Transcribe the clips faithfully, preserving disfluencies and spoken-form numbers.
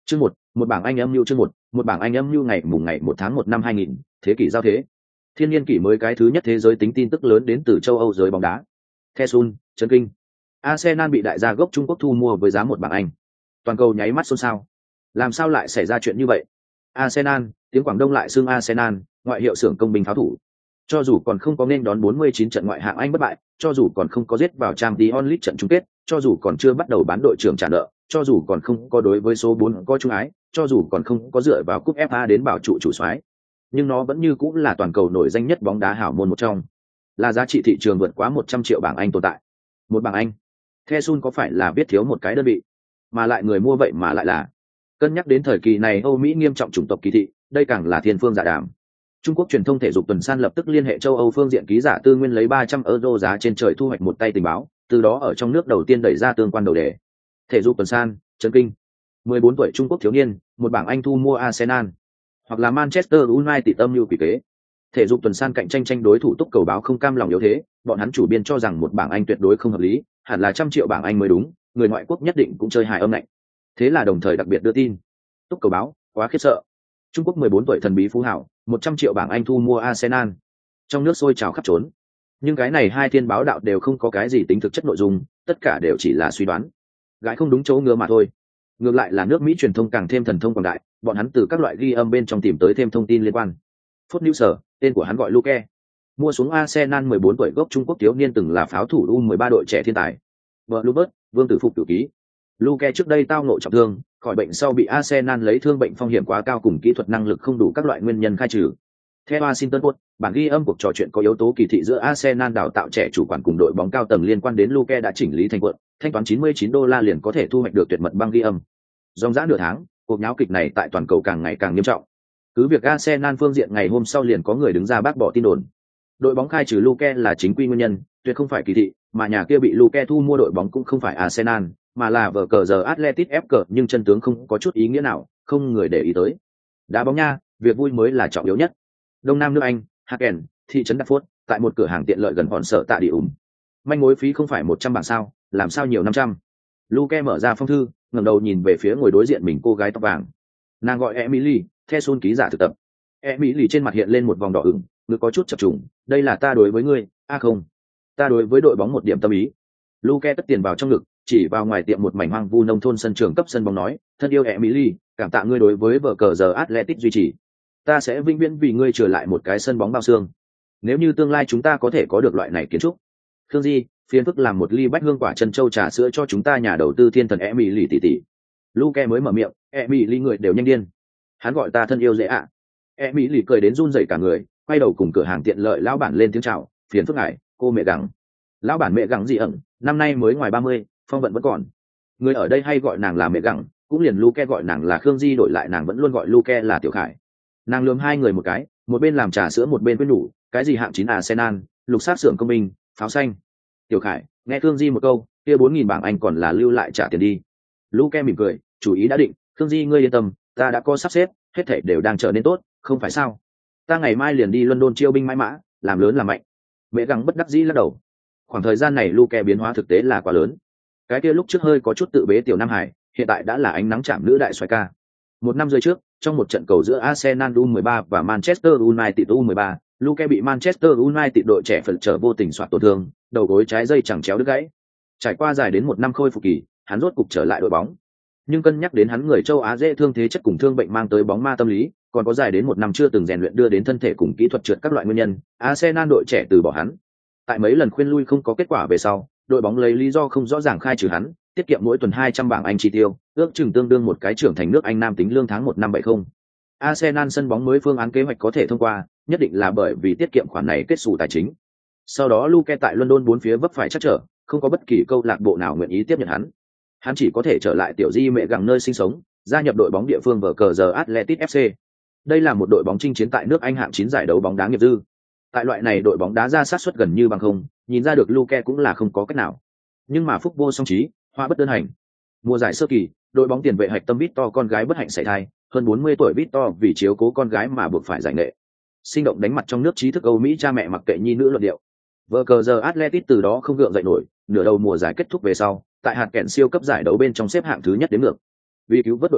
Chương một, một bảng Anh âm lưu chương một, một bảng Anh âm lưu ngày mùng ngày một tháng một năm hai nghìn, thế kỷ giao thế. Thiên niên kỷ mới cái thứ nhất thế giới tính tin tức lớn đến từ châu Âu giới bóng đá. The Sun, chấn kinh. Arsenal bị đại gia gốc Trung Quốc thu mua với giá một bảng Anh. Toàn cầu nháy mắt xôn xao. Làm sao lại xảy ra chuyện như vậy? Arsenal, tiếng Quảng Đông lại xưng Arsenal, ngoại hiệu xưởng công binh pháo thủ. Cho dù còn không có nên đón bốn mươi chín trận ngoại hạng Anh bất bại, cho dù còn không có giết vào Champions League trận chung kết, cho dù còn chưa bắt đầu bán đội trưởng trả nợ, cho dù còn không có đối với số bốn có chung ái, cho dù còn không có dựa vào cúp ép a đến bảo trụ chủ soái, nhưng nó vẫn như cũng là toàn cầu nổi danh nhất bóng đá hảo môn một trong, là giá trị thị trường vượt quá một trăm triệu bảng Anh tồn tại. Một bảng Anh. The Sun có phải là biết thiếu một cái đơn vị, mà lại người mua vậy mà lại là. Cân nhắc đến thời kỳ này Âu Mỹ nghiêm trọng chủng tộc kỳ thị, đây càng là thiên phương dạ đàm. Trung Quốc truyền thông thể dục tuần san lập tức liên hệ châu Âu phương diện ký giả tư nguyên lấy ba trăm euro giá trên trời thu hoạch một tay tình báo, từ đó ở trong nước đầu tiên đẩy ra tương quan đầu đề. Thể dục tuần san, chấn kinh. mười bốn tuổi Trung Quốc thiếu niên, một bảng Anh thu mua Arsenal, hoặc là Manchester United âm mưu quỷ kế. Thể dục tuần san cạnh tranh tranh đối thủ túc cầu báo không cam lòng yếu thế, bọn hắn chủ biên cho rằng một bảng Anh tuyệt đối không hợp lý, hẳn là trăm triệu bảng Anh mới đúng, người ngoại quốc nhất định cũng chơi hài âm lạnh. Thế là đồng thời đặc biệt đưa tin. Túc cầu báo, quá khiếp sợ. Trung Quốc mười bốn tuổi thần bí phú hảo, một trăm triệu bảng Anh thu mua Arsenal. Trong nước sôi trào khắp trốn. Nhưng cái này hai thiên báo đạo đều không có cái gì tính thực chất nội dung, tất cả đều chỉ là suy đoán. Gái không đúng chỗ ngứa mà thôi. Ngược lại là nước Mỹ truyền thông càng thêm thần thông quảng đại, bọn hắn từ các loại ghi âm bên trong tìm tới thêm thông tin liên quan. Foot News, tên của hắn gọi Luke. Mua xuống Arsenal mười bốn tuổi gốc Trung Quốc thiếu niên từng là pháo thủ U mười ba đội trẻ thiên tài. Bluebird, Vương Tử Phục tự ký. Luke trước đây tao ngộ trọng thương, khỏi bệnh sau bị Arsenal lấy thương bệnh phong hiểm quá cao cùng kỹ thuật năng lực không đủ các loại nguyên nhân khai trừ. Theo Washington Post, bản ghi âm cuộc trò chuyện có yếu tố kỳ thị giữa Arsenal đào tạo trẻ chủ quản cùng đội bóng cao tầng liên quan đến Luke đã chỉnh lý thành quận, thanh toán chín mươi chín đô la liền có thể thu hoạch được tuyệt mật băng ghi âm. Dòng dã nửa tháng, cuộc nháo kịch này tại toàn cầu càng ngày càng nghiêm trọng. Cứ việc Arsenal phương diện ngày hôm sau liền có người đứng ra bác bỏ tin đồn. Đội bóng khai trừ Luke là chính quy nguyên nhân, tuyệt không phải kỳ thị, mà nhà kia bị Luke thu mua đội bóng cũng không phải Arsenal, mà là vở cờ giờ Atletico ép cờ, nhưng chân tướng không có chút ý nghĩa nào, không người để ý tới. Đá bóng nha, việc vui mới là trọng yếu nhất. Đông Nam nước Anh, Hacken, thị trấn Đạp Phốt, tại một cửa hàng tiện lợi gần hòn sở tạ địa ủng. Manh mối phí không phải một trăm bảng sao, làm sao nhiều năm trăm. Luke mở ra phong thư, ngẩng đầu nhìn về phía ngồi đối diện mình cô gái tóc vàng. Nàng gọi Emily, The Sun ký giả thực tập. Emily trên mặt hiện lên một vòng đỏ ửng, ngực có chút chập trùng. Đây là ta đối với ngươi, a à không, ta đối với đội bóng một điểm tâm ý. Luke cất tiền vào trong ngực, chỉ vào ngoài tiệm một mảnh hoang vu nông thôn sân trường cấp sân bóng nói, thân yêu Emily, cảm tạ ngươi đối với vở cờ giờ Athletic duy trì. Ta sẽ vĩnh viễn vì ngươi trở lại một cái sân bóng bao xương. Nếu như tương lai chúng ta có thể có được loại này kiến trúc. Khương Di, phiền phức làm một ly bách hương quả chân châu trà sữa cho chúng ta nhà đầu tư thiên thần Emily tỷ tỷ. Luke mới mở miệng, Emily người đều nhanh điên. Hắn gọi ta thân yêu dễ ạ. À. Emily cười đến run rẩy cả người, quay đầu cùng cửa hàng tiện lợi lão bản lên tiếng chào, phiền phức ngài, cô mẹ gắng. Lão bản mẹ gắng gì ẩn, năm nay mới ngoài ba mươi, phong vận vẫn còn. Người ở đây hay gọi nàng là mẹ gắng, cũng liền Luke gọi nàng là Khương Di, đổi lại nàng vẫn luôn gọi Luke là Tiểu Khải. Nàng lườm hai người một cái, một bên làm trà sữa một bên quyết nhủ, cái gì hạng chín Arsenal, lục sát xưởng công binh, pháo xanh. Tiểu Khải, nghe Khương Di một câu, kia bốn nghìn bảng Anh còn là lưu lại trả tiền đi. Luke mỉm cười, chủ ý đã định, Khương Di ngươi yên tâm, ta đã có sắp xếp, hết thảy đều đang trở nên tốt, không phải sao? Ta ngày mai liền đi London chiêu binh mãi mã, làm lớn làm mạnh. Mẹ gắng bất đắc dĩ lắc đầu. Khoảng thời gian này Luke biến hóa thực tế là quá lớn. Cái kia lúc trước hơi có chút tự bế tiểu Nam Hải, hiện tại đã là ánh nắng chạm nữ đại soái ca. Một năm rưỡi trước, trong một trận cầu giữa Arsenal U mười ba và Manchester United U mười ba, Luke bị Manchester United đội trẻ phần trở vô tình soạt tổn thương, đầu gối trái dây chẳng chéo đứt gãy. Trải qua dài đến một năm khôi phục kỳ, hắn rốt cục trở lại đội bóng. Nhưng cân nhắc đến hắn người châu Á dễ thương thế chất cùng thương bệnh mang tới bóng ma tâm lý, còn có dài đến một năm chưa từng rèn luyện đưa đến thân thể cùng kỹ thuật trượt các loại nguyên nhân, Arsenal đội trẻ từ bỏ hắn. Tại mấy lần khuyên lui không có kết quả về sau, đội bóng lấy lý do không rõ ràng khai trừ hắn, tiết kiệm mỗi tuần hai trăm bảng Anh chi tiêu, ước chừng tương đương một cái trưởng thành nước Anh nam tính lương tháng một năm bảy không. Arsenal sân bóng mới phương án kế hoạch có thể thông qua, nhất định là bởi vì tiết kiệm khoản này kết sổ tài chính. Sau đó Luke tại London bốn phía vấp phải chắc trở, không có bất kỳ câu lạc bộ nào nguyện ý tiếp nhận hắn. Hắn chỉ có thể trở lại tiểu di mẹ gặng nơi sinh sống, gia nhập đội bóng địa phương vở cờ giờ Athletic ép xê. Đây là một đội bóng chinh chiến tại nước Anh hạng chín giải đấu bóng đá nghiệp dư. Tại loại này đội bóng đá ra sát suất gần như bằng không, nhìn ra được Luke cũng là không có cách nào. Nhưng mà phúc vô song trí, hoa bất đơn hành. Mùa giải sơ kỳ, đội bóng tiền vệ hạch tâm Victor con gái bất hạnh sảy thai, hơn bốn mươi tuổi Victor vì chiếu cố con gái mà buộc phải giải nghệ. Sinh động đánh mặt trong nước trí thức Âu Mỹ cha mẹ mặc kệ nhi nữ luận điệu. Vở cờ giờ Athletic từ đó không gượng dậy nổi, nửa đầu mùa giải kết thúc về sau, tại hạt kẹn siêu cấp giải đấu bên trong xếp hạng thứ nhất đến ngược. Vì cứu vớt đội bóng,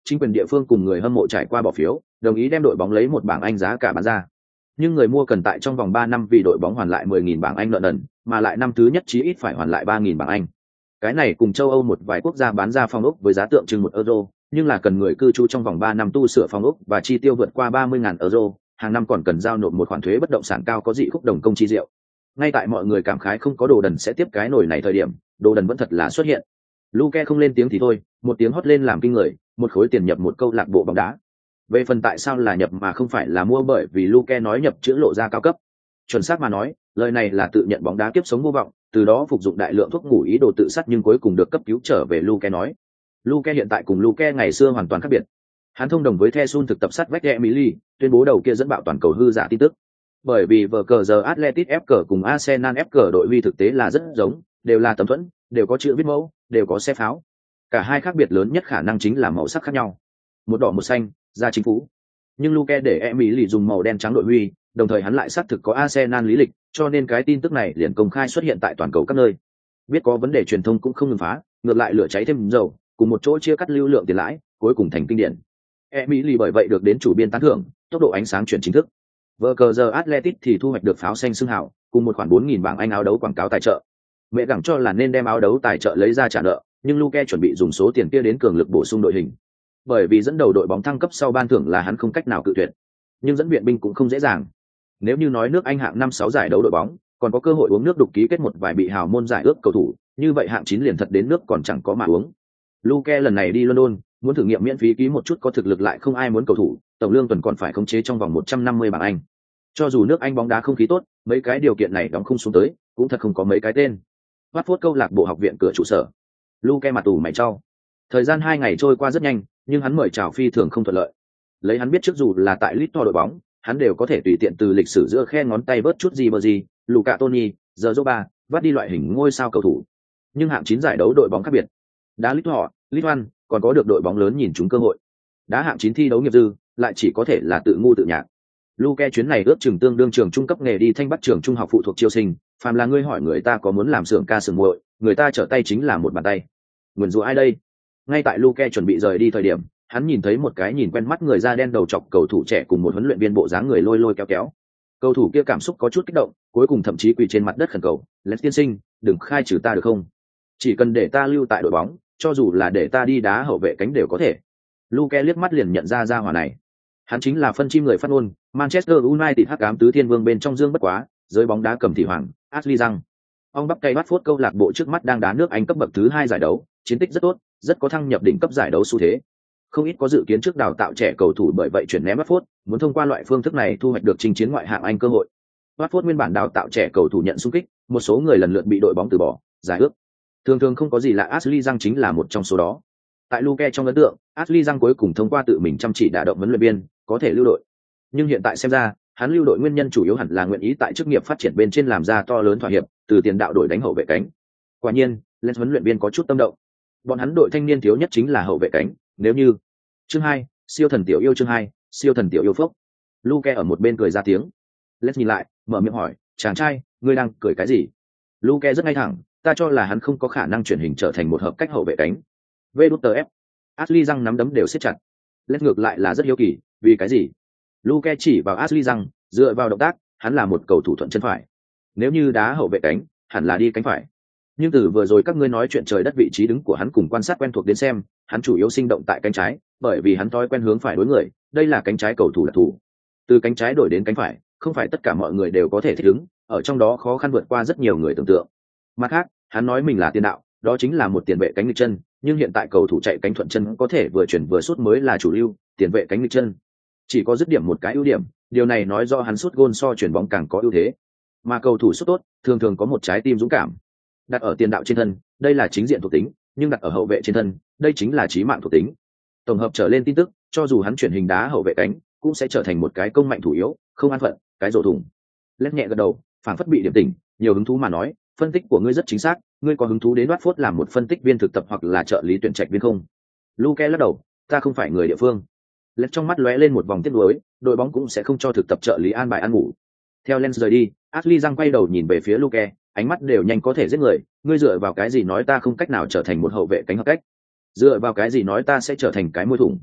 chính quyền địa phương cùng người hâm mộ trải qua bỏ phiếu, đồng ý đem đội bóng lấy một bảng Anh giá cả bán ra. Nhưng người mua cần tại trong vòng ba năm vì đội bóng hoàn lại mười nghìn bảng Anh nợ nần, mà lại năm thứ nhất chí ít phải hoàn lại ba nghìn bảng Anh. Cái này cùng châu Âu một vài quốc gia bán ra phòng ốc với giá tượng trưng một euro, nhưng là cần người cư trú trong vòng ba năm tu sửa phòng ốc và chi tiêu vượt qua ba mươi nghìn euro, hàng năm còn cần giao nộp một khoản thuế bất động sản cao có dị khúc đồng công chi diệu. Ngay tại mọi người cảm khái không có đồ đần sẽ tiếp cái nồi này thời điểm, đồ đần vẫn thật là xuất hiện. Luke không lên tiếng thì thôi, một tiếng hót lên làm kinh người, một khối tiền nhập một câu lạc bộ bóng đá. Về phần tại sao là nhập mà không phải là mua, bởi vì Luke nói nhập chữ lộ ra cao cấp. Chuẩn xác mà nói, lời này là tự nhận bóng đá kiếp sống vô vọng, từ đó phục dụng đại lượng thuốc ngủ ý đồ tự sát nhưng cuối cùng được cấp cứu trở về. Luke nói. Luke hiện tại cùng Luke ngày xưa hoàn toàn khác biệt. Hắn thông đồng với The Sun thực tập sát vách Emily, tuyên bố đầu kia dẫn bạo toàn cầu hư giả tin tức. Bởi vì vở cờ giờ Atletico ép cờ cùng Arsenal ép cờ đội huy thực tế là rất giống, đều là tấm thuẫn, đều có chữ viết mẫu, đều có xe pháo. Cả hai khác biệt lớn nhất khả năng chính là màu sắc khác nhau. Một đỏ một xanh, ra chính phủ. Nhưng Luke để Emily dùng màu đen trắng đội huy, đồng thời hắn lại xác thực có Arsenal lý lịch, cho nên cái tin tức này liền công khai xuất hiện tại toàn cầu các nơi. Biết có vấn đề truyền thông cũng không ngừng phá, ngược lại lửa cháy thêm dầu, cùng một chỗ chia cắt lưu lượng tiền lãi, cuối cùng thành kinh điển. Emily bởi vậy được đến chủ biên tán thưởng, tốc độ ánh sáng chuyển chính thức. Vở cờ giờ Atletico thì thu hoạch được pháo xanh xưng hào, cùng một khoản bốn nghìn bảng Anh áo đấu quảng cáo tài trợ. Mẹ gặng cho là nên đem áo đấu tài trợ lấy ra trả nợ, nhưng Luke chuẩn bị dùng số tiền kia đến cường lực bổ sung đội hình. Bởi vì dẫn đầu đội bóng thăng cấp sau ban thưởng là hắn không cách nào cự tuyệt. Nhưng dẫn viện binh cũng không dễ dàng. Nếu như nói nước Anh hạng năm sáu giải đấu đội bóng, còn có cơ hội uống nước đục ký kết một vài bị hào môn giải ước cầu thủ, như vậy hạng chín liền thật đến nước còn chẳng có mà uống. Luke lần này đi London, muốn thử nghiệm miễn phí ký một chút có thực lực lại không ai muốn cầu thủ, tổng lương tuần còn phải khống chế trong vòng một trăm năm mươi bảng Anh. Cho dù nước Anh bóng đá không khí tốt, mấy cái điều kiện này đóng không xuống tới, cũng thật không có mấy cái tên. Watford câu lạc bộ học viện cửa trụ sở. Luke mặt tù mày trao. Thời gian hai ngày trôi qua rất nhanh, nhưng hắn mời chào phi thường không thuận lợi. Lấy hắn biết trước dù là tại Leeds đội bóng, hắn đều có thể tùy tiện từ lịch sử giữa khe ngón tay bớt chút gì bờ gì, Luca Toni, giờ Zoba, vắt đi loại hình ngôi sao cầu thủ. Nhưng hạng chín giải đấu đội bóng khác biệt. Đá Leeds họ, Leeds One, còn có được đội bóng lớn nhìn chúng cơ hội. Đá hạng chín thi đấu nghiệp dư, lại chỉ có thể là tự ngu tự nhạc. Luke chuyến này ước chừng tương đương trường trung cấp nghề đi Thanh Bắc trường trung học phụ thuộc chiêu sinh, phàm là ngươi hỏi người ta có muốn làm xưởng ca xưởng muội, người ta trở tay chính là một bàn tay. Nguồn rủa ai đây? Ngay tại Luke chuẩn bị rời đi thời điểm, hắn nhìn thấy một cái nhìn quen mắt người da đen đầu chọc cầu thủ trẻ cùng một huấn luyện viên bộ dáng người lôi lôi kéo kéo. Cầu thủ kia cảm xúc có chút kích động, cuối cùng thậm chí quỳ trên mặt đất khẩn cầu, "Let's tiên sinh, đừng khai trừ ta được không? Chỉ cần để ta lưu tại đội bóng, cho dù là để ta đi đá hậu vệ cánh đều có thể." Luke liếc mắt liền nhận ra ra hỏa này. Hắn chính là phân chim người phát ngôn, Manchester United hắc ám tứ thiên vương bên trong dương bất quá, giới bóng đá cầm thị hoàng, Ashley Young. Ông bắp cây bắt phốt câu lạc bộ trước mắt đang đá nước Anh cấp bậc thứ hai giải đấu, chiến tích rất tốt, rất có thăng nhập đỉnh cấp giải đấu xu thế. Không ít có dự kiến trước đào tạo trẻ cầu thủ bởi vậy chuyển ném Watford, muốn thông qua loại phương thức này thu hoạch được chinh chiến ngoại hạng Anh cơ hội. Watford nguyên bản đào tạo trẻ cầu thủ nhận xung kích, một số người lần lượt bị đội bóng từ bỏ, giải ước. Thường thường không có gì lạ, Ashley Young chính là một trong số đó. Tại Luke trong ấn tượng, Ashley Young cuối cùng thông qua tự mình chăm chỉ đả động huấn luyện viên, có thể lưu đội. Nhưng hiện tại xem ra, hắn lưu đội nguyên nhân chủ yếu hẳn là nguyện ý tại chức nghiệp phát triển bên trên làm ra to lớn thỏa hiệp, từ tiền đạo đổi đánh hậu vệ cánh. Quả nhiên, lên huấn luyện viên có chút tâm động. Bọn hắn đội thanh niên thiếu nhất chính là hậu vệ cánh, nếu như chương hai, siêu thần tiểu yêu chương hai, siêu thần tiểu yêu phốc. Luke ở một bên cười ra tiếng. Let's nhìn lại, mở miệng hỏi, "Chàng trai, ngươi đang cười cái gì?" Luke rất ngay thẳng, "Ta cho là hắn không có khả năng chuyển hình trở thành một hợp cách hậu vệ cánh." vê đê ép. Ashley răng nắm đấm đều siết chặt. Let's ngược lại là rất hiếu kỳ, vì cái gì? Luke chỉ vào Ashley răng, dựa vào động tác, hắn là một cầu thủ thuận chân phải. Nếu như đá hậu vệ cánh, hẳn là đi cánh phải. Nhưng từ vừa rồi các ngươi nói chuyện trời đất vị trí đứng của hắn cùng quan sát quen thuộc đến xem, hắn chủ yếu sinh động tại cánh trái, bởi vì hắn thói quen hướng phải đối người, đây là cánh trái cầu thủ đặc thù. Từ cánh trái đổi đến cánh phải, không phải tất cả mọi người đều có thể thích ứng, ở trong đó khó khăn vượt qua rất nhiều người tưởng tượng. Mặt khác, hắn nói mình là tiền đạo, đó chính là một tiền vệ cánh nghịch chân, nhưng hiện tại cầu thủ chạy cánh thuận chân có thể vừa chuyển vừa sút mới là chủ lưu, tiền vệ cánh nghịch chân chỉ có dứt điểm một cái ưu điểm, điều này nói do hắn sút gôn so chuyển bóng càng có ưu thế. Mà cầu thủ sút tốt, thường thường có một trái tim dũng cảm. Đặt ở tiền đạo trên thân, đây là chính diện thuộc tính, nhưng đặt ở hậu vệ trên thân, đây chính là chí mạng thuộc tính. Tổng hợp trở lên tin tức, cho dù hắn chuyển hình đá hậu vệ cánh, cũng sẽ trở thành một cái công mạnh thủ yếu, không an phận, cái rổ thủng. Lét nhẹ gật đầu, phảng phất bị điểm tỉnh, nhiều hứng thú mà nói, phân tích của ngươi rất chính xác, ngươi có hứng thú đến Watford làm một phân tích viên thực tập hoặc là trợ lý tuyển trạch viên không? Luke lắc đầu, ta không phải người địa phương. Lét trong mắt lóe lên một vòng tiếc nuối, đội bóng cũng sẽ không cho thực tập trợ lý an bài ăn ngủ. Theo Lens rời đi, Ashley Young quay đầu nhìn về phía Luke, ánh mắt đều nhanh có thể giết người, ngươi dựa vào cái gì nói ta không cách nào trở thành một hậu vệ cánh hợp cách? Dựa vào cái gì nói ta sẽ trở thành cái môi thủng?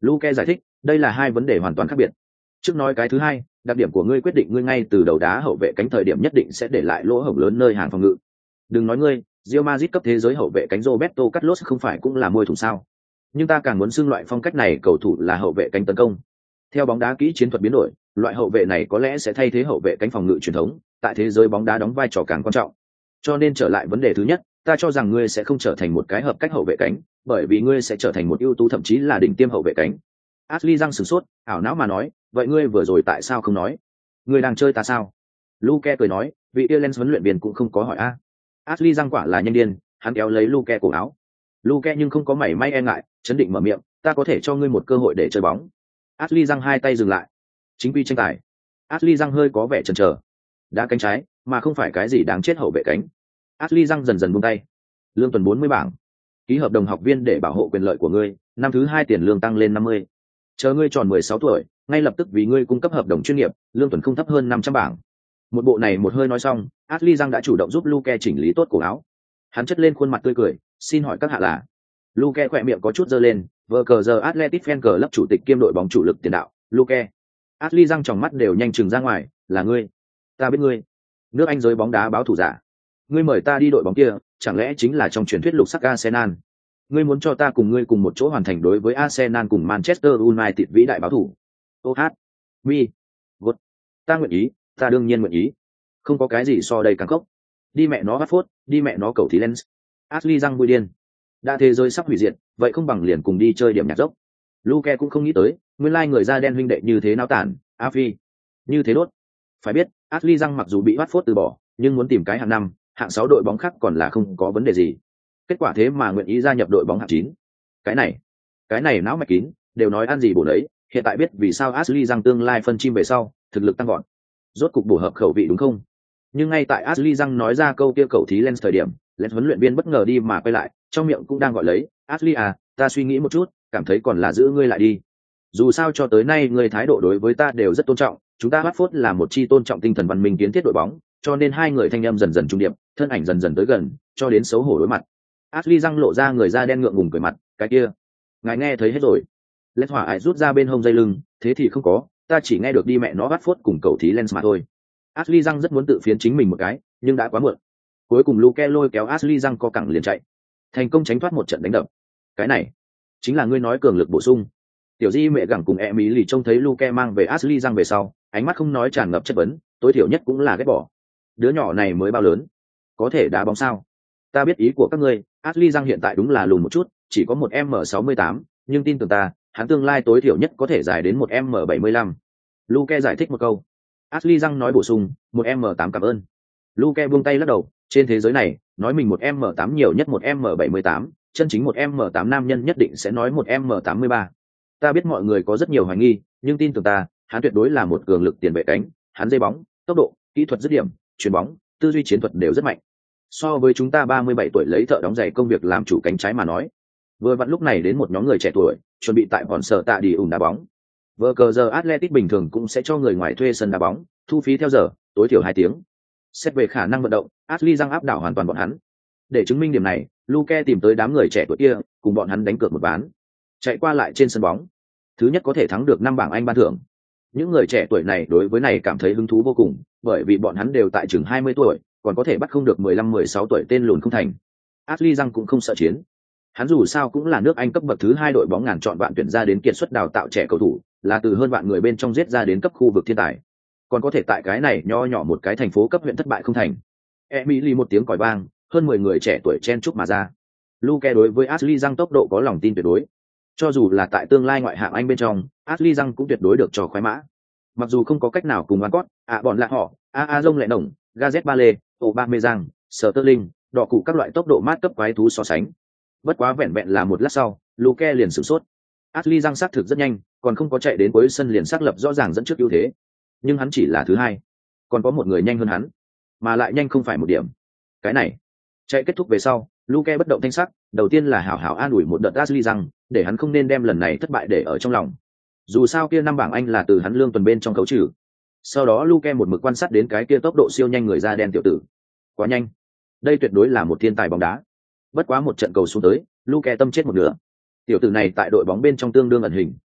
Luke giải thích, đây là hai vấn đề hoàn toàn khác biệt. Trước nói cái thứ hai, đặc điểm của ngươi quyết định ngươi ngay từ đầu đá hậu vệ cánh thời điểm nhất định sẽ để lại lỗ hổng lớn nơi hàng phòng ngự. Đừng nói ngươi, Real Madrid cấp thế giới hậu vệ cánh Roberto Carlos không phải cũng là môi thủng sao? Nhưng ta càng muốn xưng loại phong cách này cầu thủ là hậu vệ cánh tấn công. Theo bóng đá kỹ chiến thuật biến đổi, loại hậu vệ này có lẽ sẽ thay thế hậu vệ cánh phòng ngự truyền thống, tại thế giới bóng đá đóng vai trò càng quan trọng. Cho nên trở lại vấn đề thứ nhất, ta cho rằng ngươi sẽ không trở thành một cái hợp cách hậu vệ cánh, bởi vì ngươi sẽ trở thành một ưu tú thậm chí là đỉnh tiêm hậu vệ cánh. Ashley răng sửng sốt, ảo não mà nói, vậy ngươi vừa rồi tại sao không nói? Ngươi đang chơi ta sao? Luke cười nói, vị Ireland huấn luyện viên cũng không có hỏi a. Ashley răng quả là nhanh điên, hắn kéo lấy Luke cổ áo. Luke nhưng không có mảy may e ngại, chấn định mở miệng, ta có thể cho ngươi một cơ hội để chơi bóng. Ashley răng hai tay dừng lại. Chính quy tranh tài. Ashley răng hơi có vẻ chần chờ. Đá cánh trái, mà không phải cái gì đáng chết hậu vệ cánh. Ashley răng dần dần buông tay. Lương tuần bốn mươi bảng. Ký hợp đồng học viên để bảo hộ quyền lợi của ngươi, năm thứ hai tiền lương tăng lên năm mươi. Chờ ngươi tròn mười sáu tuổi, ngay lập tức vì ngươi cung cấp hợp đồng chuyên nghiệp, lương tuần không thấp hơn năm trăm bảng. Một bộ này một hơi nói xong, Ashley răng đã chủ động giúp Luke chỉnh lý tốt cổ áo. Hắn chất lên khuôn mặt tươi cười, xin hỏi các hạ là? Luke khỏe miệng có chút giơ lên, vờ cờ giờ Athletic Fan Club chủ tịch kiêm đội bóng chủ lực tiền đạo, Luke. Ashley răng tròng mắt đều nhanh chừng ra ngoài, là ngươi? Ta biết ngươi. Nước Anh giới bóng đá báo thủ giả. Ngươi mời ta đi đội bóng kia, chẳng lẽ chính là trong truyền thuyết lục sắc Arsenal? Ngươi muốn cho ta cùng ngươi cùng một chỗ hoàn thành đối với Arsenal cùng Manchester United vĩ đại báo thủ. ô hát mi God. Ta nguyện ý, ta đương nhiên nguyện ý. Không có cái gì so đây càng khốc. Đi mẹ nó Watford, đi mẹ nó cầu thí Lens. Ashley răng vui điên. Đã thế giới sắp hủy diệt, vậy không bằng liền cùng đi chơi điểm nhạc dốc. Luke cũng không nghĩ tới, nguyên lai người da đen huynh đệ như thế náo tản, a phi, như thế đốt. Phải biết, Ashley răng mặc dù bị Watford từ bỏ, nhưng muốn tìm cái hạng năm, hạng sáu đội bóng khác còn là không có vấn đề gì. Kết quả thế mà nguyện ý gia nhập đội bóng hạng chín. Cái này, cái này não mạch kín, đều nói ăn gì bổ đấy, hiện tại biết vì sao Ashley răng tương lai phân chim về sau, thực lực tăng vọt. Rốt cục bổ hợp khẩu vị đúng không? Nhưng ngay tại Ashley răng nói ra câu kia cầu thí Lens thời điểm, Lens huấn luyện viên bất ngờ đi mà quay lại, trong miệng cũng đang gọi lấy, Ashley à, ta suy nghĩ một chút, cảm thấy còn là giữ ngươi lại đi. Dù sao cho tới nay ngươi thái độ đối với ta đều rất tôn trọng, chúng ta Watford là một chi tôn trọng tinh thần văn minh kiến thiết đội bóng, cho nên hai người thanh âm dần dần trung điệp, thân ảnh dần dần tới gần, cho đến xấu hổ đối mặt. Ashley răng lộ ra người da đen ngượng ngùng cười mặt, cái kia, ngài nghe thấy hết rồi. Lens hỏa ải rút ra bên hông dây lưng, thế thì không có, ta chỉ nghe được đi mẹ nó Watford cùng cầu thí Lens mà thôi. Ashley răng rất muốn tự phiến chính mình một cái, nhưng đã quá muộn. Cuối cùng Luke lôi kéo Ashley răng co cẳng liền chạy, thành công tránh thoát một trận đánh đập. Cái này chính là ngươi nói cường lực bổ sung. Tiểu Di mẹ gẳng cùng e mỹ lì trông thấy Luke mang về Ashley răng về sau, ánh mắt không nói tràn ngập chất vấn, tối thiểu nhất cũng là ghét bỏ. Đứa nhỏ này mới bao lớn, có thể đá bóng sao? Ta biết ý của các ngươi, Ashley răng hiện tại đúng là lùn một chút, chỉ có một m sáu mươi tám, nhưng tin tưởng ta, hắn tương lai tối thiểu nhất có thể dài đến một m bảy mươi lăm. Luke giải thích một câu. Ashley răng nói bổ sung, một m tám cảm ơn. Luke buông tay lắc đầu, trên thế giới này, nói mình một m tám nhiều nhất một m bảy mươi tám, chân chính một m tám nam nhân nhất định sẽ nói một m tám mươi ba. Ta biết mọi người có rất nhiều hoài nghi, nhưng tin tưởng ta, hắn tuyệt đối là một cường lực tiền vệ cánh, hắn dây bóng, tốc độ, kỹ thuật dứt điểm, chuyền bóng, tư duy chiến thuật đều rất mạnh. So với chúng ta ba mươi bảy tuổi lấy thợ đóng giày công việc làm chủ cánh trái mà nói, vừa vặn lúc này đến một nhóm người trẻ tuổi, chuẩn bị tại bọn sở tạ đi ủng đá bóng. Vờ cờ giờ Athletic bình thường cũng sẽ cho người ngoài thuê sân đá bóng, thu phí theo giờ, tối thiểu hai tiếng. Xét về khả năng vận động, Ashley răng áp đảo hoàn toàn bọn hắn. Để chứng minh điểm này, Luke tìm tới đám người trẻ tuổi kia, cùng bọn hắn đánh cược một ván. Chạy qua lại trên sân bóng. Thứ nhất có thể thắng được năm bảng Anh ban thưởng. Những người trẻ tuổi này đối với này cảm thấy hứng thú vô cùng, bởi vì bọn hắn đều tại chừng hai mươi tuổi, còn có thể bắt không được mười lăm mười sáu tuổi tên lùn không thành. Ashley răng cũng không sợ chiến. Hắn dù sao cũng là nước Anh cấp bậc thứ hai đội bóng ngàn chọn vạn tuyển ra đến kiệt xuất đào tạo trẻ cầu thủ, là từ hơn vạn người bên trong giết ra đến cấp khu vực thiên tài. Còn có thể tại cái này nho nhỏ một cái thành phố cấp huyện thất bại không thành. Emily một tiếng còi vang, hơn mười người trẻ tuổi chen chúc mà ra. Luke đối với Ashley răng tốc độ có lòng tin tuyệt đối. Cho dù là tại tương lai ngoại hạng Anh bên trong, Ashley răng cũng tuyệt đối được cho khoái mã. Mặc dù không có cách nào cùng Van Cott, ạ bọn lạ họ, a a rông lẹ nồng, Gazet Bale, Aubameyang, Sterling, đỏ cụ các loại tốc độ mát cấp quái thú so sánh. Bất quá vẹn vẹn là một lát sau, Luke liền sửng sốt. Ashley răng xác thực rất nhanh, còn không có chạy đến cuối sân liền xác lập rõ ràng dẫn trước ưu thế. Nhưng hắn chỉ là thứ hai, còn có một người nhanh hơn hắn, mà lại nhanh không phải một điểm. Cái này, chạy kết thúc về sau, Luke bất động thanh sắc, đầu tiên là hảo hảo an ủi một đợt Ashley rằng, để hắn không nên đem lần này thất bại để ở trong lòng. Dù sao kia năm bảng Anh là từ hắn lương tuần bên trong khấu trừ. Sau đó Luke một mực quan sát đến cái kia tốc độ siêu nhanh người da đen tiểu tử. Quá nhanh. Đây tuyệt đối là một thiên tài bóng đá. Bất quá một trận cầu xuống tới, Luke tâm chết một nửa. Tiểu tử này tại đội bóng bên trong tương đương ẩn hình,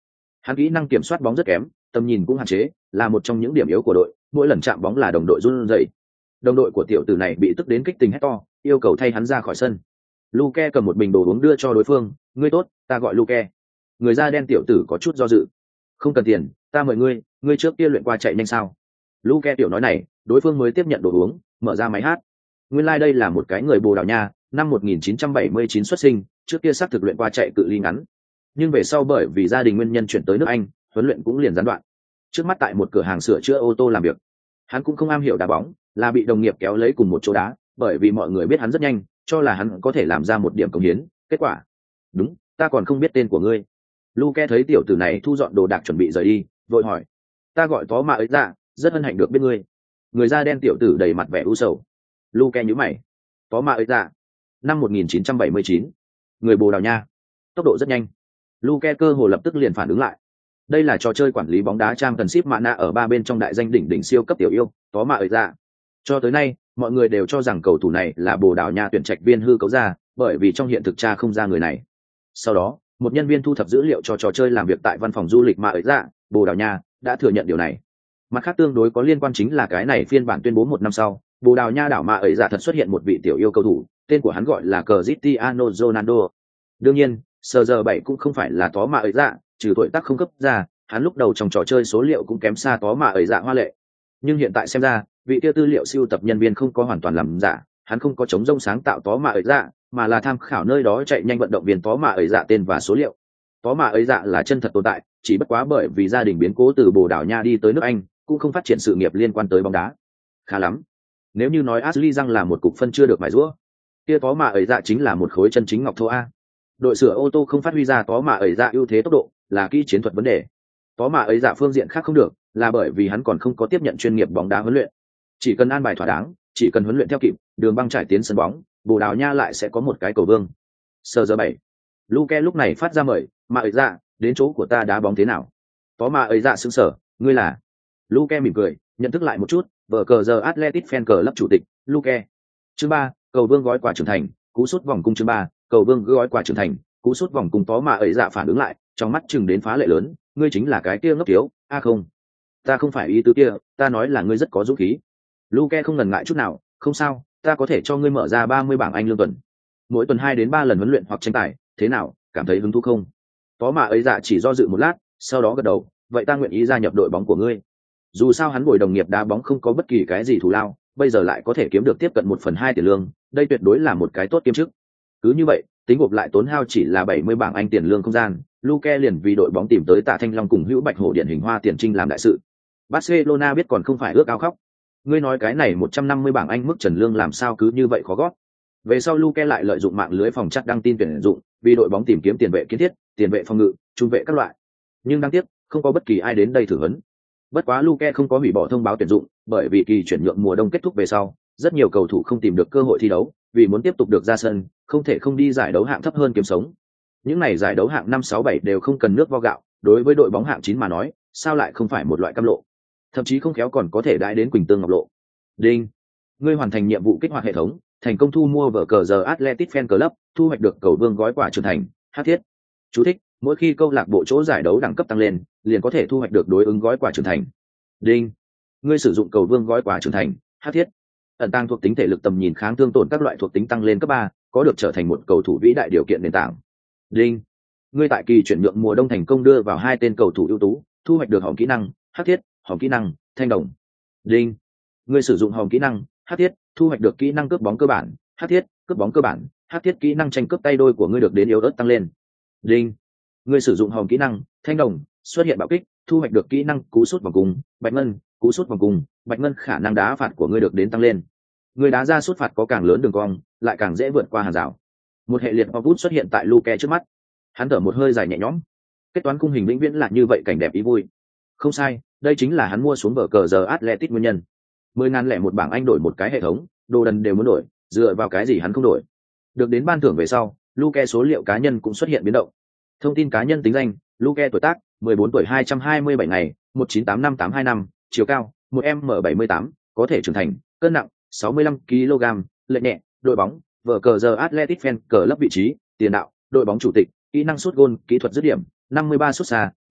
Hắn kỹ năng kiểm soát bóng rất kém, tầm nhìn cũng hạn chế, là một trong những điểm yếu của đội, mỗi lần chạm bóng là đồng đội run rẩy. Đồng đội của tiểu tử này bị tức đến kích tình hét to, yêu cầu thay hắn ra khỏi sân. Luke cầm một bình đồ uống đưa cho đối phương, ngươi tốt, ta gọi Luke. Người da đen tiểu tử có chút do dự. Không cần tiền, ta mời ngươi, ngươi trước kia luyện qua chạy nhanh sao? Luke tiểu nói này, đối phương mới tiếp nhận đồ uống, mở ra máy hát. Nguyên lai like đây là một cái người Bồ Đào Nha, năm một nghìn chín trăm bảy mươi chín xuất sinh, trước kia xác thực luyện qua chạy cự ly ngắn. Nhưng về sau bởi vì gia đình nguyên nhân chuyển tới nước Anh, huấn luyện cũng liền gián đoạn. Trước mắt tại một cửa hàng sửa chữa ô tô làm việc. Hắn cũng không am hiểu đá bóng, là bị đồng nghiệp kéo lấy cùng một chỗ đá, bởi vì mọi người biết hắn rất nhanh, cho là hắn có thể làm ra một điểm cống hiến. Kết quả, đúng, ta còn không biết tên của ngươi. Luke thấy tiểu tử này thu dọn đồ đạc chuẩn bị rời đi, vội hỏi, ta gọi Tó Mạ ấy ra, rất hân hạnh được biết ngươi. Người da đen tiểu tử đầy mặt vẻ u sầu. Luke nhíu mày. Tó Mạ ấy ra, năm một nghìn chín trăm bảy mươi chín, người Bồ Đào Nha, tốc độ rất nhanh. Luke cơ hồ lập tức liền phản ứng lại. Đây là trò chơi quản lý bóng đá Championship Mana ở ba bên trong đại danh đỉnh đỉnh siêu cấp tiểu yêu, Tó Mạ ấy ra. Cho tới nay, mọi người đều cho rằng cầu thủ này là Bồ Đào Nha tuyển trạch viên hư cấu ra, bởi vì trong hiện thực tra không ra người này. Sau đó, một nhân viên thu thập dữ liệu cho trò chơi làm việc tại văn phòng du lịch Mạ ấy ra, Bồ Đào Nha, đã thừa nhận điều này. Mặt khác tương đối có liên quan chính là cái này phiên bản tuyên bố một năm sau, Bồ Đào Nha đảo Mạ ấy ra thật xuất hiện một vị tiểu yêu cầu thủ, tên của hắn gọi là Cristiano Ronaldo. Đương nhiên, sờ giờ bảy cũng không phải là Tó Mạ ấy ra, trừ tuổi tác không cấp ra, hắn lúc đầu trong trò chơi số liệu cũng kém xa Tó Mạ ấy dạ hoa lệ. Nhưng hiện tại xem ra, vị tiêu tư liệu siêu tập nhân viên không có hoàn toàn làm giả, hắn không có chống rông sáng tạo Tó Mạ ấy dạ, mà là tham khảo nơi đó chạy nhanh vận động viên Tó Mạ ấy dạ tên và số liệu. Tó Mạ ấy dạ là chân thật tồn tại, chỉ bất quá bởi vì gia đình biến cố từ Bồ Đào Nha đi tới nước Anh, cũng không phát triển sự nghiệp liên quan tới bóng đá. Khá lắm. Nếu như nói Ashley Young là một cục phân chưa được mài rũa, kia Tó Mạ ấy dạ chính là một khối chân chính ngọc thô a. Đội sửa ô tô không phát huy ra Tó Mạ ấy dạ ưu thế tốc độ, là kỹ chiến thuật vấn đề. Tó Mạ ấy dạ phương diện khác không được, là bởi vì hắn còn không có tiếp nhận chuyên nghiệp bóng đá huấn luyện. Chỉ cần an bài thỏa đáng, chỉ cần huấn luyện theo kịp, đường băng trải tiến sân bóng, Bồ Đào Nha lại sẽ có một cái cầu vương. Sơ giờ bảy, Luke lúc này phát ra mời, Mạ ấy dạ, đến chỗ của ta đá bóng thế nào? Tó Mạ ấy dạ sững sờ, ngươi là? Luke mỉm cười, nhận thức lại một chút, vở cờ giờ Athletic Fan Club chủ tịch, Luke. Chương ba, cầu vương gói quà trưởng thành, cú sút vòng cung chương ba, cầu vương gói quà trưởng thành, cú sút vòng cung. Tó Mạ ấy dạ phản ứng lại, trong mắt chừng đến phá lệ lớn, ngươi chính là cái kia ngốc thiếu, a không, ta không phải ý tứ kia, ta nói là ngươi rất có dũng khí. Luke không ngần ngại chút nào, không sao, ta có thể cho ngươi mở ra ba mươi bảng Anh lương tuần, mỗi tuần hai đến ba lần huấn luyện hoặc tranh tài, thế nào, cảm thấy hứng thú không? Tó Mạ ấy dạ chỉ do dự một lát, sau đó gật đầu, vậy ta nguyện ý gia nhập đội bóng của ngươi. Dù sao hắn bồi đồng nghiệp đá bóng không có bất kỳ cái gì thù lao, bây giờ lại có thể kiếm được tiếp cận một phần hai tiền lương, đây tuyệt đối là một cái tốt kiếm chức. Cứ như vậy, tính gộp lại tốn hao chỉ là bảy mươi bảng Anh tiền lương không gian, Luke liền vì đội bóng tìm tới Tạ Thanh Long cùng Hữu Bạch Hổ điển hình hoa tiền trinh làm đại sự. Barcelona biết còn không phải ước ao khóc. Ngươi nói cái này một trăm năm mươi bảng Anh mức trần lương làm sao cứ như vậy khó gót. Về sau Luke lại lợi dụng mạng lưới phòng chat đăng tin tuyển dụng, vì đội bóng tìm kiếm tiền vệ kiến thiết, tiền vệ phòng ngự, trung vệ các loại. Nhưng đáng tiếc, không có bất kỳ ai đến đây thử huấn. Bất quá Luke không có hủy bỏ thông báo tuyển dụng, bởi vì kỳ chuyển nhượng mùa đông kết thúc về sau, rất nhiều cầu thủ không tìm được cơ hội thi đấu, vì muốn tiếp tục được ra sân, không thể không đi giải đấu hạng thấp hơn kiếm sống. Những này giải đấu hạng năm sáu bảy đều không cần nước vo gạo, đối với đội bóng hạng chín mà nói, sao lại không phải một loại cam lộ. Thậm chí không khéo còn có thể đãi đến Quỳnh Tương Ngọc Lộ. Đinh, ngươi hoàn thành nhiệm vụ kích hoạt hệ thống, thành công thu mua vở cờ giờ Athletic Fan Club, thu hoạch được cầu vương gói quà trưởng thành, hát thiết. Chú thích, mỗi khi câu lạc bộ chỗ giải đấu đẳng cấp tăng lên, liền có thể thu hoạch được đối ứng gói quà trưởng thành. Đinh, ngươi sử dụng cầu vương gói quà trưởng thành, hát thiết. Ẩn tăng thuộc tính thể lực tầm nhìn kháng thương tổn các loại thuộc tính tăng lên cấp ba, có được trở thành một cầu thủ vĩ đại điều kiện nền tảng. Đinh, ngươi tại kỳ chuyển nhượng mùa đông thành công đưa vào hai tên cầu thủ ưu tú, thu hoạch được hòm kỹ năng, hắc thiết, hòm kỹ năng, thanh đồng. Đinh, ngươi sử dụng hòm kỹ năng, hắc thiết, thu hoạch được kỹ năng cướp bóng cơ bản, hắc thiết, cướp bóng cơ bản, hắc thiết kỹ năng tranh cướp tay đôi của ngươi được đến yếu ớt tăng lên. Đinh, ngươi sử dụng hòm kỹ năng, thanh đồng, xuất hiện bạo kích, thu hoạch được kỹ năng cú sút vòng cung, bạch ngân, cú sút vòng cung, bạch ngân khả năng đá phạt của ngươi được đến tăng lên. Ngươi đá ra sút phạt có càng lớn đường cong, lại càng dễ vượt qua hàng rào. Một hệ liệt pop xuất hiện tại Luke trước mắt. Hắn thở một hơi dài nhẹ nhõm. Kết toán cung hình vĩnh viễn là như vậy, cảnh đẹp ý vui. Không sai, đây chính là hắn mua xuống vở cờ giờ Athletic nguyên nhân. Mười ngàn lẻ một bảng Anh đổi một cái hệ thống, đồ đần đều muốn đổi, dựa vào cái gì hắn không đổi. Được đến ban thưởng về sau, Luke số liệu cá nhân cũng xuất hiện biến động. Thông tin cá nhân tính danh, Luke tuổi tác, mười bốn tuổi hai trăm hai mươi bảy ngày, một chín tám năm tám hai năm, chiều cao, một m bảy mươi tám, có thể trưởng thành, cân nặng, sáu mươi lăm ki lô gam, lệ nhẹ, đội bóng, vở cờ giờ Athletic Fan Club vị trí, tiền đạo, đội bóng chủ tịch, kỹ năng sút gôn, kỹ thuật dứt điểm, năm mươi ba sút xa,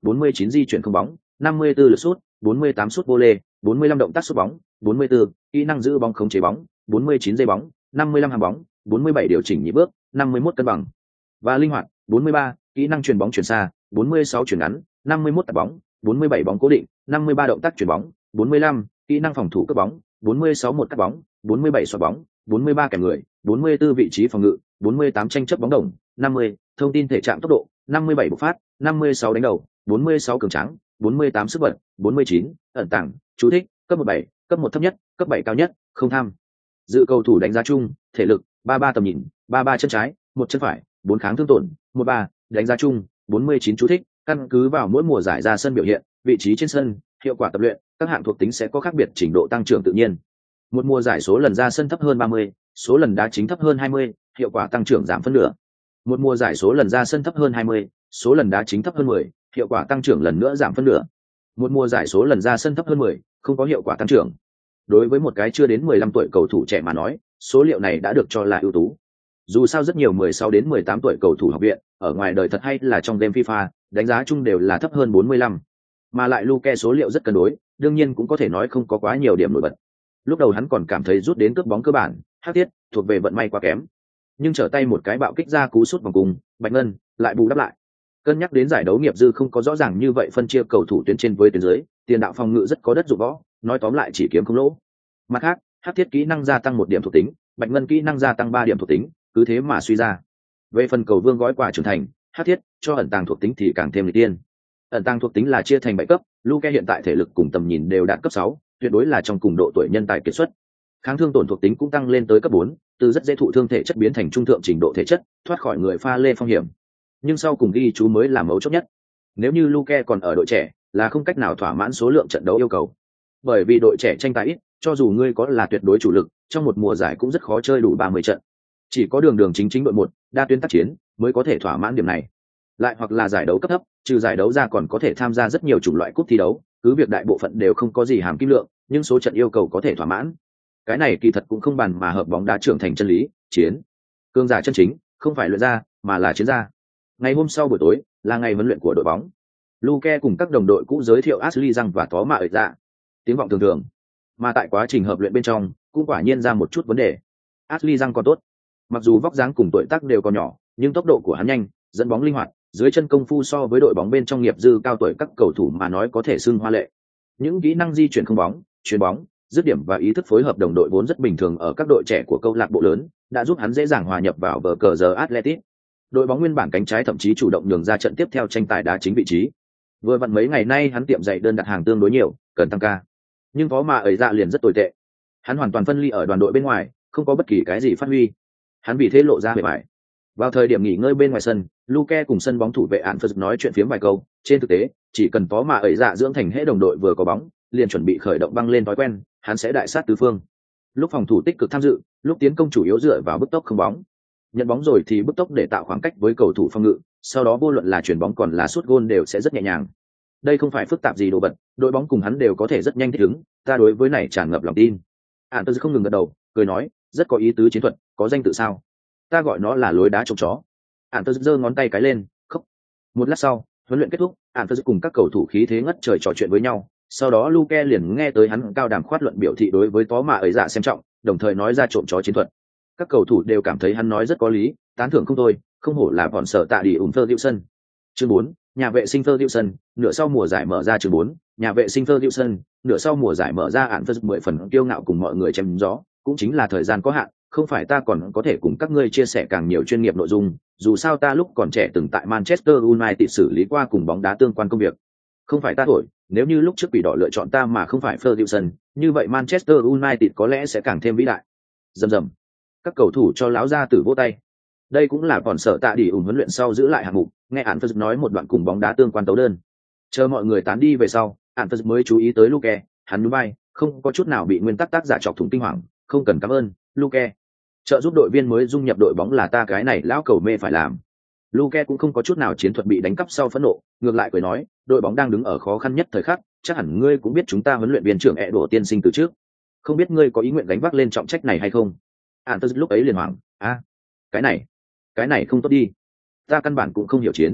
bốn mươi chín di chuyển không bóng, năm mươi tư lượt sút, bốn mươi tám sút vô lê, bốn mươi lăm động tác sút bóng, bốn mươi tư kỹ năng giữ bóng khống chế bóng, bốn mươi chín giây bóng, năm mươi lăm hàng bóng, bốn mươi bảy điều chỉnh nhịp bước, năm mươi mốt cân bằng và linh hoạt, bốn mươi ba kỹ năng chuyền bóng chuyển xa, bốn mươi sáu chuyển ngắn, năm mươi mốt tạt bóng, bốn mươi bảy bóng cố định, năm mươi ba động tác chuyền bóng, bốn mươi lăm kỹ năng phòng thủ cướp bóng, bốn mươi sáu một cắt bóng, bốn mươi bảy xoạc bóng, bốn mươi ba kèm người, bốn mươi tư vị trí phòng ngự, bốn mươi tám tranh chấp bóng đồng, năm mươi thông tin thể trạng tốc độ, năm mươi bảy bộc phát, năm mươi sáu đánh đầu, bốn mươi sáu cường tráng, bốn mươi tám sức bật, bốn mươi chín ẩn tàng, chú thích, cấp một bảy, cấp một thấp nhất, cấp bảy cao nhất, không tham. Dự cầu thủ đánh giá chung, thể lực, ba mươi ba tầm nhìn, ba mươi ba chân trái, một chân phải, bốn kháng thương tổn, một ba, đánh giá chung, bốn mươi chín chú thích, căn cứ vào mỗi mùa giải ra sân biểu hiện, vị trí trên sân, hiệu quả tập luyện, các hạng thuộc tính sẽ có khác biệt trình độ tăng trưởng tự nhiên. Một mùa giải số lần ra sân thấp hơn ba mươi, số lần đá chính thấp hơn hai mươi, hiệu quả tăng trưởng giảm phân nửa. Một mùa giải số lần ra sân thấp hơn hai mươi, số lần đá chính thấp hơn mười, hiệu quả tăng trưởng lần nữa giảm phân nửa. Một mùa giải số lần ra sân thấp hơn mười, không có hiệu quả tăng trưởng. Đối với một cái chưa đến mười lăm tuổi cầu thủ trẻ mà nói, số liệu này đã được cho là ưu tú. Dù sao rất nhiều mười sáu đến mười tám tuổi cầu thủ học viện, ở ngoài đời thật hay là trong game FIFA, đánh giá chung đều là thấp hơn bốn mươi lăm. Mà lại Luke số liệu rất cân đối, đương nhiên cũng có thể nói không có quá nhiều điểm nổi bật. Lúc đầu hắn còn cảm thấy rút đến cướp bóng cơ bản, hắc thiết, thuộc về vận may quá kém. Nhưng trở tay một cái bạo kích ra cú sút vòng cùng, Bạch Ngân lại bù đắp lại. Cân nhắc đến giải đấu nghiệp dư không có rõ ràng như vậy phân chia cầu thủ tuyến trên với tuyến dưới, tiền đạo phòng ngự rất có đất dụng võ, nói tóm lại chỉ kiếm không lỗ. Mặt khác, hắc thiết kỹ năng gia tăng một điểm thuộc tính, Bạch Ngân kỹ năng gia tăng ba điểm thuộc tính, cứ thế mà suy ra. Về phần cầu vương gói quà trưởng thành, hắc thiết cho ẩn tàng thuộc tính thì càng thêm lịch tiên. Ẩn tàng thuộc tính là chia thành bảy cấp, Luke hiện tại thể lực cùng tầm nhìn đều đạt cấp sáu, tuyệt đối là trong cùng độ tuổi nhân tài kiệt xuất. Kháng thương tổn thuộc tính cũng tăng lên tới cấp bốn, từ rất dễ thụ thương thể chất biến thành trung thượng trình độ thể chất, thoát khỏi người pha lê phong hiểm. Nhưng sau cùng ghi chú mới là mấu chốt nhất. Nếu như Luke còn ở đội trẻ, là không cách nào thỏa mãn số lượng trận đấu yêu cầu. Bởi vì đội trẻ tranh tài ít, cho dù ngươi có là tuyệt đối chủ lực, trong một mùa giải cũng rất khó chơi đủ ba mươi trận. Chỉ có đường đường chính chính đội một, đa tuyến tác chiến mới có thể thỏa mãn điểm này. Lại hoặc là giải đấu cấp thấp, trừ giải đấu ra còn có thể tham gia rất nhiều chủng loại cúp thi đấu, cứ việc đại bộ phận đều không có gì hàm kim lượng, nhưng số trận yêu cầu có thể thỏa mãn. Cái này kỳ thật cũng không bàn mà hợp bóng đá trưởng thành chân lý, chiến. Cương giả chân chính, không phải luyện ra, mà là chiến gia. Ngày hôm sau buổi tối, là ngày huấn luyện của đội bóng. Luke cùng các đồng đội cũ giới thiệu Ashley Young và Tó Mạ Ởi Dạ. Tiếng vọng thường thường. Mà tại quá trình hợp luyện bên trong, cũng quả nhiên ra một chút vấn đề. Ashley Young còn tốt. Mặc dù vóc dáng cùng tuổi tác đều còn nhỏ, nhưng tốc độ của hắn nhanh, dẫn bóng linh hoạt, dưới chân công phu so với đội bóng bên trong nghiệp dư cao tuổi các cầu thủ mà nói có thể xưng hoa lệ. Những kỹ năng di chuyển không bóng, chuyền bóng, dứt điểm và ý thức phối hợp đồng đội vốn rất bình thường ở các đội trẻ của câu lạc bộ lớn, đã giúp hắn dễ dàng hòa nhập vào bờ cờ giờ Athletic. Đội bóng nguyên bản cánh trái thậm chí chủ động nhường ra trận tiếp theo tranh tài đá chính vị trí. Vừa vặn mấy ngày nay hắn tiệm dạy đơn đặt hàng tương đối nhiều, cần tăng ca. Nhưng Phó Mạ Ởi Dạ liền rất tồi tệ. Hắn hoàn toàn phân ly ở đoàn đội bên ngoài, không có bất kỳ cái gì phát huy. Hắn vì thế lộ ra bề bại. Vào thời điểm nghỉ ngơi bên ngoài sân, Luke cùng sân bóng thủ vệ án Phật nói chuyện phiếm vài câu. Trên thực tế, chỉ cần Phó Mạ Ởi Dạ dưỡng thành hễ đồng đội vừa có bóng, liền chuẩn bị khởi động băng lên thói quen, hắn sẽ đại sát tứ phương. Lúc phòng thủ tích cực tham dự, lúc tiến công chủ yếu dựa vào bứt tốc không bóng. Nhận bóng rồi thì bứt tốc để tạo khoảng cách với cầu thủ phòng ngự, sau đó vô luận là chuyển bóng còn là sút gôn đều sẽ rất nhẹ nhàng. Đây không phải phức tạp gì đồ vật, đội bóng cùng hắn đều có thể rất nhanh thích ứng, ta đối với này tràn ngập lòng tin. Ản Tơ không ngừng gật đầu, cười nói, rất có ý tứ chiến thuật, có danh tự sao? Ta gọi nó là lối đá trộm chó. Ản Tơ giơ ngón tay cái lên, khóc. Một lát sau, huấn luyện kết thúc, Ản Tơ cùng các cầu thủ khí thế ngất trời trò chuyện với nhau. Sau đó Luke liền nghe tới hắn cao đàm khoát luận biểu thị đối với Tó Mạ Ởi Dạ xem trọng, đồng thời nói ra trộm chó chiến thuật. Các cầu thủ đều cảm thấy hắn nói rất có lý, tán thưởng không thôi, không hổ là bọn sở tạ đi ủng Ferguson. Chương bốn, nhà vệ sinh Ferguson, nửa sau mùa giải mở ra chương bốn, nhà vệ sinh Ferguson, nửa sau mùa giải mở ra Ản Tơ mười phần kiêu ngạo cùng mọi người chém gió, cũng chính là thời gian có hạn, không phải ta còn có thể cùng các ngươi chia sẻ càng nhiều chuyên nghiệp nội dung, dù sao ta lúc còn trẻ từng tại Manchester United xử lý qua cùng bóng đá tương quan công việc. Không phải ta thổi, nếu như lúc trước Quỷ Đỏ lựa chọn ta mà không phải Ferguson, như vậy Manchester United có lẽ sẽ càng thêm vĩ đại. Rầm rầm. Các cầu thủ cho láo ra tử vỗ tay. Đây cũng là còn sợ tạ đi ủng huấn luyện sau giữ lại hạng mục, nghe Ản Phật nói một đoạn cùng bóng đá tương quan tấu đơn. Chờ mọi người tán đi về sau, Ản Phật mới chú ý tới Luke, hắn nhún vai, không có chút nào bị nguyên tắc tác giả chọc thủng kinh hoàng, không cần cảm ơn, Luke. Trợ giúp đội viên mới dung nhập đội bóng là ta cái này lão cầu mê phải làm. Luke cũng không có chút nào chiến thuật bị đánh cắp sau phẫn nộ, ngược lại cười nói, đội bóng đang đứng ở khó khăn nhất thời khắc, chắc hẳn ngươi cũng biết chúng ta huấn luyện viên trưởng ẹ đổ tiên sinh từ trước. Không biết ngươi có ý nguyện gánh vác lên trọng trách này hay không? Ản Tơ lúc ấy liền hoảng, a, cái này, cái này không tốt đi. Ta căn bản cũng không hiểu chiến.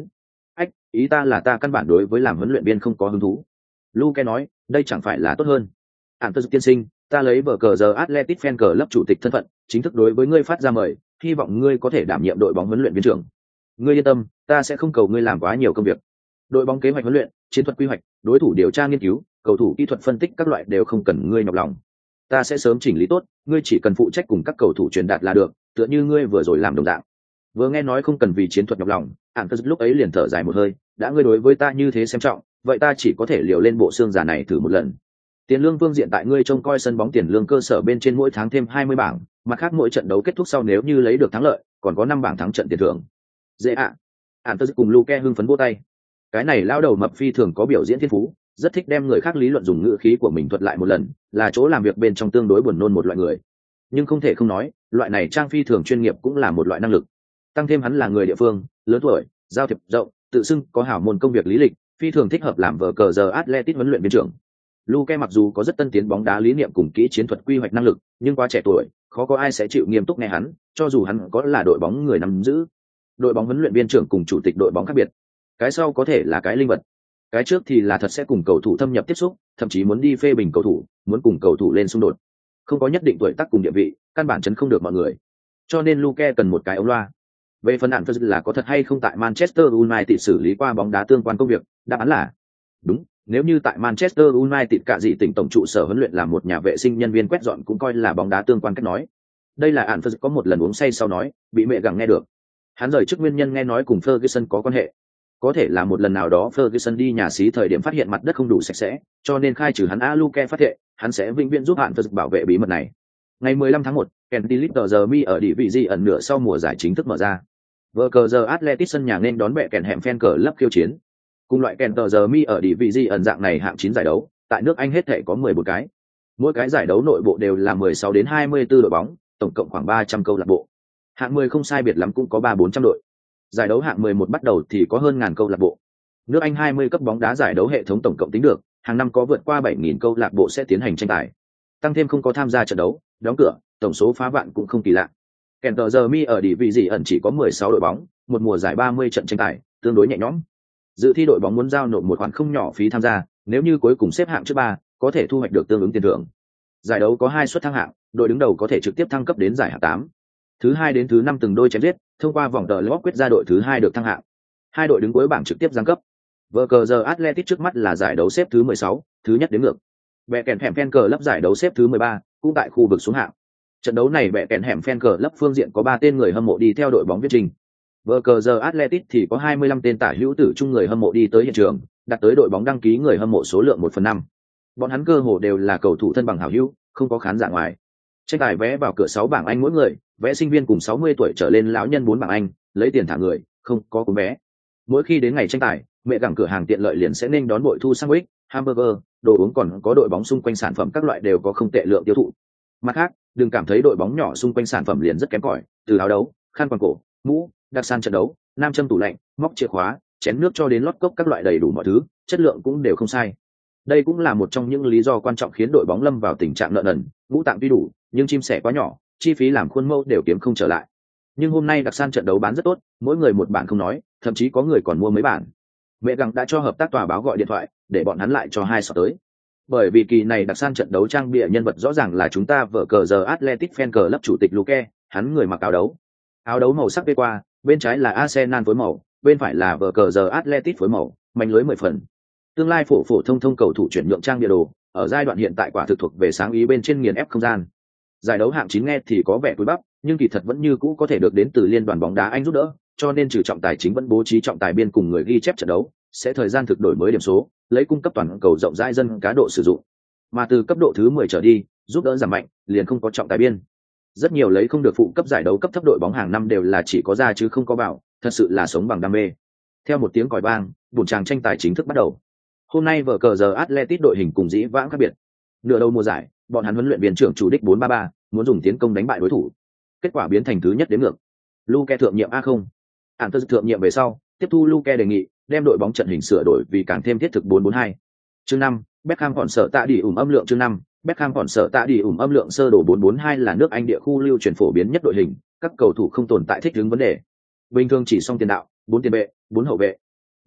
Ách, ý ta là ta căn bản đối với làm huấn luyện viên không có hứng thú. Luke nói, đây chẳng phải là tốt hơn. Antus tiên sinh, ta lấy vở cờ giờ Athletic Fan Club chủ tịch thân phận, chính thức đối với ngươi phát ra mời, hy vọng ngươi có thể đảm nhiệm đội bóng huấn luyện viên trưởng. Ngươi yên tâm, ta sẽ không cầu ngươi làm quá nhiều công việc. Đội bóng kế hoạch huấn luyện, chiến thuật quy hoạch, đối thủ điều tra nghiên cứu, cầu thủ kỹ thuật phân tích các loại đều không cần ngươi nhọc lòng. Ta sẽ sớm chỉnh lý tốt, ngươi chỉ cần phụ trách cùng các cầu thủ truyền đạt là được, tựa như ngươi vừa rồi làm đồng dạng. Vừa nghe nói không cần vì chiến thuật nhọc lòng, Antus lúc ấy liền thở dài một hơi, đã ngươi đối với ta như thế xem trọng, vậy ta chỉ có thể liều lên bộ xương giả này thử một lần. Tiền lương phương diện tại ngươi trông coi sân bóng tiền lương cơ sở bên trên mỗi tháng thêm hai mươi bảng, mặt khác mỗi trận đấu kết thúc sau nếu như lấy được thắng lợi, còn có năm bảng thắng trận tiền thưởng. Dễ ạ. À. Antus cùng Luke hưng phấn vỗ tay. Cái này lão đầu mập phi thường có biểu diễn thiên phú, rất thích đem người khác lý luận dùng ngữ khí của mình thuật lại một lần, là chỗ làm việc bên trong tương đối buồn nôn một loại người. Nhưng không thể không nói, loại này trang phi thường chuyên nghiệp cũng là một loại năng lực. Tăng thêm hắn là người địa phương, lớn tuổi, giao thiệp rộng, tự xưng có hảo môn công việc lý lịch, phi thường thích hợp làm vở cờ giờ Athletic huấn luyện viên trưởng. Luke mặc dù có rất tân tiến bóng đá lý niệm cùng kỹ chiến thuật quy hoạch năng lực, nhưng quá trẻ tuổi, khó có ai sẽ chịu nghiêm túc nghe hắn, cho dù hắn có là đội bóng người nắm giữ. Đội bóng huấn luyện viên trưởng cùng chủ tịch đội bóng khác biệt. Cái sau có thể là cái linh vật, cái trước thì là thật sẽ cùng cầu thủ thâm nhập tiếp xúc, thậm chí muốn đi phê bình cầu thủ, muốn cùng cầu thủ lên xung đột. Không có nhất định tuổi tác cùng địa vị, căn bản chấn không được mọi người. Cho nên Luke cần một cái ống loa. Về phần Antus là có thật hay không tại Manchester United xử lý qua bóng đá tương quan công việc, đáp án là đúng. Nếu như tại Manchester United cả dị tỉnh tổng trụ sở huấn luyện làm một nhà vệ sinh nhân viên quét dọn cũng coi là bóng đá tương quan cách nói. Đây là Antus có một lần uống say sau nói, bị mẹ gặng nghe được. Hắn rời chức nguyên nhân nghe nói cùng Ferguson có quan hệ. Có thể là một lần nào đó Ferguson đi nhà xí thời điểm phát hiện mặt đất không đủ sạch sẽ, cho nên khai trừ hắn. A Luke phát hiện, hắn sẽ vĩnh viễn giúp Antus bảo vệ bí mật này. Ngày mười lăm tháng một, Kenty Litter Mi ở địa vị gì ẩn nửa sau mùa giải chính thức mở ra. Vở cờ giờ Athletic sân nhà nên đón bẹ kèn hẻm fan cờ lấp khiêu chiến. Cùng loại kèn tờ giờ mi ở địa vị gì ẩn dạng này hạng chín giải đấu, tại nước Anh hết thể có mười một cái. Mỗi cái giải đấu nội bộ đều là mười sáu đến hai mươi tư đội bóng, tổng cộng khoảng ba trăm câu lạc bộ. Hạng mười không sai biệt lắm cũng có ba bốn trăm đội. Giải đấu hạng mười một bắt đầu thì có hơn ngàn câu lạc bộ. Nước Anh hai mươi cấp bóng đá giải đấu hệ thống tổng cộng tính được, hàng năm có vượt qua bảy nghìn câu lạc bộ sẽ tiến hành tranh tài. Tăng thêm không có tham gia trận đấu, đóng cửa, tổng số phá vạn cũng không kỳ lạ. Kèn tờ giờ mi ở địa vị gì ẩn chỉ có mười sáu đội bóng, một mùa giải ba mươi trận tranh tài, tương đối nhẹ nhõm. Dự thi đội bóng muốn giao nộp một khoản không nhỏ phí tham gia, nếu như cuối cùng xếp hạng trước ba, có thể thu hoạch được tương ứng tiền thưởng. Giải đấu có hai suất thăng hạng, đội đứng đầu có thể trực tiếp thăng cấp đến giải hạng tám. Thứ hai đến thứ năm từng đôi chém giết, thông qua vòng play-off quyết ra đội thứ hai được thăng hạng. Hai đội đứng cuối bảng trực tiếp giáng cấp. Vở cờ giờ Athletic trước mắt là giải đấu xếp thứ mười sáu, thứ nhất đến ngược. Bẹ kèn hẻm fan cờ lấp giải đấu xếp thứ mười ba, cũng tại khu vực xuống hạng. Trận đấu này bẹ kèn hẻm fan cờ lấp phương diện có ba tên người hâm mộ đi theo đội bóng viết trình. Vở cờ giờ Athletic thì có hai mươi lăm tên tả hữu tử chung người hâm mộ đi tới hiện trường, đạt tới đội bóng đăng ký người hâm mộ số lượng một phần năm. Bọn hắn cơ hồ đều là cầu thủ thân bằng hảo hữu, không có khán giả ngoài. Tranh tài vé vào cửa sáu bảng Anh mỗi người, vé sinh viên cùng sáu mươi tuổi trở lên lão nhân bốn bảng Anh, lấy tiền thả người, không có cuốn vé. Mỗi khi đến ngày tranh tài, mẹ gặng cửa hàng tiện lợi liền sẽ nên đón bội thu sandwich, hamburger, đồ uống, còn có đội bóng xung quanh sản phẩm các loại đều có không tệ lượng tiêu thụ. Mặt khác, đừng cảm thấy đội bóng nhỏ xung quanh sản phẩm liền rất kém cỏi, từ áo đấu, khăn quàng cổ, mũ, đặc sản trận đấu, nam châm tủ lạnh, móc chìa khóa, chén nước cho đến lót cốc các loại đầy đủ mọi thứ, chất lượng cũng đều không sai. Đây cũng là một trong những lý do quan trọng khiến đội bóng lâm vào tình trạng nợ nần, ngũ tạng tuy đủ, nhưng chim sẻ quá nhỏ, chi phí làm khuôn mẫu đều kiếm không trở lại. Nhưng hôm nay đặc sản trận đấu bán rất tốt, mỗi người một bản không nói, thậm chí có người còn mua mấy bản. Mẹ gặng đã cho hợp tác tòa báo gọi điện thoại, để bọn hắn lại cho hai sọ tới. Bởi vì kỳ này đặc sản trận đấu trang bìa nhân vật rõ ràng là chúng ta vở cờ giờ Athletic Fan Club chủ tịch Luke, hắn người mặc áo đấu. Áo đấu màu sắc bê qua, bên trái là Arsenal phối màu, bên phải là vở cờ giờ Athletic phối màu, mảnh lưới mười phần. Tương lai phổ phổ thông thông cầu thủ chuyển nhượng trang bìa đồ, ở giai đoạn hiện tại quả thực thuộc về sáng ý bên trên nghiền ép không gian. Giải đấu hạng chín nghe thì có vẻ cúi bắp, nhưng kỳ thật vẫn như cũ có thể được đến từ liên đoàn bóng đá Anh giúp đỡ, cho nên trừ trọng tài chính vẫn bố trí trọng tài biên cùng người ghi chép trận đấu, sẽ thời gian thực đổi mới điểm số, lấy cung cấp toàn cầu rộng rãi dân cá độ sử dụng. Mà từ cấp độ thứ mười trở đi, giúp đỡ giảm mạnh, liền không có trọng tài biên. Rất nhiều lấy không được phụ cấp giải đấu cấp thấp đội bóng hàng năm đều là chỉ có ra chứ không có vào, thật sự là sống bằng đam mê. Theo một tiếng còi vang, buổi tràng tranh tài chính thức bắt đầu. Hôm nay vở cờ giờ Athletic đội hình cùng dĩ vãng khác biệt. Nửa đầu mùa giải, bọn hắn huấn luyện viên trưởng chủ đích bốn ba ba, muốn dùng tiến công đánh bại đối thủ. Kết quả biến thành thứ nhất đến ngược. Luke thượng nhiệm A không. Antus thượng nhiệm về sau, tiếp thu Luke đề nghị, đem đội bóng trận hình sửa đổi vì càng thêm thiết thực bốn bốn hai. Chương năm, Beckham còn sợ tạ đi ủng âm lượng chương năm, Beckham còn sợ tạ đi ủng âm lượng sơ đồ bốn bốn hai là nước Anh địa khu lưu truyền phổ biến nhất đội hình, các cầu thủ không tồn tại thích ứng vấn đề. Bình thường chỉ song tiền đạo, bốn tiền vệ, bốn hậu vệ.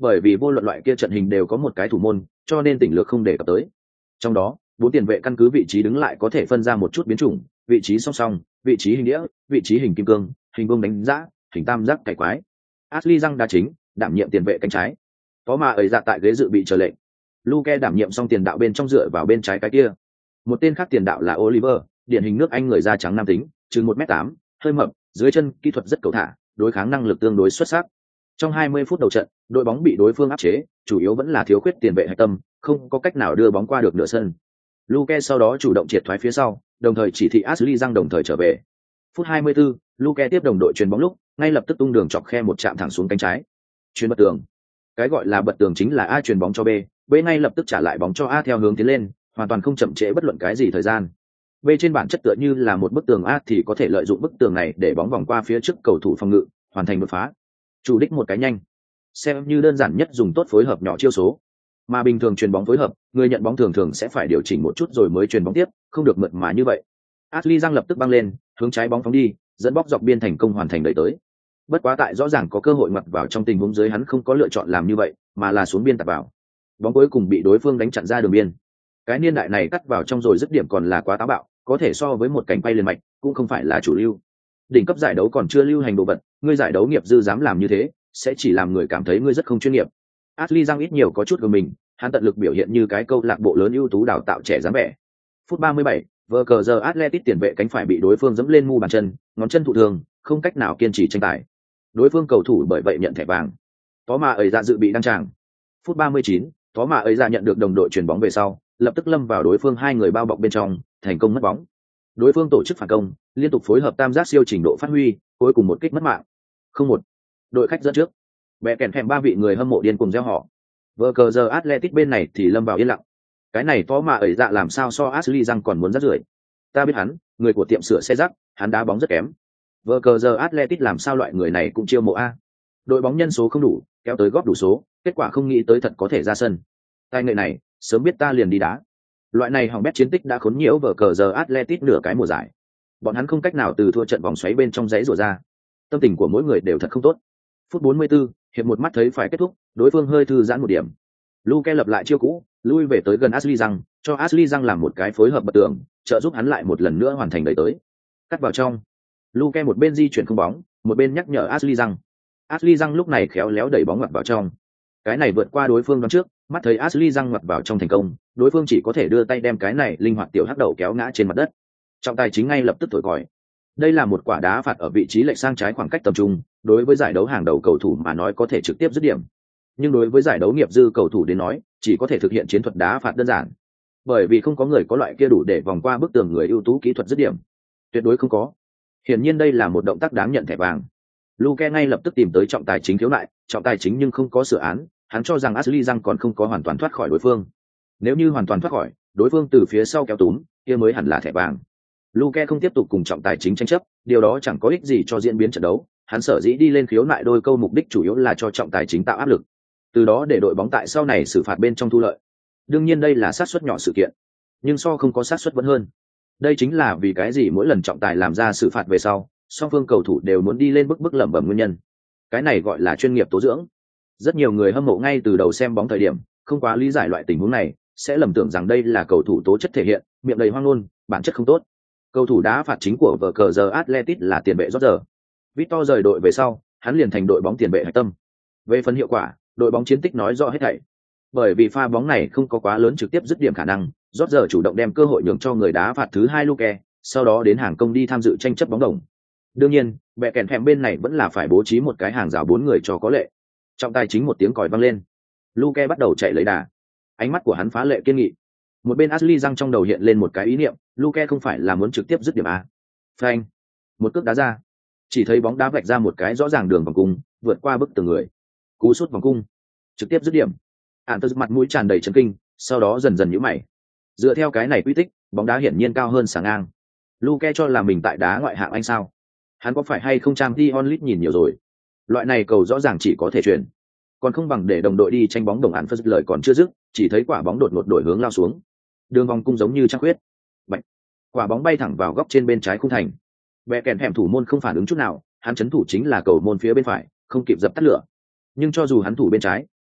bởi vì vô luận loại kia trận hình đều có một cái thủ môn, cho nên tỉnh lược không đề cập tới. Trong đó, bốn tiền vệ căn cứ vị trí đứng lại có thể phân ra một chút biến chủng, vị trí song song, vị trí hình đĩa, vị trí hình kim cương, hình vuông đánh giá, hình tam giác cải quái. Ashley Young đá chính, đảm nhiệm tiền vệ cánh trái. Có mà ấy ra tại ghế dự bị chờ lệnh. Luke đảm nhiệm xong tiền đạo bên trong dựa vào bên trái cái kia. Một tên khác tiền đạo là Oliver, điển hình nước Anh người da trắng nam tính, chừng một mét tám, hơi mập, dưới chân kỹ thuật rất cầu thả, đối kháng năng lực tương đối xuất sắc. Trong hai mươi phút đầu trận, đội bóng bị đối phương áp chế, chủ yếu vẫn là thiếu khuyết tiền vệ hạch tâm, không có cách nào đưa bóng qua được nửa sân. Luke sau đó chủ động triệt thoái phía sau, đồng thời chỉ thị Ashley Young đồng thời trở về. Phút hai mươi tư, Luke tiếp đồng đội chuyền bóng lúc, ngay lập tức tung đường chọc khe một chạm thẳng xuống cánh trái. Chuyền bật tường. Cái gọi là bật tường chính là A chuyền bóng cho B, B ngay lập tức trả lại bóng cho A theo hướng tiến lên, hoàn toàn không chậm trễ bất luận cái gì thời gian. B trên bản chất tựa như là một bức tường A thì có thể lợi dụng bức tường này để bóng vòng qua phía trước cầu thủ phòng ngự, hoàn thành đột phá. Chủ đích một cái nhanh, xem như đơn giản nhất dùng tốt phối hợp nhỏ chiêu số. Mà bình thường chuyền bóng phối hợp, người nhận bóng thường thường sẽ phải điều chỉnh một chút rồi mới chuyền bóng tiếp, không được mượt mà như vậy. Ashley Young lập tức băng lên, hướng trái bóng phóng đi, dẫn bóng dọc biên thành công hoàn thành đẩy tới. Bất quá tại rõ ràng có cơ hội ngoặt vào trong tình huống dưới hắn không có lựa chọn làm như vậy, mà là xuống biên tạt vào. Bóng cuối cùng bị đối phương đánh chặn ra đường biên. Cái niên đại này cắt vào trong rồi dứt điểm còn là quá táo bạo, có thể so với một cánh bay liền mạch, cũng không phải là chủ lưu. Đỉnh cấp giải đấu còn chưa lưu hành đồ vật, ngươi giải đấu nghiệp dư dám làm như thế, sẽ chỉ làm người cảm thấy ngươi rất không chuyên nghiệp. Ashley Young ít nhiều có chút của mình, hắn tận lực biểu hiện như cái câu lạc bộ lớn ưu tú đào tạo trẻ dáng vẻ. Phút ba mươi bảy, vờ cờ giờ Athletic tiền vệ cánh phải bị đối phương giẫm lên mu bàn chân, ngón chân thụ thương, không cách nào kiên trì tranh tài. Đối phương cầu thủ bởi vậy nhận thẻ vàng. Tó mà ấy ra dự bị đăng tràng. Phút ba mươi chín, Tó mà ấy ra nhận được đồng đội chuyển bóng về sau, lập tức lâm vào đối phương hai người bao bọc bên trong, thành công mất bóng. Đối phương tổ chức phản công, liên tục phối hợp tam giác siêu trình độ phát huy, cuối cùng một kích mất mạng. Không một, đội khách dẫn trước. Bẻ kèn thèm ba vị người hâm mộ điên cùng reo hò. Vờ cờ giờ Athletic bên này thì lâm vào yên lặng. Cái này Tó mà ấy dạ làm sao so Ashley Young còn muốn rất rưởi. Ta biết hắn, người của tiệm sửa xe rắc, hắn đá bóng rất kém. Vờ cờ giờ Athletic làm sao loại người này cũng chiêu mộ a. Đội bóng nhân số không đủ, kéo tới góp đủ số, kết quả không nghĩ tới thật có thể ra sân. Tài nghệ này, sớm biết ta liền đi đá. Loại này hỏng bét chiến tích đã khốn nhiễu vở cờ giờ Athletic nửa cái mùa giải. Bọn hắn không cách nào từ thua trận vòng xoáy bên trong giấy rủa ra. Tâm tình của mỗi người đều thật không tốt. Phút bốn mươi tư, hiệp một mắt thấy phải kết thúc, đối phương hơi thư giãn một điểm. Luke lập lại chiêu cũ, lui về tới gần Ashley Young, cho Ashley Young làm một cái phối hợp bật tường, trợ giúp hắn lại một lần nữa hoàn thành đẩy tới. Cắt vào trong. Luke một bên di chuyển không bóng, một bên nhắc nhở Ashley Young. Ashley Young lúc này khéo léo đẩy bóng ngoặt vào trong. Cái này vượt qua đối phương đón trước, mắt thấy Ashley Young ngoặt vào trong thành công, đối phương chỉ có thể đưa tay đem cái này linh hoạt tiểu hắc đầu kéo ngã trên mặt đất. Trọng tài chính ngay lập tức thổi còi. Đây là một quả đá phạt ở vị trí lệch sang trái khoảng cách tầm trung, đối với giải đấu hàng đầu cầu thủ mà nói có thể trực tiếp dứt điểm. Nhưng đối với giải đấu nghiệp dư cầu thủ đến nói, chỉ có thể thực hiện chiến thuật đá phạt đơn giản. Bởi vì không có người có loại kia đủ để vòng qua bức tường người ưu tú kỹ thuật dứt điểm. Tuyệt đối không có. Hiển nhiên đây là một động tác đáng nhận thẻ vàng. Luke ngay lập tức tìm tới trọng tài chính khiếu nại, trọng tài chính nhưng không có sửa án, hắn cho rằng Ashley Young còn không có hoàn toàn thoát khỏi đối phương. Nếu như hoàn toàn thoát khỏi, đối phương từ phía sau kéo túm, kia mới hẳn là thẻ vàng. Luke không tiếp tục cùng trọng tài chính tranh chấp, điều đó chẳng có ích gì cho diễn biến trận đấu, hắn sở dĩ đi lên khiếu nại đôi câu mục đích chủ yếu là cho trọng tài chính tạo áp lực. Từ đó để đội bóng tại sau này xử phạt bên trong thu lợi. Đương nhiên đây là sát suất nhỏ sự kiện, nhưng so không có sát suất vẫn hơn. Đây chính là vì cái gì mỗi lần trọng tài làm ra xử phạt về sau, song phương cầu thủ đều muốn đi lên bức bức lẩm bẩm nguyên nhân. Cái này gọi là chuyên nghiệp tố dưỡng. Rất nhiều người hâm mộ ngay từ đầu xem bóng thời điểm, không quá lý giải loại tình huống này, sẽ lầm tưởng rằng đây là cầu thủ tố chất thể hiện, miệng đầy hoang ngôn, bản chất không tốt. Cầu thủ đá phạt chính của vở cờ giờ Athletic là tiền vệ Roger. Victor rời đội về sau, hắn liền thành đội bóng tiền vệ hạch tâm. Về phần hiệu quả, đội bóng chiến tích nói rõ hết thảy. Bởi vì pha bóng này không có quá lớn trực tiếp dứt điểm khả năng, Roger chủ động đem cơ hội nhường cho người đá phạt thứ hai Luke, sau đó đến hàng công đi tham dự tranh chấp bóng đồng. Đương nhiên, bẻ kèn thèm bên này vẫn là phải bố trí một cái hàng rào bốn người cho có lệ. Trọng tài chính một tiếng còi vang lên. Luke bắt đầu chạy lấy đà. Ánh mắt của hắn phá lệ kiên nghị. Một bên Ashley Young trong đầu hiện lên một cái ý niệm, Luke không phải là muốn trực tiếp dứt điểm à? Phanh. Một cước đá ra. Chỉ thấy bóng đá vạch ra một cái rõ ràng đường vòng cung, vượt qua bức tường người. Cú sút vòng cung, trực tiếp dứt điểm. Ản Tơ mặt mũi tràn đầy chấn kinh, sau đó dần dần nhíu mày. Dựa theo cái này quy tích, bóng đá hiển nhiên cao hơn sáng ngang. Luke cho là mình tại đá ngoại hạng Anh sao? Hắn có phải hay không trang Dion Lit nhìn nhiều rồi? Loại này cầu rõ ràng chỉ có thể chuyển, còn không bằng để đồng đội đi tranh bóng đồng Ản Tơ lời còn chưa dứt, chỉ thấy quả bóng đột ngột đổi hướng lao xuống. Đường vòng cung giống như trăng khuyết. Bạch. Quả bóng bay thẳng vào góc trên bên trái khung thành. Bẻ kèn hẻm thủ môn không phản ứng chút nào, hắn chấn thủ chính là cầu môn phía bên phải, không kịp dập tắt lửa. Nhưng cho dù hắn thủ bên trái,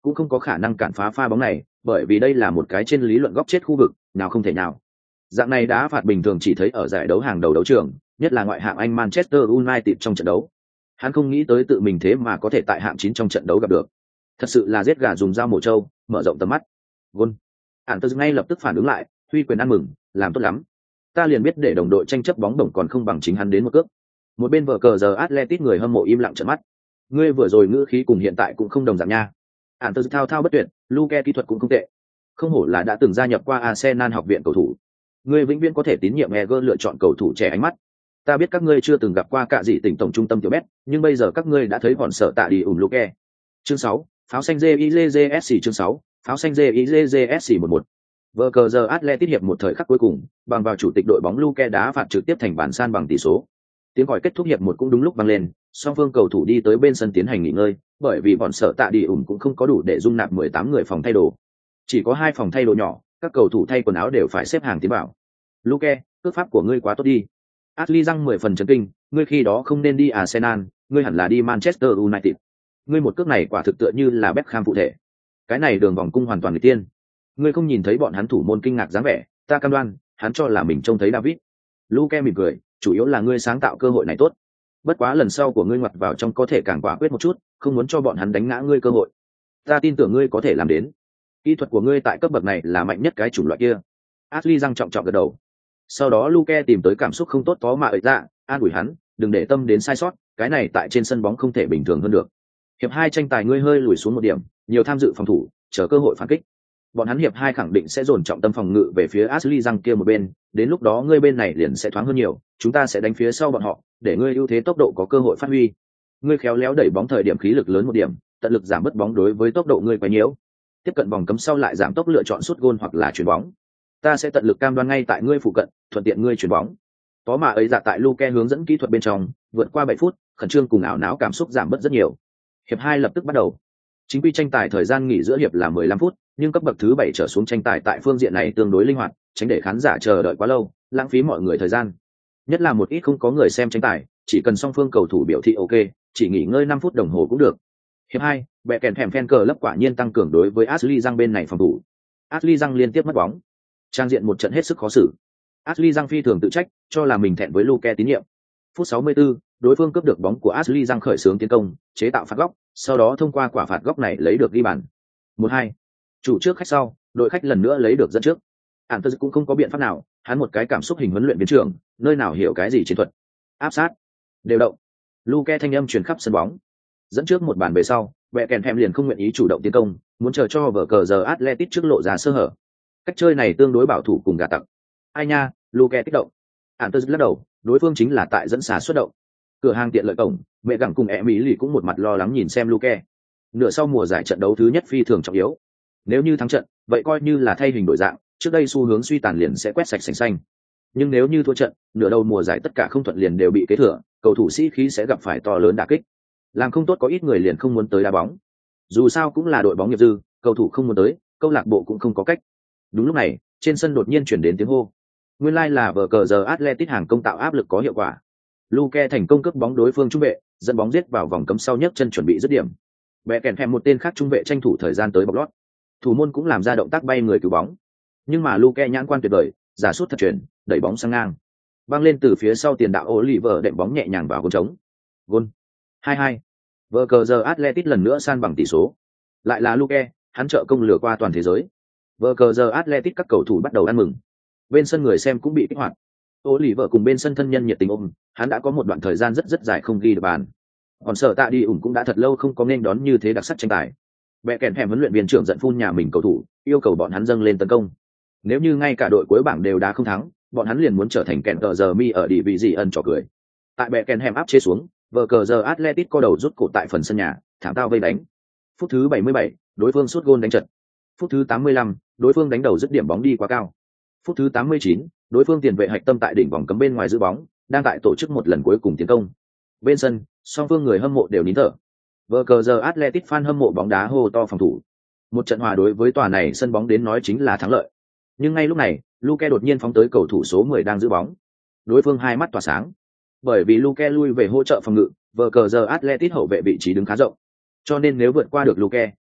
cũng không có khả năng cản phá pha bóng này, bởi vì đây là một cái trên lý luận góc chết khu vực, nào không thể nào. Dạng này đá phạt bình thường chỉ thấy ở giải đấu hàng đầu đấu trường, nhất là ngoại hạng Anh Manchester United trong trận đấu. Hắn không nghĩ tới tự mình thế mà có thể tại hạng chín trong trận đấu gặp được. Thật sự là giết gà dùng dao mổ trâu, mở rộng tầm mắt. Gol. Ản Tơ ngay lập tức phản ứng lại, huy quyền ăn mừng, làm tốt lắm. Ta liền biết để đồng đội tranh chấp bóng đồng còn không bằng chính hắn đến một cước. Một bên vở cờ giờ Atletico người hâm mộ im lặng trợn mắt. Ngươi vừa rồi ngữ khí cùng hiện tại cũng không đồng dạng nha. Ản Tơ thao thao bất tuyệt, Luke kỹ thuật cũng không tệ. Không hổ là đã từng gia nhập qua Arsenal học viện cầu thủ. Ngươi vĩnh viễn có thể tín nhiệm Eger lựa chọn cầu thủ trẻ ánh mắt. Ta biết các ngươi chưa từng gặp qua cả gì tỉnh tổng trung tâm tiểu bet, nhưng bây giờ các ngươi đã thấy bọn sợ tạ đi ủng Luke. Chương sáu, pháo xanh J I J J S chương sáu, pháo xanh J I J J S một một. Vở cờ giờ Atletico hiệp một thời khắc cuối cùng, bằng vào chủ tịch đội bóng Luke đá phạt trực tiếp thành bàn san bằng tỷ số. Tiếng còi kết thúc hiệp một cũng đúng lúc vang lên, song phương cầu thủ đi tới bên sân tiến hành nghỉ ngơi, bởi vì bọn sợ tạ đi ủng cũng không có đủ để dung nạp mười tám người phòng thay đồ. Chỉ có hai phòng thay đồ nhỏ, các cầu thủ thay quần áo đều phải xếp hàng tiến vào. Luke, cước pháp của ngươi quá tốt đi. Ashley răng mười phần chấn kinh, ngươi khi đó không nên đi Arsenal, ngươi hẳn là đi Manchester United. Ngươi một cước này quả thực tựa như là Beckham phụ thể. Cái này đường vòng cung hoàn toàn người tiên. Ngươi không nhìn thấy bọn hắn thủ môn kinh ngạc dáng vẻ, ta cam đoan, hắn cho là mình trông thấy David. Luke mỉm cười, chủ yếu là ngươi sáng tạo cơ hội này tốt. Bất quá lần sau của ngươi ngoặt vào trong có thể càng quả quyết một chút, không muốn cho bọn hắn đánh ngã ngươi cơ hội. Ta tin tưởng ngươi có thể làm đến. Kỹ thuật của ngươi tại cấp bậc này là mạnh nhất cái chủng loại kia. Ashley răng trọng trọng gật đầu. Sau đó Luke tìm tới cảm xúc không tốt phó mà ợi ra, an ủi hắn, đừng để tâm đến sai sót, cái này tại trên sân bóng không thể bình thường hơn được. Hiệp hai tranh tài ngươi hơi lùi xuống một điểm, nhiều tham dự phòng thủ, chờ cơ hội phản kích. Bọn hắn hiệp hai khẳng định sẽ dồn trọng tâm phòng ngự về phía Ashley răng kia một bên, đến lúc đó ngươi bên này liền sẽ thoáng hơn nhiều, chúng ta sẽ đánh phía sau bọn họ, để ngươi ưu thế tốc độ có cơ hội phát huy. Ngươi khéo léo đẩy bóng thời điểm khí lực lớn một điểm, tận lực giảm bớt bóng đối với tốc độ ngươi quá nhiễu. Tiếp cận vòng cấm sau lại giảm tốc lựa chọn sút gôn hoặc là chuyền bóng. Ta sẽ tận lực cam đoan ngay tại ngươi phụ cận, thuận tiện ngươi chuyền bóng. Có mà ấy dạ tại Luke hướng dẫn kỹ thuật bên trong, vượt qua bảy phút, khẩn trương cùng ảo não cảm xúc giảm bớt rất nhiều. Hiệp hai lập tức bắt đầu. Chính quy tranh tài thời gian nghỉ giữa hiệp là mười lăm phút, nhưng cấp bậc thứ bảy trở xuống tranh tài tại phương diện này tương đối linh hoạt, tránh để khán giả chờ đợi quá lâu, lãng phí mọi người thời gian. Nhất là một ít không có người xem tranh tài, chỉ cần song phương cầu thủ biểu thị ok, chỉ nghỉ ngơi năm phút đồng hồ cũng được. Hiệp hai, bẻ kèn thèm fan cờ lấp quả nhiên tăng cường đối với Ashley Young bên này phòng thủ. Ashley Young liên tiếp mất bóng. Trang diện một trận hết sức khó xử. Ashley Young phi thường tự trách, cho là mình thẹn với Luke tín nhiệm. Phút sáu mươi tư, đối phương cướp được bóng của Ashley Young khởi xướng tiến công, chế tạo phạt góc, sau đó thông qua quả phạt góc này lấy được ghi bàn. một hai. Chủ trước khách sau, đội khách lần nữa lấy được dẫn trước. Antus cũng không có biện pháp nào, hắn một cái cảm xúc hình huấn luyện viên trưởng, nơi nào hiểu cái gì chiến thuật. Áp sát, đều động. Luke thanh âm truyền khắp sân bóng. Dẫn trước một bàn về sau, Bẹ kèn thèm liền không nguyện ý chủ động tiến công, muốn chờ cho vở cờ giờ Atletico trước lộ ra sơ hở. Cách chơi này tương đối bảo thủ cùng gà tặc. Ai nha, Luke kích động. Antus lắc đầu, đối phương chính là tại dẫn xà xuất động. Cửa hàng tiện lợi cổng, mẹ gặng cùng ẹ mỹ lì cũng một mặt lo lắng nhìn xem Luke. Nửa sau mùa giải trận đấu thứ nhất phi thường trọng yếu. Nếu như thắng trận, vậy coi như là thay hình đổi dạng, trước đây xu hướng suy tàn liền sẽ quét sạch sành xanh. Nhưng nếu như thua trận, nửa đầu mùa giải tất cả không thuận liền đều bị kế thừa, cầu thủ sĩ khí sẽ gặp phải to lớn đả kích. Làm không tốt có ít người liền không muốn tới đá bóng. Dù sao cũng là đội bóng nghiệp dư, cầu thủ không muốn tới, câu lạc bộ cũng không có cách. Đúng lúc này, trên sân đột nhiên chuyển đến tiếng hô. Nguyên lai like là vở cờ giờ Atletico hàng công tạo áp lực có hiệu quả. Luke thành công cướp bóng đối phương trung vệ, dẫn bóng giết vào vòng cấm sau nhấc chân chuẩn bị dứt điểm. Bẻ kèn thèm một tên khác trung vệ tranh thủ thời gian tới bọc lót. Thủ môn cũng làm ra động tác bay người cứu bóng. Nhưng mà Luke nhãn quan tuyệt vời, giả sút thật chuyển, đẩy bóng sang ngang. Băng lên từ phía sau tiền đạo Oliver đệm bóng nhẹ nhàng vào gôn trống. Gôn. hai hai. Vở cờ giờ Atletico lần nữa san bằng tỷ số. Lại là Luke, hắn trợ công lừa qua toàn thế giới. Vở cờ giờ Atletico các cầu thủ bắt đầu ăn mừng. Bên sân người xem cũng bị kích hoạt. Oliver cùng bên sân thân nhân nhiệt tình ôm, hắn đã có một đoạn thời gian rất rất dài không ghi được bàn. Còn sở tạ đi ủng cũng đã thật lâu không có nên đón như thế đặc sắc tranh tài. Bẻ kèn thèm huấn luyện viên trưởng giận phun nhà mình cầu thủ, yêu cầu bọn hắn dâng lên tấn công. Nếu như ngay cả đội cuối bảng đều đá không thắng, bọn hắn liền muốn trở thành kèn tờ giờ mi ở địa vị gì ân trò cười. Tại bẻ kèn hẻm áp chế xuống, vở cờ giờ Atletico co đầu rút cổ tại phần sân nhà, thảm tao vây đánh. Phút thứ bảy mươi bảy, đối phương sút gôn đánh trật. Phút thứ tám mươi lăm, đối phương đánh đầu dứt điểm bóng đi quá cao. Phút thứ tám mươi chín, đối phương tiền vệ hạch tâm tại đỉnh vòng cấm bên ngoài giữ bóng, đang tại tổ chức một lần cuối cùng tiến công. Bên sân, song phương người hâm mộ đều nín thở. Vở cờ giờ Atletico fan hâm mộ bóng đá hô to phòng thủ. Một trận hòa đối với tòa này sân bóng đến nói chính là thắng lợi. Nhưng ngay lúc này, Luke đột nhiên phóng tới cầu thủ số mười đang giữ bóng. Đối phương hai mắt tỏa sáng. Bởi vì Luke lui về hỗ trợ phòng ngự, vở cờ giờ Atletico hậu vệ vị trí đứng khá rộng. Cho nên nếu vượt qua được Luke,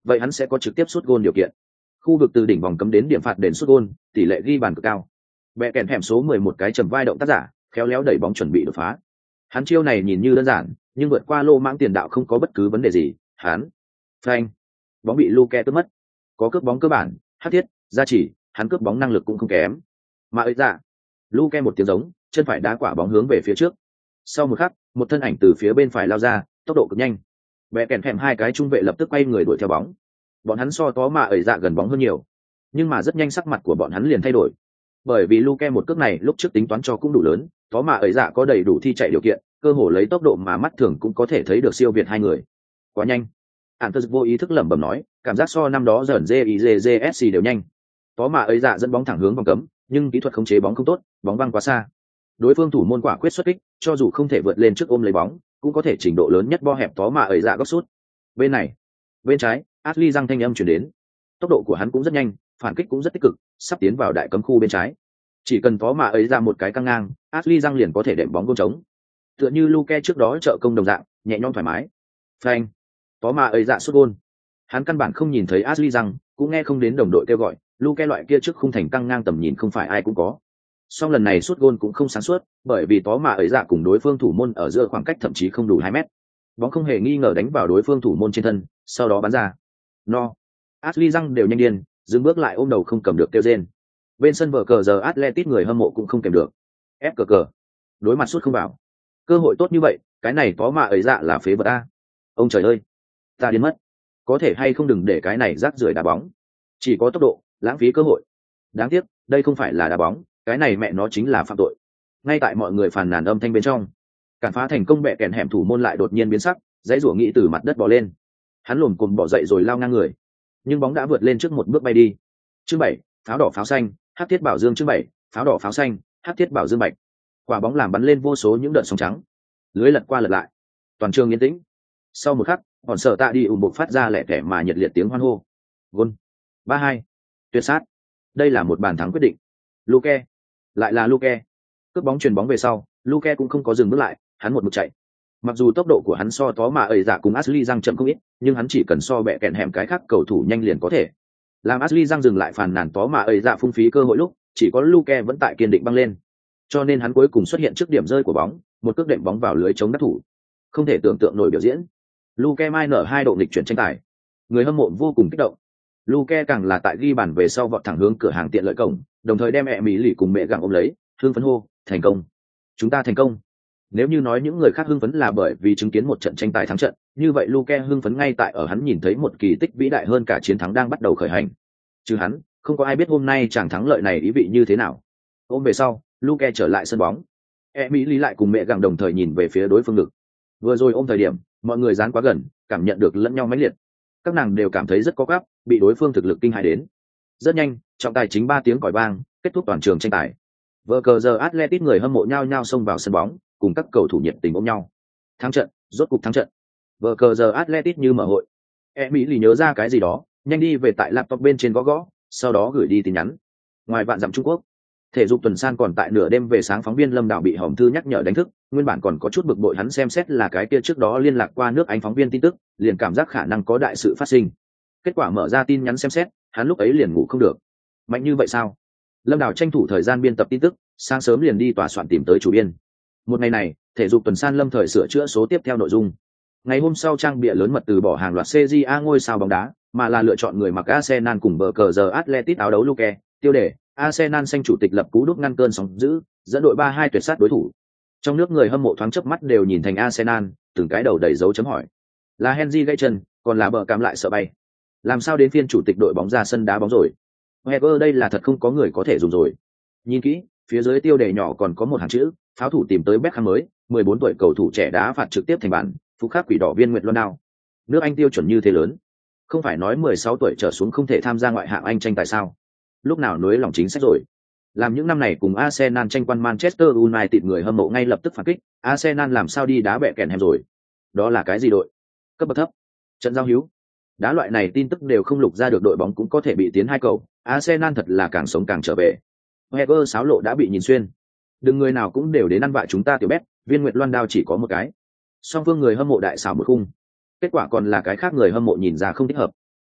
vậy hắn sẽ có trực tiếp sút gôn điều kiện. Khu vực từ đỉnh vòng cấm đến điểm phạt đến sút gôn, tỷ lệ ghi bàn cực cao. Bẹ kèn hẻm số mười một cái trầm vai động tác giả, khéo léo đẩy bóng chuẩn bị đột phá. Hắn chiêu này nhìn như đơn giản, nhưng vượt qua lô mãng tiền đạo không có bất cứ vấn đề gì. Hắn, phanh, bóng bị Luke tước mất. Có cướp bóng cơ bản, hắc thiết, gia chỉ, hắn cướp bóng năng lực cũng không kém. Mà ấy dạ, Luke một tiếng giống, chân phải đá quả bóng hướng về phía trước. Sau một khắc, một thân ảnh từ phía bên phải lao ra, tốc độ cực nhanh. Bẹ kèn hẻm hai cái trung vệ lập tức quay người đuổi theo bóng. Bọn hắn so tó mà ấy dạ gần bóng hơn nhiều, nhưng mà rất nhanh sắc mặt của bọn hắn liền thay đổi, bởi vì Luke một cước này lúc trước tính toán cho cũng đủ lớn, tó mà ấy dạ có đầy đủ thi chạy điều kiện, cơ hồ lấy tốc độ mà mắt thường cũng có thể thấy được siêu việt hai người. Quá nhanh. Antus vô ý thức lẩm bẩm nói, cảm giác so năm đó dởn jizsc đều nhanh. Tó mà ấy dạ dẫn bóng thẳng hướng vòng cấm, nhưng kỹ thuật khống chế bóng không tốt, bóng văng quá xa. Đối phương thủ môn quả quyết xuất kích, cho dù không thể vượt lên trước ôm lấy bóng, cũng có thể trình độ lớn nhất bo hẹp tó mà ấy dạ góc sút. Bên này, bên trái, Ashley răng thanh âm truyền đến. Tốc độ của hắn cũng rất nhanh, phản kích cũng rất tích cực, sắp tiến vào đại cấm khu bên trái. Chỉ cần tó mà ấy ra một cái căng ngang, Ashley răng liền có thể đệm bóng gôn trống. Tựa như Luke trước đó trợ công đồng dạng, nhẹ nhõm thoải mái. Phanh, tó mà ấy dạ sút gôn. Hắn căn bản không nhìn thấy Ashley răng, cũng nghe không đến đồng đội kêu gọi, Luke loại kia trước khung thành căng ngang tầm nhìn không phải ai cũng có. Song lần này sút gôn cũng không sáng suốt, bởi vì tó mà ấy dạ cùng đối phương thủ môn ở giữa khoảng cách thậm chí không đủ hai mét. Bóng không hề nghi ngờ đánh vào đối phương thủ môn trên thân, sau đó bắn ra. No. Ashley răng đều nhanh điên, dừng bước lại ôm đầu không cầm được kêu rên. Bên sân vở cờ giờ Atletic người hâm mộ cũng không kèm được. Ép cờ cờ. Đối mặt sút không vào. Cơ hội tốt như vậy, cái này có mà ấy dạ là phế vật a. Ông trời ơi, ta điên mất. Có thể hay không đừng để cái này rác rưởi đá bóng. Chỉ có tốc độ, lãng phí cơ hội. Đáng tiếc, đây không phải là đá bóng, cái này mẹ nó chính là phạm tội. Ngay tại mọi người phàn nàn âm thanh bên trong, cản phá thành công bẹ kèn hẻm thủ môn lại đột nhiên biến sắc, dãy rủa nghĩ từ mặt đất bò lên. Hắn lồm cồm bò dậy rồi lao ngang người, nhưng bóng đã vượt lên trước một bước bay đi. Chương bảy, pháo đỏ pháo xanh, hắc thiết bảo dương. Chương bảy, pháo đỏ pháo xanh, hắc thiết bảo dương bạch. Quả bóng làm bắn lên vô số những đợt sóng trắng, lưới lật qua lật lại, toàn trường yên tĩnh. Sau một khắc, bọn sở tạ đi ủng bộ phát ra lẻ tẻ mà nhiệt liệt tiếng hoan hô. Gol, ba hai, tuyệt sát. Đây là một bàn thắng quyết định. Luke, lại là Luke. Cướp bóng chuyền bóng về sau, Luke cũng không có dừng bước lại, hắn một mực chạy. Mặc dù tốc độ của hắn so tó mà ấy dạ cùng Ashley răng chậm không ít, nhưng hắn chỉ cần so bẹ kẹn hẻm cái khác cầu thủ nhanh liền có thể. Làm Ashley răng dừng lại phàn nàn tó mà ấy dạ phung phí cơ hội lúc, chỉ có Luke vẫn tại kiên định băng lên. Cho nên hắn cuối cùng xuất hiện trước điểm rơi của bóng, một cước đệm bóng vào lưới chống đắc thủ. Không thể tưởng tượng nổi biểu diễn. Luke mai nở hai độ nghịch chuyển tranh tài. Người hâm mộ vô cùng kích động. Luke càng là tại ghi bàn về sau vọt thẳng hướng cửa hàng tiện lợi cổng, đồng thời đem mẹ Mỹ lì cùng mẹ gặng ôm lấy, hương phấn hô, thành công. Chúng ta thành công. Nếu như nói những người khác hưng phấn là bởi vì chứng kiến một trận tranh tài thắng trận, như vậy Luke hưng phấn ngay tại ở hắn nhìn thấy một kỳ tích vĩ đại hơn cả chiến thắng đang bắt đầu khởi hành. Chứ hắn, không có ai biết hôm nay chàng thắng lợi này ý vị như thế nào. Ôm về sau, Luke trở lại sân bóng. Emily lại cùng mẹ gặng đồng thời nhìn về phía đối phương ngực. Vừa rồi ôm thời điểm, mọi người dán quá gần, cảm nhận được lẫn nhau mãnh liệt. Các nàng đều cảm thấy rất có gáp, bị đối phương thực lực kinh hãi đến. Rất nhanh, trọng tài chính ba tiếng còi vang, kết thúc toàn trường tranh tài. Vở cờ giờ Atletico người hâm mộ nhao nhao xông vào sân bóng, cùng các cầu thủ nhiệt tình ôm nhau. Thắng trận, rốt cục thắng trận. Vở cờ giờ Atletico như mở hội. Emily nhớ ra cái gì đó, nhanh đi về tại laptop bên trên gõ gõ, sau đó gửi đi tin nhắn. Ngoài vạn dặm Trung Quốc, thể dục tuần san còn tại nửa đêm về sáng phóng viên Lâm Đảo bị Hồng Thư nhắc nhở đánh thức, nguyên bản còn có chút bực bội hắn xem xét là cái kia trước đó liên lạc qua nước Anh phóng viên tin tức, liền cảm giác khả năng có đại sự phát sinh. Kết quả mở ra tin nhắn xem xét, hắn lúc ấy liền ngủ không được. Mạnh như vậy sao? Lâm Đảo tranh thủ thời gian biên tập tin tức, sáng sớm liền đi tòa soạn tìm tới chủ biên. Một ngày này, thể dục tuần san Lâm thời sửa chữa số tiếp theo nội dung. Ngày hôm sau trang bìa lớn mật từ bỏ hàng loạt xê giê a ngôi sao bóng đá, mà là lựa chọn người mặc Arsenal cùng bờ cờ giờ Atletico áo đấu Luke, tiêu đề Arsenal xanh chủ tịch lập cú đúp ngăn cơn sóng dữ, dẫn đội ba hai tuyệt sát đối thủ. Trong nước người hâm mộ thoáng chớp mắt đều nhìn thành Arsenal, từng cái đầu đầy dấu chấm hỏi. Là Henry gãy chân, còn là bờ cam lại sợ bay. Làm sao đến phiên chủ tịch đội bóng ra sân đá bóng rồi? Wenger đây là thật không có người có thể dùng rồi. Nhìn kỹ, phía dưới tiêu đề nhỏ còn có một hàng chữ, pháo thủ tìm tới Beckham mới, mười bốn tuổi cầu thủ trẻ đá phạt trực tiếp thành bàn, phú khắc quỷ đỏ viên Nguyệt Luân Đao. Nước Anh tiêu chuẩn như thế lớn, không phải nói mười sáu tuổi trở xuống không thể tham gia ngoại hạng Anh tranh tài sao? Lúc nào nối lòng chính sách rồi? Làm những năm này cùng Arsenal tranh quan Manchester United người hâm mộ ngay lập tức phản kích, Arsenal làm sao đi đá bẹ kèn hẻm rồi? Đó là cái gì đội? Cấp bậc thấp. Trận giao hữu. Đá loại này tin tức đều không lục ra được đội bóng cũng có thể bị tiến hai cầu, Arsenal thật là càng sống càng trở về. Wenger sáo lộ đã bị nhìn xuyên. Đừng người nào cũng đều đến ăn vạ chúng ta tiểu bét, viên Nguyệt Loan Đao chỉ có một cái. Song phương người hâm mộ đại xảo một khung. Kết quả còn là cái khác người hâm mộ nhìn ra không thích hợp.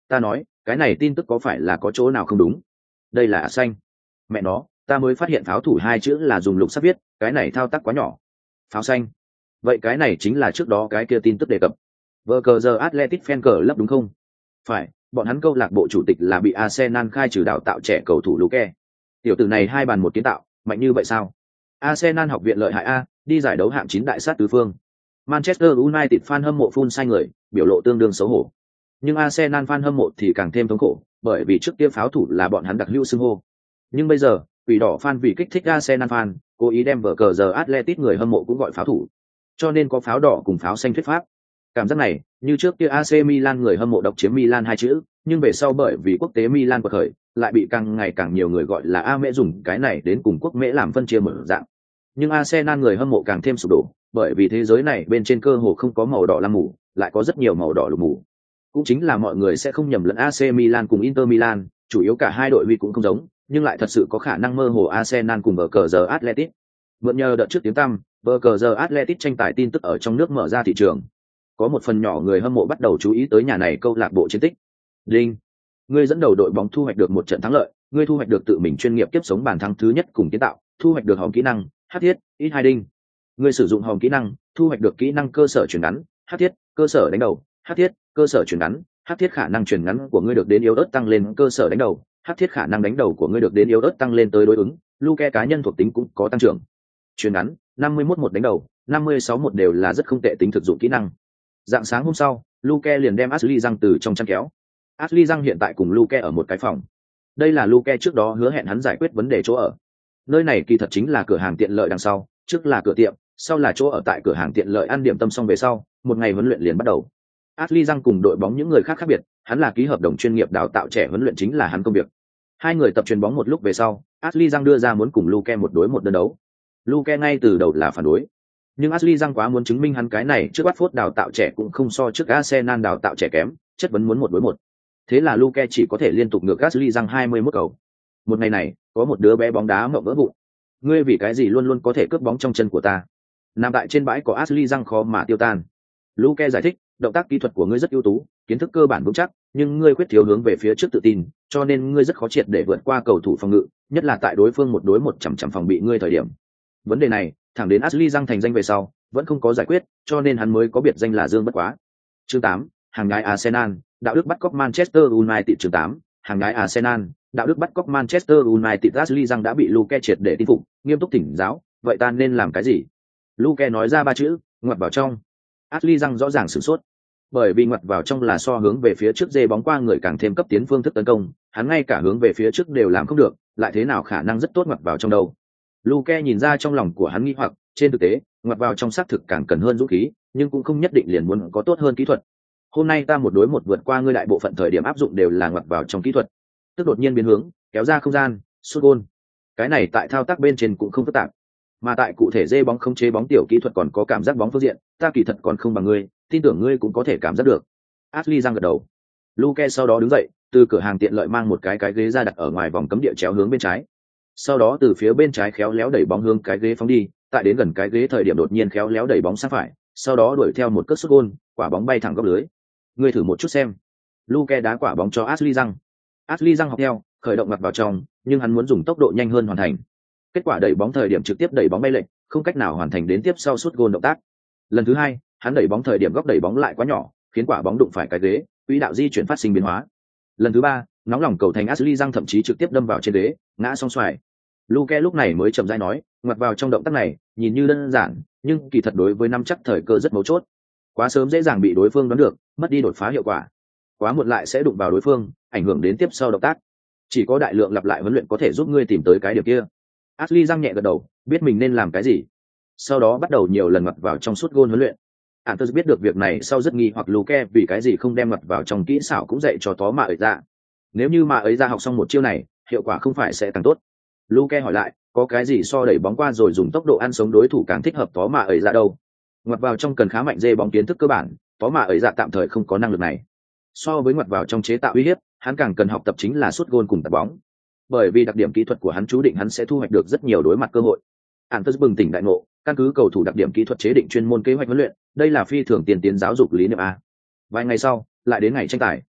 Ta nói, cái này tin tức có phải là có chỗ nào không đúng? Đây là xanh. Mẹ nó, ta mới phát hiện pháo thủ hai chữ là dùng lục sắc viết, cái này thao tác quá nhỏ. Pháo xanh. Vậy cái này chính là trước đó cái kia tin tức đề cập. Vở cờ giờ Athletic Fan Club đúng không? Phải, bọn hắn câu lạc bộ chủ tịch là bị Arsenal khai trừ đào tạo trẻ cầu thủ Luke. Tiểu tử này hai bàn một kiến tạo, mạnh như vậy sao? Arsenal học viện lợi hại a, đi giải đấu hạng chín đại sát tứ phương. Manchester United fan hâm mộ phun sai người, biểu lộ tương đương xấu hổ. Nhưng Arsenal fan hâm mộ thì càng thêm thống khổ, bởi vì trước kia pháo thủ là bọn hắn đặc hữu xưng hô. Nhưng bây giờ, quỷ đỏ fan vì kích thích Arsenal fan, cố ý đem vở cờ giờ Athletic người hâm mộ cũng gọi pháo thủ. Cho nên có pháo đỏ cùng pháo xanh thuyết pháp. Cảm giác này, như trước kia a xê Milan người hâm mộ độc chiếm Milan hai chữ, nhưng về sau bởi vì quốc tế Milan quật khởi, lại bị càng ngày càng nhiều người gọi là A Mễ dùng cái này đến cùng quốc mễ làm phân chia mở dạng. Nhưng Arsenal người hâm mộ càng thêm sụp đổ, bởi vì thế giới này bên trên cơ hồ không có màu đỏ lam mù, lại có rất nhiều màu đỏ lục mù. Cũng chính là mọi người sẽ không nhầm lẫn a xê Milan cùng Inter Milan, chủ yếu cả hai đội huy cũng không giống, nhưng lại thật sự có khả năng mơ hồ Arsenal cùng vở cờ giờ Athletic. Mượn nhờ đợt trước tiếng tăm, vở cờ giờ Athletic tranh tài tin tức ở trong nước mở ra thị trường. Có một phần nhỏ người hâm mộ bắt đầu chú ý tới nhà này câu lạc bộ chiến tích. Đinh, ngươi dẫn đầu đội bóng thu hoạch được một trận thắng lợi, ngươi thu hoạch được tự mình chuyên nghiệp tiếp sống bàn thắng thứ nhất cùng kiến tạo, thu hoạch được hòm kỹ năng, hắc thiết, ít hai đinh. Ngươi sử dụng hòm kỹ năng, thu hoạch được kỹ năng cơ sở chuyển ngắn, hắc thiết, cơ sở đánh đầu, hắc thiết, cơ sở chuyển ngắn, hắc thiết khả năng chuyển ngắn của ngươi được đến yếu ớt tăng lên cơ sở đánh đầu, hắc thiết khả năng đánh đầu của ngươi được đến yếu ớt tăng lên tới đối ứng, Luke cá nhân thuộc tính cũng có tăng trưởng. Chuyển ngắn, năm mươi mốt một đánh đầu, năm mươi sáu một đều là rất không tệ tính thực dụng kỹ năng. Dạng sáng hôm sau, Luke liền đem Ashley Young từ trong chăn kéo. Ashley Young hiện tại cùng Luke ở một cái phòng. Đây là Luke trước đó hứa hẹn hắn giải quyết vấn đề chỗ ở. Nơi này kỳ thật chính là cửa hàng tiện lợi đằng sau, trước là cửa tiệm, sau là chỗ ở tại cửa hàng tiện lợi ăn điểm tâm xong về sau, một ngày huấn luyện liền bắt đầu. Ashley Young cùng đội bóng những người khác khác biệt, hắn là ký hợp đồng chuyên nghiệp đào tạo trẻ huấn luyện chính là hắn công việc. Hai người tập chuyền bóng một lúc về sau, Ashley Young đưa ra muốn cùng Luke một đối một đơn đấu. Luke ngay từ đầu là phản đối. Nhưng Ashley Young quá muốn chứng minh hắn cái này trước Watford đào tạo trẻ cũng không so trước Arsenal đào tạo trẻ kém, chất vấn muốn một đối một. Thế là Luke chỉ có thể liên tục ngược Ashley Young hai mươi mốt cầu. Một ngày này, có một đứa bé bóng đá mộng vỡ vụn. Ngươi vì cái gì luôn luôn có thể cướp bóng trong chân của ta? Nằm tại trên bãi có Ashley Young khó mà tiêu tan. Luke giải thích, động tác kỹ thuật của ngươi rất ưu tú, kiến thức cơ bản vững chắc, nhưng ngươi khuyết thiếu hướng về phía trước tự tin, cho nên ngươi rất khó triệt để vượt qua cầu thủ phòng ngự, nhất là tại đối phương một đối một chằm chằm phòng bị ngươi thời điểm. Vấn đề này, thẳng đến Ashley Young thành danh về sau, vẫn không có giải quyết, cho nên hắn mới có biệt danh là Dương Bất Quá. Chương tám, hàng gái Arsenal, đạo đức bắt cóc Manchester United. Chương tám, hàng gái Arsenal, đạo đức bắt cóc Manchester United. Ashley Young đã bị Luke triệt để tin phục, nghiêm túc thỉnh giáo, vậy ta nên làm cái gì? Luke nói ra ba chữ, ngoặt vào trong. Ashley Young rõ ràng sửng sốt, bởi vì ngoặt vào trong là so hướng về phía trước dê bóng qua người càng thêm cấp tiến phương thức tấn công, hắn ngay cả hướng về phía trước đều làm không được, lại thế nào khả năng rất tốt ngoặt vào trong đâu? Luke nhìn ra trong lòng của hắn nghi hoặc, trên thực tế, ngoặt vào trong xác thực càng cần hơn dũng khí, nhưng cũng không nhất định liền muốn có tốt hơn kỹ thuật. Hôm nay ta một đối một vượt qua ngươi đại bộ phận thời điểm áp dụng đều là ngoặt vào trong kỹ thuật, tức đột nhiên biến hướng, kéo ra không gian, sút gôn. Cái này tại thao tác bên trên cũng không phức tạp, mà tại cụ thể dê bóng không chế bóng tiểu kỹ thuật còn có cảm giác bóng phương diện, ta kỳ thật còn không bằng ngươi, tin tưởng ngươi cũng có thể cảm giác được. Ashley Young gật đầu. Luke sau đó đứng dậy, từ cửa hàng tiện lợi mang một cái cái ghế ra đặt ở ngoài vòng cấm địa chéo hướng bên trái. Sau đó từ phía bên trái khéo léo đẩy bóng hướng cái ghế phóng đi, tại đến gần cái ghế thời điểm đột nhiên khéo léo đẩy bóng sang phải, sau đó đuổi theo một cước sút gôn, quả bóng bay thẳng góc lưới. Ngươi thử một chút xem. Luke đá quả bóng cho Ashley Young. Ashley Young học theo, khởi động mặt vào trong, nhưng hắn muốn dùng tốc độ nhanh hơn hoàn thành. Kết quả đẩy bóng thời điểm trực tiếp đẩy bóng bay lệch, không cách nào hoàn thành đến tiếp sau sút gôn động tác. Lần thứ hai, hắn đẩy bóng thời điểm góc đẩy bóng lại quá nhỏ, khiến quả bóng đụng phải cái ghế, quỹ đạo di chuyển phát sinh biến hóa. Lần thứ ba, nóng lòng cầu thành Ashley Young thậm chí trực tiếp đâm vào trên ghế, ngã song xoài. Luke lúc này mới chậm rãi nói, ngoặt vào trong động tác này, nhìn như đơn giản, nhưng kỳ thật đối với nắm chắc thời cơ rất mấu chốt. Quá sớm dễ dàng bị đối phương đoán được, mất đi đột phá hiệu quả. Quá muộn lại sẽ đụng vào đối phương, ảnh hưởng đến tiếp sau động tác. Chỉ có đại lượng lặp lại huấn luyện có thể giúp ngươi tìm tới cái điểm kia. Ashley Young nhẹ gật đầu, biết mình nên làm cái gì. Sau đó bắt đầu nhiều lần ngoặt vào trong suốt gôn huấn luyện. Antus biết được việc này sau rất nghi hoặc Luke vì cái gì không đem ngoặt vào trong kỹ xảo cũng dạy cho tó mà ấy ra. Nếu như mà ấy ra học xong một chiêu này, hiệu quả không phải sẽ càng tốt. Luke hỏi lại, có cái gì so đẩy bóng qua rồi dùng tốc độ ăn sống đối thủ càng thích hợp tó mà ấy ra đâu? Ngoặt vào trong cần khá mạnh dê bóng kiến thức cơ bản, tó mà ấy ra tạm thời không có năng lực này. So với ngoặt vào trong chế tạo uy hiếp, hắn càng cần học tập chính là sút gôn cùng tạt bóng. Bởi vì đặc điểm kỹ thuật của hắn chú định hắn sẽ thu hoạch được rất nhiều đối mặt cơ hội. Antus bừng tỉnh đại ngộ, căn cứ cầu thủ đặc điểm kỹ thuật chế định chuyên môn kế hoạch huấn luyện, đây là phi thường tiền tiến giáo dục lý niệm a. Vài ngày sau, lại đến ngày tranh tài.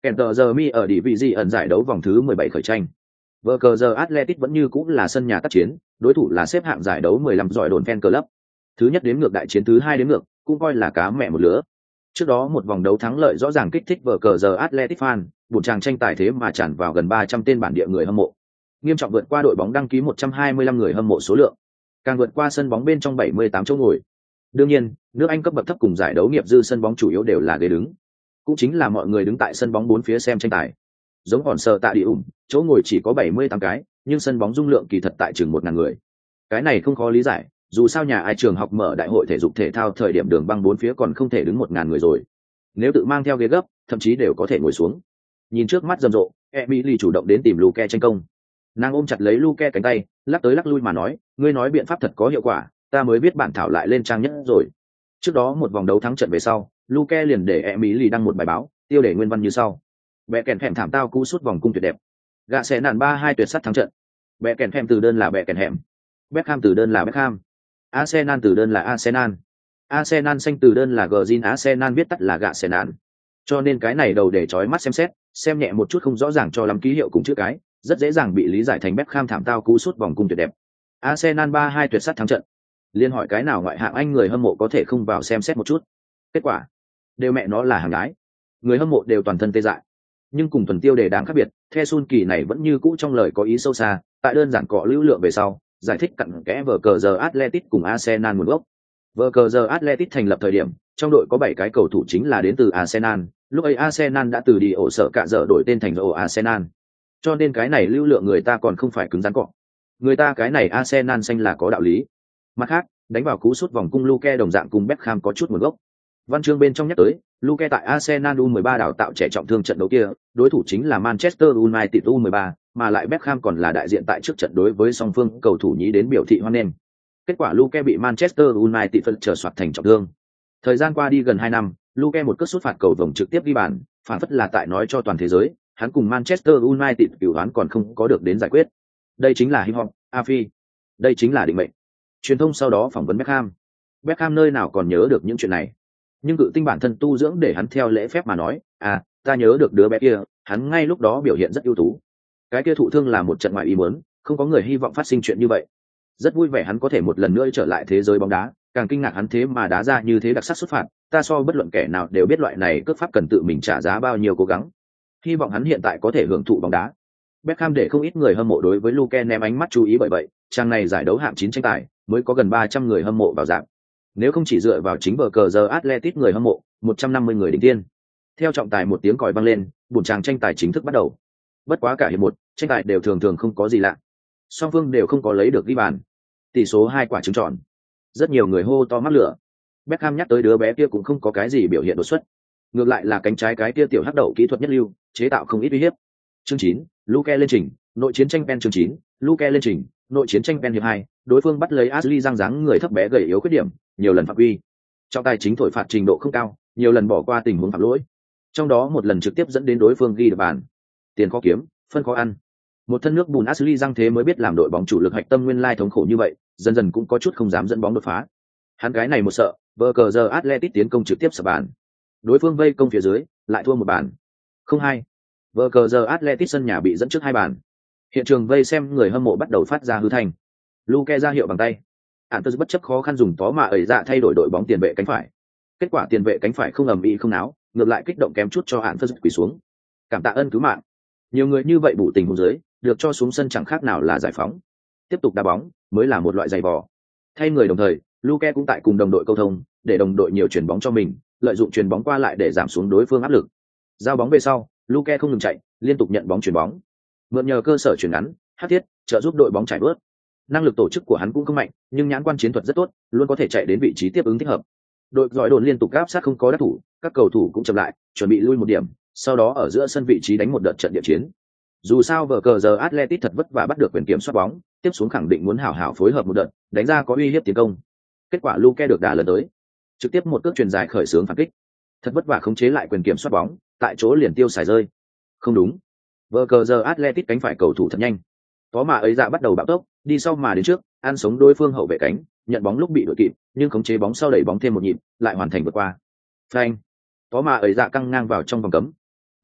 Kèm tờ giờ mi ở địa vị gì ẩn giải đấu vòng thứ mười bảy khởi tranh. Vở cờ giờ Athletic vẫn như cũng là sân nhà tác chiến, đối thủ là xếp hạng giải đấu mười lăm giỏi đồn fan club. Thứ nhất đến ngược đại chiến thứ hai đến ngược, cũng coi là cá mẹ một lứa. Trước đó một vòng đấu thắng lợi rõ ràng kích thích vở cờ giờ Athletic fan, buồn chàng tranh tài thế mà tràn vào gần ba trăm tên bản địa người hâm mộ. Nghiêm trọng vượt qua đội bóng đăng ký một trăm hai mươi lăm người hâm mộ số lượng, càng vượt qua sân bóng bên trong bảy mươi tám chỗ ngồi. Đương nhiên, nước Anh cấp bậc thấp cùng giải đấu nghiệp dư sân bóng chủ yếu đều là ghế đứng, cũng chính là mọi người đứng tại sân bóng bốn phía xem tranh tài. Giống còn sợ tại địa ủng, chỗ ngồi chỉ có bảy mươi tám cái, nhưng sân bóng dung lượng kỳ thật tại chừng một ngàn người. Cái này không khó lý giải, dù sao nhà ai trường học mở đại hội thể dục thể thao thời điểm đường băng bốn phía còn không thể đứng một ngàn người rồi. Nếu tự mang theo ghế gấp, thậm chí đều có thể ngồi xuống. Nhìn trước mắt rầm rộ, Emily chủ động đến tìm Luke tranh công. Nàng ôm chặt lấy Luke cánh tay, lắc tới lắc lui mà nói, ngươi nói biện pháp thật có hiệu quả, ta mới biết bản thảo lại lên trang nhất rồi. Trước đó một vòng đấu thắng trận về sau, Luke liền để Emily đăng một bài báo, tiêu đề nguyên văn như sau: Bẻ kèn hẻm thảm tao cú sút vòng cung tuyệt đẹp. Gạ sẽ nản ba hai tuyệt sắt thắng trận. Bẻ kèn hẻm từ đơn là bẻ kèn hẻm. Beckham từ đơn là Beckham. Arsenal từ đơn là Arsenal. Arsenal xanh từ đơn là Gjin Arsenal viết tắt là gạ sẽ nản. Cho nên cái này đầu để chói mắt xem xét, xem nhẹ một chút không rõ ràng cho lắm ký hiệu cùng chữ cái, rất dễ dàng bị lý giải thành Beckham thảm tao cú sút vòng cung tuyệt đẹp. Arsenal ba hai tuyệt sắt thắng trận. Liên hỏi cái nào ngoại hạng Anh người hâm mộ có thể không vào xem xét một chút. Kết quả, đều mẹ nó là hàng gái. Người hâm mộ đều toàn thân tê dại. Nhưng cùng tuần tiêu đề đáng khác biệt, The Sun kỳ này vẫn như cũ trong lời có ý sâu xa, tại đơn giản cọ lưu lượng về sau, giải thích cặn kẽ vở cờ giờ Athletic cùng Arsenal nguồn gốc. Vở cờ giờ Athletic thành lập thời điểm, trong đội có bảy cái cầu thủ chính là đến từ Arsenal, lúc ấy Arsenal đã từ đi ổ sợ cả giờ đổi tên thành ổ Arsenal. Cho nên cái này lưu lượng người ta còn không phải cứng rắn cọ. Người ta cái này Arsenal xanh là có đạo lý. Mặt khác, đánh vào cú sút vòng cung Luke đồng dạng cùng Beckham có chút nguồn gốc. Văn chương bên trong nhắc tới, Luke tại Arsenal u mười ba đào tạo trẻ trọng thương trận đấu kia, đối thủ chính là Manchester United u mười ba, mà lại Beckham còn là đại diện tại trước trận đối với song phương cầu thủ nhí đến biểu thị hoan nghênh. Kết quả Luke bị Manchester United phân trở soạt thành trọng thương. Thời gian qua đi gần hai năm, Luke một cước sút phạt cầu vồng trực tiếp ghi bàn, phản phất là tại nói cho toàn thế giới, hắn cùng Manchester United cửu án còn không có được đến giải quyết. Đây chính là hip hop, Afi. Đây chính là định mệnh. Truyền thông sau đó phỏng vấn Beckham. Beckham nơi nào còn nhớ được những chuyện này. Nhưng cự tinh bản thân tu dưỡng để hắn theo lễ phép mà nói, à, ta nhớ được đứa bé kia, hắn ngay lúc đó biểu hiện rất ưu tú. Cái kia thụ thương là một trận ngoại ý muốn, không có người hy vọng phát sinh chuyện như vậy. Rất vui vẻ hắn có thể một lần nữa trở lại thế giới bóng đá, càng kinh ngạc hắn thế mà đá ra như thế đặc sắc xuất phạt, ta so bất luận kẻ nào đều biết loại này cước pháp cần tự mình trả giá bao nhiêu cố gắng. Hy vọng hắn hiện tại có thể hưởng thụ bóng đá. Beckham để không ít người hâm mộ đối với Luke ném ánh mắt chú ý bởi vậy, trang này giải đấu hạng chín tranh tài, mới có gần ba trăm người hâm mộ vào dạng. Nếu không chỉ dựa vào chính bờ cờ giờ Athletic người hâm mộ, một trăm năm mươi người đỉnh tiên. Theo trọng tài một tiếng còi vang lên, buổi tràng tranh tài chính thức bắt đầu. Bất quá cả hiệp một, tranh tài đều thường thường không có gì lạ. Song phương đều không có lấy được ghi bàn. Tỷ số hai quả trứng tròn. Rất nhiều người hô to mắc lửa. Beckham nhắc tới đứa bé kia cũng không có cái gì biểu hiện đột xuất. Ngược lại là cánh trái cái kia tiểu hắc đậu kỹ thuật nhất lưu, chế tạo không ít uy hiếp. Chương chín, Luke lên trình, nội chiến tranh pen chương chín, Luke lên trình, nội chiến tranh pen hiệp hai, đối phương bắt lấy Ashley răng dáng người thấp bé gầy yếu khuyết điểm, nhiều lần phạm quy. Trọng tài chính thổi phạt trình độ không cao, nhiều lần bỏ qua tình huống phạm lỗi. Trong đó một lần trực tiếp dẫn đến đối phương ghi được bàn. Tiền khó kiếm, phân khó ăn. Một thân nước bùn Ashley răng thế mới biết làm đội bóng chủ lực hạch tâm nguyên lai thống khổ như vậy, dần dần cũng có chút không dám dẫn bóng đột phá. Hắn cái này một sợ, vờ cờ giờ Athletic tiến công trực tiếp sập bàn. Đối phương vây công phía dưới, lại thua một bàn. Không hai. Vờ cờ giờ Athletic sân nhà bị dẫn trước hai bàn. Hiện trường vây xem người hâm mộ bắt đầu phát ra hư thành. Luke ra hiệu bằng tay. Antus bất chấp khó khăn dùng tó mà ẩy dạ thay đổi đội bóng tiền vệ cánh phải. Kết quả tiền vệ cánh phải không ầm ĩ không náo, ngược lại kích động kém chút cho Antus quỳ xuống. Cảm tạ ơn cứu mạng. Nhiều người như vậy bù tình huống dưới, được cho xuống sân chẳng khác nào là giải phóng. Tiếp tục đá bóng mới là một loại giày vò. Thay người đồng thời, Luke cũng tại cùng đồng đội câu thông, để đồng đội nhiều chuyền bóng cho mình, lợi dụng chuyền bóng qua lại để giảm xuống đối phương áp lực. Giao bóng về sau, Luke không ngừng chạy, liên tục nhận bóng chuyền bóng. Mượn nhờ cơ sở chuyền ngắn, hát thiết, trợ giúp đội bóng chạy bớt. Năng lực tổ chức của hắn cũng không mạnh, nhưng nhãn quan chiến thuật rất tốt, luôn có thể chạy đến vị trí tiếp ứng thích hợp. Đội giỏi đồn liên tục áp sát không có đắc thủ, các cầu thủ cũng chậm lại, chuẩn bị lui một điểm, sau đó ở giữa sân vị trí đánh một đợt trận địa chiến. Dù sao vở cờ giờ Athletic thật vất vả bắt được quyền kiểm soát bóng, tiếp xuống khẳng định muốn hảo hảo phối hợp một đợt, đánh ra có uy hiếp tiến công. Kết quả Luke được đà lần tới, trực tiếp một cước chuyền dài khởi xướng phản kích. Thật vất vả khống chế lại quyền kiểm soát bóng, tại chỗ liền tiêu xài rơi. Không đúng, vở cờ giờ Athletic cánh phải cầu thủ thật nhanh. Có mà ấy dạ bắt đầu bạo tốc, đi sau mà đến trước, ăn sống đối phương hậu vệ cánh, nhận bóng lúc bị đuổi kịp, nhưng khống chế bóng sau đẩy bóng thêm một nhịp, lại hoàn thành vượt qua. Phanh. Có mà ấy dạ căng ngang vào trong vòng cấm.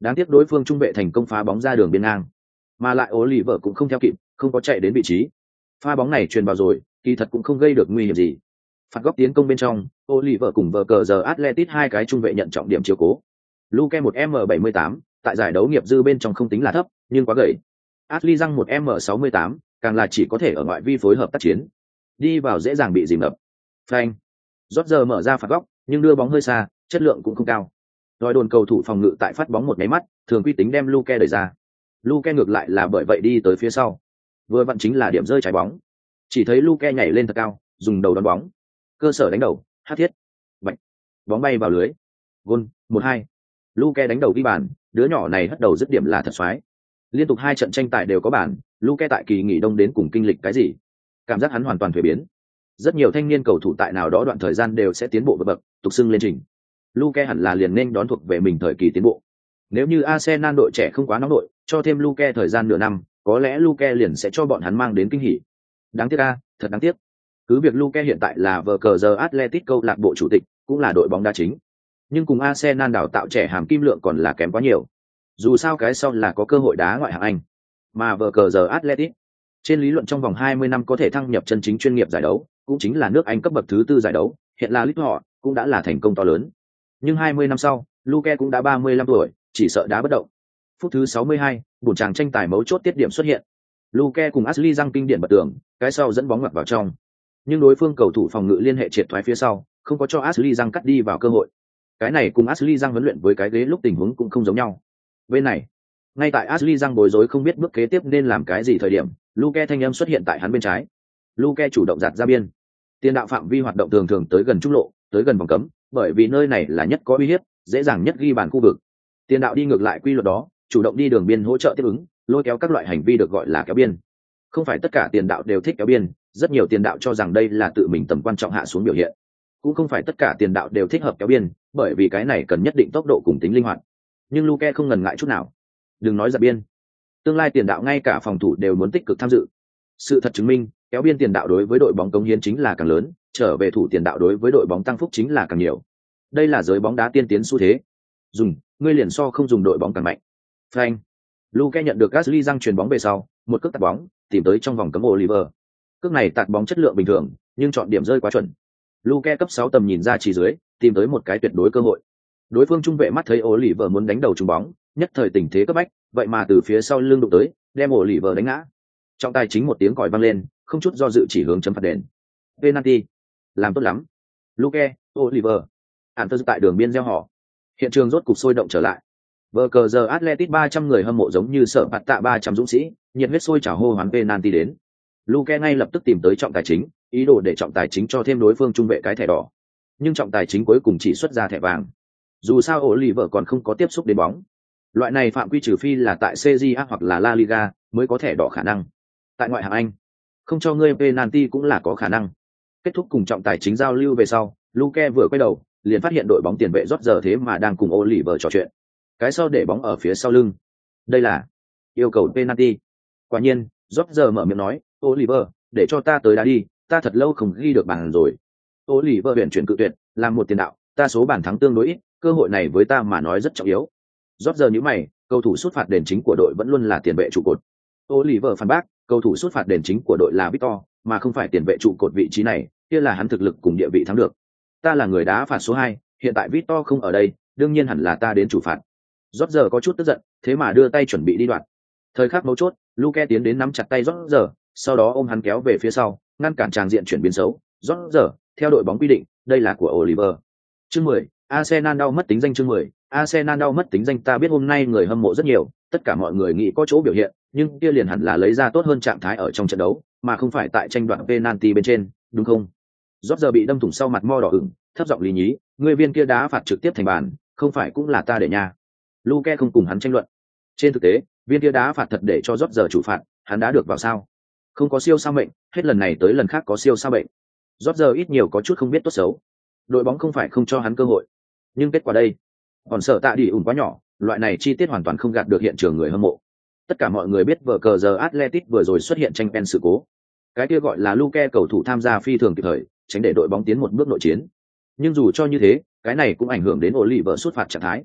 Đáng tiếc đối phương trung vệ thành công phá bóng ra đường biên ngang, mà lại Oliver cũng không theo kịp, không có chạy đến vị trí. Pha bóng này truyền vào rồi, kỳ thật cũng không gây được nguy hiểm gì. Phạt góc tiến công bên trong, Oliver cùng vờ cờ giờ Atletic hai cái trung vệ nhận trọng điểm chiếu cố. Luke một m bảy mươi tám, tại giải đấu nghiệp dư bên trong không tính là thấp, nhưng quá gầy. Ashley Young một m sáu mươi tám, càng là chỉ có thể ở ngoại vi phối hợp tác chiến. Đi vào dễ dàng bị dìm ngập. Phanh. Roger mở ra phạt góc, nhưng đưa bóng hơi xa, chất lượng cũng không cao. Đòi đồn cầu thủ phòng ngự tại phát bóng một máy mắt, thường quy tính đem Luke đẩy ra. Luke ngược lại là bởi vậy đi tới phía sau. Vừa vặn chính là điểm rơi trái bóng. Chỉ thấy Luke nhảy lên thật cao, dùng đầu đón bóng. Cơ sở đánh đầu, hát thiết. Bạch. Bóng bay vào lưới. Gol, một hai. Luke đánh đầu ghi bàn, đứa nhỏ này hất đầu dứt điểm là thật xoái. Liên tục hai trận tranh tài đều có bàn, Luke tại kỳ nghỉ đông đến cùng kinh lịch cái gì? Cảm giác hắn hoàn toàn thay biến. Rất nhiều thanh niên cầu thủ tại nào đó đoạn thời gian đều sẽ tiến bộ vượt bậc, tục xưng lên trình. Luke hẳn là liền nên đón thuộc về mình thời kỳ tiến bộ. Nếu như Arsenal đội trẻ không quá nóng đội, cho thêm Luke thời gian nửa năm, có lẽ Luke liền sẽ cho bọn hắn mang đến kinh hỉ. Đáng tiếc a, thật đáng tiếc. Cứ việc Luke hiện tại là vờ cờ giờ Athletic câu lạc bộ chủ tịch, cũng là đội bóng đá chính, nhưng cùng Arsenal đào tạo trẻ hàm kim lượng còn là kém quá nhiều. Dù sao cái sau là có cơ hội đá ngoại hạng Anh, mà vờ cờ giờ Athletic trên lý luận trong vòng hai mươi năm có thể thăng nhập chân chính chuyên nghiệp giải đấu, cũng chính là nước Anh cấp bậc thứ tư giải đấu, hiện là League họ cũng đã là thành công to lớn. Nhưng hai mươi năm sau, Luke cũng đã ba mươi lăm tuổi, chỉ sợ đá bất động. Phút thứ sáu mươi hai, buồn chàng tranh tài mấu chốt tiết điểm xuất hiện. Luke cùng Ashley Young kinh điển bật tường, cái sau dẫn bóng ngoặt vào trong. Nhưng đối phương cầu thủ phòng ngự liên hệ triệt thoái phía sau, không có cho Ashley Young cắt đi vào cơ hội. Cái này cùng Ashley Young huấn luyện với cái ghế lúc tình huống cũng không giống nhau. Bên này, ngay tại Ashley Young bối rối không biết bước kế tiếp nên làm cái gì thời điểm, Luke thanh âm xuất hiện tại hắn bên trái. Luke chủ động giạt ra biên. Tiền đạo phạm vi hoạt động thường thường tới gần trung lộ, tới gần vòng cấm, bởi vì nơi này là nhất có uy hiếp, dễ dàng nhất ghi bàn khu vực. Tiền đạo đi ngược lại quy luật đó, chủ động đi đường biên hỗ trợ tiếp ứng, lôi kéo các loại hành vi được gọi là kéo biên. Không phải tất cả tiền đạo đều thích kéo biên, rất nhiều tiền đạo cho rằng đây là tự mình tầm quan trọng hạ xuống biểu hiện. Cũng không phải tất cả tiền đạo đều thích hợp kéo biên, bởi vì cái này cần nhất định tốc độ cùng tính linh hoạt. Nhưng Luke không ngần ngại chút nào. Đừng nói giật biên, tương lai tiền đạo ngay cả phòng thủ đều muốn tích cực tham dự. Sự thật chứng minh, kéo biên tiền đạo đối với đội bóng cống hiến chính là càng lớn, trở về thủ tiền đạo đối với đội bóng tăng phúc chính là càng nhiều. Đây là giới bóng đá tiên tiến xu thế. Dùng, ngươi liền so không dùng đội bóng càng mạnh. Frank. Luke nhận được Ashley Young chuyền bóng về sau, một cước tạt bóng, tìm tới trong vòng cấm Oliver. Cước này tạt bóng chất lượng bình thường, nhưng chọn điểm rơi quá chuẩn. Luke cấp sáu tầm nhìn ra chỉ dưới, tìm tới một cái tuyệt đối cơ hội. Đối phương trung vệ mắt thấy Oliver muốn đánh đầu trúng bóng, nhất thời tình thế cấp bách, vậy mà từ phía sau lưng đụng tới, đem Oliver đánh ngã. Trọng tài chính một tiếng còi vang lên, không chút do dự chỉ hướng chấm phạt đền. Penalty. Làm tốt lắm. Luke, Oliver. Ản tơ tại đường biên gieo họ. Hiện trường rốt cục sôi động trở lại. Vờ cờ giờ Athletic ba trăm người hâm mộ giống như sợ bạt tạ ba trăm dũng sĩ, nhiệt huyết sôi trào hô hoán penalty đến. Luke ngay lập tức tìm tới trọng tài chính, ý đồ để trọng tài chính cho thêm đối phương trung vệ cái thẻ đỏ. Nhưng trọng tài chính cuối cùng chỉ xuất ra thẻ vàng. Dù sao Oliver còn không có tiếp xúc đến bóng. Loại này phạm quy trừ phi là tại xê giê a hoặc là La Liga mới có thẻ đỏ khả năng. Tại ngoại hạng Anh, không cho ngươi penalty cũng là có khả năng. Kết thúc cùng trọng tài chính giao lưu về sau, Luke vừa quay đầu, liền phát hiện đội bóng tiền vệ rót giờ thế mà đang cùng Oliver trò chuyện. Cái sau để bóng ở phía sau lưng. Đây là yêu cầu penalty. Quả nhiên, rót giờ mở miệng nói, Oliver, để cho ta tới đá đi, ta thật lâu không ghi được bàn rồi. Oliver huyền chuyển cự tuyệt, làm một tiền đạo, ta số bàn thắng tương đối ít, cơ hội này với ta mà nói rất trọng yếu. Rót giờ nhíu mày, cầu thủ sút phạt đền chính của đội vẫn luôn là tiền vệ trụ cột. Oliver phản bác, cầu thủ sút phạt đền chính của đội là Victor, mà không phải tiền vệ trụ cột vị trí này, kia là hắn thực lực cùng địa vị thắng được. Ta là người đá phạt số hai, hiện tại Victor không ở đây, đương nhiên hẳn là ta đến chủ phạt. Rót giờ có chút tức giận, thế mà đưa tay chuẩn bị đi đoạn. Thời khắc mấu chốt, Luke tiến đến nắm chặt tay Rót giờ, sau đó ôm hắn kéo về phía sau, ngăn cản tràng diện chuyển biến xấu. Rót giờ, theo đội bóng quy định, đây là của Oliver. Chương mười, Arsenal đau mất tính danh chương mười, Arsenal đau mất tính danh ta biết hôm nay người hâm mộ rất nhiều, tất cả mọi người nghĩ có chỗ biểu hiện, nhưng kia liền hẳn là lấy ra tốt hơn trạng thái ở trong trận đấu, mà không phải tại tranh đoạt penalty bên trên, đúng không? Rót giờ bị đâm thủng sau mặt mo đỏ ửng, thấp giọng lý nhí, người viên kia đá phạt trực tiếp thành bàn, không phải cũng là ta để nha. Luke không cùng hắn tranh luận. Trên thực tế, viên kia đá phạt thật để cho rót giờ chủ phạt, hắn đã được vào sao? Không có siêu sao mệnh, hết lần này tới lần khác có siêu sao bệnh. Rót giờ ít nhiều có chút không biết tốt xấu. Đội bóng không phải không cho hắn cơ hội, nhưng kết quả đây, còn sợ tạ đi ủn quá nhỏ, loại này chi tiết hoàn toàn không gạt được hiện trường người hâm mộ. Tất cả mọi người biết vở cờ giờ Athletic vừa rồi xuất hiện tranh pen sự cố. Cái kia gọi là Luke cầu thủ tham gia phi thường kịp thời, tránh để đội bóng tiến một bước nội chiến. Nhưng dù cho như thế, cái này cũng ảnh hưởng đến Oliver sút phạt trạng thái.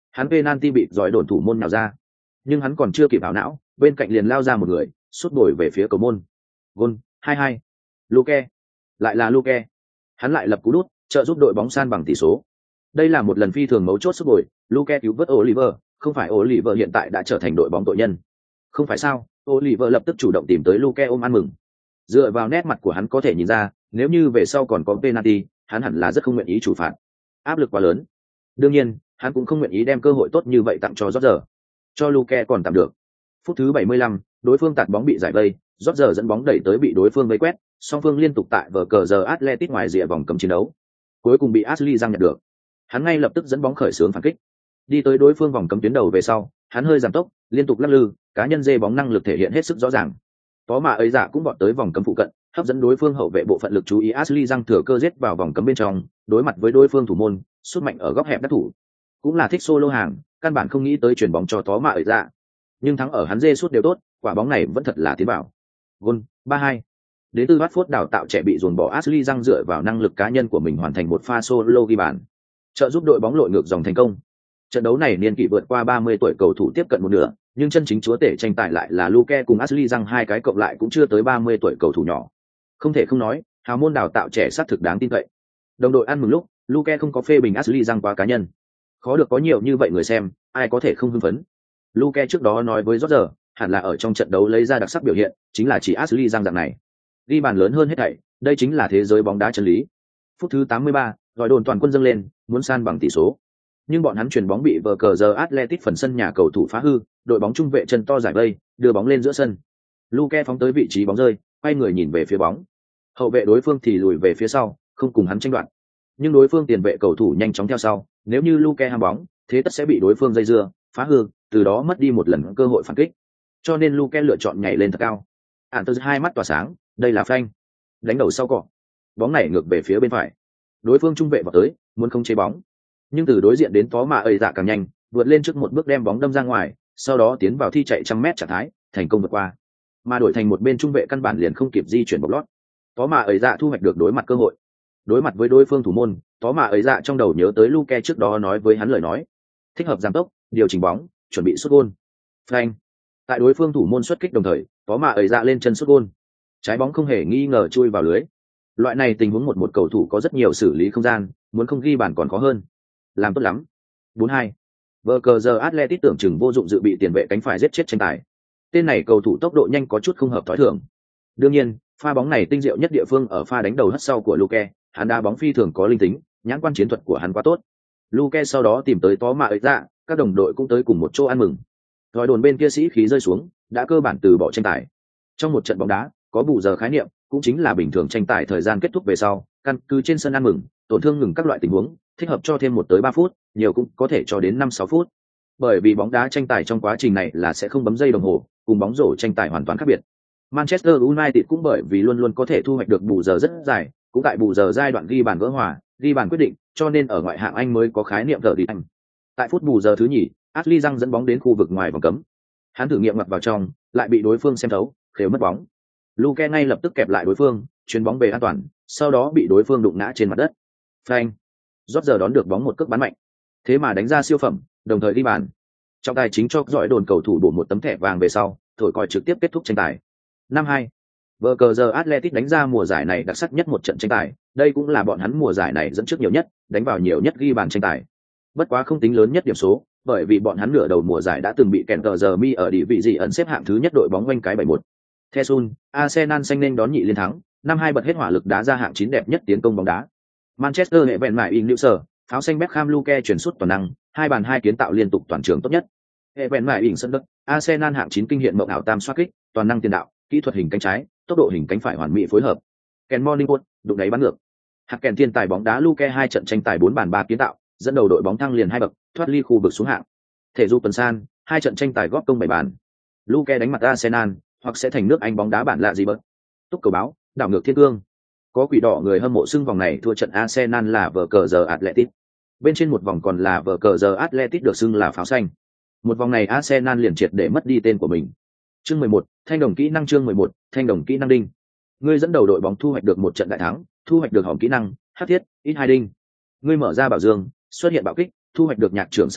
Hắn penalty bị giỏi đồn thủ môn nhào ra, nhưng hắn còn chưa kịp ảo não, bên cạnh liền lao ra một người, sút bồi về phía cầu môn. Gol hai hai. Luke, lại là Luke. Hắn lại lập cú đút, trợ giúp đội bóng san bằng tỷ số. Đây là một lần phi thường mấu chốt sút bồi, Luke cứu vớt Oliver, không phải Oliver hiện tại đã trở thành đội bóng tội nhân. Không phải sao? Oliver lập tức chủ động tìm tới Luke ôm ăn mừng. Dựa vào nét mặt của hắn có thể nhìn ra, nếu như về sau còn có penalty, hắn hẳn là rất không nguyện ý chủ phạt. Áp lực quá lớn. Đương nhiên, hắn cũng không nguyện ý đem cơ hội tốt như vậy tặng cho Roger. Cho Luke còn tạm được. Phút thứ bảy mươi lăm, đối phương tạt bóng bị giải vây, Roger dẫn bóng đẩy tới bị đối phương vây quét, song phương liên tục tại vở cờ giờ Atletico ngoài rìa vòng cấm chiến đấu. Cuối cùng bị Ashley Young nhận được. Hắn ngay lập tức dẫn bóng khởi xướng phản kích. Đi tới đối phương vòng cấm tuyến đầu về sau, hắn hơi giảm tốc, liên tục lắc lư, cá nhân dê bóng năng lực thể hiện hết sức rõ ràng. Tó mà ấy dạ cũng vọt tới vòng cấm phụ cận, hấp dẫn đối phương hậu vệ bộ phận lực chú ý. Ashley Young thừa cơ giết vào vòng cấm bên trong, đối mặt với đối phương thủ môn, sút mạnh ở góc hẹp đắc thủ. Cũng là thích solo hàng, căn bản không nghĩ tới chuyển bóng cho Tó mà ấy dạ. Nhưng thắng ở hắn dê sút đều tốt, quả bóng này vẫn thật là tiến bảo. Gol ba hai. Đến từ Watford đào tạo trẻ bị dồn bỏ, Ashley Young dựa vào năng lực cá nhân của mình hoàn thành một pha solo ghi bàn, trợ giúp đội bóng lội ngược dòng thành công. Trận đấu này niên kỷ vượt qua ba mươi tuổi cầu thủ tiếp cận một nửa, nhưng chân chính chúa tể tranh tài lại là Luke cùng Ashley Young, hai cái cộng lại cũng chưa tới ba mươi tuổi cầu thủ nhỏ. Không thể không nói, hào môn đào tạo trẻ xác thực đáng tin cậy. Đồng đội ăn mừng lúc, Luke không có phê bình Ashley Young quá cá nhân. Khó được có nhiều như vậy người xem, ai có thể không hưng phấn. Luke trước đó nói với Roger, hẳn là ở trong trận đấu lấy ra đặc sắc biểu hiện, chính là chỉ Ashley Young dạng này. Ghi bàn lớn hơn hết thảy, đây chính là thế giới bóng đá chân lý. Phút thứ tám mươi ba, gọi đồn toàn quân dâng lên, muốn san bằng tỷ số. Nhưng bọn hắn chuyền bóng bị vờ cờ giờ Atletico phần sân nhà cầu thủ phá hư, đội bóng trung vệ chân to giải vây, đưa bóng lên giữa sân. Luke phóng tới vị trí bóng rơi, quay người nhìn về phía bóng. Hậu vệ đối phương thì lùi về phía sau, không cùng hắn tranh đoạt. Nhưng đối phương tiền vệ cầu thủ nhanh chóng theo sau, nếu như Luke ham bóng, thế tất sẽ bị đối phương dây dưa, phá hư, từ đó mất đi một lần cơ hội phản kích. Cho nên Luke lựa chọn nhảy lên thật cao. Antus hai mắt tỏa sáng, đây là phanh. Đánh đầu sau cọ. Bóng này ngược về phía bên phải. Đối phương trung vệ vào tới, muốn không chế bóng. Nhưng từ đối diện đến Tó mà ấy dạ càng nhanh, vượt lên trước một bước đem bóng đâm ra ngoài, sau đó tiến vào thi chạy trăm mét trạng thái, thành công vượt qua. Mà đổi thành một bên trung vệ căn bản liền không kịp di chuyển bóng lót. Tó mà ấy dạ thu hoạch được đối mặt cơ hội. Đối mặt với đối phương thủ môn, Tó mà ấy dạ trong đầu nhớ tới Luke trước đó nói với hắn lời nói. Thích hợp giảm tốc, điều chỉnh bóng, chuẩn bị sút gôn. Phanh. Tại đối phương thủ môn xuất kích đồng thời, Tó mà ấy dạ lên chân sút gôn. Trái bóng không hề nghi ngờ chui vào lưới. Loại này tình huống một một cầu thủ có rất nhiều xử lý không gian, muốn không ghi bàn còn khó hơn. Làm tốt lắm. bốn hai. Vờ cờ giờ Atletico tưởng chừng vô dụng dự bị tiền vệ cánh phải giết chết tranh tài. Tên này cầu thủ tốc độ nhanh có chút không hợp thói thường. Đương nhiên, pha bóng này tinh diệu nhất địa phương ở pha đánh đầu hất sau của Luke, hắn đá bóng phi thường có linh tính, nhãn quan chiến thuật của hắn quá tốt. Luke sau đó tìm tới Tó mà ấy dạ, các đồng đội cũng tới cùng một chỗ ăn mừng. Rồi đồn bên kia sĩ khí rơi xuống, đã cơ bản từ bỏ tranh tài. Trong một trận bóng đá, có bù giờ khái niệm, cũng chính là bình thường tranh tài thời gian kết thúc về sau, căn cứ trên sân ăn mừng, tổn thương ngừng các loại tình huống, thích hợp cho thêm một tới ba phút, nhiều cũng có thể cho đến năm sáu phút. Bởi vì bóng đá tranh tài trong quá trình này là sẽ không bấm dây đồng hồ, cùng bóng rổ tranh tài hoàn toàn khác biệt. Manchester United cũng bởi vì luôn luôn có thể thu hoạch được bù giờ rất dài, cũng tại bù giờ giai đoạn ghi bàn gỡ hòa, ghi bàn quyết định, cho nên ở ngoại hạng Anh mới có khái niệm giờ đi anh. Tại phút bù giờ thứ nhì, Ashley Young dẫn bóng đến khu vực ngoài vòng cấm. Hắn thử nghiệm ngoặt vào trong, lại bị đối phương xem thấu, khều mất bóng. Luke ngay lập tức kẹp lại đối phương, chuyền bóng về an toàn, sau đó bị đối phương đụng ngã trên mặt đất. Phanh. Rót giờ đón được bóng một cước bắn mạnh, thế mà đánh ra siêu phẩm, đồng thời ghi bàn. Trọng tài chính cho dõi đồn cầu thủ bổ một tấm thẻ vàng về sau, thổi còi trực tiếp kết thúc tranh tài. năm hai. Vở cờ giờ Atletico đánh ra mùa giải này đặc sắc nhất một trận tranh tài, đây cũng là bọn hắn mùa giải này dẫn trước nhiều nhất, đánh vào nhiều nhất ghi bàn tranh tài. Bất quá không tính lớn nhất điểm số, bởi vì bọn hắn nửa đầu mùa giải đã từng bị kèn tờ giờ mi ở địa vị gì ẩn xếp hạng thứ nhất đội bóng quanh cái bảy một. Thesun, Arsenal xanh nên đón nhị liên thắng, năm hai bật hết hỏa lực đá ra hạng chín đẹp nhất tiến công bóng đá. Manchester hệ vẹn mải in lưu sở, pháo xanh Beckham Luke chuyển sút toàn năng, hai bàn hai kiến tạo liên tục toàn trường tốt nhất. Hệ vẹn mải in sân đất, Arsenal hạng chín kinh hiện mộng ảo tam xoát kích, toàn năng tiền đạo, kỹ thuật hình cánh trái, tốc độ hình cánh phải hoàn mỹ phối hợp. Ken Morningwood, đụng đáy bắn ngược. Hạt kèn thiên tài bóng đá Luke hai trận tranh tài bốn bàn ba kiến tạo, dẫn đầu đội bóng thăng liền hai bậc, thoát ly khu vực xuống hạng. Thể dục tuần san, hai trận tranh tài góp công bảy bàn. Luke đánh mặt Arsenal, hoặc sẽ thành nước Anh bóng đá bản lạ gì bớt. Túc cầu báo, đảo ngược thiên cương. Có quỷ đỏ người hâm mộ xưng vòng này thua trận Arsenal là vở cờ giờ Atletic. Bên trên một vòng còn là vở cờ giờ Atletic được xưng là pháo xanh. Một vòng này Arsenal liền triệt để mất đi tên của mình. Chương mười một, thanh đồng kỹ năng chương mười một, thanh đồng kỹ năng đinh. Ngươi dẫn đầu đội bóng thu hoạch được một trận đại thắng, thu hoạch được hòm kỹ năng, hắc thiết, ít hai đinh. Ngươi mở ra bảo dương, xuất hiện bạo kích, thu hoạch được nhạc trưởng sáng tạo,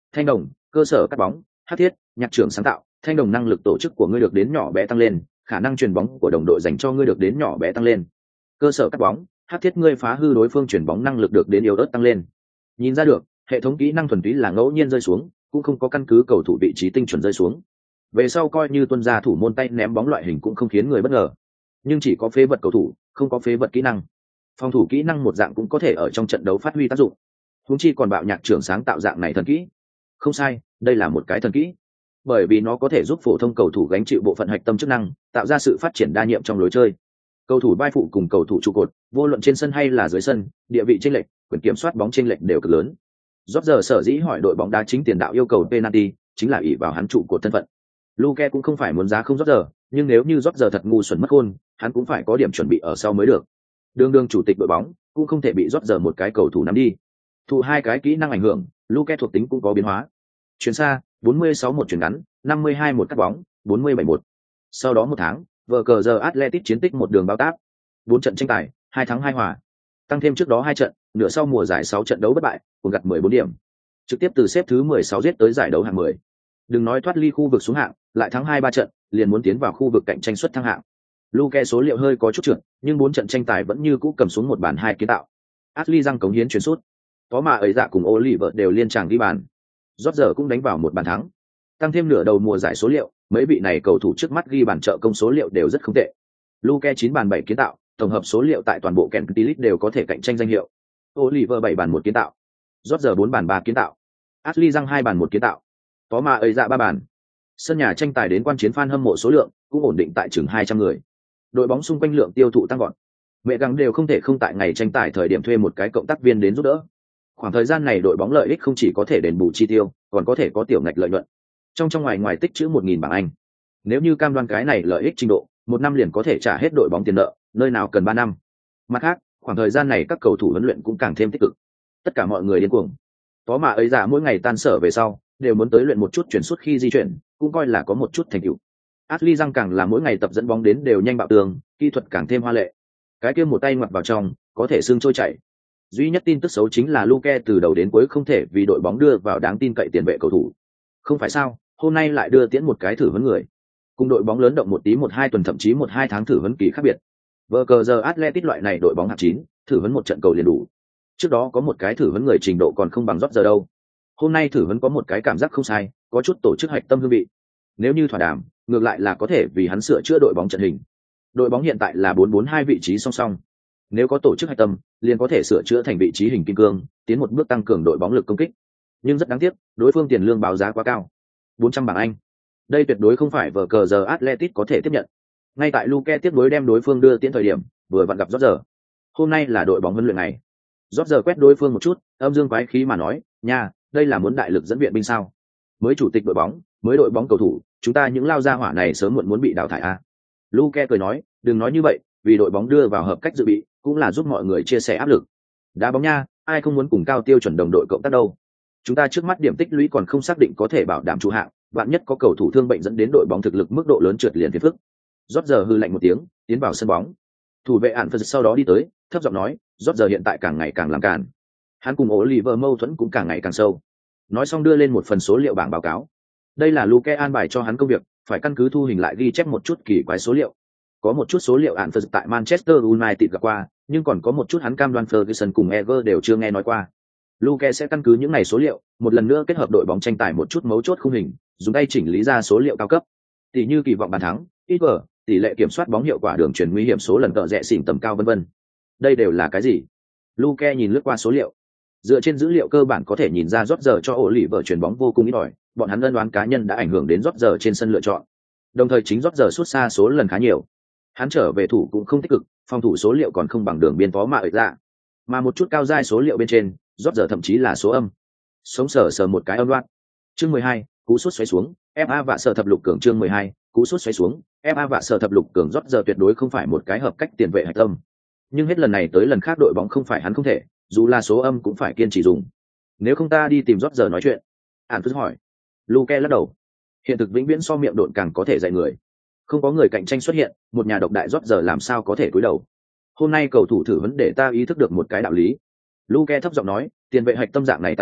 thanh đồng, cơ sở cắt bóng, hắc thiết, nhạc trưởng sáng tạo, thanh đồng năng lực tổ chức của ngươi được đến nhỏ bé tăng lên, khả năng chuyền bóng của đồng đội dành cho ngươi được đến nhỏ bé tăng lên. Cơ sở cắt bóng, hắc thiết ngươi phá hư đối phương chuyền bóng năng lực được đến yếu ớt tăng lên. Nhìn ra được, hệ thống kỹ năng thuần túy là ngẫu nhiên rơi xuống, cũng không có căn cứ cầu thủ vị trí tinh chuẩn rơi xuống. Về sau coi như tuân ra thủ môn tay ném bóng loại hình cũng không khiến người bất ngờ. Nhưng chỉ có phế vật cầu thủ, không có phế vật kỹ năng. Phòng thủ kỹ năng một dạng cũng có thể ở trong trận đấu phát huy tác dụng. Huống chi còn bạo nhạc trưởng sáng tạo dạng này thần kỹ. Không sai, đây là một cái thần kỹ. Bởi vì nó có thể giúp phổ thông cầu thủ gánh chịu bộ phận hạch tâm chức năng, tạo ra sự phát triển đa nhiệm trong lối chơi. Cầu thủ vai phụ cùng cầu thủ trụ cột, vô luận trên sân hay là dưới sân, địa vị chênh lệch, quyền kiểm soát bóng chênh lệch đều cực lớn. Rốt giờ sở dĩ hỏi đội bóng đá chính tiền đạo yêu cầu penalty, chính là ỷ vào hắn trụ cột thân phận. Luke cũng không phải muốn giá không rốt giờ, nhưng nếu như rốt giờ thật ngu xuẩn mất khôn, hắn cũng phải có điểm chuẩn bị ở sau mới được. Đường đường chủ tịch đội bóng, cũng không thể bị rốt giờ một cái cầu thủ nắm đi. Thụ hai cái kỹ năng ảnh hưởng, Luke thuộc tính cũng có biến hóa. Chuyển xa, bốn mươi sáu một chuyển ngắn, năm mươi hai một cắt bóng, bốn mươi bảy một. Sau đó một tháng, vở cờ giờ Atletico chiến tích một đường bao tác. bốn trận tranh tài, hai thắng hai hòa. Tăng thêm trước đó hai trận, nửa sau mùa giải sáu trận đấu bất bại, cùng gặt mười bốn điểm. Trực tiếp từ xếp thứ mười sáu giết tới giải đấu hạng mười. Đừng nói thoát ly khu vực xuống hạng, lại thắng hai ba trận, liền muốn tiến vào khu vực cạnh tranh suất thăng hạng. Luke số liệu hơi có chút trượt, nhưng bốn trận tranh tài vẫn như cũ cầm xuống một bàn hai kiến tạo. Ashley răng cống hiến chuyển sút. Có mà ấy dạ cùng Oliver đều liên tràng ghi bàn. Rốt giờ cũng đánh vào một bàn thắng. Tăng thêm nửa đầu mùa giải số liệu, mấy vị này cầu thủ trước mắt ghi bàn trợ công số liệu đều rất không tệ. Luke chín bàn bảy kiến tạo, tổng hợp số liệu tại toàn bộ Kentucky League đều có thể cạnh tranh danh hiệu. Oliver bảy bàn một kiến tạo. Rốt giờ bốn bàn ba kiến tạo. Ashley răng hai bàn một kiến tạo. Có mà ấy dạ ba bàn. Sân nhà tranh tài đến quan chiến fan hâm mộ số lượng cũng ổn định tại chừng hai trăm người. Đội bóng xung quanh lượng tiêu thụ tăng vọt. Mẹ gắng đều không thể không tại ngày tranh tài thời điểm thuê một cái cộng tác viên đến giúp đỡ. Khoảng thời gian này đội bóng lợi ích không chỉ có thể đền bù chi tiêu, còn có thể có tiểu ngạch lợi nhuận. Trong trong ngoài ngoài tích trữ một nghìn bảng Anh. Nếu như cam đoan cái này lợi ích trình độ, một năm liền có thể trả hết đội bóng tiền nợ, nơi nào cần ba năm. Mặt khác, khoảng thời gian này các cầu thủ huấn luyện cũng càng thêm tích cực. Tất cả mọi người điên cuồng. Có mà ấy giả mỗi ngày tan sở về sau, đều muốn tới luyện một chút chuyển suốt khi di chuyển, cũng coi là có một chút thành tựu. Ashley răng càng là mỗi ngày tập dẫn bóng đến đều nhanh bạo tường, kỹ thuật càng thêm hoa lệ. Cái kia một tay ngoặt vào trong, có thể xương trôi chảy. Duy nhất tin tức xấu chính là Luke từ đầu đến cuối không thể vì đội bóng đưa vào đáng tin cậy tiền vệ cầu thủ. Không phải sao, hôm nay lại đưa tiễn một cái thử vấn người. Cùng đội bóng lớn động một tí một hai tuần thậm chí một hai tháng thử vấn kỳ khác biệt. Vở cờ giờ Atletico loại này đội bóng hạng chín, thử vấn một trận cầu liền đủ. Trước đó có một cái thử vấn người trình độ còn không bằng rót giờ đâu. Hôm nay thử vấn có một cái cảm giác không sai, có chút tổ chức hạch tâm hương vị. Nếu như thỏa đàm, ngược lại là có thể vì hắn sửa chữa đội bóng trận hình. Đội bóng hiện tại là bốn bốn hai vị trí song song. Nếu có tổ chức hạch tâm, liền có thể sửa chữa thành vị trí hình kim cương, tiến một bước tăng cường đội bóng lực công kích. Nhưng rất đáng tiếc, đối phương tiền lương báo giá quá cao. bốn trăm bảng Anh. Đây tuyệt đối không phải vở cờ giờ Atletico có thể tiếp nhận. Ngay tại Luke tiếp nối đem đối phương đưa tiến thời điểm, vừa vặn gặp Roger. Hôm nay là đội bóng huấn luyện ngày. Roger quét đối phương một chút, âm dương quái khí mà nói, "Nha, đây là muốn đại lực dẫn viện binh sao? Mới chủ tịch đội bóng, mới đội bóng cầu thủ, chúng ta những lao gia hỏa này sớm muộn muốn bị đào thải à?" Luke cười nói, "Đừng nói như vậy, vì đội bóng đưa vào hợp cách dự bị, cũng là giúp mọi người chia sẻ áp lực. Đá bóng nha, ai không muốn cùng cao tiêu chuẩn đồng đội cộng tác đâu. Chúng ta trước mắt điểm tích lũy còn không xác định có thể bảo đảm trụ hạng, vạn nhất có cầu thủ thương bệnh dẫn đến đội bóng thực lực mức độ lớn trượt liền phiền phức." Rót giờ hư lạnh một tiếng, tiến vào sân bóng. Thủ vệ ạn phật sau đó đi tới, thấp giọng nói, "Rót giờ hiện tại càng ngày càng làm càn. Hắn cùng Oliver mâu thuẫn cũng càng ngày càng sâu." Nói xong đưa lên một phần số liệu bảng báo cáo. Đây là Luke an bài cho hắn công việc, phải căn cứ thu hình lại ghi chép một chút kỳ quái số liệu. Có một chút số liệu ạn phật tại Manchester United gặp qua, nhưng còn có một chút hắn cam đoan Ferguson cùng Eger đều chưa nghe nói qua. Luke sẽ căn cứ những này số liệu, một lần nữa kết hợp đội bóng tranh tài một chút mấu chốt khung hình, dùng tay chỉnh lý ra số liệu cao cấp. Tỷ như kỳ vọng bàn thắng, ít vở, tỷ lệ kiểm soát bóng hiệu quả đường truyền nguy hiểm số lần cỡ rẽ xỉn tầm cao vân vân. Đây đều là cái gì? Luke nhìn lướt qua số liệu. Dựa trên dữ liệu cơ bản có thể nhìn ra rót giờ cho ổ lì vợ chuyền bóng vô cùng ít ỏi, bọn hắn ân đoán cá nhân đã ảnh hưởng đến rót giờ trên sân lựa chọn. Đồng thời chính rót giờ sút xa số lần khá nhiều. Hắn trở về thủ cũng không tích cực, phòng thủ số liệu còn không bằng đường biên phó mà ợi ra. Mà một chút cao giai số liệu bên trên, rót giờ thậm chí là số âm. Sống sờ sờ một cái âm loạt. Chương mười hai, cú sút xoáy xuống, ép a và sở thập lục cường chương mười hai, cú sút xoáy xuống, ép a và sở thập lục cường rót giờ tuyệt đối không phải một cái hợp cách tiền vệ hạch tâm. Nhưng hết lần này tới lần khác đội bóng không phải hắn không thể, dù là số âm cũng phải kiên trì dùng. Nếu không ta đi tìm rót giờ nói chuyện. Ản cứ hỏi. Luke lắc đầu. Hiện thực vĩnh viễn so miệng độn càng có thể dạy người. Không có người cạnh tranh xuất hiện, một nhà độc đại rót giờ làm sao có thể cúi đầu. Hôm nay cầu thủ thử vấn để ta ý thức được một cái đạo lý. Luke thấp giọng nói, tiền vệ hạch tâm dạng này tài nguyên,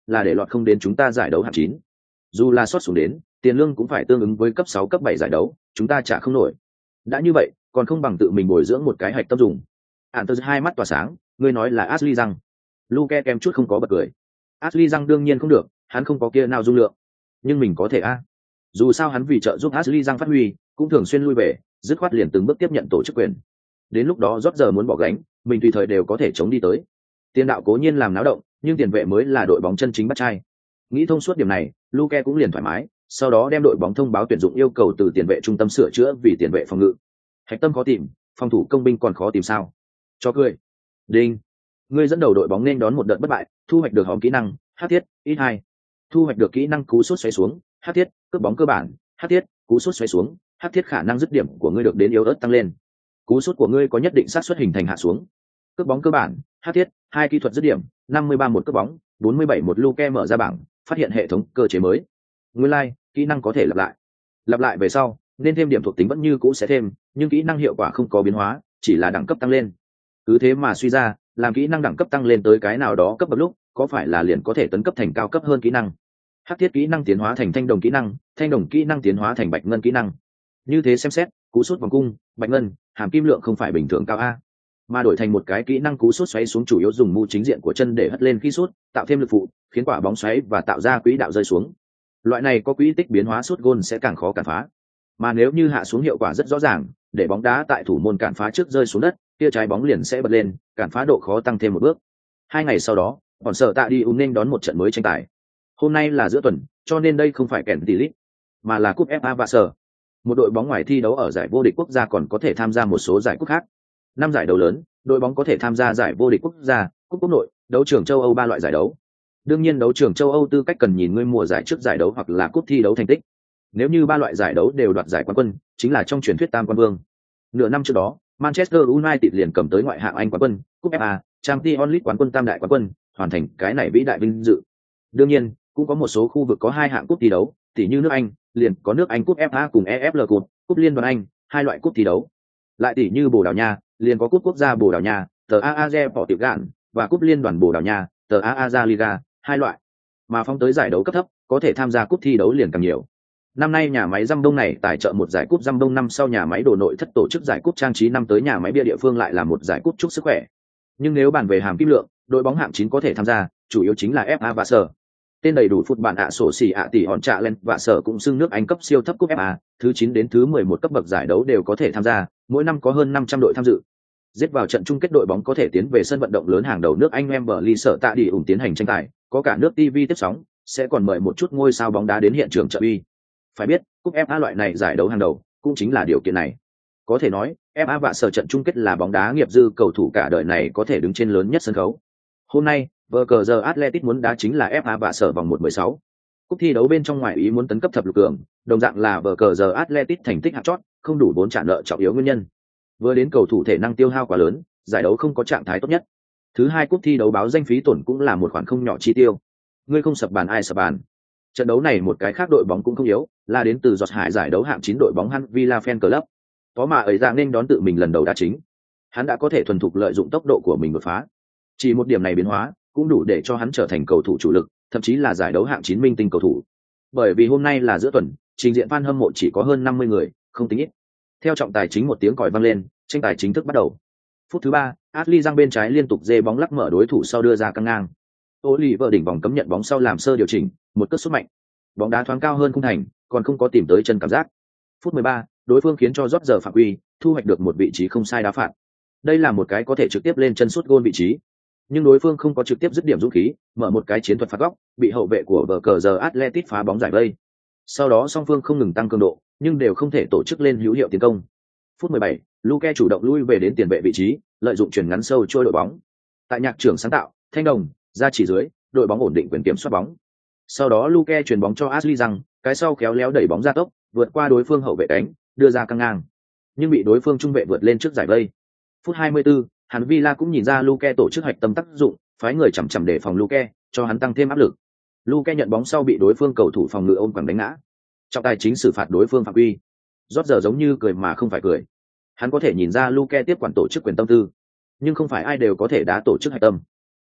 là để lọt không đến chúng ta giải đấu hạng chín. Dù là sót xuống đến, tiền lương cũng phải tương ứng với cấp sáu cấp bảy giải đấu, chúng ta trả không nổi. Đã như vậy, còn không bằng tự mình bồi dưỡng một cái hạch tâm dùng. Ản Tơ hai mắt tỏa sáng, ngươi nói là Ashley Young. Luke kem chút không có bật cười. Ashley Young đương nhiên không được, hắn không có kia nào dung lượng. Nhưng mình có thể a. Dù sao hắn vì trợ giúp Ashley Young phát huy, cũng thường xuyên lui về, dứt khoát liền từng bước tiếp nhận tổ chức quyền. Đến lúc đó rót giờ muốn bỏ gánh, mình tùy thời đều có thể chống đi tới. Tiền đạo cố nhiên làm náo động, nhưng tiền vệ mới là đội bóng chân chính bắt trai. Nghĩ thông suốt điểm này, Luke cũng liền thoải mái, sau đó đem đội bóng thông báo tuyển dụng yêu cầu từ tiền vệ trung tâm sửa chữa vì tiền vệ phòng ngự. Hạch tâm khó tìm, phòng thủ công binh còn khó tìm sao? Cho cười. Đinh. Ngươi dẫn đầu đội bóng nên đón một đợt bất bại, thu hoạch được hòm kỹ năng, hắc thiết, ít hai. Thu hoạch được kỹ năng cú sút xoáy xuống, hắc thiết, cướp bóng cơ bản, hắc thiết, cú sút xoáy xuống, hắc thiết khả năng dứt điểm của ngươi được đến yếu ớt tăng lên. Cú sút của ngươi có nhất định xác suất hình thành hạ xuống. Cướp bóng cơ bản, hắc thiết, hai kỹ thuật dứt điểm, năm mươi ba một cướp bóng, bốn mươi bảy một Luke mở ra bảng, phát hiện hệ thống cơ chế mới. Nguyên lai, kỹ năng có thể lặp lại. Lặp lại về sau, nên thêm điểm thuộc tính vẫn như cũ sẽ thêm, nhưng kỹ năng hiệu quả không có biến hóa, chỉ là đẳng cấp tăng lên. Cứ thế mà suy ra, làm kỹ năng đẳng cấp tăng lên tới cái nào đó cấp bậc lúc, có phải là liền có thể tấn cấp thành cao cấp hơn kỹ năng. Hắc thiết kỹ năng tiến hóa thành thanh đồng kỹ năng, thanh đồng kỹ năng tiến hóa thành bạch ngân kỹ năng. Như thế xem xét, cú sút vòng cung, bạch ngân, hàm kim lượng không phải bình thường cao a, mà đổi thành một cái kỹ năng cú sút xoáy xuống chủ yếu dùng mu chính diện của chân để hất lên khi sút, tạo thêm lực phụ, khiến quả bóng xoáy và tạo ra quỹ đạo rơi xuống. Loại này có quỹ tích biến hóa sút gôn sẽ càng khó cản phá. Mà nếu như hạ xuống hiệu quả rất rõ ràng, để bóng đá tại thủ môn cản phá trước rơi xuống đất, kia trái bóng liền sẽ bật lên, cản phá độ khó tăng thêm một bước. Hai ngày sau đó, bọn sở tạ đi ùn nên đón một trận mới tranh tài. Hôm nay là giữa tuần, cho nên đây không phải kèn tỷ lít, mà là cúp ép a và sở. Một đội bóng ngoài thi đấu ở giải vô địch quốc gia còn có thể tham gia một số giải quốc khác. Năm giải đấu lớn, đội bóng có thể tham gia giải vô địch quốc gia, cúp quốc nội, đấu trường châu Âu ba loại giải đấu. Đương nhiên đấu trường châu Âu tư cách cần nhìn ngươi mùa giải trước giải đấu hoặc là cúp thi đấu thành tích. Nếu như ba loại giải đấu đều đoạt giải quán quân, chính là trong truyền thuyết tam quan vương. Nửa năm trước đó, Manchester United liền cầm tới ngoại hạng Anh quán quân, cúp ép a, Champions League quán quân tam đại quán quân, hoàn thành cái này vĩ đại vinh dự. Đương nhiên, cũng có một số khu vực có hai hạng cúp thi đấu, tỉ như nước Anh, liền có nước Anh cúp ép a cùng e ép lờ Cup, cúp liên đoàn Anh, hai loại cúp thi đấu. Lại tỉ như Bồ Đào Nha, liền có cúp quốc gia Bồ Đào Nha, tờ a a giê Portugal và cúp liên đoàn Bồ Đào Nha, tờ a a giê Liga, hai loại. Mà phong tới giải đấu cấp thấp, có thể tham gia cúp thi đấu liền càng nhiều. Năm nay nhà máy Răm Đông này tài trợ một giải cúp Răm Đông, năm sau nhà máy đồ nội thất tổ chức giải cúp trang trí, năm tới nhà máy bia địa phương lại là một giải cúp chúc sức khỏe. Nhưng nếu bàn về hàm kim lượng, đội bóng hạng chín có thể tham gia, chủ yếu chính là ép a và sở. Tên đầy đủ phút bạn ạ sổ xỉ ạ tỷ hòn trạ lên và sở cũng xưng nước Anh cấp siêu thấp cúp ép a, thứ chín đến thứ mười một cấp bậc giải đấu đều có thể tham gia, mỗi năm có hơn năm trăm đội tham dự. Giết vào trận chung kết đội bóng có thể tiến về sân vận động lớn hàng đầu nước Anh Wembley sở tạ đi ủng tiến hành tranh tài, có cả nước ti vi tiếp sóng, sẽ còn mời một chút ngôi sao bóng đá đến hiện trường trợ uy. Phải biết, cúp ép a loại này giải đấu hàng đầu, cũng chính là điều kiện này. Có thể nói, ép a và sở trận chung kết là bóng đá nghiệp dư cầu thủ cả đời này có thể đứng trên lớn nhất sân khấu. Hôm nay, vê kê giê Athletic muốn đá chính là ép a và sở vòng một mười sáu. Cúp thi đấu bên trong ngoài ý muốn tấn cấp thập lục cường, đồng dạng là vê kê giê Athletic thành tích hạt chót, không đủ vốn trả nợ trọng yếu nguyên nhân. Vừa đến cầu thủ thể năng tiêu hao quá lớn, giải đấu không có trạng thái tốt nhất. Thứ hai, cúp thi đấu báo danh phí tổn cũng là một khoản không nhỏ chi tiêu. Ngươi không sập bàn ai sập bàn. Trận đấu này một cái khác đội bóng cũng không yếu, là đến từ giọt hải giải đấu hạng chín đội bóng Hunt Villa Fan Club. Có mà ấy ra nên đón tự mình lần đầu đá chính. Hắn đã có thể thuần thục lợi dụng tốc độ của mình đột phá. Chỉ một điểm này biến hóa, cũng đủ để cho hắn trở thành cầu thủ chủ lực, thậm chí là giải đấu hạng chín minh tinh cầu thủ. Bởi vì hôm nay là giữa tuần, trình diện fan hâm mộ chỉ có hơn năm mươi người, không tính ít. Theo trọng tài chính một tiếng còi vang lên, tranh tài chính thức bắt đầu. Phút thứ ba, Ashley Young bên trái liên tục dê bóng lắc mở đối thủ sau đưa ra căng ngang. Oliver đỉnh vòng cấm nhận bóng sau làm sơ điều chỉnh, một cước sút mạnh. Bóng đá thoáng cao hơn khung thành, còn không có tìm tới chân cảm giác. Phút mười ba, đối phương khiến cho rót giờ phạm quy, thu hoạch được một vị trí không sai đá phạt. Đây là một cái có thể trực tiếp lên chân sút gôn vị trí. Nhưng đối phương không có trực tiếp dứt điểm dũng khí, mở một cái chiến thuật phạt góc, bị hậu vệ của vê kê giê Athletic phá bóng giải vây. Sau đó song phương không ngừng tăng cường độ, nhưng đều không thể tổ chức lên hữu hiệu tiến công. Phút mười bảy, Luke chủ động lui về đến tiền vệ vị trí, lợi dụng chuyển ngắn sâu trôi đội bóng. Tại nhạc trưởng sáng tạo, thanh đồng, ra chỉ dưới, đội bóng ổn định quyền kiểm soát bóng. Sau đó Luke chuyển bóng cho Ashley Young, cái sau khéo léo đẩy bóng ra tốc, vượt qua đối phương hậu vệ cánh, đưa ra căng ngang. Nhưng bị đối phương trung vệ vượt lên trước giải vây. Phút hai mươi tư, hắn Villa cũng nhìn ra Luke tổ chức hạch tâm tác dụng, phái người chằm chằm để phòng Luke, cho hắn tăng thêm áp lực. Luke nhận bóng sau bị đối phương cầu thủ phòng ngự ôm quẳng đánh ngã. Trọng tài chính xử phạt đối phương phạm quy. Rót giờ giống như cười mà không phải cười. Hắn có thể nhìn ra Luke tiếp quản tổ chức quyền tâm tư, nhưng không phải ai đều có thể đá tổ chức hạch tâm.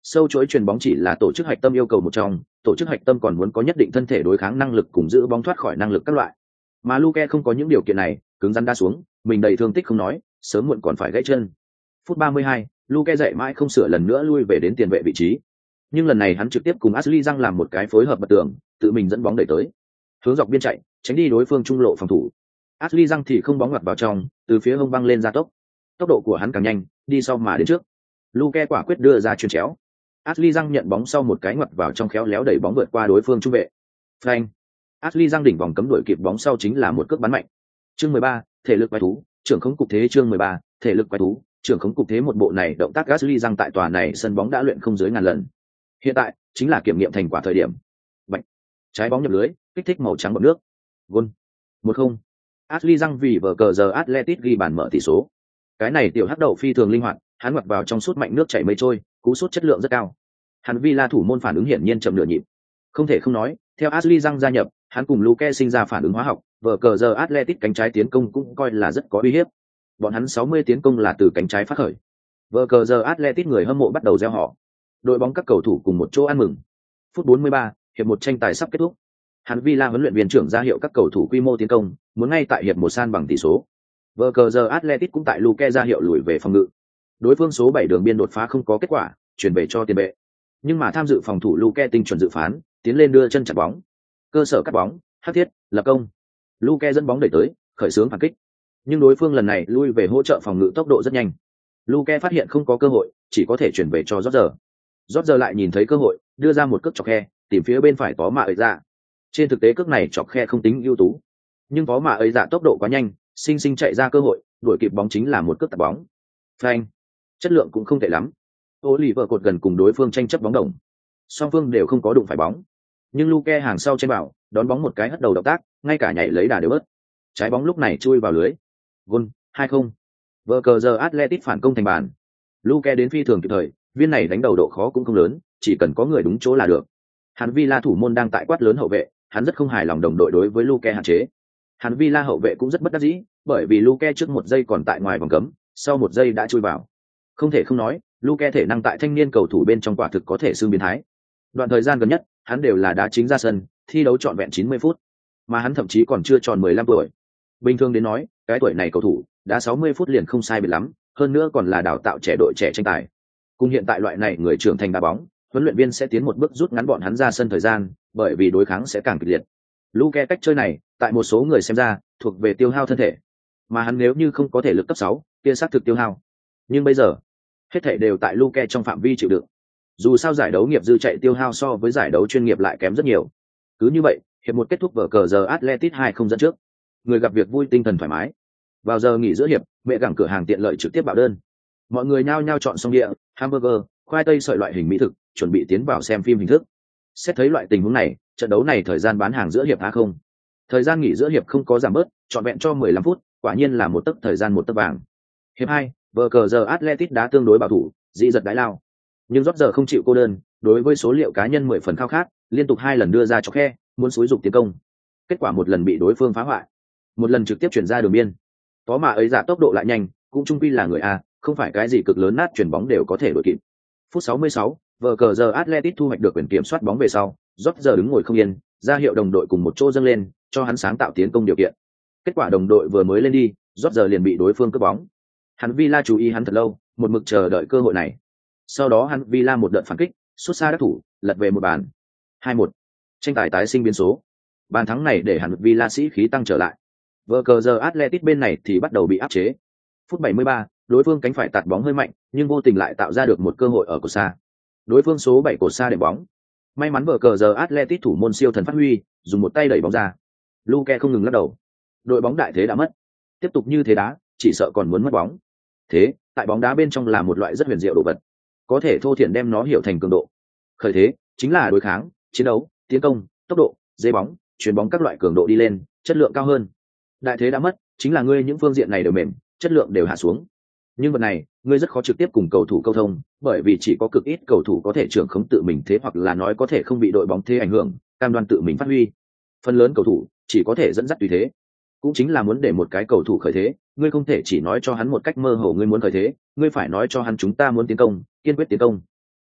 Sâu chuỗi chuyền bóng chỉ là tổ chức hạch tâm yêu cầu một trong, tổ chức hạch tâm còn muốn có nhất định thân thể đối kháng năng lực cùng giữ bóng thoát khỏi năng lực các loại. Mà Luke không có những điều kiện này, cứng rắn đá xuống, mình đầy thương tích không nói, sớm muộn còn phải gãy chân. Phút ba mươi hai, Luke dậy mãi không sửa lần nữa lui về đến tiền vệ vị trí. Nhưng lần này hắn trực tiếp cùng Ashley Young làm một cái phối hợp bật tường, tự mình dẫn bóng đẩy tới. Hướng dọc biên chạy, tránh đi đối phương trung lộ phòng thủ. Ashley Young thì không bóng ngoặt vào trong, từ phía hông băng lên ra tốc. Tốc độ của hắn càng nhanh, đi sau mà đến trước. Luke quả quyết đưa ra chuyền chéo. Ashley Young nhận bóng sau một cái ngoặt vào trong khéo léo đẩy bóng vượt qua đối phương trung vệ. Phanh. Ashley Young đỉnh vòng cấm đuổi kịp bóng sau chính là một cước bắn mạnh. Chương mười ba, thể lực quái thú, trưởng khống cục thế chương mười ba, thể lực quái thú, trưởng khống cục thế một bộ này động tác Ashley Young tại tòa này sân bóng đã luyện không dưới ngàn lần. Hiện tại chính là kiểm nghiệm thành quả thời điểm. Bạch. Trái bóng nhập lưới, kích thích màu trắng bọt nước. Gol. một không. Ashley Young vì vở cờ giờ Atletico ghi bàn mở tỷ số. Cái này tiểu hắc đầu phi thường linh hoạt, hắn ngoặt vào trong sút mạnh nước chảy mây trôi, cú sút chất lượng rất cao. Hắn Villa thủ môn phản ứng hiển nhiên chậm nửa nhịp. Không thể không nói, theo Ashley Young gia nhập, hắn cùng Luke sinh ra phản ứng hóa học, vở cờ giờ Atletico cánh trái tiến công cũng coi là rất có uy hiếp. Bọn hắn sáu mươi tiến công là từ cánh trái phát khởi. Vở cờ giờ Atletico người hâm mộ bắt đầu reo hò. Đội bóng các cầu thủ cùng một chỗ ăn mừng. Phút bốn mươi ba, hiệp một tranh tài sắp kết thúc. Hắn Villa huấn luyện viên trưởng ra hiệu các cầu thủ quy mô tiến công, muốn ngay tại hiệp một san bằng tỷ số. Vở cờ giờ Atletico cũng tại Luke ra hiệu lùi về phòng ngự. Đối phương số bảy đường biên đột phá không có kết quả, chuyển về cho tiền vệ. Nhưng mà tham dự phòng thủ Luke tinh chuẩn dự phán, tiến lên đưa chân chặt bóng. Cơ sở cắt bóng, hất thiết, lập công. Luke dẫn bóng đẩy tới, khởi xướng phản kích. Nhưng đối phương lần này lui về hỗ trợ phòng ngự tốc độ rất nhanh. Luke phát hiện không có cơ hội, chỉ có thể chuyển về cho Roger. Roger lại nhìn thấy cơ hội, đưa ra một cước chọc khe, tìm phía bên phải có mạ ấy ra. Trên thực tế cước này chọc khe không tính ưu tú, nhưng có mạ ấy ra tốc độ quá nhanh, sinh sinh chạy ra cơ hội, đuổi kịp bóng chính là một cước tạt bóng. Phanh, chất lượng cũng không tệ lắm. Oliver cột gần cùng đối phương tranh chấp bóng đồng, song phương đều không có đụng phải bóng, nhưng Luke hàng sau trên bảo đón bóng một cái hất đầu động tác, ngay cả nhảy lấy đà đều bớt. Trái bóng lúc này chui vào lưới. Gol hai không. Vở cờ giờ Atletico phản công thành bàn. Luke đến phi thường kịp thời, viên này đánh đầu độ khó cũng không lớn, chỉ cần có người đúng chỗ là được. Hắn Villa thủ môn đang tại quát lớn hậu vệ, hắn rất không hài lòng đồng đội đối với Luke hạn chế. Hắn Villa hậu vệ cũng rất bất đắc dĩ, bởi vì Luke trước một giây còn tại ngoài vòng cấm, sau một giây đã chui vào. Không thể không nói, Luke thể năng tại thanh niên cầu thủ bên trong quả thực có thể xưng biến thái. Đoạn thời gian gần nhất, hắn đều là đá chính ra sân, thi đấu trọn vẹn chín mươi phút, mà hắn thậm chí còn chưa tròn mười lăm tuổi. Bình thường đến nói, cái tuổi này cầu thủ đá sáu mươi phút liền không sai biệt lắm, hơn nữa còn là đào tạo trẻ đội trẻ tranh tài. Cùng hiện tại loại này người trưởng thành đá bóng, huấn luyện viên sẽ tiến một bước rút ngắn bọn hắn ra sân thời gian, bởi vì đối kháng sẽ càng kịch liệt. Luke cách chơi này, tại một số người xem ra, thuộc về tiêu hao thân thể, mà hắn nếu như không có thể lực cấp sáu, kia xác thực tiêu hao. Nhưng bây giờ, hết thể đều tại Luke trong phạm vi chịu đựng. Dù sao giải đấu nghiệp dư chạy tiêu hao so với giải đấu chuyên nghiệp lại kém rất nhiều. Cứ như vậy, hiệp một kết thúc vở cờ giờ Atletico hai không dẫn trước. Người gặp việc vui tinh thần thoải mái. Vào giờ nghỉ giữa hiệp, mẹ gẳng cửa hàng tiện lợi trực tiếp bạo đơn. Mọi người nhao nhao chọn xong địa, hamburger, khoai tây sợi loại hình mỹ thực, chuẩn bị tiến vào xem phim hình thức. Xét thấy loại tình huống này, trận đấu này thời gian bán hàng giữa hiệp há không. Thời gian nghỉ giữa hiệp không có giảm bớt, trọn vẹn cho mười lăm phút, quả nhiên là một tấc thời gian một tấc vàng. Hiệp hai, vở cờ giờ Atletico đá tương đối bảo thủ, dị giật đái lao. Nhưng rót giờ không chịu cô đơn, đối với số liệu cá nhân mười phần khao khát, liên tục hai lần đưa ra cho khe, muốn xúi dục tiến công. Kết quả một lần bị đối phương phá hoại, một lần trực tiếp chuyển ra đường biên. Có mà ấy giả tốc độ lại nhanh, cũng trung quy là người a, không phải cái gì cực lớn nát chuyển bóng đều có thể đuổi kịp. Phút sáu mươi sáu, vở cờ giờ Atletico thu hoạch được quyền kiểm soát bóng về sau, rót giờ đứng ngồi không yên, ra hiệu đồng đội cùng một chỗ dâng lên, cho hắn sáng tạo tiến công điều kiện. Kết quả đồng đội vừa mới lên đi, rót giờ liền bị đối phương cướp bóng. Hắn Villa chú ý hắn thật lâu, một mực chờ đợi cơ hội này. Sau đó hắn Villa một đợt phản kích, xuất xa đắc thủ, lật về một bàn. hai một. Tranh tài tái sinh biến số. Bàn thắng này để hắn Villa sĩ khí tăng trở lại. Vở cờ giờ Atletico bên này thì bắt đầu bị áp chế. Phút bảy mươi ba, đối phương cánh phải tạt bóng hơi mạnh, nhưng vô tình lại tạo ra được một cơ hội ở cột xa. Đối phương số bảy cột xa để bóng. May mắn vở cờ giờ Atletico thủ môn siêu thần phát huy, dùng một tay đẩy bóng ra. Luke không ngừng lắc đầu. Đội bóng đại thế đã mất. Tiếp tục như thế đá, chỉ sợ còn muốn mất bóng. Thế, tại bóng đá bên trong là một loại rất huyền diệu đồ vật, có thể thô thiển đem nó hiểu thành cường độ. Khởi thế chính là đối kháng, chiến đấu, tiến công, tốc độ, dây bóng, chuyền bóng các loại cường độ đi lên, chất lượng cao hơn. Đại thế đã mất, chính là ngươi những phương diện này đều mềm, chất lượng đều hạ xuống. Nhưng vật này, ngươi rất khó trực tiếp cùng cầu thủ câu thông, bởi vì chỉ có cực ít cầu thủ có thể trưởng khống tự mình thế, hoặc là nói có thể không bị đội bóng thế ảnh hưởng, cam đoan tự mình phát huy. Phần lớn cầu thủ chỉ có thể dẫn dắt tùy thế. Cũng chính là muốn để một cái cầu thủ khởi thế, ngươi không thể chỉ nói cho hắn một cách mơ hồ ngươi muốn khởi thế, ngươi phải nói cho hắn chúng ta muốn tiến công, kiên quyết tiến công.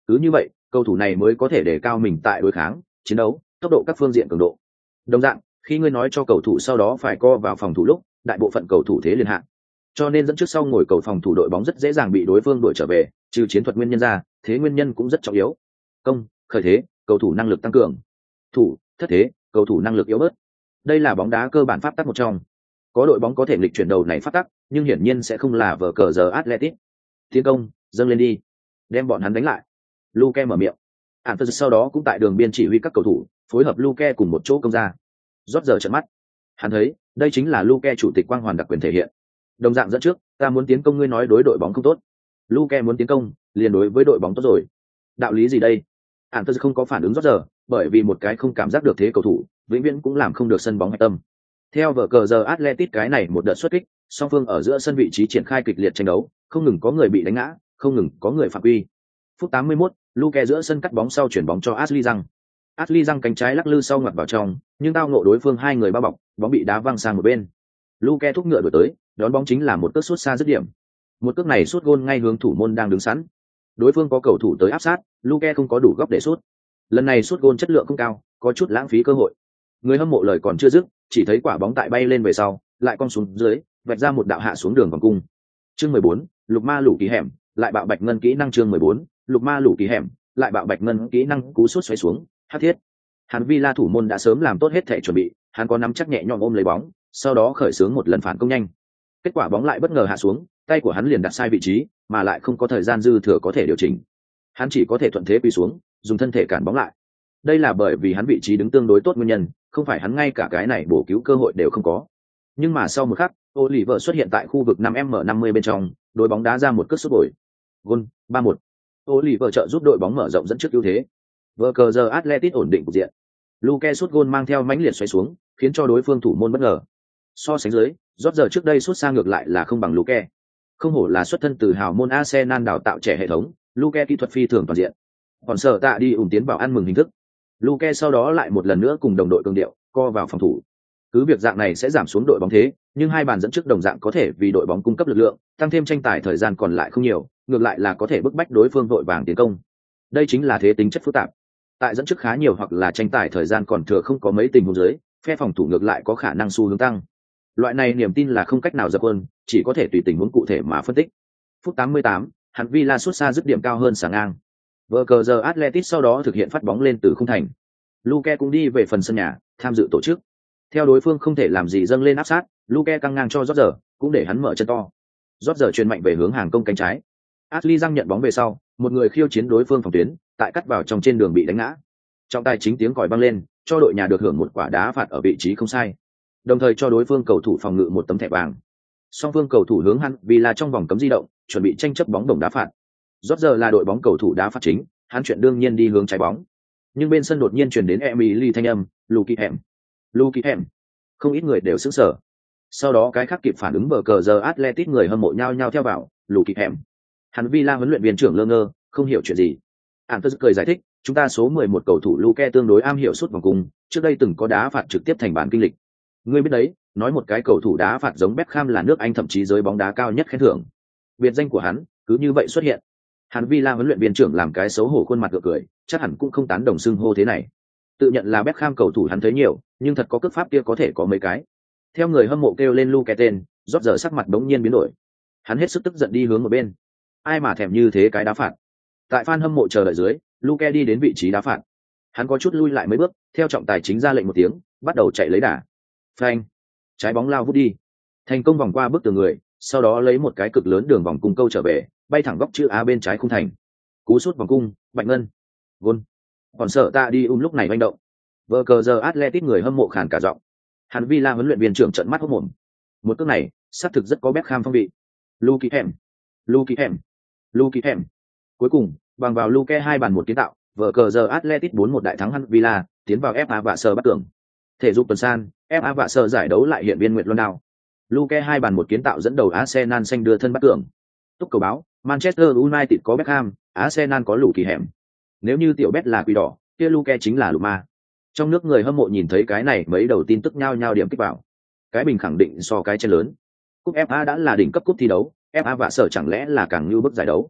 Cứ như vậy, cầu thủ này mới có thể đề cao mình tại đối kháng, chiến đấu, tốc độ các phương diện cường độ. Đồng dạng, khi ngươi nói cho cầu thủ sau đó phải co vào phòng thủ lúc, đại bộ phận cầu thủ thế liền hạ. Cho nên dẫn trước sau ngồi cầu phòng thủ đội bóng rất dễ dàng bị đối phương đuổi trở về, trừ chiến thuật nguyên nhân ra, thế nguyên nhân cũng rất trọng yếu. Công, khởi thế, cầu thủ năng lực tăng cường. Thủ, thất thế, cầu thủ năng lực yếu bớt. Đây là bóng đá cơ bản pháp tắc một trong. Có đội bóng có thể nghịch chuyển đầu này pháp tắc, nhưng hiển nhiên sẽ không là vở cờ giờ Atletico. Tiến công, dâng lên đi, đem bọn hắn đánh lại. Luke mở miệng. Anthony sau đó cũng tại đường biên chỉ huy các cầu thủ, phối hợp Luke cùng một chỗ công ra. Rót giờ trợn mắt. Hắn thấy, đây chính là Luke chủ tịch quang hoàn đặc quyền thể hiện. Đồng dạng dẫn trước, ta muốn tiến công ngươi nói đối đội bóng không tốt. Luke muốn tiến công, liền đối với đội bóng tốt rồi. Đạo lý gì đây? Anthony không có phản ứng rót giờ, bởi vì một cái không cảm giác được thế cầu thủ, vĩnh viễn cũng làm không được sân bóng hạch tâm. Theo vở cờ giờ Atletico cái này một đợt xuất kích, song phương ở giữa sân vị trí triển khai kịch liệt tranh đấu, không ngừng có người bị đánh ngã, không ngừng có người phạm quy. Phút tám mươi mốt, Luke giữa sân cắt bóng sau chuyển bóng cho Ashley Young. Ashley Young cánh trái lắc lư sau ngoặt vào trong, nhưng tao ngộ đối phương hai người bao bọc, bóng bị đá văng sang một bên. Luke thúc ngựa đuổi tới, đón bóng chính là một cước sút xa dứt điểm. Một cước này sút gôn ngay hướng thủ môn đang đứng sẵn. Đối phương có cầu thủ tới áp sát, Luke không có đủ góc để sút. Lần này sút gôn chất lượng không cao, có chút lãng phí cơ hội. Người hâm mộ lời còn chưa dứt, chỉ thấy quả bóng tại bay lên về sau, lại cong xuống dưới, vạch ra một đạo hạ xuống đường vòng cung. Chương mười bốn, Lục Ma Lũ Kỳ Hẻm, lại bạo bạch ngân kỹ năng chương mười bốn, Lục Ma Lũ Kỳ Hẻm, lại bạo bạch ngân kỹ năng cú sút xoáy xuống, hắc thiết. Hắn Villa thủ môn đã sớm làm tốt hết thể chuẩn bị, hắn có nắm chắc nhẹ nhõm ôm lấy bóng, sau đó khởi xướng một lần phản công nhanh. Kết quả bóng lại bất ngờ hạ xuống, tay của hắn liền đặt sai vị trí, mà lại không có thời gian dư thừa có thể điều chỉnh. Hắn chỉ có thể thuận thế quỳ xuống, dùng thân thể cản bóng lại. Đây là bởi vì hắn vị trí đứng tương đối tốt nguyên nhân, không phải hắn ngay cả cái này bổ cứu cơ hội đều không có. Nhưng mà sau một khắc, Oliver xuất hiện tại khu vực năm m năm mươi bên trong, đối bóng đá ra một cước sút bồi. Goal, ba một. Oliver trợ giúp đội bóng mở rộng dẫn trước ưu thế. Vở giờ Atletico ổn định cục diện. Luke sút gôn mang theo mãnh liệt xoáy xuống, khiến cho đối phương thủ môn bất ngờ. So sánh dưới, rót giờ trước đây sút xa ngược lại là không bằng Luke. Không hổ là xuất thân từ hào môn Arsenal đào tạo trẻ hệ thống, Luke kỹ thuật phi thường toàn diện. Còn sợ tạ đi ủng tiến vào ăn mừng hình thức. Luke sau đó lại một lần nữa cùng đồng đội cường điệu, co vào phòng thủ. Cứ việc dạng này sẽ giảm xuống đội bóng thế, nhưng hai bàn dẫn trước đồng dạng có thể vì đội bóng cung cấp lực lượng, tăng thêm tranh tài thời gian còn lại không nhiều, ngược lại là có thể bức bách đối phương vội vàng tiến công. Đây chính là thế tính chất phức tạp. Tại dẫn trước khá nhiều hoặc là tranh tài thời gian còn thừa không có mấy tình huống dưới, phe phòng thủ ngược lại có khả năng xu hướng tăng. Loại này niềm tin là không cách nào dập quân, chỉ có thể tùy tình huống cụ thể mà phân tích. Phút tám mươi tám, hắn Villa sút xa dứt điểm cao hơn xả ngang. Vở cờ giờ Atletico sau đó thực hiện phát bóng lên từ khung thành. Luke cũng đi về phần sân nhà, tham dự tổ chức. Theo đối phương không thể làm gì dâng lên áp sát, Luke căng ngang cho Roger, cũng để hắn mở chân to. Roger chuyền mạnh về hướng hàng công cánh trái. Ashley Young nhận bóng về sau, một người khiêu chiến đối phương phòng tuyến, tại cắt vào trong trên đường bị đánh ngã. Trọng tài chính tiếng còi vang lên, cho đội nhà được hưởng một quả đá phạt ở vị trí không sai, đồng thời cho đối phương cầu thủ phòng ngự một tấm thẻ vàng. Song phương cầu thủ hướng hắn vì là trong vòng cấm di động, chuẩn bị tranh chấp bóng đồng đá phạt. Roger là đội bóng cầu thủ đá phạt chính, hắn chuyện đương nhiên đi hướng trái bóng. Nhưng bên sân đột nhiên truyền đến Emily thanh âm, Luke Hẻm. Luke Hẻm. Không ít người đều sững sờ. Sau đó cái khác kịp phản ứng bờ cờ giờ Atletico người hâm mộ nhau nhau theo vào, Luke Hẻm. Hắn Villa huấn luyện viên trưởng lơ ngơ, không hiểu chuyện gì. Antus cười giải thích, chúng ta số mười một cầu thủ Luke tương đối am hiểu sút vòng cung, trước đây từng có đá phạt trực tiếp thành bản kinh lịch. Ngươi biết đấy, nói một cái cầu thủ đá phạt giống Beckham là nước Anh thậm chí giới bóng đá cao nhất khen thưởng. Biệt danh của hắn cứ như vậy xuất hiện. Hắn Villa huấn luyện viên trưởng làm cái xấu hổ khuôn mặt gượng cười, chắc hẳn cũng không tán đồng xưng hô thế này. Tự nhận là Beckham cầu thủ hắn thấy nhiều, nhưng thật có cước pháp kia có thể có mấy cái. Theo người hâm mộ kêu lên Luke tên, rót giờ sắc mặt đống nhiên biến đổi. Hắn hết sức tức giận đi hướng một bên. Ai mà thèm như thế cái đá phạt. Tại fan hâm mộ chờ đợi dưới, Luke đi đến vị trí đá phạt. Hắn có chút lui lại mấy bước, theo trọng tài chính ra lệnh một tiếng, bắt đầu chạy lấy đà. Phanh. Trái bóng lao vút đi. Thành công vòng qua bức tường người, sau đó lấy một cái cực lớn đường vòng cung câu trở về, bay thẳng góc chữ A bên trái khung thành. Cú sút vòng cung, bạch ngân. Gol. Còn sợ ta đi um lúc này manh động. Vở cờ giờ Atletico người hâm mộ khàn cả giọng. Hắn Villa huấn luyện viên trưởng trợn mắt hốt mồm. Một cước này, xác thực rất có Beckham phong vị. Luke Hẻm. Luke Hẻm. Luke Hẻm. Cuối cùng, bằng vào Luke hai bàn một kiến tạo, vở cờ giờ Atletico bốn một đại thắng hắn Villa, tiến vào ép a và sờ bắt tưởng. Thể dục tuần san, ép a và sờ giải đấu lại hiện viên nguyện luân đao. Luke hai bàn một kiến tạo dẫn đầu Arsenal xanh đưa thân bắt tưởng. Túc cầu báo, Manchester United có Beckham, Arsenal có Luke Hẻm. Nếu như tiểu bet là quỷ đỏ, kia Luke chính là lục ma. Trong nước người hâm mộ nhìn thấy cái này mấy đầu tin tức nhao nhao điểm kích vào. Cái bình khẳng định so cái chân lớn. Cúp ép a đã là đỉnh cấp cúp thi đấu, ép a và sở chẳng lẽ là càng như bức giải đấu.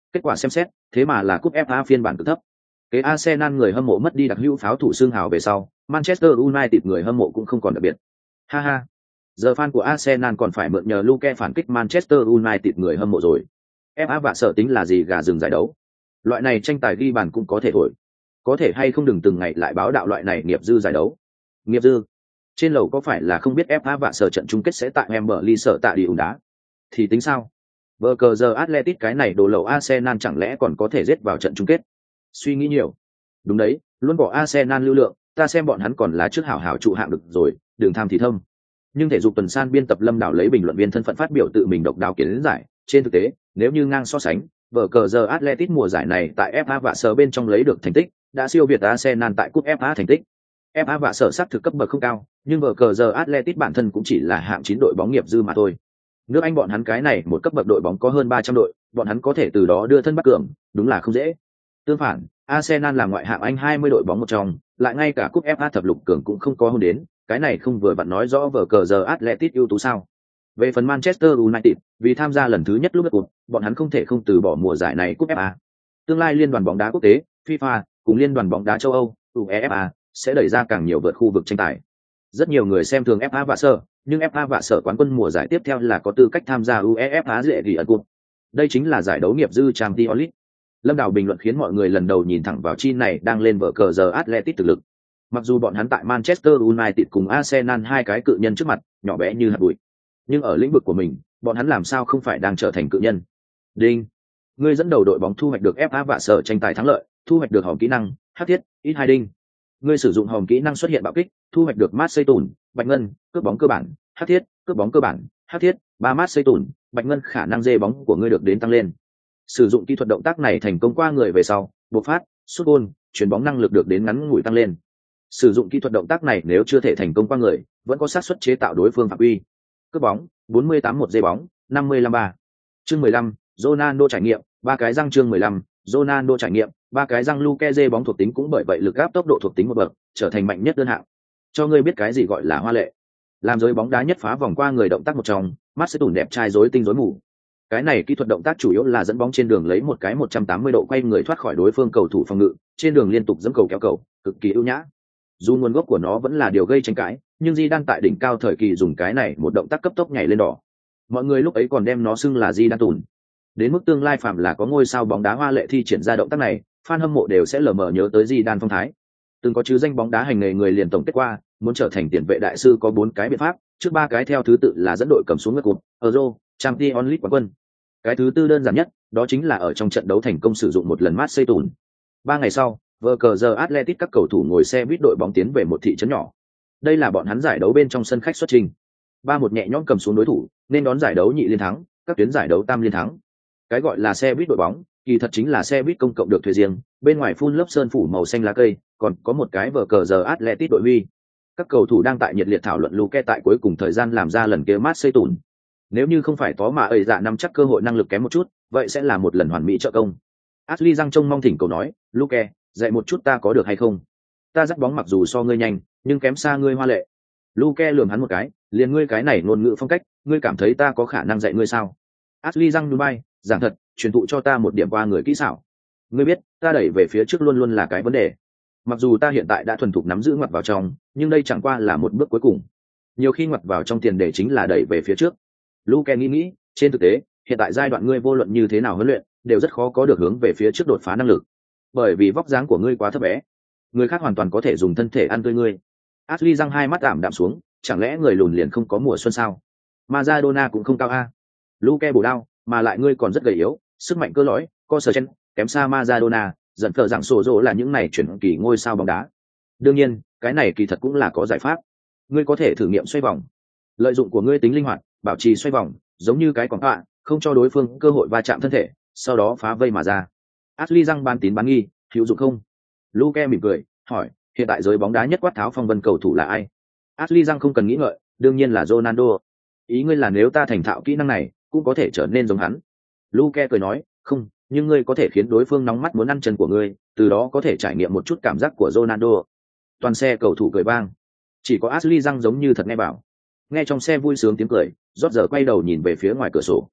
Kết quả xem xét, thế mà là cúp ép a phiên bản cực thấp. Cái Arsenal người hâm mộ mất đi đặc hữu pháo thủ xương hào về sau, Manchester United người hâm mộ cũng không còn đặc biệt. Ha ha. Giờ fan của Arsenal còn phải mượn nhờ Luke phản kích Manchester United người hâm mộ rồi. ép a vạ sợ tính là gì gà rừng giải đấu. Loại này tranh tài ghi bàn cũng có thể thổi. Có thể hay không đừng từng ngày lại báo đạo loại này nghiệp dư giải đấu. Nghiệp dư. Trên lầu có phải là không biết ép a vạ sợ trận chung kết sẽ tại Wembley sở tại đi ủng đá. Thì tính sao? Vờ cờ giờ Atletico cái này đồ lậu Arsenal chẳng lẽ còn có thể giết vào trận chung kết? Suy nghĩ nhiều. Đúng đấy, luôn bỏ Arsenal lưu lượng, ta xem bọn hắn còn là trước hảo hảo trụ hạng được rồi, đừng tham thì thâm. Nhưng thể dục tuần san biên tập Lâm Đảo lấy bình luận viên thân phận phát biểu tự mình độc đáo kiến giải, trên thực tế, nếu như ngang so sánh, vở cờ giờ Atletico mùa giải này tại ép a vạ sở bên trong lấy được thành tích, đã siêu việt Arsenal tại cúp ép a thành tích. ép a vạ sở sát thực cấp bậc không cao, nhưng vở cờ giờ Atletico bản thân cũng chỉ là hạng chín đội bóng nghiệp dư mà thôi. Nước Anh bọn hắn cái này một cấp bậc đội bóng có hơn ba trăm đội, bọn hắn có thể từ đó đưa thân bắt cường, đúng là không dễ. Tương phản, Arsenal là ngoại hạng Anh hai mươi đội bóng một trong, lại ngay cả cúp ép a thập lục cường cũng không có hôn đến, cái này không vừa vặn nói rõ vở cờ giờ Atletico ưu tú sao? Về phần Manchester United, vì tham gia lần thứ nhất lúc cuộc, bọn hắn không thể không từ bỏ mùa giải này cúp ép a. Tương lai liên đoàn bóng đá quốc tế, FIFA, cùng liên đoàn bóng đá châu Âu, UEFA, sẽ đẩy ra càng nhiều vượt khu vực tranh tài. Rất nhiều người xem thường ép a vạ sở, nhưng ép a vạ sở quán quân mùa giải tiếp theo là có tư cách tham gia UEFA dễ gì ẩn cuộc. Đây chính là giải đấu nghiệp dư Champions League. Lâm Đào bình luận khiến mọi người lần đầu nhìn thẳng vào chi này đang lên vở cờ giờ Atletico thực lực. Mặc dù bọn hắn tại Manchester United cùng Arsenal hai cái cự nhân trước mặt, nhỏ bé như hạt bụi, nhưng ở lĩnh vực của mình, bọn hắn làm sao không phải đang trở thành cự nhân. Đinh, ngươi dẫn đầu đội bóng thu hoạch được ép a vạ sở tranh tài thắng lợi, thu hoạch được hòm kỹ năng, hắc thiết, ít hai đinh. Ngươi sử dụng hòm kỹ năng xuất hiện bạo kích, thu hoạch được mát xây tủn, bạch ngân, cướp bóng cơ bản, hắc thiết, cướp bóng cơ bản, hắc thiết, ba mát xây tủn, bạch ngân khả năng dê bóng của ngươi được đến tăng lên. Sử dụng kỹ thuật động tác này thành công qua người về sau, bộc phát, sút gôn, chuyển bóng năng lực được đến ngắn ngủi tăng lên. Sử dụng kỹ thuật động tác này nếu chưa thể thành công qua người, vẫn có xác suất chế tạo đối phương phạm quy. Cướp bóng, bốn mươi tám một dê bóng, năm mươi lăm ba. Chương mười lăm, Ronaldo trải nghiệm, ba cái răng chương mười lăm, Ronaldo trải nghiệm, ba cái răng Luke dê bóng thuộc tính cũng bởi vậy lực áp tốc độ thuộc tính một bậc, trở thành mạnh nhất đơn hạng. Cho ngươi biết cái gì gọi là hoa lệ. Làm giới bóng đá nhất phá vòng qua người động tác một trong, mắt sẽ tủn đẹp trai rối tinh rối mù. Cái này kỹ thuật động tác chủ yếu là dẫn bóng trên đường lấy một cái một trăm tám mươi độ quay người thoát khỏi đối phương cầu thủ phòng ngự, trên đường liên tục dẫm cầu kéo cầu, cực kỳ ưu nhã. Dù nguồn gốc của nó vẫn là điều gây tranh cãi, nhưng Di đang tại đỉnh cao thời kỳ dùng cái này một động tác cấp tốc nhảy lên đỏ. Mọi người lúc ấy còn đem nó xưng là Di đang tùn. Đến mức tương lai phạm là có ngôi sao bóng đá hoa lệ thi triển ra động tác này, fan hâm mộ đều sẽ lờ mờ nhớ tới Di đan phong thái. Từng có chứ danh bóng đá hành nghề người liền tổng kết qua, muốn trở thành tiền vệ đại sư có bốn cái biện pháp, trước ba cái theo thứ tự là dẫn đội cầm xuống ngất cột, Euro, Champions League quán quân. Cái thứ tư đơn giản nhất, đó chính là ở trong trận đấu thành công sử dụng một lần mát xây tùn. Ba ngày sau, vờ cờ giờ Atletico các cầu thủ ngồi xe buýt đội bóng tiến về một thị trấn nhỏ. Đây là bọn hắn giải đấu bên trong sân khách xuất trình. Ba một nhẹ nhõm cầm xuống đối thủ, nên đón giải đấu nhị liên thắng, các tuyến giải đấu tam liên thắng. Cái gọi là xe buýt đội bóng, kỳ thật chính là xe buýt công cộng được thuê riêng, bên ngoài phun lớp sơn phủ màu xanh lá cây, còn có một cái vờ cờ giờ Atletico đội huy. Các cầu thủ đang tại nhiệt liệt thảo luận Luke tại cuối cùng thời gian làm ra lần kia mát xây tùn. Nếu như không phải tó mà ơi dạ nắm chắc cơ hội năng lực kém một chút, vậy sẽ là một lần hoàn mỹ trợ công. Ashley răng trông mong thỉnh cầu nói, Luke, dạy một chút ta có được hay không? Ta dắt bóng mặc dù so ngươi nhanh, nhưng kém xa ngươi hoa lệ. Luke lườm hắn một cái, liền ngươi cái này ngôn ngữ phong cách, ngươi cảm thấy ta có khả năng dạy ngươi sao? Ashley răng nhún vai, giảng thật, truyền thụ cho ta một điểm qua người kỹ xảo. Ngươi biết, ta đẩy về phía trước luôn luôn là cái vấn đề. Mặc dù ta hiện tại đã thuần thục nắm giữ ngoặt vào trong, nhưng đây chẳng qua là một bước cuối cùng. Nhiều khi ngoặt vào trong tiền đề chính là đẩy về phía trước. Luke nghĩ nghĩ, trên thực tế, hiện tại giai đoạn ngươi vô luận như thế nào huấn luyện, đều rất khó có được hướng về phía trước đột phá năng lực. Bởi vì vóc dáng của ngươi quá thấp bé, người khác hoàn toàn có thể dùng thân thể ăn tươi ngươi. Ashley răng hai mắt ảm đạm xuống, chẳng lẽ người lùn liền không có mùa xuân sao? Maradona cũng không cao a. Luke bổ đao, mà lại ngươi còn rất gầy yếu, sức mạnh cơ lõi, co sờ chen, kém xa Maradona, dẫn cờ dạng sổ rỗ là những này chuyển kỳ ngôi sao bóng đá. Đương nhiên, cái này kỳ thật cũng là có giải pháp. Ngươi có thể thử nghiệm xoay vòng. Lợi dụng của ngươi tính linh hoạt, bảo trì xoay vòng, giống như cái quảng họa, không cho đối phương cơ hội va chạm thân thể, sau đó phá vây mà ra. Ashley răng ban tín bán nghi, hữu dụng không? Luke mỉm cười, hỏi, hiện tại giới bóng đá nhất quát tháo phong vân cầu thủ là ai? Ashley răng không cần nghĩ ngợi, đương nhiên là Ronaldo. Ý ngươi là nếu ta thành thạo kỹ năng này, cũng có thể trở nên giống hắn. Luke cười nói, không, nhưng ngươi có thể khiến đối phương nóng mắt muốn ăn chân của ngươi, từ đó có thể trải nghiệm một chút cảm giác của Ronaldo. Toàn xe cầu thủ cười vang. Chỉ có Ashley răng giống như thật nghe bảo. Nghe trong xe vui sướng tiếng cười, rót giờ quay đầu nhìn về phía ngoài cửa sổ.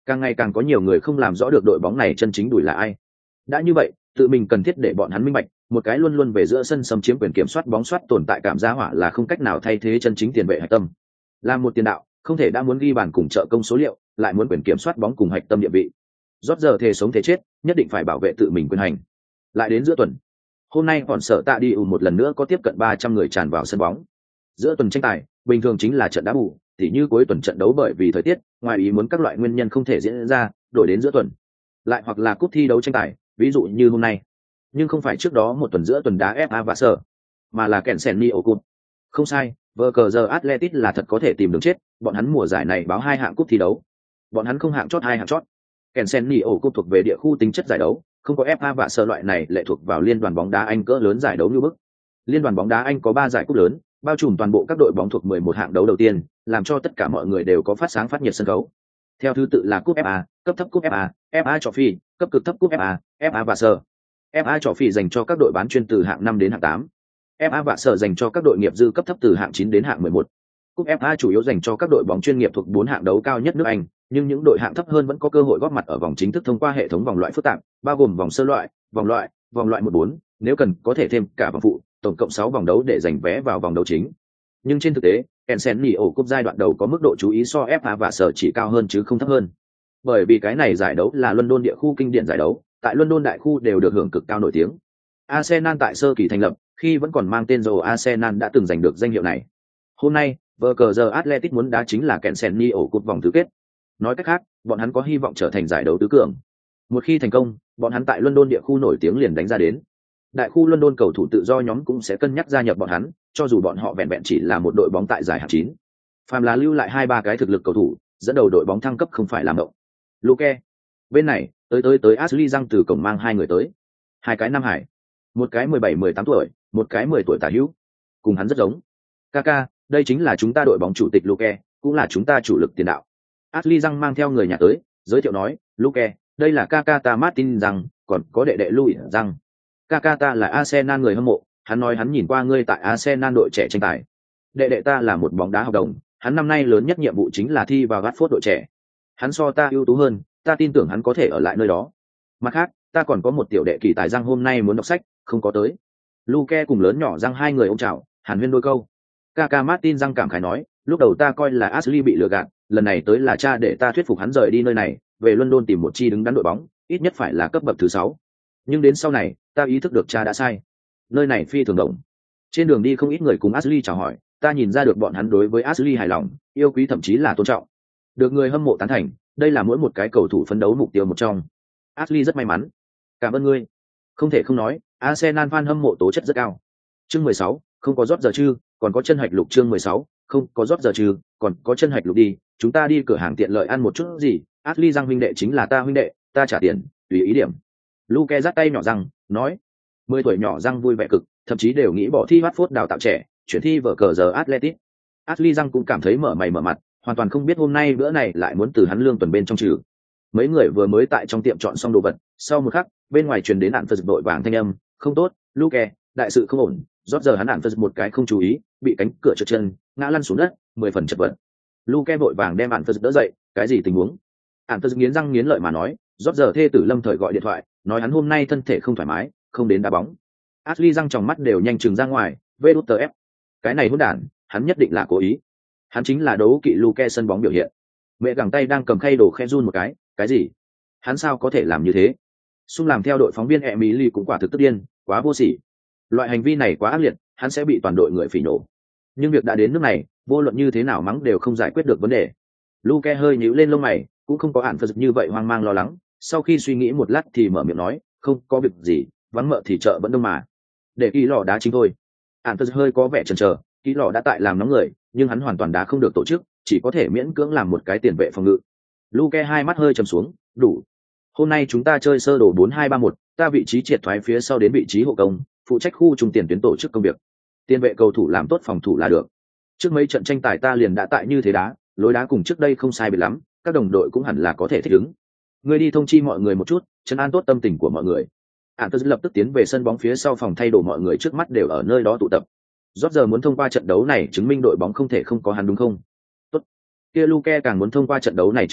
Càng ngày càng có nhiều người không làm rõ được đội bóng này chân chính đùi là ai. Đã như vậy, tự mình cần thiết để bọn hắn minh bạch, một cái luôn luôn về giữa sân xâm chiếm quyền kiểm soát bóng soát tồn tại cảm giá hỏa là không cách nào thay thế chân chính tiền vệ hạch tâm. Làm một tiền đạo, không thể đã muốn ghi bàn cùng trợ công số liệu, lại muốn quyền kiểm soát bóng cùng hạch tâm địa vị. Rót giờ thề sống thề chết, nhất định phải bảo vệ tự mình quyền hành. Lại đến giữa tuần, hôm nay còn sợ tạ đi ủ một lần nữa có tiếp cận ba trăm người tràn vào sân bóng. Giữa tuần tranh tài, bình thường chính là trận đá bù, tỉ như cuối tuần trận đấu bởi vì thời tiết, ngoài ý muốn các loại nguyên nhân không thể diễn ra, đổi đến giữa tuần. Lại hoặc là cúp thi đấu tranh tài, ví dụ như hôm nay. Nhưng không phải trước đó một tuần giữa tuần đá ép a và sở, mà là kèn sen ni ổ cúp. Không sai, vờ cờ giờ Atletic là thật có thể tìm đường chết, bọn hắn mùa giải này báo hai hạng cúp thi đấu. Bọn hắn không hạng chót hai hạng chót. Kèn sen ni ổ cúp thuộc về địa khu tính chất giải đấu, không có ép a và sở loại này lệ thuộc vào liên đoàn bóng đá Anh cỡ lớn giải đấu như bức. Liên đoàn bóng đá Anh có ba giải cúp lớn, bao trùm toàn bộ các đội bóng thuộc mười một hạng đấu đầu tiên, làm cho tất cả mọi người đều có phát sáng phát nhiệt sân khấu. Theo thứ tự là cúp ép a, cấp thấp cúp ép a, ép a Trophy, cấp cực thấp cúp ép a, ép a và sở. ép a Trophy dành cho các đội bán chuyên từ hạng năm đến hạng tám. ép a và sở dành cho các đội nghiệp dư cấp thấp từ hạng chín đến hạng mười một. Cúp ép a chủ yếu dành cho các đội bóng chuyên nghiệp thuộc bốn hạng đấu cao nhất nước Anh, nhưng những đội hạng thấp hơn vẫn có cơ hội góp mặt ở vòng chính thức thông qua hệ thống vòng loại phức tạp, bao gồm vòng sơ loại, vòng loại, vòng loại một bốn, nếu cần có thể thêm cả vòng phụ, tổng cộng sáu vòng đấu để giành vé vào vòng đấu chính. Nhưng trên thực tế, Ensenio Cup giai đoạn đầu có mức độ chú ý so ép a và sở chỉ cao hơn chứ không thấp hơn. Bởi vì cái này giải đấu là London địa khu kinh điển giải đấu, tại London đại khu đều được hưởng cực cao nổi tiếng. Arsenal tại sơ kỳ thành lập, khi vẫn còn mang tên Joe Arsenal đã từng giành được danh hiệu này. Hôm nay, vờ cờ giờ Athletic muốn đá chính là Ensenio Cup vòng tứ kết. Nói cách khác, bọn hắn có hy vọng trở thành giải đấu tứ cường. Một khi thành công, bọn hắn tại London địa khu nổi tiếng liền đánh ra đến. Đại khu London cầu thủ tự do nhóm cũng sẽ cân nhắc gia nhập bọn hắn, cho dù bọn họ vẹn vẹn chỉ là một đội bóng tại giải hạng chín. Phàm là lưu lại hai ba cái thực lực cầu thủ, dẫn đầu đội bóng thăng cấp không phải làm động. Luke, bên này, tới tới tới Ashley Young từ cổng mang hai người tới. Hai cái Nam Hải, một cái mười bảy mười tám tuổi, một cái mười tuổi tả hữu. Cùng hắn rất giống. Kaka, đây chính là chúng ta đội bóng chủ tịch Luke, cũng là chúng ta chủ lực tiền đạo. Ashley Young mang theo người nhà tới, giới thiệu nói, Luke, đây là Kaka ta Martin Young, còn có đệ đệ Louis Young. Kaka ta là Arsenal người hâm mộ, hắn nói hắn nhìn qua ngươi tại Arsenal đội trẻ tranh tài. Đệ đệ ta là một bóng đá học đồng, hắn năm nay lớn nhất nhiệm vụ chính là thi vào Watford đội trẻ. Hắn so ta ưu tú hơn, ta tin tưởng hắn có thể ở lại nơi đó. Mặt khác, ta còn có một tiểu đệ kỳ tài Giang hôm nay muốn đọc sách, không có tới. Luke cùng lớn nhỏ Giang hai người ôm chào, hàn huyên đôi câu. Kaka Martin Giang cảm khái nói, lúc đầu ta coi là Ashley bị lừa gạt, lần này tới là cha để ta thuyết phục hắn rời đi nơi này, về London tìm một chi đứng đắn đội bóng, ít nhất phải là cấp bậc thứ sáu. Nhưng đến sau này, ta ý thức được cha đã sai. Nơi này phi thường động. Trên đường đi không ít người cùng Ashley chào hỏi, ta nhìn ra được bọn hắn đối với Ashley hài lòng, yêu quý thậm chí là tôn trọng. Được người hâm mộ tán thành, đây là mỗi một cái cầu thủ phấn đấu mục tiêu một trong. Ashley rất may mắn. Cảm ơn ngươi. Không thể không nói, Arsenal fan hâm mộ tố chất rất cao. Chương mười sáu, không có rót giờ chứ, còn có chân hạch lục chương mười sáu, không có rót giờ chứ, còn có chân hạch lục đi, chúng ta đi cửa hàng tiện lợi ăn một chút gì, Ashley Giang huynh đệ chính là ta huynh đệ, ta trả tiền, tùy ý điểm. Luke giắt tay nhỏ răng, nói, mười tuổi nhỏ răng vui vẻ cực, thậm chí đều nghĩ bỏ thi Watford đào tạo trẻ, chuyển thi vở cờ giờ Athletic. Ashley răng cũng cảm thấy mở mày mở mặt, hoàn toàn không biết hôm nay bữa này lại muốn từ hắn lương tuần bên trong trừ. Mấy người vừa mới tại trong tiệm chọn xong đồ vật, sau một khắc, bên ngoài truyền đến ạn phật đội vàng thanh âm, không tốt, Luke, đại sự không ổn, rót giờ hắn ạn phật một cái không chú ý, bị cánh cửa trượt chân, ngã lăn xuống đất, mười phần chật vật. Luke vội vàng đem ạn phật đỡ dậy, cái gì tình huống? Ạn phật nghiến răng nghiến lợi mà nói, rót giờ thê tử lâm thời gọi điện thoại, nói hắn hôm nay thân thể không thoải mái, không đến đá bóng. Ashley răng trong mắt đều nhanh chừng ra ngoài, vê đút tờ ép. Cái này hỗn đản, hắn nhất định là cố ý. Hắn chính là đấu kỵ Luke sân bóng biểu hiện. Mẹ gẳng tay đang cầm khay đồ khe run một cái, cái gì? Hắn sao có thể làm như thế? Xung làm theo đội phóng viên Emily cũng quả thực tức điên, quá vô sỉ. Loại hành vi này quá ác liệt, hắn sẽ bị toàn đội người phỉ nổ. Nhưng việc đã đến nước này, vô luận như thế nào mắng đều không giải quyết được vấn đề. Luke hơi nhíu lên lông mày, cũng không có ản phật như vậy hoang mang lo lắng. Sau khi suy nghĩ một lát thì mở miệng nói, không có việc gì, vắng mợ thì chợ vẫn đông mà. Để kỹ lò đá chính thôi. Ản phật hơi có vẻ chần chờ, kỹ lò đã tại làm nóng người, nhưng hắn hoàn toàn đá không được tổ chức, chỉ có thể miễn cưỡng làm một cái tiền vệ phòng ngự. Luke hai mắt hơi trầm xuống, đủ. Hôm nay chúng ta chơi sơ đồ bốn hai ba một, ta vị trí triệt thoái phía sau đến vị trí hộ công, phụ trách khu trung tiền tuyến tổ chức công việc. Tiền vệ cầu thủ làm tốt phòng thủ là được. Trước mấy trận tranh tài ta liền đã tại như thế đá, lối đá cùng trước đây không sai biệt lắm, các đồng đội cũng hẳn là có thể thích ứng. Ngươi đi thông chi mọi người một chút, trấn an tốt tâm tình của mọi người. Ản Tơ lập tức tiến về sân bóng phía sau phòng thay đồ, mọi người trước mắt đều ở nơi đó tụ tập. Rốt giờ muốn thông qua trận đấu này chứng minh đội bóng không thể không có hắn đúng không? Tốt. Kia Luke càng muốn thông qua trận đấu này chứng minh,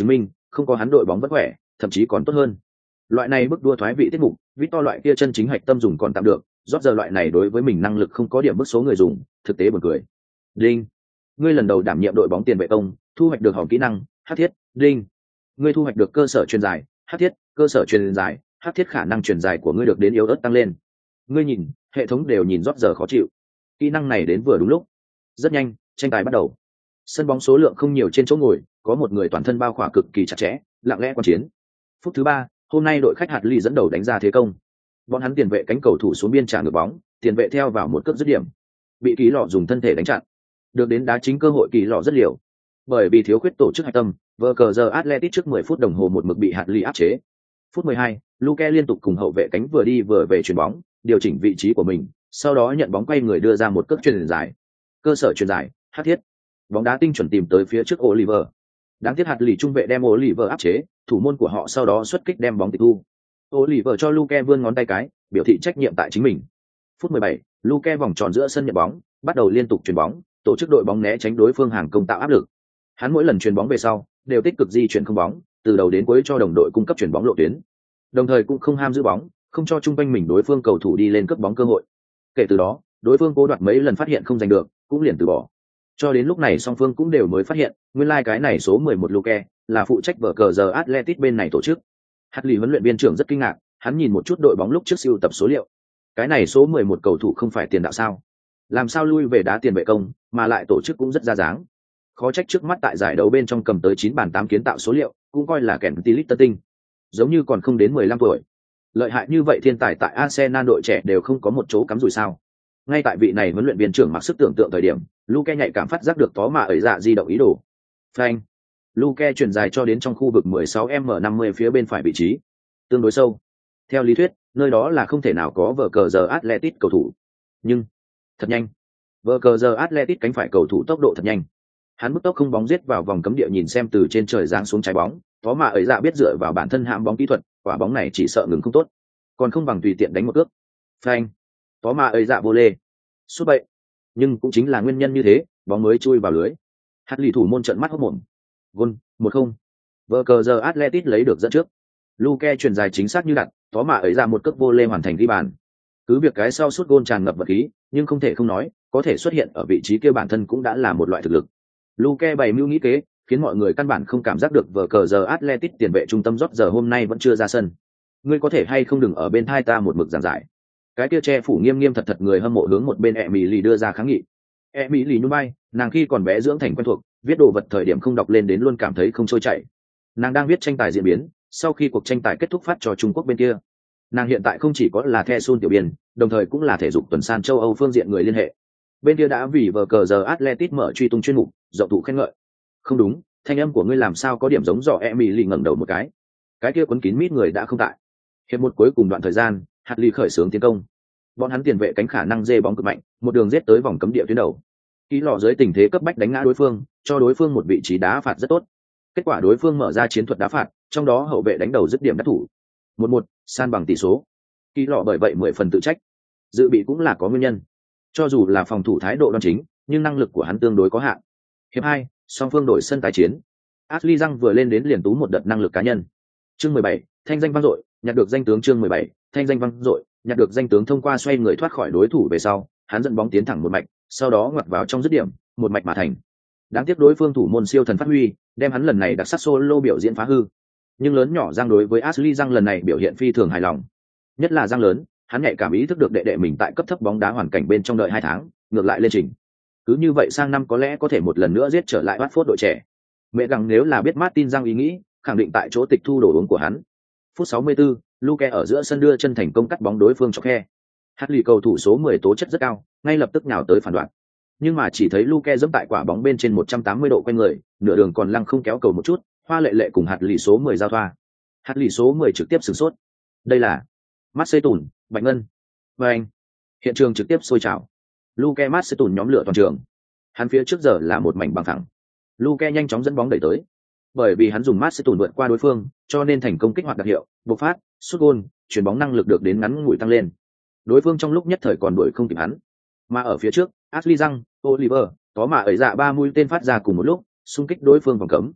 không có hắn đội bóng vẫn khỏe, thậm chí còn tốt hơn. Loại này bức đua thoái vị tiết mục, Victor loại kia chân chính hạch tâm dùng còn tạm được, rót giờ loại này đối với mình năng lực không có điểm bức số người dùng, thực tế buồn cười. Đinh, ngươi lần đầu đảm nhiệm đội bóng tiền vệ công, thu hoạch được hỏng kỹ năng, hắc thiết. Đinh, ngươi thu hoạch được cơ sở truyền dài, hắc thiết, cơ sở truyền dài, hắc thiết khả năng truyền dài của ngươi được đến yếu ớt tăng lên. Ngươi nhìn, hệ thống đều nhìn rót giờ khó chịu. Kỹ năng này đến vừa đúng lúc. Rất nhanh, tranh tài bắt đầu. Sân bóng số lượng không nhiều trên chỗ ngồi, có một người toàn thân bao khỏa cực kỳ chặt chẽ, lặng lẽ quan chiến. Phút thứ ba, hôm nay đội khách hạt ly dẫn đầu đánh ra thế công. Bọn hắn tiền vệ cánh cầu thủ xuống biên trả ngược bóng, tiền vệ theo vào một cước dứt điểm, bị Kỳ Lọ dùng thân thể đánh chặn. Được đến đá chính cơ hội Kỳ Lọ rất liều. Bởi vì thiếu khuyết tổ chức hạch tâm, vờ cờ giờ Atletico trước mười phút đồng hồ một mực bị hạt ly áp chế. Phút mười hai, Luke liên tục cùng hậu vệ cánh vừa đi vừa về chuyền bóng, điều chỉnh vị trí của mình, sau đó nhận bóng quay người đưa ra một cước chuyền dài. Cơ sở chuyền dài, hắc thiết. Bóng đá tinh chuẩn tìm tới phía trước Oliver. Đáng tiếc hạt lì trung vệ đem Oliver áp chế, thủ môn của họ sau đó xuất kích đem bóng tịch thu. Oliver cho Luke vươn ngón tay cái, biểu thị trách nhiệm tại chính mình. Phút mười bảy, Luke vòng tròn giữa sân nhận bóng, bắt đầu liên tục chuyền bóng, tổ chức đội bóng né tránh đối phương hàng công tạo áp lực. Hắn mỗi lần chuyền bóng về sau, đều tích cực di chuyển không bóng, từ đầu đến cuối cho đồng đội cung cấp chuyền bóng lộ tuyến. Đồng thời cũng không ham giữ bóng, không cho trung quanh mình đối phương cầu thủ đi lên cướp bóng cơ hội. Kể từ đó, đối phương cố đoạt mấy lần phát hiện không giành được, cũng liền từ bỏ. Cho đến lúc này song phương cũng đều mới phát hiện, nguyên lai like cái này số mười một Luke là phụ trách vở cờ giờ Atletico bên này tổ chức. Hạt lì huấn luyện viên trưởng rất kinh ngạc, hắn nhìn một chút đội bóng lúc trước siêu tập số liệu. Cái này số mười một cầu thủ không phải tiền đạo sao? Làm sao lui về đá tiền vệ công, mà lại tổ chức cũng rất ra dáng. Khó trách trước mắt tại giải đấu bên trong cầm tới chín bàn tám kiến tạo số liệu, cũng coi là kèn tí lít tân tinh. Giống như còn không đến mười lăm tuổi. Lợi hại như vậy thiên tài tại Arsenal đội trẻ đều không có một chỗ cắm rủi sao? Ngay tại vị này huấn luyện viên trưởng mặc sức tưởng tượng thời điểm, Luke nhạy cảm phát giác được tó mà ấy dạ di động ý đồ. Phanh. Luke chuyển dài cho đến trong khu vực mười sáu mét năm mươi phía bên phải vị trí, tương đối sâu. Theo lý thuyết, nơi đó là không thể nào có vở cờ giờ Atletico cầu thủ. Nhưng, thật nhanh. Vở cờ giờ Atletico cánh phải cầu thủ tốc độ thật nhanh. Hắn bức tốc không bóng giết vào vòng cấm địa nhìn xem từ trên trời giáng xuống trái bóng, tó mà ấy dạ biết dựa vào bản thân hãm bóng kỹ thuật, quả bóng này chỉ sợ ngừng không tốt, còn không bằng tùy tiện đánh một cước. Phanh. Tó mà ấy dạ vô lê. Sút bậy. Nhưng cũng chính là nguyên nhân như thế, bóng mới chui vào lưới. Hạt lì thủ môn trợn mắt hốt mồm. Gol, một không. Vở cờ giờ Atletico lấy được dẫn trước. Luke truyền dài chính xác như đặt, tó mà ấy ra một cước vô lê hoàn thành ghi bàn. Cứ việc cái sau sút gôn tràn ngập vật khí, nhưng không thể không nói, có thể xuất hiện ở vị trí kia bản thân cũng đã là một loại thực lực. Luke bày mưu nghĩ kế, khiến mọi người căn bản không cảm giác được vở cờ giờ Atletico tiền vệ trung tâm rót giờ hôm nay vẫn chưa ra sân. Ngươi có thể hay không đừng ở bên thai ta một mực giảng giải. Cái kia che phủ nghiêm nghiêm thật thật người hâm mộ hướng một bên Emily đưa ra kháng nghị. Emily nhún vai, nàng khi còn bé dưỡng thành quen thuộc, viết đồ vật thời điểm không đọc lên đến luôn cảm thấy không trôi chảy. Nàng đang viết tranh tài diễn biến, sau khi cuộc tranh tài kết thúc phát cho Trung Quốc bên kia. Nàng hiện tại không chỉ có là The Sun tiểu biên, đồng thời cũng là thể dục tuần san châu Âu phương diện người liên hệ. Bên kia đã vì vở cờ giờ Atletico mở truy tung chuyên mục, rộng thụ khen ngợi. Không đúng, thanh âm của ngươi làm sao có điểm giống dò Emily ngẩng đầu một cái. Cái kia quấn kín mít người đã không tại. Hiệp một cuối cùng đoạn thời gian, hạt ly khởi xướng tiến công. Bọn hắn tiền vệ cánh khả năng dê bóng cực mạnh, một đường giết tới vòng cấm địa tuyến đầu. Ký lọ dưới tình thế cấp bách đánh ngã đối phương, cho đối phương một vị trí đá phạt rất tốt. Kết quả đối phương mở ra chiến thuật đá phạt, trong đó hậu vệ đánh đầu dứt điểm đắc thủ. một một, san bằng tỷ số. Ký lọ bởi vậy mười phần tự trách. Dự bị cũng là có nguyên nhân. Cho dù là phòng thủ thái độ đoan chính, nhưng năng lực của hắn tương đối có hạn. Hiệp hai, song phương đổi sân tái chiến. Ashley Young vừa lên đến liền tú một đợt năng lực cá nhân. Chương mười bảy, thanh danh vang dội, nhặt được danh tướng. Chương mười bảy, thanh danh vang dội, nhặt được danh tướng thông qua xoay người thoát khỏi đối thủ về sau, hắn dẫn bóng tiến thẳng một mạch, sau đó ngoặt vào trong dứt điểm, một mạch mà thành. Đáng tiếc đối phương thủ môn siêu thần phát huy, đem hắn lần này đặc sắc solo biểu diễn phá hư. Nhưng lớn nhỏ Giang đối với Ashley Giang lần này biểu hiện phi thường hài lòng. Nhất là Giang lớn, hắn nhạy cảm ý thức được đệ đệ mình tại cấp thấp bóng đá hoàn cảnh bên trong đợi hai tháng, ngược lại lên trình. Cứ như vậy sang năm có lẽ có thể một lần nữa giết trở lại Watford đội trẻ. Mẹ gặng nếu là biết Martin Giang ý nghĩ, khẳng định tại chỗ tịch thu đồ uống của hắn. Phút sáu mươi tư, Luke ở giữa sân đưa chân thành công cắt bóng đối phương cho khe. Hạt lì cầu thủ số mười tố chất rất cao, ngay lập tức nhào tới phản đoạn. Nhưng mà chỉ thấy Luke giẫm tại quả bóng bên trên một trăm tám mươi độ quanh người, nửa đường còn lăng không kéo cầu một chút, Hoa Lệ Lệ cùng hạt lì số mười giao thoa. Hạt lì số mười trực tiếp sửng sốt. Đây là Marseille, Bạch Ngân. Và anh. Hiện trường trực tiếp sôi trào. Luke Marseille nhóm lửa toàn trường. Hắn phía trước giờ là một mảnh bằng phẳng. Luke nhanh chóng dẫn bóng đẩy tới. Bởi vì hắn dùng Marseille vượt qua đối phương, cho nên thành công kích hoạt đặc hiệu, bộc phát, sút gôn, chuyển bóng năng lực được đến ngắn ngủi tăng lên. Đối phương trong lúc nhất thời còn đuổi không kịp hắn. Mà ở phía trước, Ashley Young, Oliver, có mà ấy dạ ba mũi tên phát ra cùng một lúc, xung kích đối phương vòng cấm.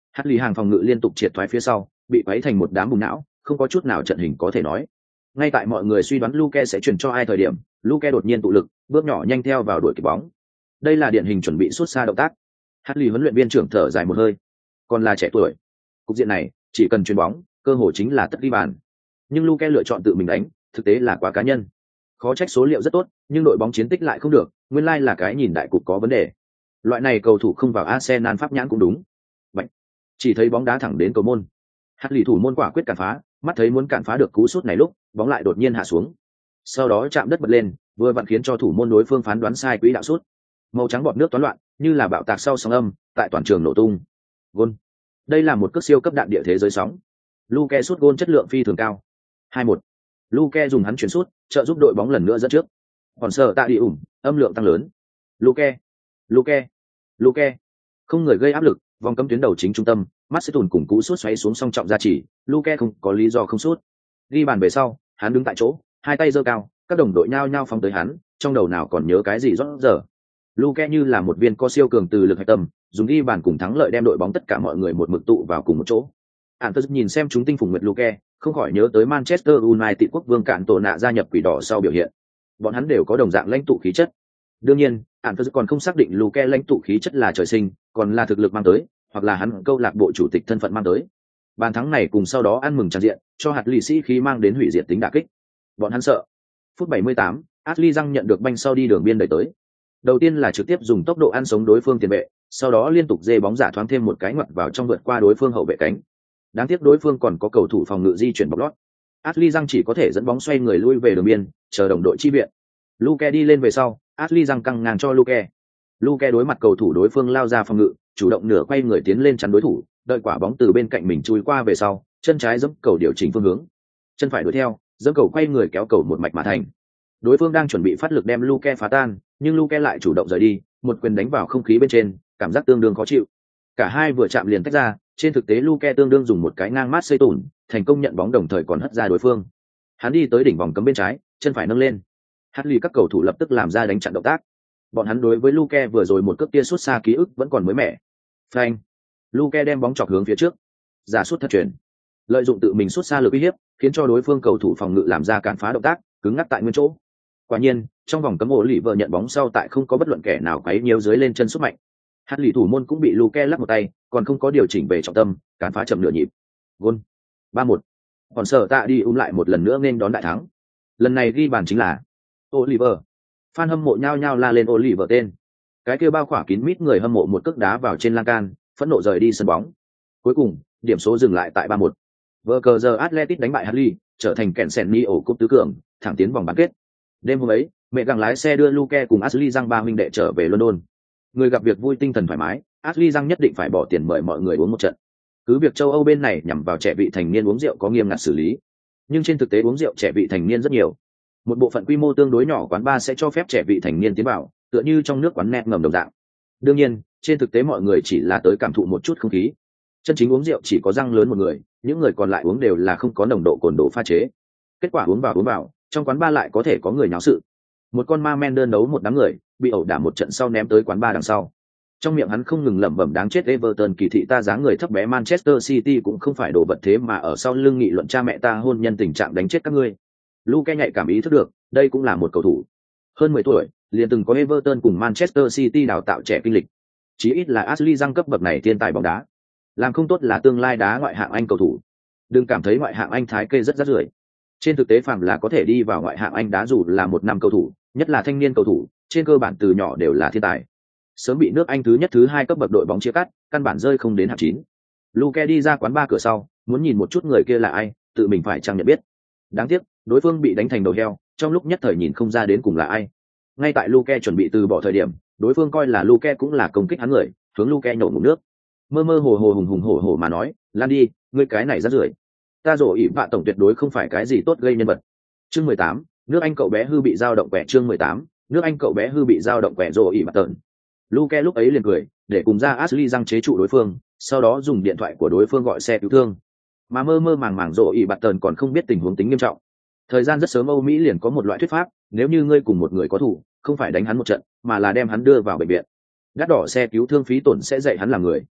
Hartley hàng phòng ngự liên tục triệt thoái phía sau, bị quấy thành một đám bùn não, không có chút nào trận hình có thể nói. Ngay tại mọi người suy đoán Luke sẽ chuyển cho ai thời điểm, Luke đột nhiên tụ lực, bước nhỏ nhanh theo vào đuổi kịp bóng. Đây là điển hình chuẩn bị xuất xa động tác. Hartley huấn luyện viên trưởng thở dài một hơi, còn là trẻ tuổi. Cục diện này, chỉ cần chuyền bóng, cơ hội chính là tất ghi bàn. Nhưng Luke lựa chọn tự mình đánh, thực tế là quá cá nhân. Khó trách số liệu rất tốt, nhưng đội bóng chiến tích lại không được, nguyên lai là cái nhìn đại cục có vấn đề. Loại này cầu thủ không vào Arsenal pháp nhãn cũng đúng. Vậy, chỉ thấy bóng đá thẳng đến cầu môn. Hartley thủ môn quả quyết cản phá, mắt thấy muốn cản phá được cú sút này lúc, bóng lại đột nhiên hạ xuống. Sau đó chạm đất bật lên, vừa vặn khiến cho thủ môn đối phương phán đoán sai quỹ đạo sút. Màu trắng bọt nước toán loạn, như là bạo tạc sau sóng âm, tại toàn trường nổ tung. Gol. Đây là một cước siêu cấp đạn địa thế giới sóng. Luke sút gol chất lượng phi thường cao. hai một. Luke dùng hắn chuyển sút, trợ giúp đội bóng lần nữa dẫn trước. Còn sợ tạ đi ủng, âm lượng tăng lớn. Luke, Luke, Luke. Không người gây áp lực, vòng cấm tuyến đầu chính trung tâm, mắt sẽ tùn cùng cú sút xoáy xuống song trọng ra chỉ, Luke không có lý do không sút. Ghi bàn về sau, hắn đứng tại chỗ, hai tay giơ cao, các đồng đội nhao nhao phóng tới hắn, trong đầu nào còn nhớ cái gì rõ giờ. Luke như là một viên có siêu cường từ lực hạch tâm, dùng ghi bàn cùng thắng lợi đem đội bóng tất cả mọi người một mực tụ vào cùng một chỗ. Antus nhìn xem chúng tinh phùng nguyệt Luke, không khỏi nhớ tới Manchester United quốc vương cạn tổ nạ gia nhập quỷ đỏ sau biểu hiện. Bọn hắn đều có đồng dạng lãnh tụ khí chất. Đương nhiên, Antus còn không xác định Luke lãnh tụ khí chất là trời sinh, còn là thực lực mang tới, hoặc là hắn câu lạc bộ chủ tịch thân phận mang tới. Bàn thắng này cùng sau đó ăn mừng tràn diện, cho hạt lì sĩ khí mang đến hủy diệt tính đả kích. Bọn hắn sợ. Phút bảy mươi tám, Ashley Young nhận được banh sau đi đường biên đẩy tới. Đầu tiên là trực tiếp dùng tốc độ ăn sống đối phương tiền vệ, sau đó liên tục dê bóng giả thoáng thêm một cái ngoặt vào trong vượt qua đối phương hậu vệ cánh. Đáng tiếc đối phương còn có cầu thủ phòng ngự di chuyển bọc lót. Ashley Young chỉ có thể dẫn bóng xoay người lui về đường biên, chờ đồng đội chi viện. Luke đi lên về sau, Ashley Young căng ngang cho Luke. Luke đối mặt cầu thủ đối phương lao ra phòng ngự, chủ động nửa quay người tiến lên chắn đối thủ, đợi quả bóng từ bên cạnh mình chui qua về sau, chân trái giẫm cầu điều chỉnh phương hướng, chân phải đuổi theo, giẫm cầu quay người kéo cầu một mạch mà thành. Đối phương đang chuẩn bị phát lực đem Luke phá tan, nhưng Luke lại chủ động rời đi, một quyền đánh vào không khí bên trên, cảm giác tương đương khó chịu. Cả hai vừa chạm liền tách ra, trên thực tế Luke tương đương dùng một cái ngang mát xây tủn, thành công nhận bóng đồng thời còn hất ra đối phương. Hắn đi tới đỉnh vòng cấm bên trái, chân phải nâng lên. Hartley các cầu thủ lập tức làm ra đánh chặn động tác. Bọn hắn đối với Luke vừa rồi một cước tia sút xa ký ức vẫn còn mới mẻ. Phanh. Luke đem bóng chọc hướng phía trước. Giả sút thật chuyển. Lợi dụng tự mình sút xa lực uy hiếp, khiến cho đối phương cầu thủ phòng ngự làm ra cản phá động tác, cứng ngắc tại nguyên chỗ. Quả nhiên, trong vòng cấm ổ lì vợ nhận bóng sau tại không có bất luận kẻ nào quấy nhiều dưới lên chân sút mạnh. Hartley thủ môn cũng bị Luke lắc một tay, còn không có điều chỉnh về trọng tâm, cản phá chậm nửa nhịp. Gol. ba một. Còn sợ tạ đi um lại một lần nữa nên đón đại thắng. Lần này ghi bàn chính là Oliver. Fan hâm mộ nhao nhao la lên Oliver tên. Cái kia bao khỏa kín mít người hâm mộ một cước đá vào trên lan can, phẫn nộ rời đi sân bóng. Cuối cùng, điểm số dừng lại tại ba một. Vờ cờ giờ Atletico đánh bại Hartley, trở thành kèn sèn ni ổ cúp tứ cường, thẳng tiến vòng bán kết. Đêm hôm ấy, mẹ gặng lái xe đưa Luke cùng Ashley Young ba huynh đệ trở về London. Người gặp việc vui tinh thần thoải mái, Ashley Young nhất định phải bỏ tiền mời mọi người uống một trận. Cứ việc châu Âu bên này nhằm vào trẻ vị thành niên uống rượu có nghiêm ngặt xử lý, nhưng trên thực tế uống rượu trẻ vị thành niên rất nhiều. Một bộ phận quy mô tương đối nhỏ quán bar sẽ cho phép trẻ vị thành niên tiến vào, tựa như trong nước quán net ngầm đồng dạng. Đương nhiên, trên thực tế mọi người chỉ là tới cảm thụ một chút không khí. Chân chính uống rượu chỉ có răng lớn một người, những người còn lại uống đều là không có nồng độ cồn đồ pha chế. Kết quả uống vào uống vào, trong quán bar lại có thể có người náo sự. Một con ma men đơn đấu một đám người, bị ẩu đả một trận sau ném tới quán bar đằng sau. Trong miệng hắn không ngừng lẩm bẩm đáng chết Everton kỳ thị ta dáng người thấp bé Manchester City cũng không phải đồ vật thế mà ở sau lưng nghị luận cha mẹ ta hôn nhân tình trạng đánh chết các ngươi. Luke nhạy cảm ý thức được, đây cũng là một cầu thủ. Hơn mười tuổi, liền từng có Everton cùng Manchester City đào tạo trẻ kinh lịch. Chí ít là Ashley Young cấp bậc này thiên tài bóng đá. Làm không tốt là tương lai đá ngoại hạng Anh cầu thủ. Đừng cảm thấy ngoại hạng Anh thái kê rất rác rưởi. Trên thực tế phàm là có thể đi vào ngoại hạng Anh đá dù là một năm cầu thủ, nhất là thanh niên cầu thủ, trên cơ bản từ nhỏ đều là thiên tài. Sớm bị nước Anh thứ nhất thứ hai cấp bậc đội bóng chia cắt, căn bản rơi không đến hạng chín. Luke đi ra quán bar cửa sau, muốn nhìn một chút người kia là ai, tự mình phải chăng nhận biết. Đáng tiếc, đối phương bị đánh thành đầu heo, trong lúc nhất thời nhìn không ra đến cùng là ai. Ngay tại Luke chuẩn bị từ bỏ thời điểm, đối phương coi là Luke cũng là công kích hắn người, hướng Luke nổ ngụm nước. Mơ mơ hồ hồ hùng hùng hổ hổ mà nói, "Lan đi, ngươi cái này rất rưởi. Ta rồ ỷ vạ tổng tuyệt đối không phải cái gì tốt gây nhân vật." Chương mười tám, nước Anh cậu bé hư bị dao động quẻ chương mười tám, nước Anh cậu bé hư bị dao động quẻ rồ ỷ vạ tợn. Luke lúc ấy liền cười, để cùng ra Ashley Young chế trụ đối phương, sau đó dùng điện thoại của đối phương gọi xe cứu thương. Mà mơ mơ màng màng rồ ỷ vạ tợn còn không biết tình huống tính nghiêm trọng. Thời gian rất sớm Âu Mỹ liền có một loại thuyết pháp, nếu như ngươi cùng một người có thù, không phải đánh hắn một trận, mà là đem hắn đưa vào bệnh viện. Đắt đỏ xe cứu thương phí tổn sẽ dạy hắn làm người.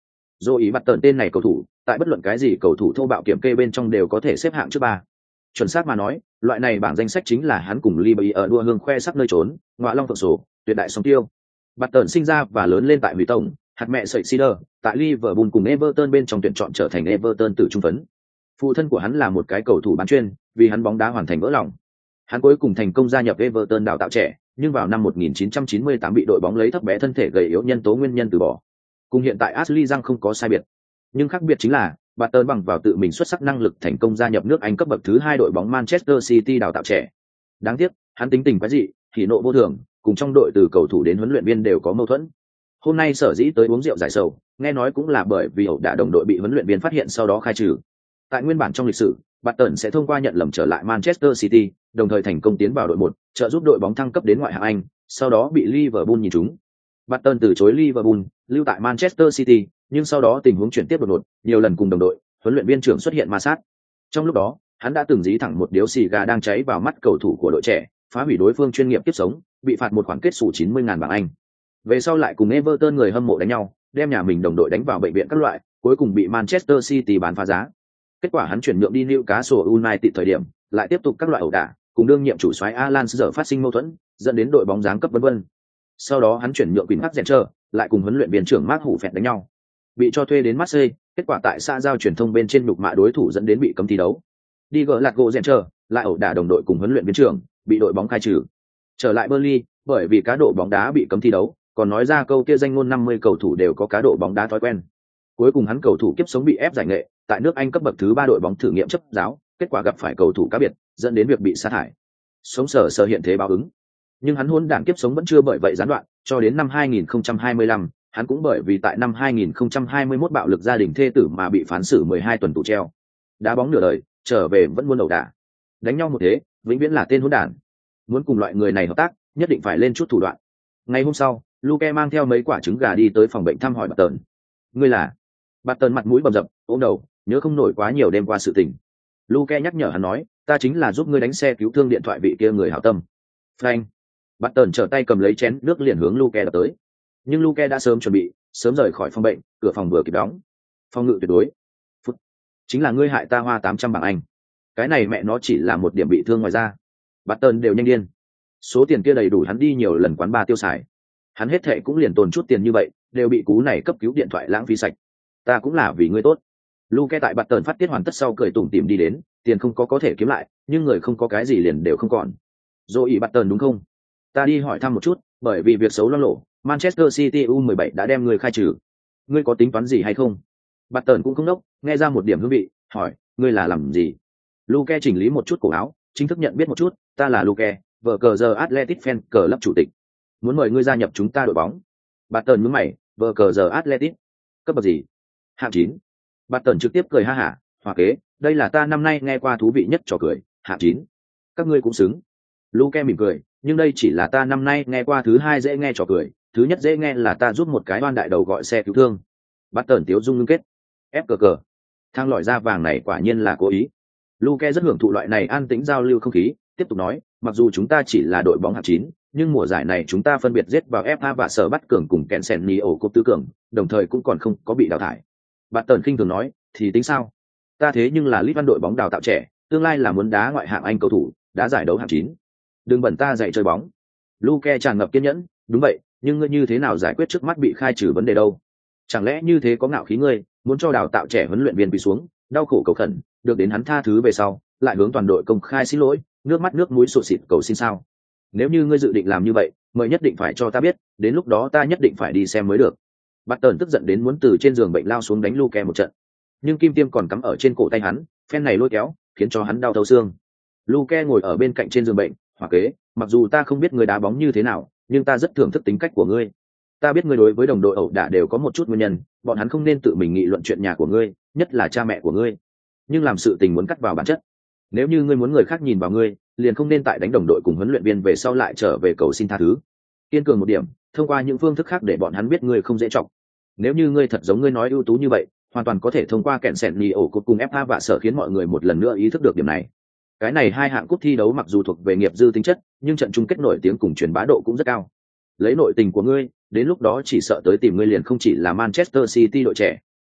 Joey Barton tên này cầu thủ, tại bất luận cái gì cầu thủ thô bạo kiểm kê bên trong đều có thể xếp hạng trước ba. Chuẩn xác mà nói, loại này bảng danh sách chính là hắn cùng Libby ở đua hương khoe sắc nơi trốn, ngọa long phượng sổ, tuyệt đại song tiêu. Barton sinh ra và lớn lên tại Mỹ Tổng, hạt mẹ sợi Cedar, tại Liverpool cùng Everton bên trong tuyển chọn trở thành Everton tử trung phấn. Phụ thân của hắn là một cái cầu thủ bán chuyên, vì hắn bóng đá hoàn thành vỡ lòng. Hắn cuối cùng thành công gia nhập Everton đào tạo trẻ, nhưng vào năm một nghìn chín trăm chín mươi tám bị đội bóng lấy thấp bé thân thể gầy yếu nhân tố nguyên nhân từ bỏ. Cùng hiện tại Ashley Young không có sai biệt, nhưng khác biệt chính là Barton bằng vào tự mình xuất sắc năng lực thành công gia nhập nước Anh cấp bậc thứ hai đội bóng Manchester City đào tạo trẻ. Đáng tiếc, hắn tính tình quái dị, thì nộ vô thường, cùng trong đội từ cầu thủ đến huấn luyện viên đều có mâu thuẫn. Hôm nay sở dĩ tới uống rượu giải sầu, nghe nói cũng là bởi vì ẩu đả đồng đội bị huấn luyện viên phát hiện sau đó khai trừ. Tại nguyên bản trong lịch sử, Barton sẽ thông qua nhận lầm trở lại Manchester City, đồng thời thành công tiến vào đội một, trợ giúp đội bóng thăng cấp đến ngoại hạng Anh, sau đó bị Liverpool nhìn trúng. Barton từ chối Liverpool, lưu tại Manchester City, nhưng sau đó tình huống chuyển tiếp đột ngột, nhiều lần cùng đồng đội, huấn luyện viên trưởng xuất hiện ma sát. Trong lúc đó, hắn đã từng dí thẳng một điếu xì gà đang cháy vào mắt cầu thủ của đội trẻ, phá hủy đối phương chuyên nghiệp tiếp sống, bị phạt một khoản kết xù chín mươi ngàn bảng Anh. Về sau lại cùng Everton người hâm mộ đánh nhau, đem nhà mình đồng đội đánh vào bệnh viện các loại, cuối cùng bị Manchester City bán phá giá. Kết quả hắn chuyển nhượng đi Newcastle United thời điểm, lại tiếp tục các loại ẩu đả, cùng đương nhiệm chủ soái Alan giờ phát sinh mâu thuẫn, dẫn đến đội bóng giáng cấp vân vân. Sau đó hắn chuyển nhượng Queen Park Rangers, lại cùng huấn luyện viên trưởng Mark Hủ phẹt đánh nhau, bị cho thuê đến Marseille, kết quả tại xã giao truyền thông bên trên nhục mạ đối thủ dẫn đến bị cấm thi đấu. Đi gỡ lạc gỗ Rangers, lại ẩu đả đồng đội cùng huấn luyện viên trưởng, bị đội bóng khai trừ. Trở lại Burnley, bởi vì cá độ bóng đá bị cấm thi đấu, còn nói ra câu kia danh ngôn năm mươi cầu thủ đều có cá độ bóng đá thói quen. Cuối cùng hắn cầu thủ kiếp sống bị ép giải nghệ, tại nước Anh cấp bậc thứ ba đội bóng thử nghiệm chấp giáo, kết quả gặp phải cầu thủ cá biệt, dẫn đến việc bị sa thải. Sống sờ sờ hiện thế báo ứng. Nhưng hắn hôn đảng kiếp sống vẫn chưa bởi vậy gián đoạn, cho đến năm hai nghìn không trăm hai mươi lăm, hắn cũng bởi vì tại năm hai nghìn không trăm hai mươi mốt bạo lực gia đình thê tử mà bị phán xử mười hai tuần tù treo. Đá bóng nửa đời, trở về vẫn muốn ẩu đả. Đánh nhau một thế, vĩnh viễn là tên hỗn đản. Muốn cùng loại người này hợp tác, nhất định phải lên chút thủ đoạn. Ngày hôm sau, Luke mang theo mấy quả trứng gà đi tới phòng bệnh thăm hỏi Barton. Ngươi là? Barton mặt mũi bầm dập, ôm đầu, nhớ không nổi quá nhiều đêm qua sự tình. Luke nhắc nhở hắn nói, ta chính là giúp ngươi đánh xe cứu thương điện thoại vị kia người hảo tâm. Frank. Barton trở tay cầm lấy chén nước liền hướng Luke đập tới. Nhưng Luke đã sớm chuẩn bị, sớm rời khỏi phòng bệnh, cửa phòng vừa kịp đóng. Phòng ngự tuyệt đối. Phút. Chính là ngươi hại ta hoa tám trăm bảng Anh. Cái này mẹ nó chỉ là một điểm bị thương ngoài ra. Barton đều nhanh điên. Số tiền kia đầy đủ hắn đi nhiều lần quán bar tiêu xài. Hắn hết thệ cũng liền tồn chút tiền như vậy, đều bị cú này cấp cứu điện thoại lãng phí sạch. Ta cũng là vì ngươi tốt. Luke tại Barton phát tiết hoàn tất sau cười tủm tỉm đi đến, tiền không có có thể kiếm lại, nhưng người không có cái gì liền đều không còn. Rồi Barton đúng không? Ta đi hỏi thăm một chút, bởi vì việc xấu loang lổ, Manchester City U mười bảy đã đem người khai trừ. Ngươi có tính toán gì hay không? Barton cũng không đốc, nghe ra một điểm hương vị, hỏi, ngươi là làm gì? Luke chỉnh lý một chút cổ áo, chính thức nhận biết một chút, ta là Luke, vợ cờ giờ Athletic Fan Club chủ tịch. Muốn mời ngươi gia nhập chúng ta đội bóng. Barton nhướng mày, vợ cờ giờ Athletic. Cấp bậc gì? Hạng chín. Barton trực tiếp cười ha hả, hòa kế, đây là ta năm nay nghe qua thú vị nhất trò cười, hạng chín. Các ngươi cũng xứng. Luke mỉm cười, nhưng đây chỉ là ta năm nay nghe qua thứ hai dễ nghe trò cười, thứ nhất dễ nghe là ta giúp một cái oan đại đầu gọi xe cứu thương. Barton tiếu dung ngưng kết. Ép cờ cờ. Thang lọi da vàng này quả nhiên là cố ý. Luke rất hưởng thụ loại này an tĩnh giao lưu không khí, tiếp tục nói, mặc dù chúng ta chỉ là đội bóng hạng chín, nhưng mùa giải này chúng ta phân biệt giết vào ép a và sở bắt cường cùng kẹn sèn ni ổ cúp tứ cường, đồng thời cũng còn không có bị đào thải. Barton khinh thường nói, thì tính sao? Ta thế nhưng là Leeds Văn đội bóng đào tạo trẻ, tương lai là muốn đá ngoại hạng Anh cầu thủ, đá giải đấu hạng chín. Đừng bẩn ta dạy chơi bóng. Luke tràn ngập kiên nhẫn, đúng vậy, nhưng ngươi như thế nào giải quyết trước mắt bị khai trừ vấn đề đâu? Chẳng lẽ như thế có ngạo khí ngươi, muốn cho đào tạo trẻ huấn luyện viên quỳ xuống, đau khổ cầu khẩn, được đến hắn tha thứ về sau, lại hướng toàn đội công khai xin lỗi, nước mắt nước mũi sụt xịt cầu xin sao? Nếu như ngươi dự định làm như vậy, mời nhất định phải cho ta biết, đến lúc đó ta nhất định phải đi xem mới được. Barton tức giận đến muốn từ trên giường bệnh lao xuống đánh Luke một trận, nhưng kim tiêm còn cắm ở trên cổ tay hắn, phen này lôi kéo, khiến cho hắn đau thấu xương. Luke ngồi ở bên cạnh trên giường bệnh, hòa kế, mặc dù ta không biết người đá bóng như thế nào, nhưng ta rất thưởng thức tính cách của ngươi. Ta biết ngươi đối với đồng đội ẩu đả đều có một chút nguyên nhân, bọn hắn không nên tự mình nghị luận chuyện nhà của ngươi, nhất là cha mẹ của ngươi. Nhưng làm sự tình muốn cắt vào bản chất. Nếu như ngươi muốn người khác nhìn vào ngươi, liền không nên tại đánh đồng đội cùng huấn luyện viên về sau lại trở về cầu xin tha thứ. Kiên cường một điểm, thông qua những phương thức khác để bọn hắn biết ngươi không dễ trọng. Nếu như ngươi thật giống ngươi nói ưu tú như vậy, hoàn toàn có thể thông qua kẹn sẹn nhì ổ cột cùng ép a và sở khiến mọi người một lần nữa ý thức được điểm này. Cái này hai hạng cúp thi đấu mặc dù thuộc về nghiệp dư tính chất, nhưng trận chung kết nổi tiếng cùng truyền bá độ cũng rất cao. Lấy nội tình của ngươi, đến lúc đó chỉ sợ tới tìm ngươi liền không chỉ là Manchester City đội trẻ.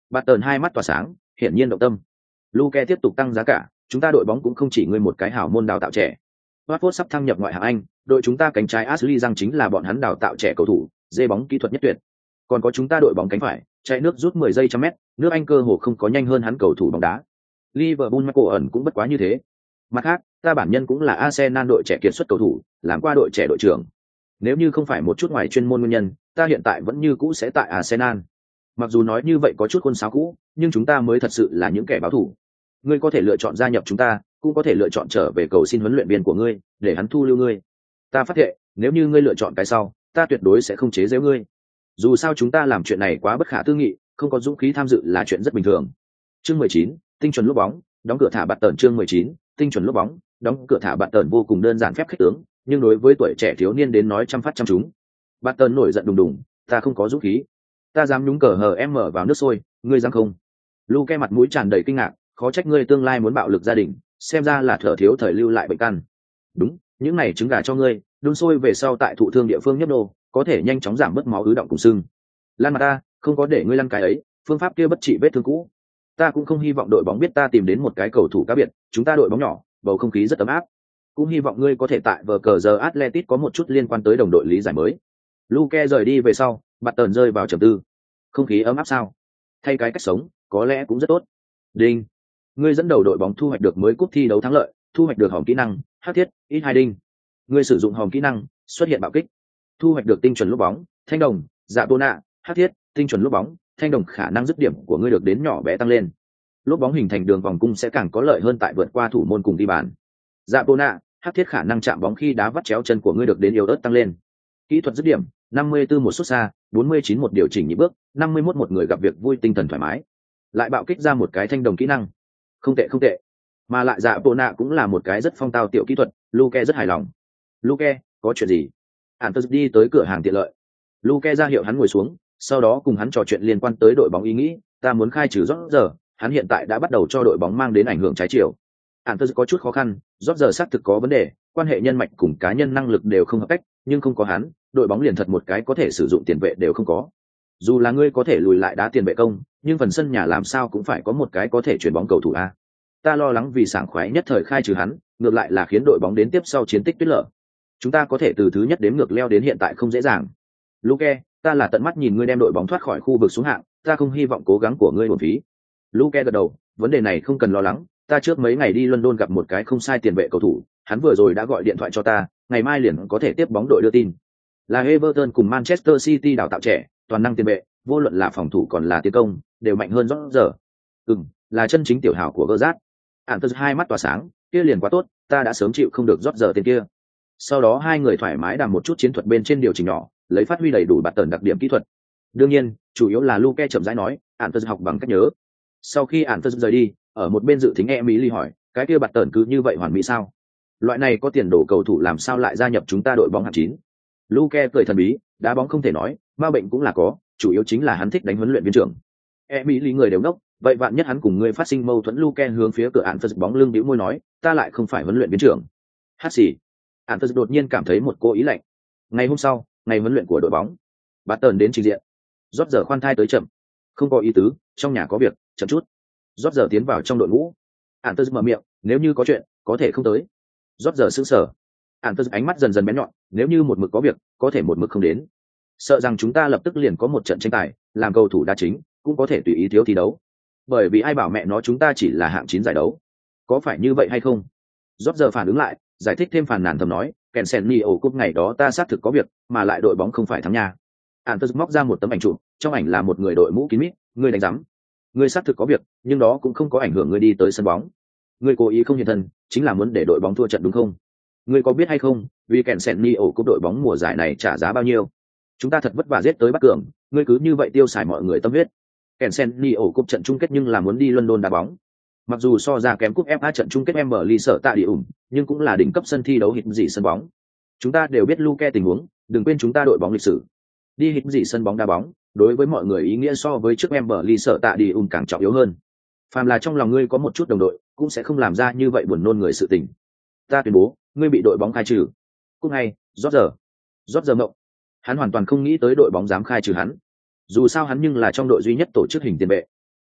Barton hai mắt tỏa sáng, hiển nhiên động tâm. Luke tiếp tục tăng giá cả, chúng ta đội bóng cũng không chỉ ngươi một cái hảo môn đào tạo trẻ. Watford sắp thăng nhập ngoại hạng Anh, đội chúng ta cánh trái Ashley Young chính là bọn hắn đào tạo trẻ cầu thủ, dê bóng kỹ thuật nhất tuyệt. Còn có chúng ta đội bóng cánh phải, chạy nước rút mười giây trăm mét, nước Anh cơ hồ không có nhanh hơn hắn cầu thủ bóng đá. Liverpool Michael ẩn cũng bất quá như thế. Mặt khác, ta bản nhân cũng là Arsenal đội trẻ kiệt xuất cầu thủ, làm qua đội trẻ đội trưởng. Nếu như không phải một chút ngoài chuyên môn nguyên nhân, ta hiện tại vẫn như cũ sẽ tại Arsenal. Mặc dù nói như vậy có chút khuôn sáo cũ, nhưng chúng ta mới thật sự là những kẻ báo thù. Ngươi có thể lựa chọn gia nhập chúng ta, cũng có thể lựa chọn trở về cầu xin huấn luyện viên của ngươi, để hắn thu lưu ngươi. Ta phát thệ, nếu như ngươi lựa chọn cái sau, ta tuyệt đối sẽ không chế giễu ngươi. Dù sao chúng ta làm chuyện này quá bất khả tư nghị, không có dũng khí tham dự là chuyện rất bình thường. Chương mười chín, tinh chuẩn lúc bóng, đóng cửa thả bạt tần. Chương mười chín, tinh chuẩn lúc bóng, đóng cửa thả bạt tần vô cùng đơn giản phép khích tướng, nhưng đối với tuổi trẻ thiếu niên đến nói trăm phát trăm trúng. Bạt tần nổi giận đùng đùng, ta không có dũng khí, ta dám nhúng cờ hờ em mở vào nước sôi, ngươi dám không? Luke mặt mũi tràn đầy kinh ngạc, khó trách ngươi tương lai muốn bạo lực gia đình, xem ra là thở thiếu thời lưu lại bệnh căn. Đúng, những này trứng gà cho ngươi, đun sôi về sau tại thụ thương địa phương nhấp nô, có thể nhanh chóng giảm bớt máu ứ động cùng sưng. Lan mặt ta, không có để ngươi lăn cái ấy, phương pháp kia bất trị vết thương cũ. Ta cũng không hy vọng đội bóng biết ta tìm đến một cái cầu thủ cá biệt, chúng ta đội bóng nhỏ, bầu không khí rất ấm áp. Cũng hy vọng ngươi có thể tại vở cờ giờ Atletic có một chút liên quan tới đồng đội lý giải mới. Luke rời đi về sau, Bạt tần rơi vào trầm tư. Không khí ấm áp sao? Thay cái cách sống, có lẽ cũng rất tốt. Đinh, ngươi dẫn đầu đội bóng thu hoạch được mới cúp thi đấu thắng lợi, thu hoạch được hòm kỹ năng, hắc thiết, ít hai đinh. Ngươi sử dụng hòm kỹ năng, xuất hiện bạo kích, thu hoạch được tinh chuẩn lúc bóng, thanh đồng, dạ tô nạ, hắc thiết, tinh chuẩn lúc bóng, thanh đồng khả năng dứt điểm của ngươi được đến nhỏ bé tăng lên. Lúc bóng hình thành đường vòng cung sẽ càng có lợi hơn tại vượt qua thủ môn cùng ghi bàn. Dạ tô nạ, hắc thiết khả năng chạm bóng khi đá vắt chéo chân của ngươi được đến yếu ớt tăng lên. Kỹ thuật dứt điểm, năm mươi tư một xuất xa, bốn mươi chín một điều chỉnh nhịp bước, năm mươi mốt một người gặp việc vui tinh thần thoải mái. Lại bạo kích ra một cái thanh đồng kỹ năng. Không tệ không tệ. Mà lại dạ bộ nạ cũng là một cái rất phong tao tiểu kỹ thuật, Luke rất hài lòng. Luke, có chuyện gì? Antus đi tới cửa hàng tiện lợi. Luke ra hiệu hắn ngồi xuống, sau đó cùng hắn trò chuyện liên quan tới đội bóng ý nghĩ, ta muốn khai trừ Rốt giờ, hắn hiện tại đã bắt đầu cho đội bóng mang đến ảnh hưởng trái chiều. Antus có chút khó khăn, Rốt giờ xác thực có vấn đề, quan hệ nhân mạch cùng cá nhân năng lực đều không hợp cách, nhưng không có hắn, đội bóng liền thật một cái có thể sử dụng tiền vệ đều không có. Dù là ngươi có thể lùi lại đá tiền vệ công, nhưng phần sân nhà làm sao cũng phải có một cái có thể chuyển bóng cầu thủ a. Ta lo lắng vì sảng khoái nhất thời khai trừ hắn, ngược lại là khiến đội bóng đến tiếp sau chiến tích tuyết lở. Chúng ta có thể từ thứ nhất đếm ngược leo đến hiện tại không dễ dàng. Luke, ta là tận mắt nhìn ngươi đem đội bóng thoát khỏi khu vực xuống hạng, ta không hy vọng cố gắng của ngươi uổng phí. Luke gật đầu, vấn đề này không cần lo lắng, ta trước mấy ngày đi London gặp một cái không sai tiền vệ cầu thủ, hắn vừa rồi đã gọi điện thoại cho ta, ngày mai liền có thể tiếp bóng đội đưa tin. Là Everton cùng Manchester City đào tạo trẻ, toàn năng tiền vệ, vô luận là phòng thủ còn là tiến công, đều mạnh hơn rõ giờ. Ừm, là chân chính tiểu hảo của Gerrard. Antus hai mắt tỏa sáng, kia liền quá tốt, ta đã sớm chịu không được rót giờ tên kia. Sau đó hai người thoải mái đàm một chút chiến thuật bên trên điều chỉnh nhỏ, lấy phát huy đầy đủ bạt tần đặc điểm kỹ thuật. Đương nhiên, chủ yếu là Luke chậm rãi nói, Antus học bằng cách nhớ. Sau khi Antus rời đi, ở một bên dự thính Emily hỏi, cái kia bạt tần cứ như vậy hoàn mỹ sao? Loại này có tiền đồ cầu thủ làm sao lại gia nhập chúng ta đội bóng hạng chín? Luke cười thần bí, đá bóng không thể nói, ma bệnh cũng là có, chủ yếu chính là hắn thích đánh huấn luyện viên trưởng. Emily người đều ngốc, vậy vạn nhất hắn cùng ngươi phát sinh mâu thuẫn, Luke hướng phía cửa ạn phật bóng lưng bĩu môi nói, ta lại không phải huấn luyện viên trưởng. Hát xì. Ạn phật đột nhiên cảm thấy một cô ý lạnh. Ngày hôm sau, ngày huấn luyện của đội bóng, Bạt tần đến trình diện. Rót giờ khoan thai tới chậm, không có ý tứ, trong nhà có việc, chậm chút. Rót giờ tiến vào trong đội ngũ. Ạn phật mở miệng, nếu như có chuyện, có thể không tới. Rót giờ sững sờ. Ạn phật ánh mắt dần dần bén nhọn, nếu như một mực có việc, có thể một mực không đến. Sợ rằng chúng ta lập tức liền có một trận tranh tài, làm cầu thủ đá chính, cũng có thể tùy ý thiếu thi đấu. Bởi vì ai bảo mẹ nó chúng ta chỉ là hạng chín giải đấu, có phải như vậy hay không? Rót giờ phản ứng lại, giải thích thêm phàn nàn thầm nói, kèn sen ni ổ cúp ngày đó ta xác thực có việc, mà lại đội bóng không phải thắng nha. Antus móc ra một tấm ảnh chụp, trong ảnh là một người đội mũ kín mít, ngươi đánh rắm. Ngươi xác thực có việc, nhưng đó cũng không có ảnh hưởng ngươi đi tới sân bóng. Ngươi cố ý không hiện thân, chính là muốn để đội bóng thua trận đúng không? Ngươi có biết hay không, vì kèn sen ni ổ cúp đội bóng mùa giải này trả giá bao nhiêu? Chúng ta thật vất vả giết tới Bắc Cường, ngươi cứ như vậy tiêu xài mọi người tâm huyết. Kèn sen ni ổ cúp trận chung kết nhưng là muốn đi London đá bóng. Mặc dù so ra kém cúp ép a trận chung kết Emily sợ tạ địa ủng, nhưng cũng là đỉnh cấp sân thi đấu hít dị sân bóng. Chúng ta đều biết Luke tình huống, đừng quên chúng ta đội bóng lịch sử. Đi hít dị sân bóng đá bóng, đối với mọi người ý nghĩa so với trước Emily sợ tạ địa ủng càng trọng yếu hơn. Phàm là trong lòng ngươi có một chút đồng đội, cũng sẽ không làm ra như vậy buồn nôn người sự tình. Ta tuyên bố, ngươi bị đội bóng khai trừ. Cúp ngay, rót giờ. Rót giờ mộng. Hắn hoàn toàn không nghĩ tới đội bóng dám khai trừ hắn. Dù sao hắn nhưng là trong đội duy nhất tổ chức hình tiền vệ.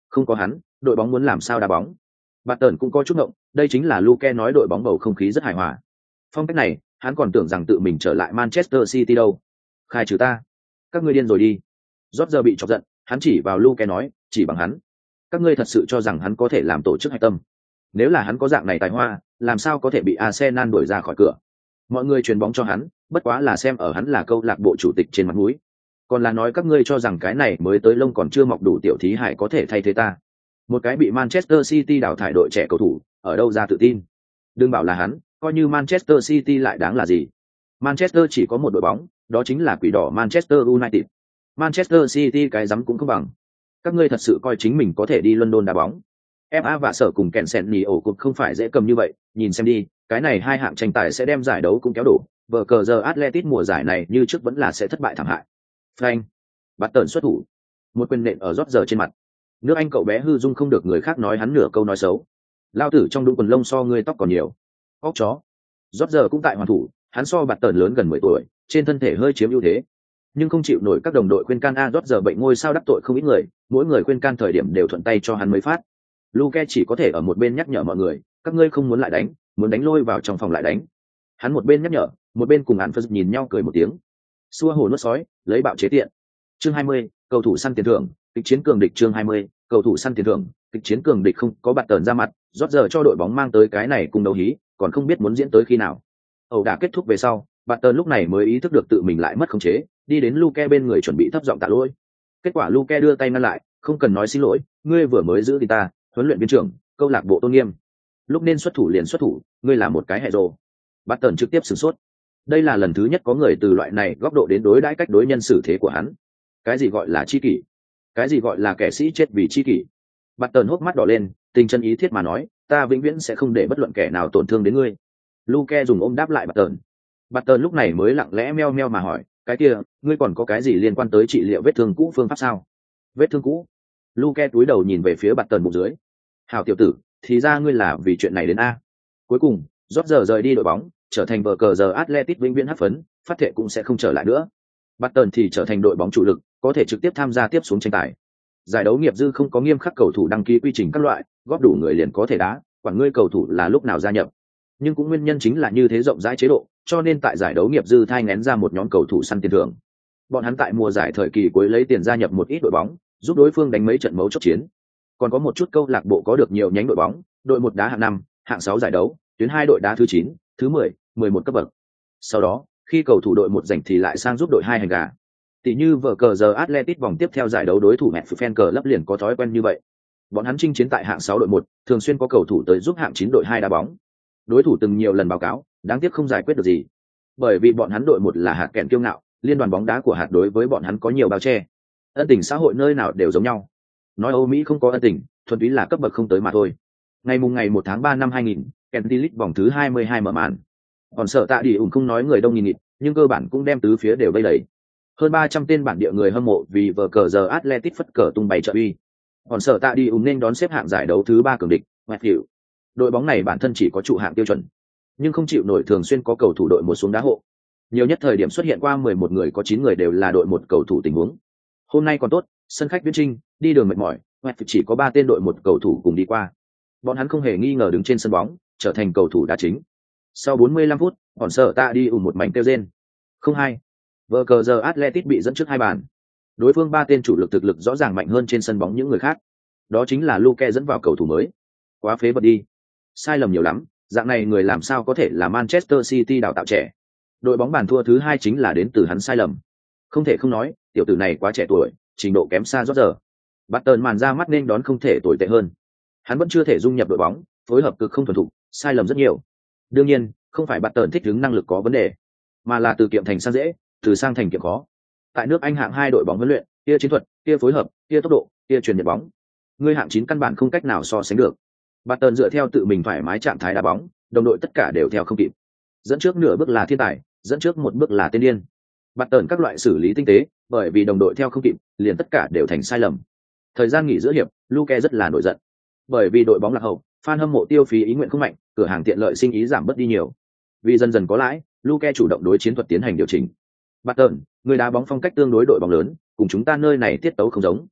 không có hắn, đội bóng muốn làm sao đá bóng. Barton cũng có chút ngộng, đây chính là Luke nói đội bóng bầu không khí rất hài hòa. Phong cách này, hắn còn tưởng rằng tự mình trở lại Manchester City đâu. Khai trừ ta, các ngươi điên rồi đi. Roger bị chọc giận, hắn chỉ vào Luke nói, chỉ bằng hắn, các ngươi thật sự cho rằng hắn có thể làm tổ chức hạch tâm? Nếu là hắn có dạng này tài hoa, làm sao có thể bị Arsenal đuổi ra khỏi cửa? Mọi người truyền bóng cho hắn, bất quá là xem ở hắn là câu lạc bộ chủ tịch trên mặt mũi. Còn là nói các ngươi cho rằng cái này mới tới lông còn chưa mọc đủ tiểu thí hải có thể thay thế ta? Một cái bị Manchester City đào thải đội trẻ cầu thủ, ở đâu ra tự tin? Đừng bảo là hắn, coi như Manchester City lại đáng là gì? Manchester chỉ có một đội bóng, đó chính là quỷ đỏ Manchester United. Manchester City cái rắm cũng không bằng. Các ngươi thật sự coi chính mình có thể đi London đá bóng? ép a và sở cùng kèn sẹn nhì ổ cục không phải dễ cầm như vậy, nhìn xem đi, cái này hai hạng tranh tài sẽ đem giải đấu cũng kéo đổ, vở cờ giờ Atletico mùa giải này như trước vẫn là sẽ thất bại thảm hại. Frank, bắt tần xuất thủ, một quyền nện ở rót giờ trên mặt. Nước Anh cậu bé hư dung không được người khác nói hắn nửa câu nói xấu. Lao tử trong đũng quần lông so ngươi tóc còn nhiều. Óc chó. Rót giờ cũng tại hoàn thủ, hắn so bạt tần lớn gần mười tuổi, trên thân thể hơi chiếm ưu thế, nhưng không chịu nổi các đồng đội khuyên can. A rót giờ bệnh ngôi sao đắc tội không ít người, mỗi người khuyên can thời điểm đều thuận tay cho hắn mới phát. Luke chỉ có thể ở một bên nhắc nhở mọi người, các ngươi không muốn lại đánh, muốn đánh lôi vào trong phòng lại đánh. Hắn một bên nhắc nhở, một bên cùng hắn phân nhìn nhau cười một tiếng. Xua hồ nuốt sói, lấy bạo chế tiện. Chương hai mươi, cầu thủ săn tiền thưởng, kịch chiến cường địch. Chương hai mươi, cầu thủ săn tiền thưởng, kịch chiến cường địch. Không có bạt tần ra mặt, rót giờ cho đội bóng mang tới cái này cùng đấu hí, còn không biết muốn diễn tới khi nào. Ẩu đả kết thúc về sau, bạt tần lúc này mới ý thức được tự mình lại mất khống chế, đi đến Luke bên người chuẩn bị thấp giọng tạ lỗi. Kết quả Luke đưa tay ngăn lại, không cần nói xin lỗi, ngươi vừa mới giữ đi ta, huấn luyện viên trưởng, câu lạc bộ tôn nghiêm, lúc nên xuất thủ liền xuất thủ, ngươi là một cái hệ rồ. Bạt tần trực tiếp sửng sốt. Đây là lần thứ nhất có người từ loại này góc độ đến đối đãi cách đối nhân xử thế của hắn. Cái gì gọi là chi kỷ? Cái gì gọi là kẻ sĩ chết vì chi kỷ? Bạt tần hốc mắt đỏ lên, tình chân ý thiết mà nói, ta vĩnh viễn sẽ không để bất luận kẻ nào tổn thương đến ngươi. Luke dùng ôm đáp lại bạt tần. Bạt tần lúc này mới lặng lẽ meo meo mà hỏi, cái kia, ngươi còn có cái gì liên quan tới trị liệu vết thương cũ phương pháp sao? Vết thương cũ? Luke cúi đầu nhìn về phía bạt tần bụng dưới. Hảo tiểu tử, thì ra ngươi là vì chuyện này đến a. Cuối cùng, rót giờ rời đi đội bóng, trở thành vở cờ giờ Atletico vĩnh viễn hấp phấn, phát thệ cũng sẽ không trở lại nữa. Bạt tần thì trở thành đội bóng chủ lực, có thể trực tiếp tham gia tiếp xuống tranh tài. Giải đấu nghiệp dư không có nghiêm khắc cầu thủ đăng ký quy trình các loại, góp đủ người liền có thể đá, quản ngươi cầu thủ là lúc nào gia nhập. Nhưng cũng nguyên nhân chính là như thế rộng rãi chế độ, cho nên tại giải đấu nghiệp dư thai nghén ra một nhóm cầu thủ săn tiền thưởng. Bọn hắn tại mùa giải thời kỳ cuối lấy tiền gia nhập một ít đội bóng, giúp đối phương đánh mấy trận mấu chốt chiến. Còn có một chút câu lạc bộ có được nhiều nhánh đội bóng, đội một đá hạng năm, hạng sáu giải đấu, tuyến hai đội đá thứ chín, thứ mười, mười một cấp bậc. Sau đó, khi cầu thủ đội một rảnh thì lại sang giúp đội hai hành gà. Tỷ như vở cờ giờ Atletico vòng tiếp theo giải đấu đối thủ mẹ fan cờ lấp liền có thói quen như vậy. Bọn hắn chinh chiến tại hạng sáu đội một, thường xuyên có cầu thủ tới giúp hạng chín đội hai đá bóng. Đối thủ từng nhiều lần báo cáo, đáng tiếc không giải quyết được gì. Bởi vì bọn hắn đội một là hạt kèn kiêu ngạo, liên đoàn bóng đá của hạt đối với bọn hắn có nhiều bao che. Ân tình xã hội nơi nào đều giống nhau. Nói Âu Mỹ không có ân tình, thuần túy là cấp bậc không tới mà thôi. Ngày mùng ngày một tháng ba năm hai nghìn, Kenty League vòng thứ hai mươi hai mở màn. Còn sợ tạ đi ủng không nói người đông nghìn nghịt, nhưng cơ bản cũng đem tứ phía đều vây đầy. Hơn ba trăm tên bản địa người hâm mộ vì vở cờ giờ Atletico phất cờ tung bày trợ uy. Còn sợ tạ đi ủng nên đón xếp hạng giải đấu thứ ba cường địch, Westfield. Đội bóng này bản thân chỉ có trụ hạng tiêu chuẩn, nhưng không chịu nổi thường xuyên có cầu thủ đội một xuống đá hộ. Nhiều nhất thời điểm xuất hiện qua mười một người có chín người đều là đội một cầu thủ tình huống. Hôm nay còn tốt, sân khách Viễn Trinh, đi đường mệt mỏi, Westfield chỉ có ba tên đội một cầu thủ cùng đi qua. Bọn hắn không hề nghi ngờ đứng trên sân bóng, trở thành cầu thủ đá chính. Sau bốn mươi lăm phút, còn sợ tạ đi ủng một mảnh kêu rên. Không hai. Vở cờ giờ Atletico bị dẫn trước hai bàn. Đối phương ba tên chủ lực thực lực rõ ràng mạnh hơn trên sân bóng những người khác. Đó chính là Luke dẫn vào cầu thủ mới. Quá phế vật đi. Sai lầm nhiều lắm, dạng này người làm sao có thể là Manchester City đào tạo trẻ. Đội bóng bàn thua thứ hai chính là đến từ hắn sai lầm. Không thể không nói, tiểu tử này quá trẻ tuổi, trình độ kém xa rót giờ. Barton màn ra mắt nên đón không thể tồi tệ hơn. Hắn vẫn chưa thể dung nhập đội bóng, phối hợp cực không thuần thục, sai lầm rất nhiều. Đương nhiên, không phải Barton thích ứng năng lực có vấn đề, mà là từ kiệm thành sang dễ, từ sang thành kiệm khó. Tại nước Anh hạng hai đội bóng huấn luyện, kia chiến thuật, kia phối hợp, kia tốc độ, kia truyền nhận bóng, người hạng chín căn bản không cách nào so sánh được. Barton dựa theo tự mình thoải mái trạng thái đá bóng, đồng đội tất cả đều theo không kịp. Dẫn trước nửa bước là thiên tài, dẫn trước một bước là tiên điên. Barton các loại xử lý tinh tế, bởi vì đồng đội theo không kịp, liền tất cả đều thành sai lầm. Thời gian nghỉ giữa hiệp, Luke rất là nổi giận. Bởi vì đội bóng lạc hậu, fan hâm mộ tiêu phí ý nguyện không mạnh, cửa hàng tiện lợi sinh ý giảm bớt đi nhiều. Vì dần dần có lãi, Luke chủ động đối chiến thuật tiến hành điều chỉnh. Barton, người đá bóng phong cách tương đối đội bóng lớn, cùng chúng ta nơi này tiết tấu không giống.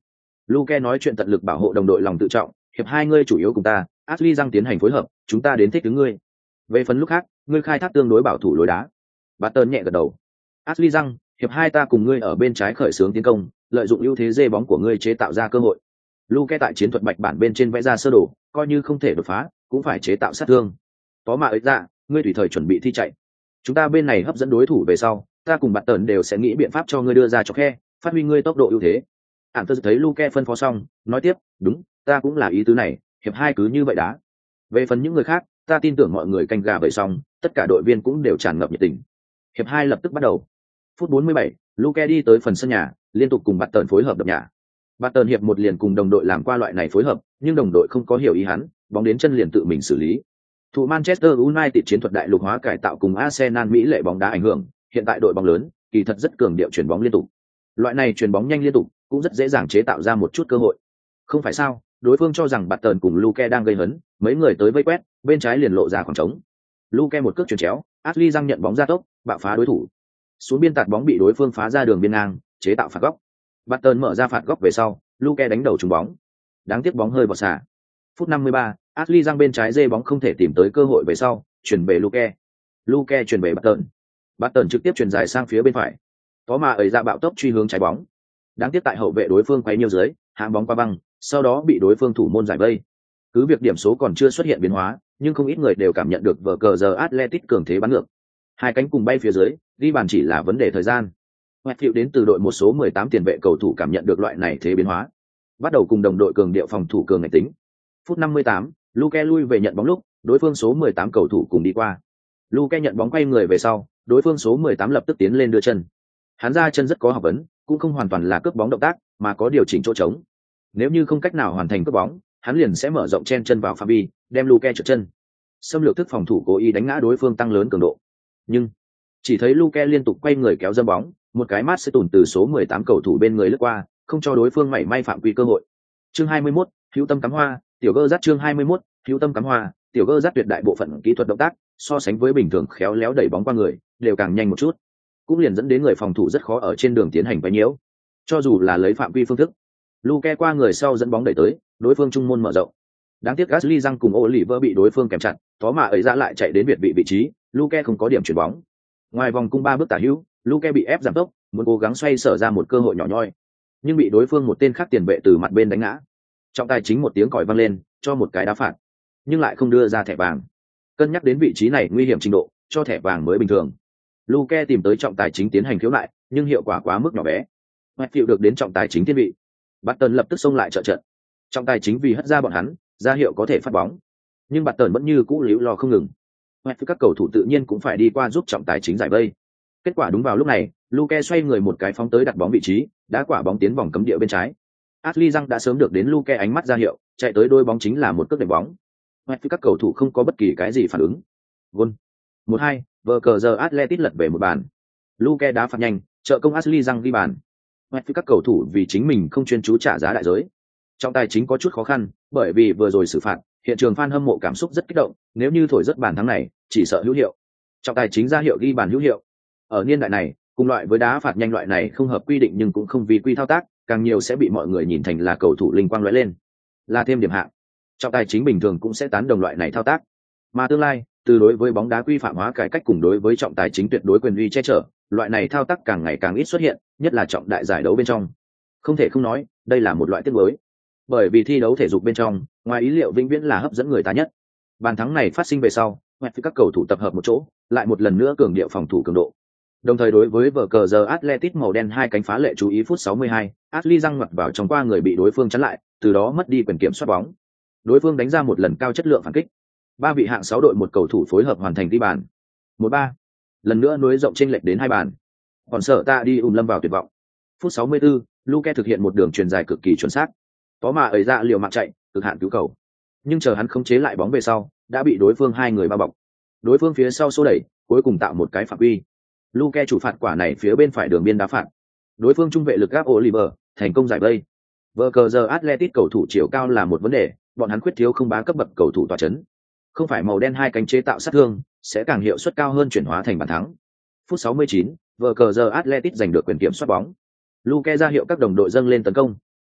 Luke nói chuyện tận lực bảo hộ đồng đội lòng tự trọng, hiệp hai ngươi chủ yếu cùng ta, Ashley Young tiến hành phối hợp, chúng ta đến thích ứng ngươi. Về phần lúc khác, ngươi khai thác tương đối bảo thủ lối đá. Barton nhẹ gật đầu. Ashley Young, hiệp hai ta cùng ngươi ở bên trái khởi xướng tiến công, lợi dụng ưu thế dê bóng của ngươi chế tạo ra cơ hội. Luke tại chiến thuật bạch bản bên trên vẽ ra sơ đồ, coi như không thể đột phá, cũng phải chế tạo sát thương. Có mà ấy ra, ngươi tùy thời chuẩn bị thi chạy. Chúng ta bên này hấp dẫn đối thủ về sau, ta cùng Barton đều sẽ nghĩ biện pháp cho ngươi đưa ra cho khe, phát huy ngươi tốc độ ưu thế. Ản Tơ thấy Luke phân phó xong, nói tiếp, đúng, ta cũng là ý tứ này, hiệp hai cứ như vậy đá. Về phần những người khác, ta tin tưởng mọi người canh gà vậy xong, tất cả đội viên cũng đều tràn ngập nhiệt tình. Hiệp hai lập tức bắt đầu. Phút bốn mươi bảy, Luke đi tới phần sân nhà, liên tục cùng Barton phối hợp đập nhà. Barton hiệp một liền cùng đồng đội làm qua loại này phối hợp, nhưng đồng đội không có hiểu ý hắn, bóng đến chân liền tự mình xử lý. Thủ Manchester United chiến thuật đại lục hóa cải tạo cùng Arsenal Mỹ lệ bóng đá ảnh hưởng, hiện tại đội bóng lớn, kỳ thật rất cường điệu chuyển bóng liên tục. Loại này chuyển bóng nhanh liên tục, cũng rất dễ dàng chế tạo ra một chút cơ hội. Không phải sao, đối phương cho rằng Barton cùng Luke đang gây hấn, mấy người tới vây quét, bên trái liền lộ ra khoảng trống. Luke một cước chuyền chéo, Ashley Young nhận bóng ra tốc, bạo phá đối thủ. Xuống biên tạt bóng bị đối phương phá ra đường biên ngang, chế tạo phạt góc. Barton mở ra phạt góc về sau, Luke đánh đầu trúng bóng. Đáng tiếc bóng hơi vào xả. Phút năm mươi ba, Ashley Young bên trái dê bóng không thể tìm tới cơ hội về sau, chuyển về Luke. Luke chuyển về Barton. Barton trực tiếp chuyển dài sang phía bên phải. Có mà ấy ra bạo tốc truy hướng trái bóng. Đáng tiếc tại hậu vệ đối phương quay nhiều dưới, hạ bóng qua băng, sau đó bị đối phương thủ môn giải vây. Cứ việc điểm số còn chưa xuất hiện biến hóa, nhưng không ít người đều cảm nhận được vở cờ giờ Atletico cường thế bắn ngược. Hai cánh cùng bay phía dưới, ghi bàn chỉ là vấn đề thời gian. Matthew đến từ đội một số mười tám tiền vệ cầu thủ cảm nhận được loại này thế biến hóa. Bắt đầu cùng đồng đội cường điệu phòng thủ cường ngạch tính. Phút năm mươi tám, Luke lui về nhận bóng lúc, đối phương số mười tám cầu thủ cùng đi qua. Luke nhận bóng quay người về sau, đối phương số mười tám lập tức tiến lên đưa chân. Hắn ra chân rất có học vấn, cũng không hoàn toàn là cướp bóng động tác, mà có điều chỉnh chỗ trống. Nếu như không cách nào hoàn thành cướp bóng, hắn liền sẽ mở rộng chen chân vào phạm vi, đem Luke trượt chân. Xâm lược thức phòng thủ cố ý đánh ngã đối phương tăng lớn cường độ. Nhưng chỉ thấy Luke liên tục quay người kéo dâm bóng, một cái mát sẽ tủn từ số mười tám cầu thủ bên người lướt qua, không cho đối phương mảy may phạm quy cơ hội. Chương hai mươi mốt, hữu tâm cắm hoa, tiểu gơ dắt chương hai mươi mốt, hữu tâm cắm hoa, tiểu gơ dắt tuyệt đại bộ phận kỹ thuật động tác, so sánh với bình thường khéo léo đẩy bóng qua người, đều càng nhanh một chút. Cũng liền dẫn đến người phòng thủ rất khó ở trên đường tiến hành quấy nhiễu. Cho dù là lấy phạm quy phương thức, Luke qua người sau dẫn bóng đẩy tới, đối phương trung môn mở rộng. Đáng tiếc Ashley Young cùng Oliver bị đối phương kèm chặt, có mà ấy ra lại chạy đến biệt vị vị trí, Luke không có điểm chuyển bóng. Ngoài vòng cung ba bước tả hữu, Luke bị ép giảm tốc, muốn cố gắng xoay sở ra một cơ hội nhỏ nhoi, nhưng bị đối phương một tên khác tiền vệ từ mặt bên đánh ngã. Trọng tài chính một tiếng còi vang lên, cho một cái đá phạt, nhưng lại không đưa ra thẻ vàng. Cân nhắc đến vị trí này nguy hiểm trình độ, cho thẻ vàng mới bình thường. Luke tìm tới trọng tài chính tiến hành khiếu nại, nhưng hiệu quả quá mức nhỏ bé. Matthew được đến trọng tài chính thiên vị. Barton lập tức xông lại trợ trận. Trọng tài chính vì hất ra bọn hắn, ra hiệu có thể phát bóng. Nhưng Barton vẫn như cũ líu lo không ngừng. Matthew các cầu thủ tự nhiên cũng phải đi qua giúp trọng tài chính giải vây. Kết quả đúng vào lúc này, Luke xoay người một cái phóng tới đặt bóng vị trí, đá quả bóng tiến vòng cấm địa bên trái. Ashley Young đã sớm được đến Luke ánh mắt ra hiệu, chạy tới đôi bóng chính là một cước đệm bóng. Matthew các cầu thủ không có bất kỳ cái gì phản ứng. Gol. một hai, vờ cờ giờ Atletico lật về một bàn. Luke đá phạt nhanh, trợ công Ashley Young ghi bàn. Matthew các cầu thủ vì chính mình không chuyên chú trả giá đại giới. Trọng tài chính có chút khó khăn, bởi vì vừa rồi xử phạt, hiện trường fan hâm mộ cảm xúc rất kích động, nếu như thổi rất bàn thắng này, chỉ sợ hữu hiệu. Trọng tài chính ra hiệu ghi bàn hữu hiệu. Ở niên đại này, cùng loại với đá phạt nhanh loại này không hợp quy định nhưng cũng không vì quy thao tác, càng nhiều sẽ bị mọi người nhìn thành là cầu thủ linh quang lóe lên, là thêm điểm hạng. Trọng tài chính bình thường cũng sẽ tán đồng loại này thao tác. Mà tương lai, từ đối với bóng đá quy phạm hóa cải cách cùng đối với trọng tài chính tuyệt đối quyền uy che chở, loại này thao tác càng ngày càng ít xuất hiện, nhất là trọng đại giải đấu bên trong. Không thể không nói, đây là một loại tiếc nuối. Bởi vì thi đấu thể dục bên trong, ngoài ý liệu vĩnh viễn là hấp dẫn người ta nhất. Bàn thắng này phát sinh về sau, hoặc các cầu thủ tập hợp một chỗ, lại một lần nữa cường điệu phòng thủ cường độ. Đồng thời đối với vở cờ giờ Atletico màu đen hai cánh phá lệ chú ý phút sáu mươi hai, Ashley Young ngoặt vào trong qua người bị đối phương chắn lại, từ đó mất đi quyền kiểm soát bóng. Đối phương đánh ra một lần cao chất lượng phản kích. Ba vị hạng sáu đội một cầu thủ phối hợp hoàn thành ghi bàn. một ba. Lần nữa nối rộng chênh lệch đến hai bàn. Còn sợ ta đi ùm lâm vào tuyệt vọng. Phút sáu mươi tư, Luke thực hiện một đường truyền dài cực kỳ chuẩn xác. Có mà ấy ra liều mạng chạy, cực hạn cứu cầu. Nhưng chờ hắn khống chế lại bóng về sau, đã bị đối phương hai người bao bọc. Đối phương phía sau xô đẩy, cuối cùng tạo một cái phạm quy. Luke chủ phạt quả này phía bên phải đường biên đá phạt. Đối phương trung vệ lực gáp Oliver, thành công giải vây. Vở cờ giờ Atletico cầu thủ chiều cao là một vấn đề, bọn hắn khuyết thiếu không bá cấp bậc cầu thủ tỏa chấn. Không phải màu đen hai cánh chế tạo sát thương, sẽ càng hiệu suất cao hơn chuyển hóa thành bàn thắng. Phút sáu mươi chín, vở cờ giờ Atletico giành được quyền kiểm soát bóng. Luke ra hiệu các đồng đội dâng lên tấn công.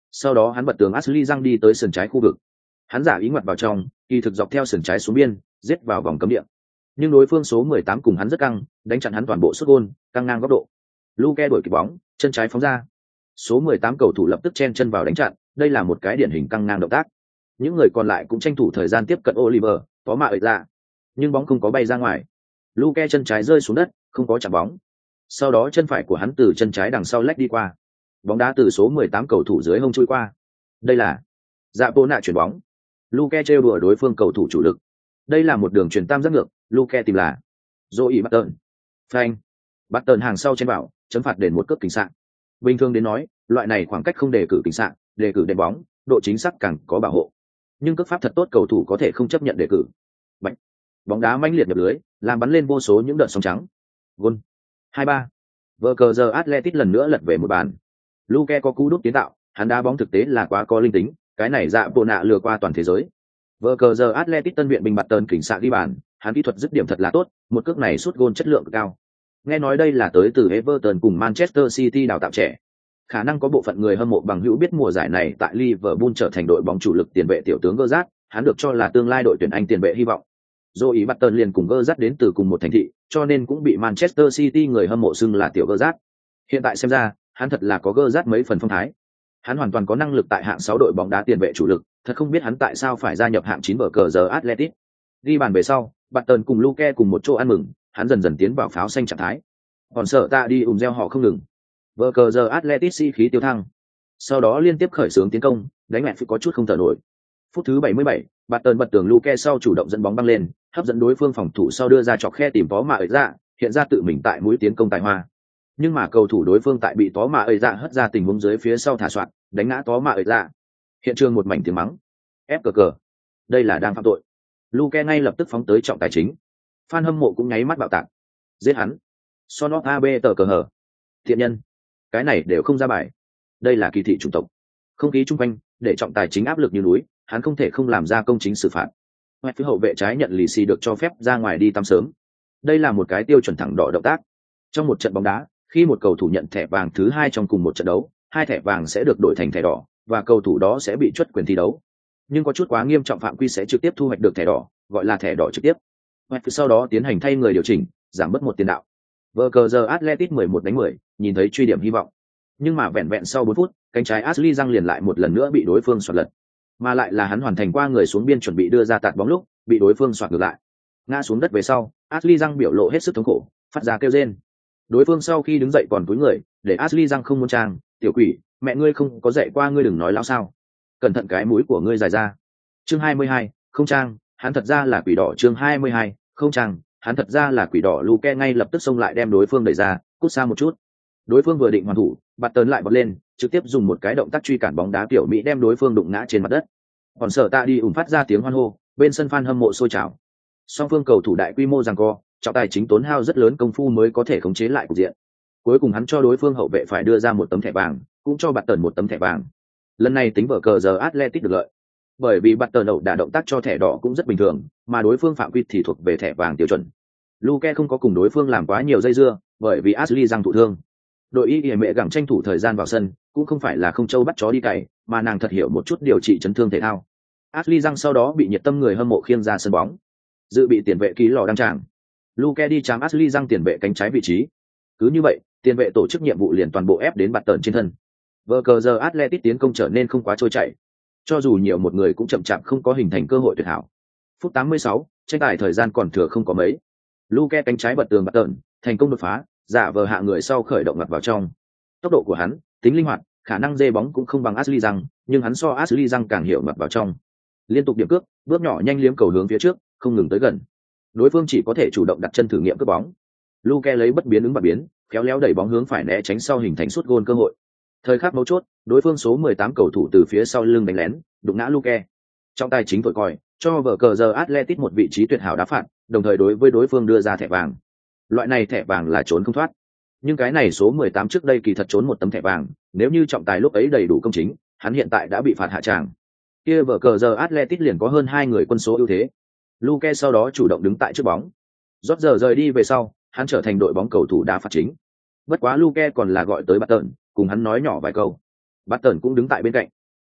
Sau đó hắn bật tường Ashley Young đi tới sườn trái khu vực. Hắn giả ý ngoặt vào trong, kỳ thực dọc theo sườn trái xuống biên, giết vào vòng cấm địa. Nhưng đối phương số mười tám cùng hắn rất căng, đánh chặn hắn toàn bộ sút gôn, căng ngang góc độ. Luke đuổi kịp bóng, chân trái phóng ra. Số mười tám cầu thủ lập tức chen chân vào đánh chặn, đây là một cái điển hình căng ngang động tác. Những người còn lại cũng tranh thủ thời gian tiếp cận Oliver, có mạ ợi ra. Nhưng bóng không có bay ra ngoài. Luke chân trái rơi xuống đất, không có chạm bóng. Sau đó chân phải của hắn từ chân trái đằng sau lách đi qua. Bóng đá từ số mười tám cầu thủ dưới hông chui qua. Đây là dạ bộ nạ chuyển bóng. Luke trêu đùa đối phương cầu thủ chủ lực. Đây là một đường truyền tam giác ngược, Luke tìm là Joey Barton. Phanh. Barton hàng sau trên bảo, chấm phạt đền một cước kính sạn. Bình thường đến nói, loại này khoảng cách không đề cử kính sạn, đề cử đền bóng, độ chính xác càng có bảo hộ. Nhưng cước pháp thật tốt cầu thủ có thể không chấp nhận đề cử. Bạch. Bóng đá mãnh liệt nhập lưới, làm bắn lên vô số những đợt sóng trắng. Gol. hai ba. Vở cờ giờ Atletico lần nữa lật về một bàn. Luke có cú đúp tiến tạo, hắn đá bóng thực tế là quá có linh tính, cái này dạ bộ nạ lừa qua toàn thế giới. Vở cờ giờ Atletico tân viện bình bạt tơn kỉnh xạ ghi bàn, hắn kỹ thuật dứt điểm thật là tốt, một cước này sút gôn chất lượng cực cao. Nghe nói đây là tới từ Everton cùng Manchester City đào tạo trẻ. Khả năng có bộ phận người hâm mộ bằng hữu biết mùa giải này tại Liverpool trở thành đội bóng chủ lực tiền vệ tiểu tướng Gerrard, hắn được cho là tương lai đội tuyển Anh tiền vệ hy vọng. Joey Barton liền cùng Gerrard đến từ cùng một thành thị, cho nên cũng bị Manchester City người hâm mộ xưng là tiểu Gerrard. Hiện tại xem ra, hắn thật là có Gerrard mấy phần phong thái. Hắn hoàn toàn có năng lực tại hạng sáu đội bóng đá tiền vệ chủ lực, thật không biết hắn tại sao phải gia nhập hạng chín bờ cờ giờ Atletico. Ghi bàn về sau, Barton cùng Luke cùng một chỗ ăn mừng, hắn dần dần tiến vào pháo xanh trạng thái. Còn sợ ta đi ùm reo họ không ngừng. Bờ cờ giờ Atletico sĩ khí tiêu thăng. Sau đó liên tiếp khởi xướng tiến công, đánh mẹ có chút không thở nổi. Phút thứ bảy mươi bảy, Barton bật tường Luke sau chủ động dẫn bóng băng lên, hấp dẫn đối phương phòng thủ sau đưa ra chọc khe tìm Tó Mạ ấy ra, hiện ra tự mình tại mũi tiến công tài hoa. Nhưng mà cầu thủ đối phương tại bị Tó Mạ ấy ra hất ra tình huống dưới phía sau thả soạn, đánh ngã Tó Mạ ấy ra. Hiện trường một mảnh tiếng mắng. Ép cờ cờ. Đây là đang phạm tội. Luke ngay lập tức phóng tới trọng tài chính. Fan hâm mộ cũng nháy mắt bạo tạc. Giết hắn. Son of a bê tờ cờ hở. Thiện nhân. Cái này đều không ra bài. Đây là kỳ thị chủng tộc. Không khí chung quanh để trọng tài chính áp lực như núi, hắn không thể không làm ra công chính xử phạt. Hoặc phía hậu vệ trái nhận lì xì được cho phép ra ngoài đi tắm sớm. Đây là một cái tiêu chuẩn thẳng đỏ động tác. Trong một trận bóng đá, khi một cầu thủ nhận thẻ vàng thứ hai trong cùng một trận đấu, hai thẻ vàng sẽ được đổi thành thẻ đỏ và cầu thủ đó sẽ bị truất quyền thi đấu. Nhưng có chút quá nghiêm trọng phạm quy sẽ trực tiếp thu hoạch được thẻ đỏ, gọi là thẻ đỏ trực tiếp. Hoặc sau đó tiến hành thay người điều chỉnh, giảm bớt một tiền đạo. Vở cờ giờ Atletico mười một đánh mười, nhìn thấy truy điểm hy vọng. Nhưng mà vẹn vẹn sau bốn phút, cánh trái Ashley Young liền lại một lần nữa bị đối phương soạt lật. Mà lại là hắn hoàn thành qua người xuống biên chuẩn bị đưa ra tạt bóng lúc, bị đối phương soạt ngược lại. Ngã xuống đất về sau, Ashley Young biểu lộ hết sức thống khổ, phát ra kêu rên. Đối phương sau khi đứng dậy còn cúi người, để Ashley Young không muốn trang, "Tiểu quỷ, mẹ ngươi không có dạy qua ngươi đừng nói láo sao? Cẩn thận cái mũi của ngươi dài ra." Chương hai mươi hai, không trang, hắn thật ra là quỷ đỏ. Chương hai mươi hai, không trang, hắn thật ra là quỷ đỏ. Luke ngay lập tức xông lại đem đối phương đẩy ra, cút xa một chút. Đối phương vừa định hoàn thủ, bạt tấn lại bật lên, trực tiếp dùng một cái động tác truy cản bóng đá kiểu Mỹ đem đối phương đụng ngã trên mặt đất. Còn sở ta đi ủng phát ra tiếng hoan hô, bên sân fan hâm mộ sôi trào. Song phương cầu thủ đại quy mô giằng co, trọng tài chính tốn hao rất lớn công phu mới có thể khống chế lại cục diện. Cuối cùng hắn cho đối phương hậu vệ phải đưa ra một tấm thẻ vàng, cũng cho bạt tấn một tấm thẻ vàng. Lần này tính vở cờ giờ Atletico được lợi, bởi vì bạt tấn đậu đả động tác cho thẻ đỏ cũng rất bình thường, mà đối phương phạm quy thì thuộc về thẻ vàng tiêu chuẩn. Luke không có cùng đối phương làm quá nhiều dây dưa, bởi vì Ashley Young thụ thương. Đội y y mẹ gặng tranh thủ thời gian vào sân, cũng không phải là không châu bắt chó đi cày, mà nàng thật hiểu một chút điều trị chấn thương thể thao. Ashley Young sau đó bị nhiệt tâm người hâm mộ khiêng ra sân bóng, dự bị tiền vệ ký lò đăng tràng. Luke đi chám Ashley Young tiền vệ cánh trái vị trí. Cứ như vậy, tiền vệ tổ chức nhiệm vụ liền toàn bộ ép đến bạt tần trên thân. Vở cờ giờ Atletico tiến công trở nên không quá trôi chảy, cho dù nhiều một người cũng chậm chạp không có hình thành cơ hội tuyệt hảo. Phút tám mươi sáu, tranh tài thời gian còn thừa không có mấy. Luke cánh trái bật tường bạt tần, thành công đột phá, giả vờ hạ người sau khởi động ngặt vào trong. Tốc độ của hắn, tính linh hoạt, khả năng dê bóng cũng không bằng Ashley Young, nhưng hắn so Ashley Young càng hiểu ngặt vào trong. Liên tục điểm cước, bước nhỏ nhanh liếm cầu hướng phía trước, không ngừng tới gần. Đối phương chỉ có thể chủ động đặt chân thử nghiệm cướp bóng. Luke lấy bất biến ứng và biến, khéo léo đẩy bóng hướng phải né tránh sau hình thành sút gôn cơ hội. Thời khắc mấu chốt, đối phương số mười tám cầu thủ từ phía sau lưng đánh lén, đụng ngã Luke. Trong tay chính vội còi, cho vở cờ giờ Atletico một vị trí tuyệt hảo đá phạt, đồng thời đối với đối phương đưa ra thẻ vàng. Loại này thẻ vàng là trốn không thoát. Nhưng cái này số mười tám trước đây kỳ thật trốn một tấm thẻ vàng, nếu như trọng tài lúc ấy đầy đủ công chính, hắn hiện tại đã bị phạt hạ tràng. Kia vở cờ giờ Atletico liền có hơn hai người quân số ưu thế. Luke sau đó chủ động đứng tại trước bóng. Rốt giờ rời đi về sau, hắn trở thành đội bóng cầu thủ đá phạt chính. Bất quá Luke còn là gọi tới Barton, cùng hắn nói nhỏ vài câu. Barton cũng đứng tại bên cạnh,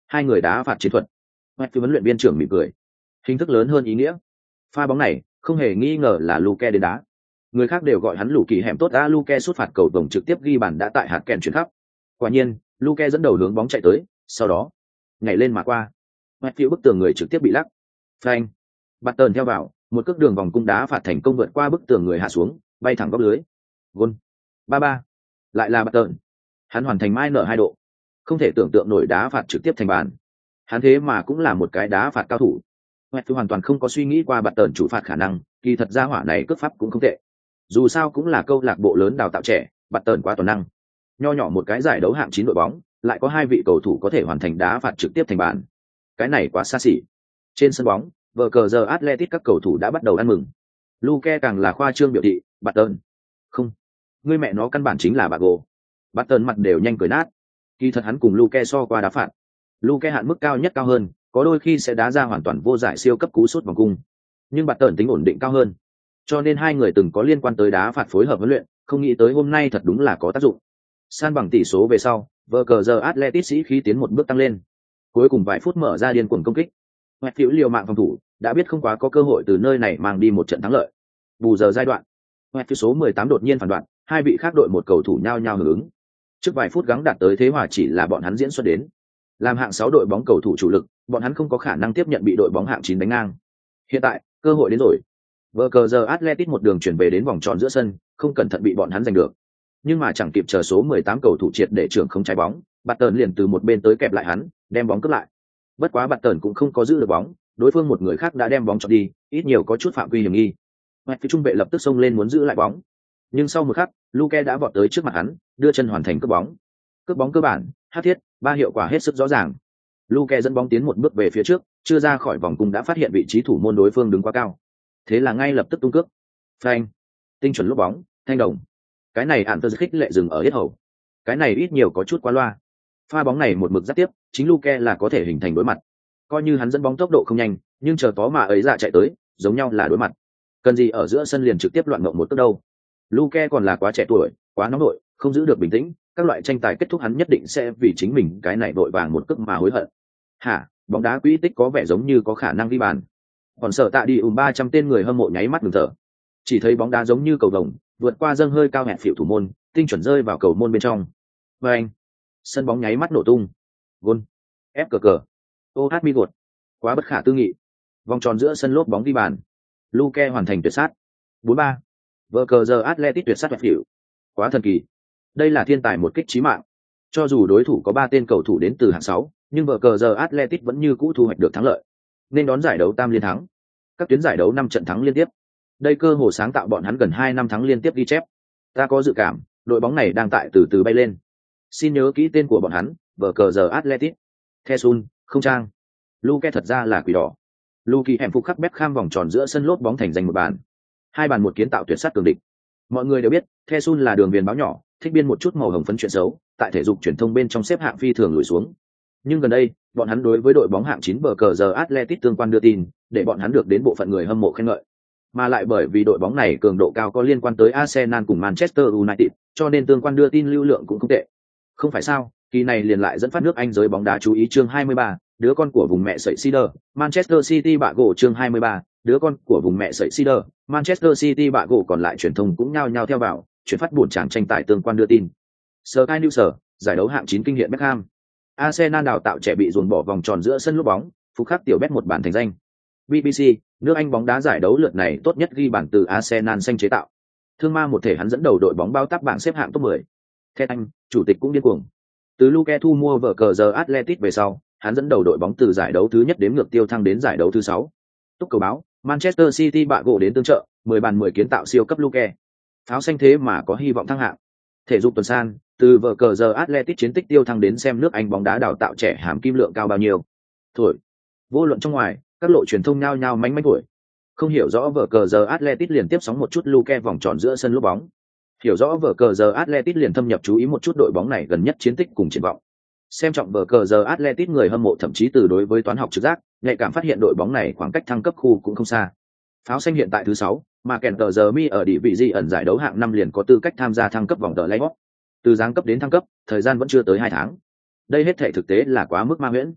Hai người đá phạt chiến thuật. Matthew huấn luyện viên trưởng mỉm cười. Hình thức lớn hơn ý nghĩa. Pha bóng này không hề nghi ngờ là Luke đến đá. Người khác đều gọi hắn lũ kỳ hẻm tốt a, Luke sút phạt cầu vồng trực tiếp ghi bàn đã tại hạt kèn chuyển khắp. Quả nhiên, Luke dẫn đầu hướng bóng chạy tới, sau đó nhảy lên mà qua. Matthew bức tường người trực tiếp bị lắc. Phanh. Button theo vào, một cước đường vòng cung đá phạt thành công vượt qua bức tường người hạ xuống, bay thẳng góc lưới. Gol. ba ba. Lại là Button. Hắn hoàn thành mai nở hai độ. Không thể tưởng tượng nổi đá phạt trực tiếp thành bàn. Hắn thế mà cũng là một cái đá phạt cao thủ. Matthew hoàn toàn không có suy nghĩ qua Button chủ phạt khả năng, kỳ thật ra hỏa này cước pháp cũng không tệ. Dù sao cũng là câu lạc bộ lớn đào tạo trẻ, Button quá toàn năng. Nho nhỏ một cái giải đấu hạng chín đội bóng, lại có hai vị cầu thủ có thể hoàn thành đá phạt trực tiếp thành bàn. Cái này quá xa xỉ. Trên sân bóng, vở cờ giờ Atletico các cầu thủ đã bắt đầu ăn mừng. Luke càng là khoa trương biểu thị, Button. Không, người mẹ nó căn bản chính là bà gồ. Button mặt đều nhanh cười nát. Kỳ thật hắn cùng Luke so qua đá phạt. Luke hạn mức cao nhất cao hơn, có đôi khi sẽ đá ra hoàn toàn vô giải siêu cấp cú sút vòng cung. Nhưng Button tính ổn định cao hơn. Cho nên hai người từng có liên quan tới đá phạt phối hợp huấn luyện, không nghĩ tới hôm nay thật đúng là có tác dụng. San bằng tỷ số về sau, vở cờ giờ Atletico sĩ khí tiến một bước tăng lên. Cuối cùng vài phút mở ra điên cuồng công kích. Matthew liều mạng phòng thủ, đã biết không quá có cơ hội từ nơi này mang đi một trận thắng lợi. Bù giờ giai đoạn, Matthew số mười tám đột nhiên phản đoạn, hai vị khác đội một cầu thủ nhao nhao hưởng ứng. Trước vài phút gắng đạt tới thế hòa chỉ là bọn hắn diễn xuất đến. Làm hạng sáu đội bóng cầu thủ chủ lực, bọn hắn không có khả năng tiếp nhận bị đội bóng hạng chín đánh ngang. Hiện tại, cơ hội đến rồi. Vở cờ giờ Atletico một đường chuyển về đến vòng tròn giữa sân, không cẩn thận bị bọn hắn giành được. Nhưng mà chẳng kịp chờ số mười tám cầu thủ triệt để trưởng không trái bóng, Button liền từ một bên tới kẹp lại hắn, đem bóng cướp lại. Bất quá Button cũng không có giữ được bóng, đối phương một người khác đã đem bóng chọn đi, ít nhiều có chút phạm quy hiểm nghi. Matthew trung vệ lập tức xông lên muốn giữ lại bóng, nhưng sau một khắc, Luke đã vọt tới trước mặt hắn, đưa chân hoàn thành cướp bóng. Cướp bóng cơ bản, hắc thiết, ba hiệu quả hết sức rõ ràng. Luke dẫn bóng tiến một bước về phía trước, chưa ra khỏi vòng cung đã phát hiện vị trí thủ môn đối phương đứng quá cao. Thế là ngay lập tức tung cước. Phanh. Tinh chuẩn lốp bóng, thanh đồng. Cái này ản tơ khích lệ dừng ở hết hầu. Cái này ít nhiều có chút quá loa. Pha bóng này một mực giáp tiếp, chính Luke là có thể hình thành đối mặt. Coi như hắn dẫn bóng tốc độ không nhanh, nhưng chờ tó mà ấy ra chạy tới, giống nhau là đối mặt. Cần gì ở giữa sân liền trực tiếp loạn ngộng một cước đâu. Luke còn là quá trẻ tuổi, quá nóng nổi, không giữ được bình tĩnh, các loại tranh tài kết thúc hắn nhất định sẽ vì chính mình cái này vội vàng một cước mà hối hận. Hả, bóng đá quỹ tích có vẻ giống như có khả năng ghi bàn. Còn sợ tạ đi ùm ba trăm tên người hâm mộ nháy mắt ngừng thở. Chỉ thấy bóng đá giống như cầu vồng, vượt qua dâng hơi cao hẹp phỉu thủ môn, tinh chuẩn rơi vào cầu môn bên trong. Và anh, sân bóng nháy mắt nổ tung. Gol. Ép cờ cờ. ô hát mi gột. Quá bất khả tư nghị. Vòng tròn giữa sân lốp bóng ghi bàn. Luke hoàn thành tuyệt sát. bốn ba. Vở cờ giờ Atletico tuyệt sát hẹp phỉu. Quá thần kỳ. Đây là thiên tài một kích chí mạng. Cho dù đối thủ có ba tên cầu thủ đến từ hạng sáu, nhưng vở cờ giờ Atletico vẫn như cũ thu hoạch được thắng lợi. Nên đón giải đấu tam liên thắng. Các tuyến giải đấu năm trận thắng liên tiếp. Đây cơ hồ sáng tạo bọn hắn gần hai năm thắng liên tiếp ghi chép. Ta có dự cảm, đội bóng này đang tại từ từ bay lên. Xin nhớ kỹ tên của bọn hắn, vở cờ giờ Atletico. Thesun, không trang. Luke thật ra là quỷ đỏ. Luke hẻm phục khắc Beckham vòng tròn giữa sân lốp bóng thành danh một bàn. Hai bàn một kiến tạo tuyệt sát cường địch. Mọi người đều biết, Thesun là đường viền báo nhỏ, thích biên một chút màu hồng phấn chuyện xấu, tại thể dục truyền thông bên trong xếp hạng phi thường lùi xuống. Nhưng gần đây, bọn hắn đối với đội bóng hạng chín vở cờ giờ Atletico tương quan đưa tin, để bọn hắn được đến bộ phận người hâm mộ khen ngợi. Mà lại bởi vì đội bóng này cường độ cao có liên quan tới Arsenal cùng Manchester United, cho nên tương quan đưa tin lưu lượng cũng không tệ. Không phải sao, kỳ này liền lại dẫn phát nước Anh giới bóng đá chú ý chương hai mươi ba, đứa con của vùng mẹ sợi Cider, Manchester City bạ gỗ chương hai mươi ba, đứa con của vùng mẹ sợi Cider, Manchester City bạ gỗ còn lại truyền thông cũng nhao nhao theo vào, chuyển phát buồn tràng tranh tài tương quan đưa tin. Sky News, giải đấu hạng chín kinh nghiệm Beckham. Arsenal đào tạo trẻ bị dồn bỏ vòng tròn giữa sân lốp bóng, phục khắc tiểu bet một bản thành danh. bê bê xê, nước Anh bóng đá giải đấu lượt này tốt nhất ghi bản từ Arsenal xanh chế tạo. Thương ma một thể hắn dẫn đầu đội bóng bao táp bảng xếp hạng top mười. Theo anh, chủ tịch cũng điên cuồng. Từ Luke thu mua vở cờ giờ Atletico về sau, hắn dẫn đầu đội bóng từ giải đấu thứ nhất đếm ngược tiêu thăng đến giải đấu thứ sáu. Túc cầu báo, Manchester City bạ gỗ đến tương trợ, mười bàn mười kiến tạo siêu cấp Luke. Pháo xanh thế mà có hy vọng thăng hạng. Thể dục tuần san, từ vở cờ giờ Atletico chiến tích tiêu thăng đến xem nước Anh bóng đá đào tạo trẻ hàm kim lượng cao bao nhiêu. Thổi. Vô luận trong ngoài, các lộ truyền thông nhao nhao mánh mánh thổi. Không hiểu rõ vở cờ giờ Atletico liền tiếp sóng một chút Luke vòng tròn giữa sân lốp bóng. Hiểu rõ vở cờ giờ Atletico liền thâm nhập chú ý một chút đội bóng này gần nhất chiến tích cùng triển vọng. Xem trọng vở cờ giờ Atletico người hâm mộ thậm chí từ đối với toán học trực giác, nhạy cảm phát hiện đội bóng này khoảng cách thăng cấp khu cũng không xa. Pháo xanh hiện tại thứ sáu, mà kèn tờ giờ mi ở địa vị di ẩn giải đấu hạng năm liền có tư cách tham gia thăng cấp vòng tờ playoff. Từ giáng cấp đến thăng cấp, thời gian vẫn chưa tới hai tháng. Đây hết thể thực tế là quá mức ma huyễn.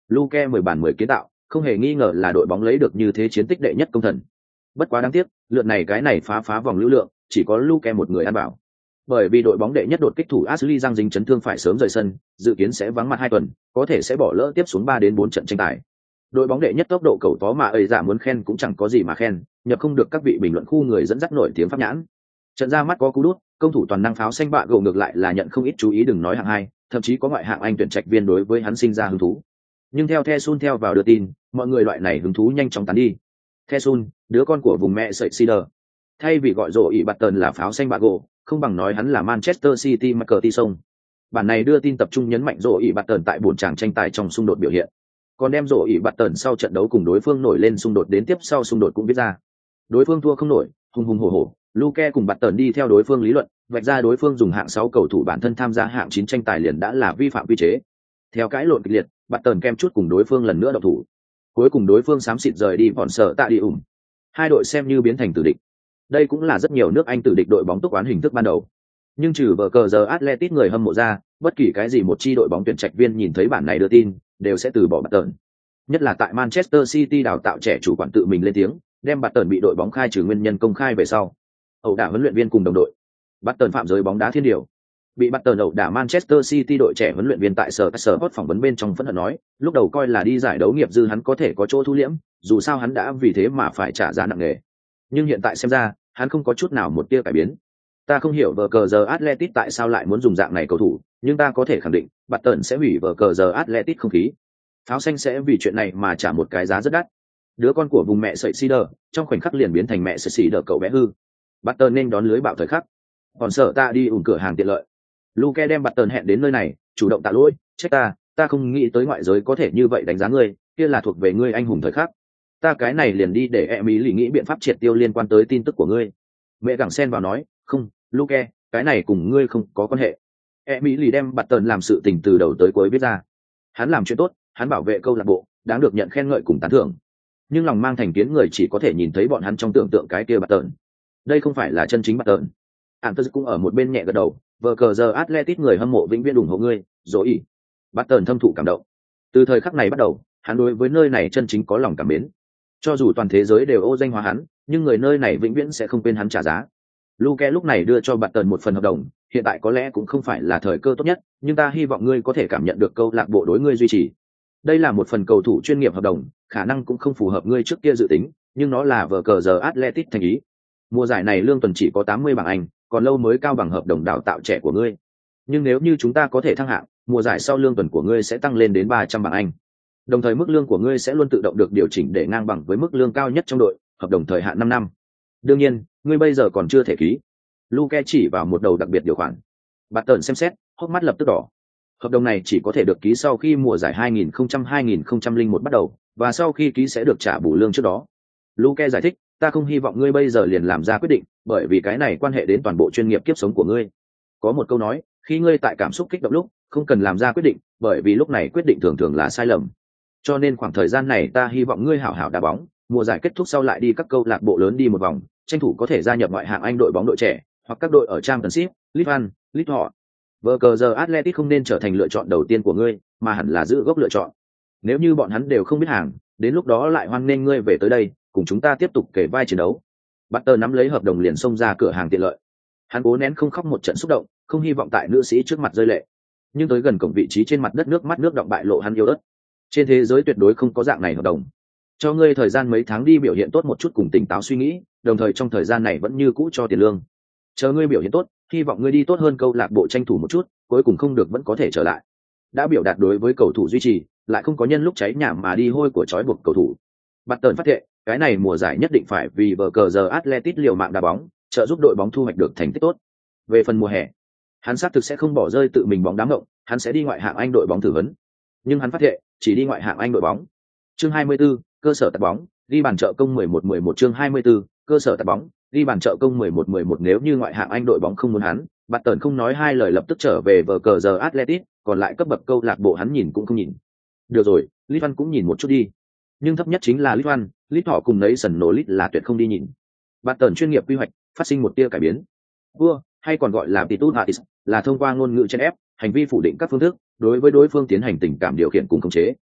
Luke mười bàn mười kiến tạo, không hề nghi ngờ là đội bóng lấy được như thế chiến tích đệ nhất công thần. Bất quá đáng tiếc, lượt này cái này phá phá vòng lưu lượng, chỉ có Luke một người ăn bảo. Bởi vì đội bóng đệ nhất đột kích thủ Ashley Giang dính chấn thương phải sớm rời sân, dự kiến sẽ vắng mặt hai tuần, có thể sẽ bỏ lỡ tiếp xuống ba đến bốn trận tranh tài. Đội bóng đệ nhất tốc độ cầu phó mà ơi giả muốn khen cũng chẳng có gì mà khen, nhập không được các vị bình luận khu người dẫn dắt nổi tiếng pháp nhãn. Trận ra mắt có cú đút, công thủ toàn năng pháo xanh bạ gỗ ngược lại là nhận không ít chú ý đừng nói hạng hai, thậm chí có ngoại hạng Anh tuyển trạch viên đối với hắn sinh ra hứng thú. Nhưng theo Thesun theo vào đưa tin, mọi người loại này hứng thú nhanh chóng tán đi. Thesun, đứa con của vùng mẹ sợi Cider. Thay vì gọi rổ ỉ bạt tần là pháo xanh bạ gỗ, không bằng nói hắn là Manchester City McCarthy sông. Bản này đưa tin tập trung nhấn mạnh rổ ỉ bạt tần tại buổi tràng tranh tài trong xung đột biểu hiện. Còn đem rổ ỉ bạt tần sau trận đấu cùng đối phương nổi lên xung đột đến tiếp sau xung đột cũng viết ra. Đối phương thua không nổi, hùng hùng hổ hổ, Luke cùng bạt tần đi theo đối phương lý luận, vạch ra đối phương dùng hạng sáu cầu thủ bản thân tham gia hạng chín tranh tài liền đã là vi phạm quy chế. Theo cãi lộn kịch liệt, bạt tần kem chút cùng đối phương lần nữa động thủ. Cuối cùng đối phương xám xịt rời đi bọn sợ tạ đi ủng. Hai đội xem như biến thành tử địch. Đây cũng là rất nhiều nước Anh tử địch đội bóng túc oán hình thức ban đầu. Nhưng trừ vở cờ giờ Atletico người hâm mộ ra, bất kỳ cái gì một chi đội bóng tuyển trạch viên nhìn thấy bản này đưa tin, đều sẽ từ bỏ bạt tần. Nhất là tại Manchester City đào tạo trẻ chủ quản tự mình lên tiếng, đem bạt tần bị đội bóng khai trừ nguyên nhân công khai về sau. Ẩu đả huấn luyện viên cùng đồng đội. Bạt tần phạm giới bóng đá thiên điều. Bị bạt tần ẩu đả Manchester City đội trẻ huấn luyện viên tại sở sở hot phỏng vấn bên trong phẫn hận nói, lúc đầu coi là đi giải đấu nghiệp dư hắn có thể có chỗ thu liễm, dù sao hắn đã vì thế mà phải trả giá nặng nề. Nhưng hiện tại xem ra, hắn không có chút nào một tia cải biến. Ta không hiểu vở cờ giờ Atletico tại sao lại muốn dùng dạng này cầu thủ, nhưng ta có thể khẳng định, bạt tần sẽ hủy vở cờ giờ Atletico không khí. Pháo xanh sẽ vì chuyện này mà trả một cái giá rất đắt. Đứa con của vùng mẹ sợi Cider, trong khoảnh khắc liền biến thành mẹ sợi Cider cậu bé hư. Bạt tần nên đón lưới bạo thời khắc. Còn sợ ta đi ủng cửa hàng tiện lợi. Luke đem bạt tần hẹn đến nơi này, chủ động tạ lỗi, trách ta, ta không nghĩ tới ngoại giới có thể như vậy đánh giá ngươi, kia là thuộc về ngươi anh hùng thời khắc. Ta cái này liền đi để em ý lì nghĩ biện pháp triệt tiêu liên quan tới tin tức của ngươi. Mẹ gẳng sen vào nói, không, Luke, cái này cùng ngươi không có quan hệ. Em ý lì đem bạt tần làm sự tình từ đầu tới cuối viết ra. Hắn làm chuyện tốt, hắn bảo vệ câu lạc bộ, đáng được nhận khen ngợi cùng tán thưởng. Nhưng lòng mang thành kiến người chỉ có thể nhìn thấy bọn hắn trong tưởng tượng cái kia bạt tần. Đây không phải là chân chính bạt tần. Antus cũng ở một bên nhẹ gật đầu, vờ cờ giờ Atletico người hâm mộ vĩnh viễn ủng hộ ngươi, rồi ý. Bạt tần thâm thụ cảm động. Từ thời khắc này bắt đầu, hắn đối với nơi này chân chính có lòng cảm mến. Cho dù toàn thế giới đều ô danh hóa hắn, nhưng người nơi này vĩnh viễn sẽ không quên hắn trả giá. Luke lúc này đưa cho bạt tần một phần hợp đồng, hiện tại có lẽ cũng không phải là thời cơ tốt nhất, nhưng ta hy vọng ngươi có thể cảm nhận được câu lạc bộ đối ngươi duy trì. Đây là một phần cầu thủ chuyên nghiệp hợp đồng, khả năng cũng không phù hợp ngươi trước kia dự tính, nhưng nó là vở cờ giờ Atletico thành ý. Mùa giải này lương tuần chỉ có tám mươi bảng Anh, còn lâu mới cao bằng hợp đồng đào tạo trẻ của ngươi. Nhưng nếu như chúng ta có thể thăng hạng, mùa giải sau lương tuần của ngươi sẽ tăng lên đến ba trăm bảng Anh. Đồng thời mức lương của ngươi sẽ luôn tự động được điều chỉnh để ngang bằng với mức lương cao nhất trong đội, hợp đồng thời hạn năm năm. Đương nhiên, ngươi bây giờ còn chưa thể ký. Luke chỉ vào một đầu đặc biệt điều khoản. Bạt tần xem xét, hốc mắt lập tức đỏ. Hợp đồng này chỉ có thể được ký sau khi mùa giải hai nghìn không trăm hai nghìn không trăm lẻ một bắt đầu, và sau khi ký sẽ được trả bù lương trước đó. Luke giải thích, ta không hy vọng ngươi bây giờ liền làm ra quyết định, bởi vì cái này quan hệ đến toàn bộ chuyên nghiệp kiếp sống của ngươi. Có một câu nói, khi ngươi tại cảm xúc kích động lúc, không cần làm ra quyết định, bởi vì lúc này quyết định thường thường là sai lầm. Cho nên khoảng thời gian này ta hy vọng ngươi hảo hảo đá bóng, mùa giải kết thúc sau lại đi các câu lạc bộ lớn đi một vòng, tranh thủ có thể gia nhập ngoại hạng Anh đội bóng đội trẻ, hoặc các đội ở Championship, League One, League họ. Vở cờ giờ Atletico không nên trở thành lựa chọn đầu tiên của ngươi, mà hẳn là giữ gốc lựa chọn. Nếu như bọn hắn đều không biết hàng, đến lúc đó lại hoan nghênh ngươi về tới đây, cùng chúng ta tiếp tục kể vai chiến đấu. Butter nắm lấy hợp đồng liền xông ra cửa hàng tiện lợi. Hắn cố nén không khóc một trận xúc động, không hy vọng tại nữ sĩ trước mặt rơi lệ. Nhưng tới gần cổng vị trí trên mặt đất nước mắt nước đọng bại lộ hắn yêu đất. Trên thế giới tuyệt đối không có dạng này hợp đồng. Cho ngươi thời gian mấy tháng đi biểu hiện tốt một chút cùng tỉnh táo suy nghĩ, đồng thời trong thời gian này vẫn như cũ cho tiền lương. Chờ ngươi biểu hiện tốt, hy vọng ngươi đi tốt hơn câu lạc bộ tranh thủ một chút, cuối cùng không được vẫn có thể trở lại. Đã biểu đạt đối với cầu thủ duy trì, lại không có nhân lúc cháy nhà mà đi hôi của trói buộc cầu thủ. Butter phát thệ, cái này mùa giải nhất định phải vì vở cờ giờ Atletico liều mạng đá bóng, trợ giúp đội bóng thu hoạch được thành tích tốt. Về phần mùa hè, hắn xác thực sẽ không bỏ rơi tự mình bóng đá ngộng, hắn sẽ đi ngoại hạng Anh đội bóng thử vấn. Nhưng hắn phát thệ, chỉ đi ngoại hạng Anh đội bóng. Chương hai mươi tư, cơ sở tập bóng, đi bàn trợ công mười một mười một chương hai mươi tư, cơ sở tập bóng, đi bàn trợ công mười một mười một nếu như ngoại hạng Anh đội bóng không muốn hắn, Butter không nói hai lời lập tức trở về vở cờ giờ Atletico, còn lại cấp bậc câu lạc bộ hắn nhìn cũng không nhìn. Được rồi, League One cũng nhìn một chút đi. Nhưng thấp nhất chính là League One, League họ cùng nấy sần nổ lít là tuyệt không đi nhìn. Butter chuyên nghiệp quy hoạch, phát sinh một tia cải biến. Vua, hay còn gọi là Titus Hatis, là thông qua ngôn ngữ chen ép, hành vi phủ định các phương thức, đối với đối phương tiến hành tình cảm điều khiển cùng khống chế.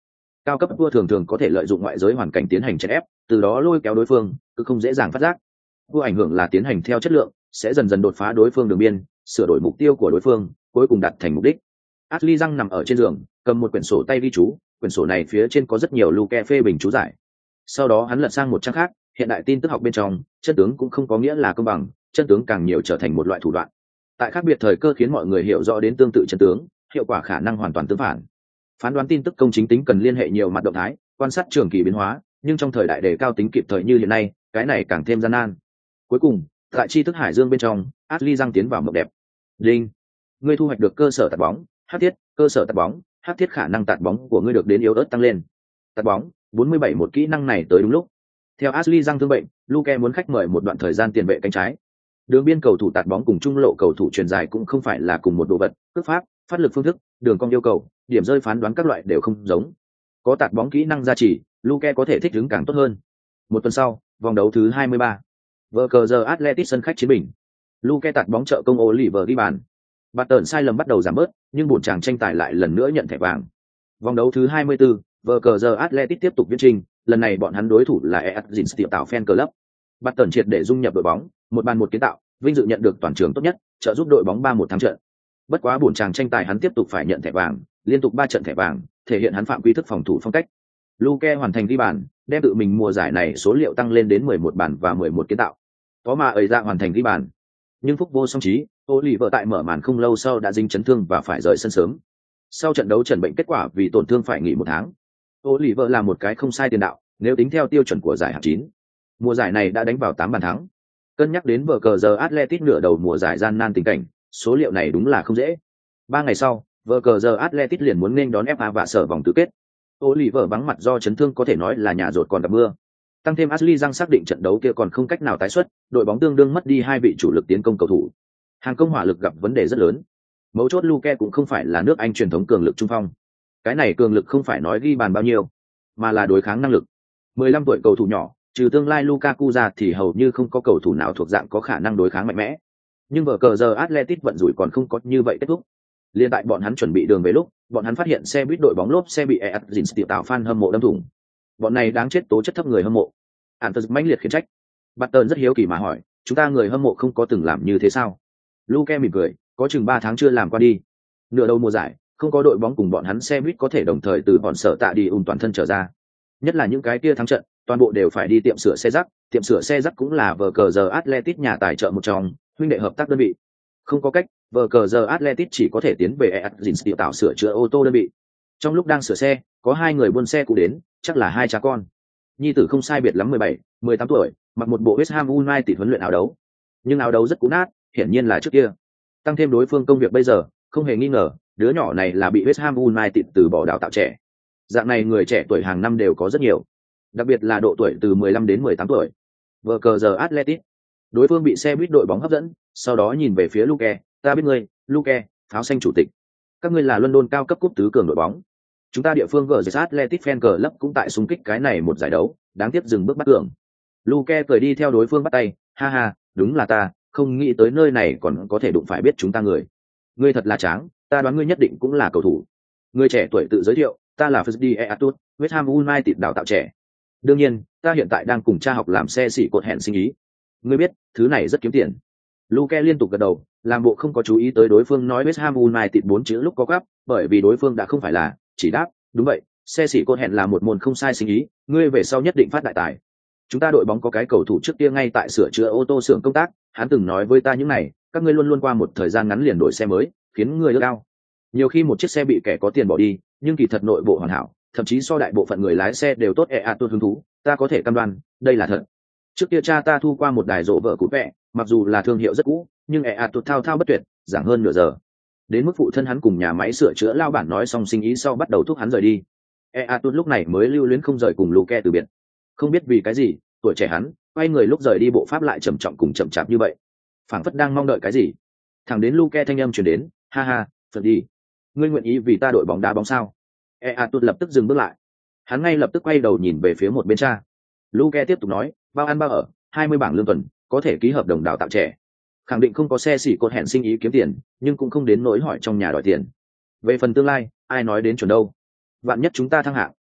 Cao cấp vua thường thường có thể lợi dụng ngoại giới hoàn cảnh tiến hành chèn ép, từ đó lôi kéo đối phương, cứ không dễ dàng phát giác. Vua ảnh hưởng là tiến hành theo chất lượng, sẽ dần dần đột phá đối phương đường biên, sửa đổi mục tiêu của đối phương, cuối cùng đạt thành mục đích. Ashley răng nằm ở trên giường, cầm một quyển sổ tay ghi chú, quyển sổ này phía trên có rất nhiều Luke phê bình chú giải. Sau đó hắn lật sang một trang khác, hiện đại tin tức học bên trong, chân tướng cũng không có nghĩa là công bằng, chân tướng càng nhiều trở thành một loại thủ đoạn. Tại khác biệt thời cơ khiến mọi người hiểu rõ đến tương tự chân tướng, hiệu quả khả năng hoàn toàn tương phản. Phán đoán tin tức công chính tính cần liên hệ nhiều mặt động thái, quan sát trường kỳ biến hóa, nhưng trong thời đại đề cao tính kịp thời như hiện nay, cái này càng thêm gian nan. Cuối cùng, tại tri thức hải dương bên trong, Ashley răng tiến vào mộng đẹp. Đinh, ngươi thu hoạch được cơ sở tạt bóng, hắc thiết, cơ sở tạt bóng, hắc thiết khả năng tạt bóng của ngươi được đến yếu ớt tăng lên. Tạt bóng, bốn mươi bảy một kỹ năng này tới đúng lúc. Theo Ashley răng thương bệnh, Luke muốn khách mời một đoạn thời gian tiền vệ cánh trái. Đường biên cầu thủ tạt bóng cùng trung lộ cầu thủ truyền dài cũng không phải là cùng một đồ vật, cước pháp, phát lực phương thức, đường cong yêu cầu, điểm rơi phán đoán các loại đều không giống. Có tạt bóng kỹ năng gia trì, Luke có thể thích ứng càng tốt hơn. Một tuần sau, vòng đấu thứ hai mươi ba. Vở cờ giờ Atletico sân khách chiến bình. Luke tạt bóng trợ công Oliver ghi bàn. Bạt tợn sai lầm bắt đầu giảm bớt, nhưng bổn chàng tranh tài lại lần nữa nhận thẻ vàng. Vòng đấu thứ hai mươi tư, vở cờ giờ Atletico tiếp tục viễn trình, lần này bọn hắn đối thủ là e ét Gins tạo fan club. Bạt tợn triệt để dung nhập đội bóng, một bàn một kiến tạo, vinh dự nhận được toàn trường tốt nhất, trợ giúp đội bóng ba một thắng trận. Bất quá bổn chàng tranh tài hắn tiếp tục phải nhận thẻ vàng, liên tục ba trận thẻ vàng, thể hiện hắn phạm quy thức phòng thủ phong cách. Luke hoàn thành ghi bàn, đem tự mình mùa giải này số liệu tăng lên đến mười một bàn và mười một kiến tạo. Có mà ấy ra hoàn thành ghi bàn. Nhưng phúc vô song trí, Oliver tại mở màn không lâu sau đã dính chấn thương và phải rời sân sớm. Sau trận đấu trần bệnh kết quả vì tổn thương phải nghỉ một tháng. Oliver là một cái không sai tiền đạo, nếu tính theo tiêu chuẩn của giải hạng chín. Mùa giải này đã đánh vào tám bàn thắng. Cân nhắc đến vở cờ giờ Atletico nửa đầu mùa giải gian nan tình cảnh, số liệu này đúng là không dễ. Ba ngày sau, vở cờ giờ Atletico liền muốn nên đón ép a và sở vòng tứ kết. Oliver vắng mặt do chấn thương có thể nói là nhà rột còn gặp mưa. Tăng thêm Ashley Young xác định trận đấu kia còn không cách nào tái xuất, đội bóng tương đương mất đi hai vị chủ lực tiến công cầu thủ. Hàng công hỏa lực gặp vấn đề rất lớn. Mấu chốt Luke cũng không phải là nước Anh truyền thống cường lực trung phong. Cái này cường lực không phải nói ghi bàn bao nhiêu, mà là đối kháng năng lực. mười lăm tuổi cầu thủ nhỏ, trừ tương lai Lukaku ra thì hầu như không có cầu thủ nào thuộc dạng có khả năng đối kháng mạnh mẽ. Nhưng vở cờ giờ Atletico vận rủi còn không có như vậy kết thúc. Liên tại bọn hắn chuẩn bị đường về lúc, bọn hắn phát hiện xe buýt đội bóng lốp xe bị e ét Gins tạo fan hâm mộ đâm thủng. Bọn này đáng chết tố chất thấp người hâm mộ. Antus mãnh liệt khiển trách. Button rất hiếu kỳ mà hỏi, chúng ta người hâm mộ không có từng làm như thế sao? Luke mỉm cười, có chừng ba tháng chưa làm qua đi. Nửa đầu mùa giải, không có đội bóng cùng bọn hắn xe buýt có thể đồng thời từ bọn sở tạ đi ùn toàn thân trở ra. Nhất là những cái kia thắng trận, toàn bộ đều phải đi tiệm sửa xe rắc, tiệm sửa xe rắc cũng là vở cờ giờ Atletico nhà tài trợ một trong, huynh đệ hợp tác đơn vị. Không có cách, vở cờ giờ Atletico chỉ có thể tiến về e ét Gins tạo sửa chữa ô tô đơn vị. Trong lúc đang sửa xe, có hai người buôn xe cụ đến, chắc là hai cha con. Nhi tử không sai biệt lắm mười bảy, mười tám tuổi, mặc một bộ West Ham United huấn luyện áo đấu. Nhưng áo đấu rất cũ nát, hiển nhiên là trước kia. Tăng thêm đối phương công việc bây giờ, không hề nghi ngờ, đứa nhỏ này là bị West Ham United từ bỏ đào tạo trẻ. Dạng này người trẻ tuổi hàng năm đều có rất nhiều, đặc biệt là độ tuổi từ mười lăm đến mười tám tuổi. Vở cờ giờ Atletico, đối phương bị xe buýt đội bóng hấp dẫn, sau đó nhìn về phía Luke, ta biết ngươi, Luke, pháo xanh chủ tịch. Các ngươi là London cao cấp cúp tứ cường đội bóng. Chúng ta địa phương vở giờ Athletic Fan Club cũng tại xung kích cái này một giải đấu, đáng tiếc dừng bước bắt cường. Luke cười đi theo đối phương bắt tay, ha ha, đúng là ta, không nghĩ tới nơi này còn có thể đụng phải biết chúng ta người. Ngươi thật là tráng, ta đoán ngươi nhất định cũng là cầu thủ. Ngươi trẻ tuổi tự giới thiệu, ta là Freddy Eatut, West Ham United đào tạo trẻ. Đương nhiên, ta hiện tại đang cùng cha học làm xe xỉ cột hẹn sinh ý. Ngươi biết, thứ này rất kiếm tiền. Luke liên tục gật đầu, làm bộ không có chú ý tới đối phương nói West Ham United bốn chữ lúc có gấp, bởi vì đối phương đã không phải là, chỉ đáp, đúng vậy, xe xỉ cột hẹn là một môn không sai sinh ý, ngươi về sau nhất định phát đại tài. Chúng ta đội bóng có cái cầu thủ trước kia ngay tại sửa chữa ô tô xưởng công tác, hắn từng nói với ta những này, các ngươi luôn luôn qua một thời gian ngắn liền đổi xe mới, khiến người ước ao. Nhiều khi một chiếc xe bị kẻ có tiền bỏ đi, nhưng kỳ thật nội bộ hoàn hảo, thậm chí so đại bộ phận người lái xe đều tốt. E a tôi hứng thú, ta có thể cam đoan, đây là thật. Trước kia cha ta thu qua một đài rộ vợ cũ vẹ, mặc dù là thương hiệu rất cũ, nhưng E a tôi thao thao bất tuyệt, giảng hơn nửa giờ. Đến mức phụ thân hắn cùng nhà máy sửa chữa lao bản nói xong sinh ý sau bắt đầu thúc hắn rời đi. E a tôi lúc này mới lưu luyến không rời cùng Luke từ biệt. Không biết vì cái gì, tuổi trẻ hắn quay người lúc rời đi bộ pháp lại trầm trọng cùng chậm chạp như vậy, phảng phất đang mong đợi cái gì. Thẳng đến Luke thanh âm truyền đến, ha ha, phật đi, ngươi nguyện ý vì ta đội bóng đá bóng sao? E a tụt lập tức dừng bước lại, hắn ngay lập tức quay đầu nhìn về phía một bên cha. Luke tiếp tục nói, bao ăn bao ở, hai mươi bảng lương tuần, có thể ký hợp đồng đào tạo trẻ. Khẳng định không có xe xỉ cột hẹn sinh ý kiếm tiền, nhưng cũng không đến nỗi hỏi trong nhà đòi tiền. Về phần tương lai, ai nói đến chuẩn đâu. Vạn nhất chúng ta thăng hạng,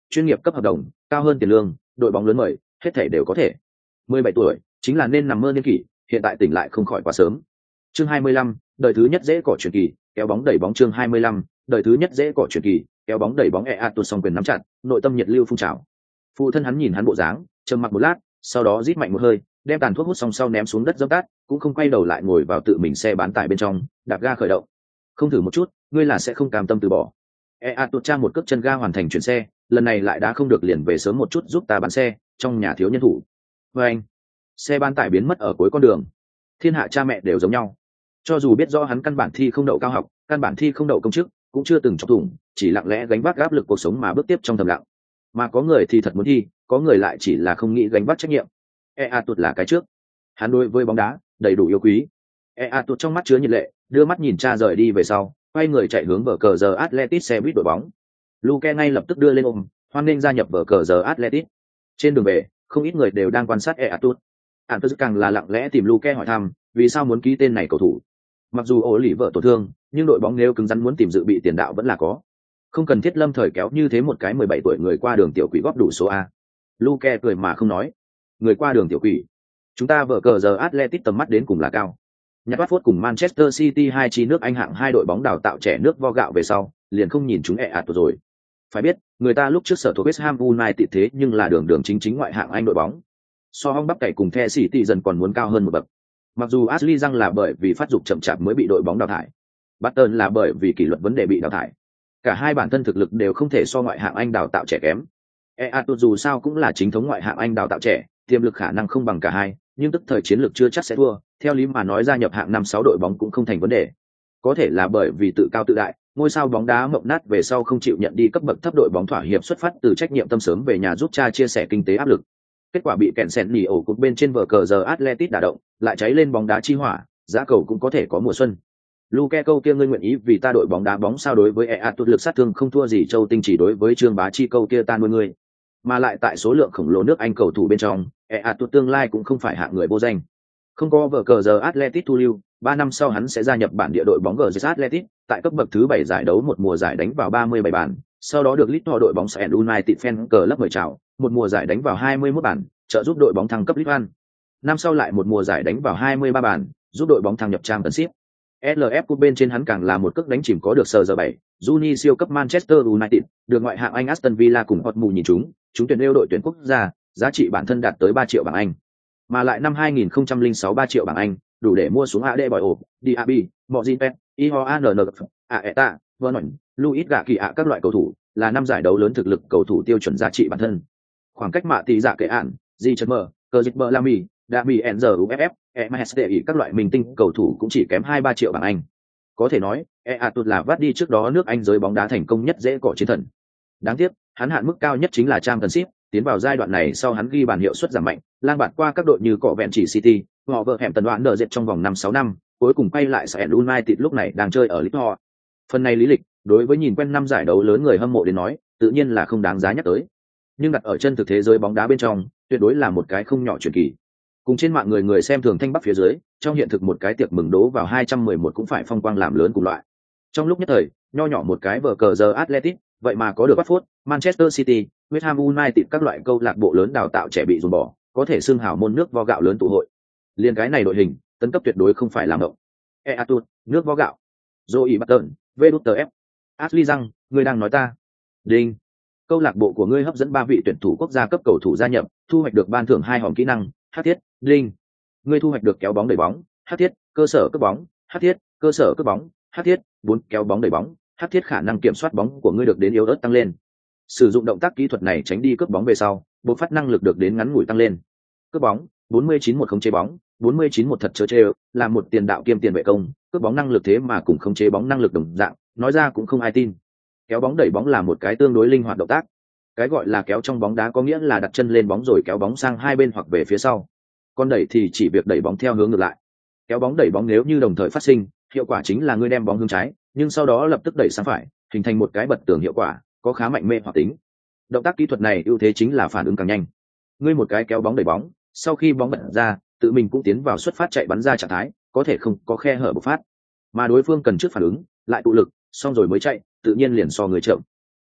chuyên nghiệp cấp hợp đồng, cao hơn tiền lương, đội bóng lớn mời, hết thể đều có thể. mười bảy tuổi, chính là nên nằm mơ niên kỷ, hiện tại tỉnh lại không khỏi quá sớm. Chương hai mươi lăm, đời thứ nhất dễ cỏ chuyển kỳ, kéo bóng đẩy bóng chương hai mươi lăm, đời thứ nhất dễ cỏ chuyển kỳ, kéo bóng đẩy bóng ea tuột song quyền nắm chặt, nội tâm nhiệt lưu phun trào. Phụ thân hắn nhìn hắn bộ dáng, trầm mặc một lát, sau đó rít mạnh một hơi, đem tàn thuốc hút xong sau ném xuống đất dẫm tát, cũng không quay đầu lại ngồi vào tự mình xe bán tải bên trong, đạp ga khởi động. Không thử một chút, ngươi là sẽ không cam tâm từ bỏ. ea tuột tra một cước chân ga hoàn thành chuyển xe, lần này lại đã không được liền về sớm một chút giúp ta bán xe, trong nhà thiếu nhân thủ. Và anh, xe bán tải biến mất ở cuối con đường. Thiên hạ cha mẹ đều giống nhau, cho dù biết rõ hắn căn bản thi không đậu cao học, căn bản thi không đậu công chức, cũng chưa từng chọc thủng, chỉ lặng lẽ gánh vác áp lực cuộc sống mà bước tiếp trong thầm lặng. Mà có người thì thật muốn thi, có người lại chỉ là không nghĩ gánh vác trách nhiệm. ea tuột là cái trước, hắn đối với bóng đá đầy đủ yêu quý. ea tuột trong mắt chứa nhiệt lệ, đưa mắt nhìn cha rời đi về sau, quay người chạy hướng vở cờ giờ Atletico xe buýt đội bóng. Luke ngay lập tức đưa lên ôm, hoan nghênh gia nhập vở cờ giờ Atletico. Trên đường về, không ít người đều đang quan sát ea tuột. Ản Tơ càng là lặng lẽ tìm Luke hỏi thăm, vì sao muốn ký tên này cầu thủ. Mặc dù ổ lì vợ tổn thương, nhưng đội bóng nếu cứng rắn muốn tìm dự bị tiền đạo vẫn là có. Không cần thiết lâm thời kéo như thế một cái mười bảy tuổi người qua đường tiểu quỷ góp đủ số A. Luke cười mà không nói. Người qua đường tiểu quỷ. Chúng ta vở cờ giờ Atletico tầm mắt đến cùng là cao. Nhặt Watford cùng Manchester City hai chi nước Anh hạng hai đội bóng đào tạo trẻ nước vo gạo về sau, liền không nhìn chúng ẹ ạt rồi. Phải biết, người ta lúc trước sở thuộc West Ham United thế nhưng là đường đường chính chính ngoại hạng Anh đội bóng. So hong bắp cày cùng The City dần còn muốn cao hơn một bậc. Mặc dù Ashley Young là bởi vì phát dục chậm chạp mới bị đội bóng đào thải, Barton là bởi vì kỷ luật vấn đề bị đào thải. Cả hai bản thân thực lực đều không thể so ngoại hạng Anh đào tạo trẻ kém. ea tê dù sao cũng là chính thống ngoại hạng Anh đào tạo trẻ, tiềm lực khả năng không bằng cả hai, nhưng tức thời chiến lược chưa chắc sẽ thua, theo lý mà nói gia nhập hạng năm sáu đội bóng cũng không thành vấn đề. Có thể là bởi vì tự cao tự đại, ngôi sao bóng đá mộng nát về sau không chịu nhận đi cấp bậc thấp đội bóng thỏa hiệp xuất phát từ trách nhiệm tâm sớm về nhà giúp cha chia sẻ kinh tế áp lực. Kết quả bị kẹn sẹn nỉ ổ cột bên trên vở cờ giờ Atletico đả động, lại cháy lên bóng đá chi hỏa, giá cầu cũng có thể có mùa xuân. Luke câu kia ngươi nguyện ý vì ta đội bóng đá bóng sao đối với ea tụt lực sát thương không thua gì Châu Tinh chỉ đối với Trương Bá Chi câu kia ta nuôi ngươi. Mà lại tại số lượng khổng lồ nước Anh cầu thủ bên trong, ea tụt tương lai cũng không phải hạng người vô danh. Không có vở cờ giờ Atletico thu lưu, ba năm sau hắn sẽ gia nhập bản địa đội bóng giê ét Atletico, tại cấp bậc thứ bảy giải đấu một mùa giải đánh vào ba mươi bảy bàn, sau đó được Leeds đội bóng Sheffield United fan club mời chào, một mùa giải đánh vào hai mươi mốt bàn, trợ giúp đội bóng thăng cấp League One. Năm sau lại một mùa giải đánh vào hai mươi ba bàn, giúp đội bóng thăng nhập Championship. ép lờ ép Cup bên trên hắn càng là một cước đánh chìm có được sờ giờ bảy, Juni siêu cấp Manchester United, được ngoại hạng Anh Aston Villa cùng Hotspur nhìn chúng, chúng tuyển yêu đội tuyển quốc gia, giá trị bản thân đạt tới ba triệu bảng Anh. Mà lại năm hai nghìn không trăm lẻ sáu ba triệu bảng Anh, đủ để mua xuống a đê Boyo, Diaby, Mojinpet, Ihoann, Aeta, Vernon, Luis Gà Kỳ ạ các loại cầu thủ, là năm giải đấu lớn thực lực cầu thủ tiêu chuẩn giá trị bản thân. Khoảng cách mạ tỷ giả kệ ản, Di Chân Mơ, Cờ Dịch Bờ Lamy, Dami Enzer u ép ép, em ét đê các loại minh tinh cầu thủ cũng chỉ kém hai ba triệu bảng Anh. Có thể nói, ea tụt là vắt đi trước đó nước Anh giới bóng đá thành công nhất dễ cỏ chiến thần. Đáng tiếc, hắn hạn mức cao nhất chính là Championship, tiến vào giai đoạn này sau hắn ghi bàn hiệu suất giảm mạnh, lang bạt qua các đội như cọ vẹn chỉ City, họ vợ hẻm tần đoạn nở dệt trong vòng năm sáu năm, cuối cùng quay lại Sheffield United lúc này đang chơi ở League One. Phần này lý lịch, đối với nhìn quen năm giải đấu lớn người hâm mộ đến nói, tự nhiên là không đáng giá nhắc tới. Nhưng đặt ở chân thực thế giới bóng đá bên trong, tuyệt đối là một cái không nhỏ truyền kỳ. Cùng trên mạng người người xem thường thanh bắc phía dưới, trong hiện thực một cái tiệc mừng đố vào hai trăm mười một cũng phải phong quang làm lớn cùng loại. Trong lúc nhất thời, nho nhỏ một cái vở cờ giờ Atletico, vậy mà có được Watford, Manchester City, West Ham United các loại câu lạc bộ lớn đào tạo trẻ bị dồn bỏ, có thể xưng hào môn nước vo gạo lớn tụ hội. Liên cái này đội hình, tấn cấp tuyệt đối không phải làm động. ea tụt, nước vo gạo. Joey Barton, vê đê tê ép. Ashley Young, ngươi đang nói ta. Đinh. Câu lạc bộ của ngươi hấp dẫn ba vị tuyển thủ quốc gia cấp cầu thủ gia nhập, thu hoạch được ban thưởng hai hòm kỹ năng, hắc thiết, đinh. Ngươi thu hoạch được kéo bóng đẩy bóng, hắc thiết, cơ sở cướp bóng, hắc thiết, cơ sở cướp bóng, hắc thiết, bốn kéo bóng đẩy bóng, hắc thiết khả năng kiểm soát bóng của ngươi được đến yếu ớt tăng lên. Sử dụng động tác kỹ thuật này tránh đi cướp bóng về sau, bộ phát năng lực được đến ngắn ngủi tăng lên. Cướp bóng, bốn mươi chín một khống chế bóng, bốn mươi chín một thật chớ chê, là một tiền đạo kiêm tiền vệ công, cướp bóng năng lực thế mà cùng khống chế bóng năng lực đồng dạng, nói ra cũng không ai tin. Kéo bóng đẩy bóng là một cái tương đối linh hoạt động tác. Cái gọi là kéo trong bóng đá có nghĩa là đặt chân lên bóng rồi kéo bóng sang hai bên hoặc về phía sau. Còn đẩy thì chỉ việc đẩy bóng theo hướng ngược lại. Kéo bóng đẩy bóng nếu như đồng thời phát sinh, hiệu quả chính là ngươi đem bóng hướng trái, nhưng sau đó lập tức đẩy sang phải, hình thành một cái bật tường hiệu quả, có khá mạnh mê hoặc tính. Động tác kỹ thuật này ưu thế chính là phản ứng càng nhanh. Ngươi một cái kéo bóng đẩy bóng, sau khi bóng bật ra, tự mình cũng tiến vào xuất phát chạy bắn ra trạng thái, có thể không có khe hở bộc phát. Mà đối phương cần trước phản ứng, lại tụ lực, xong rồi mới chạy, tự nhiên liền so người chậm.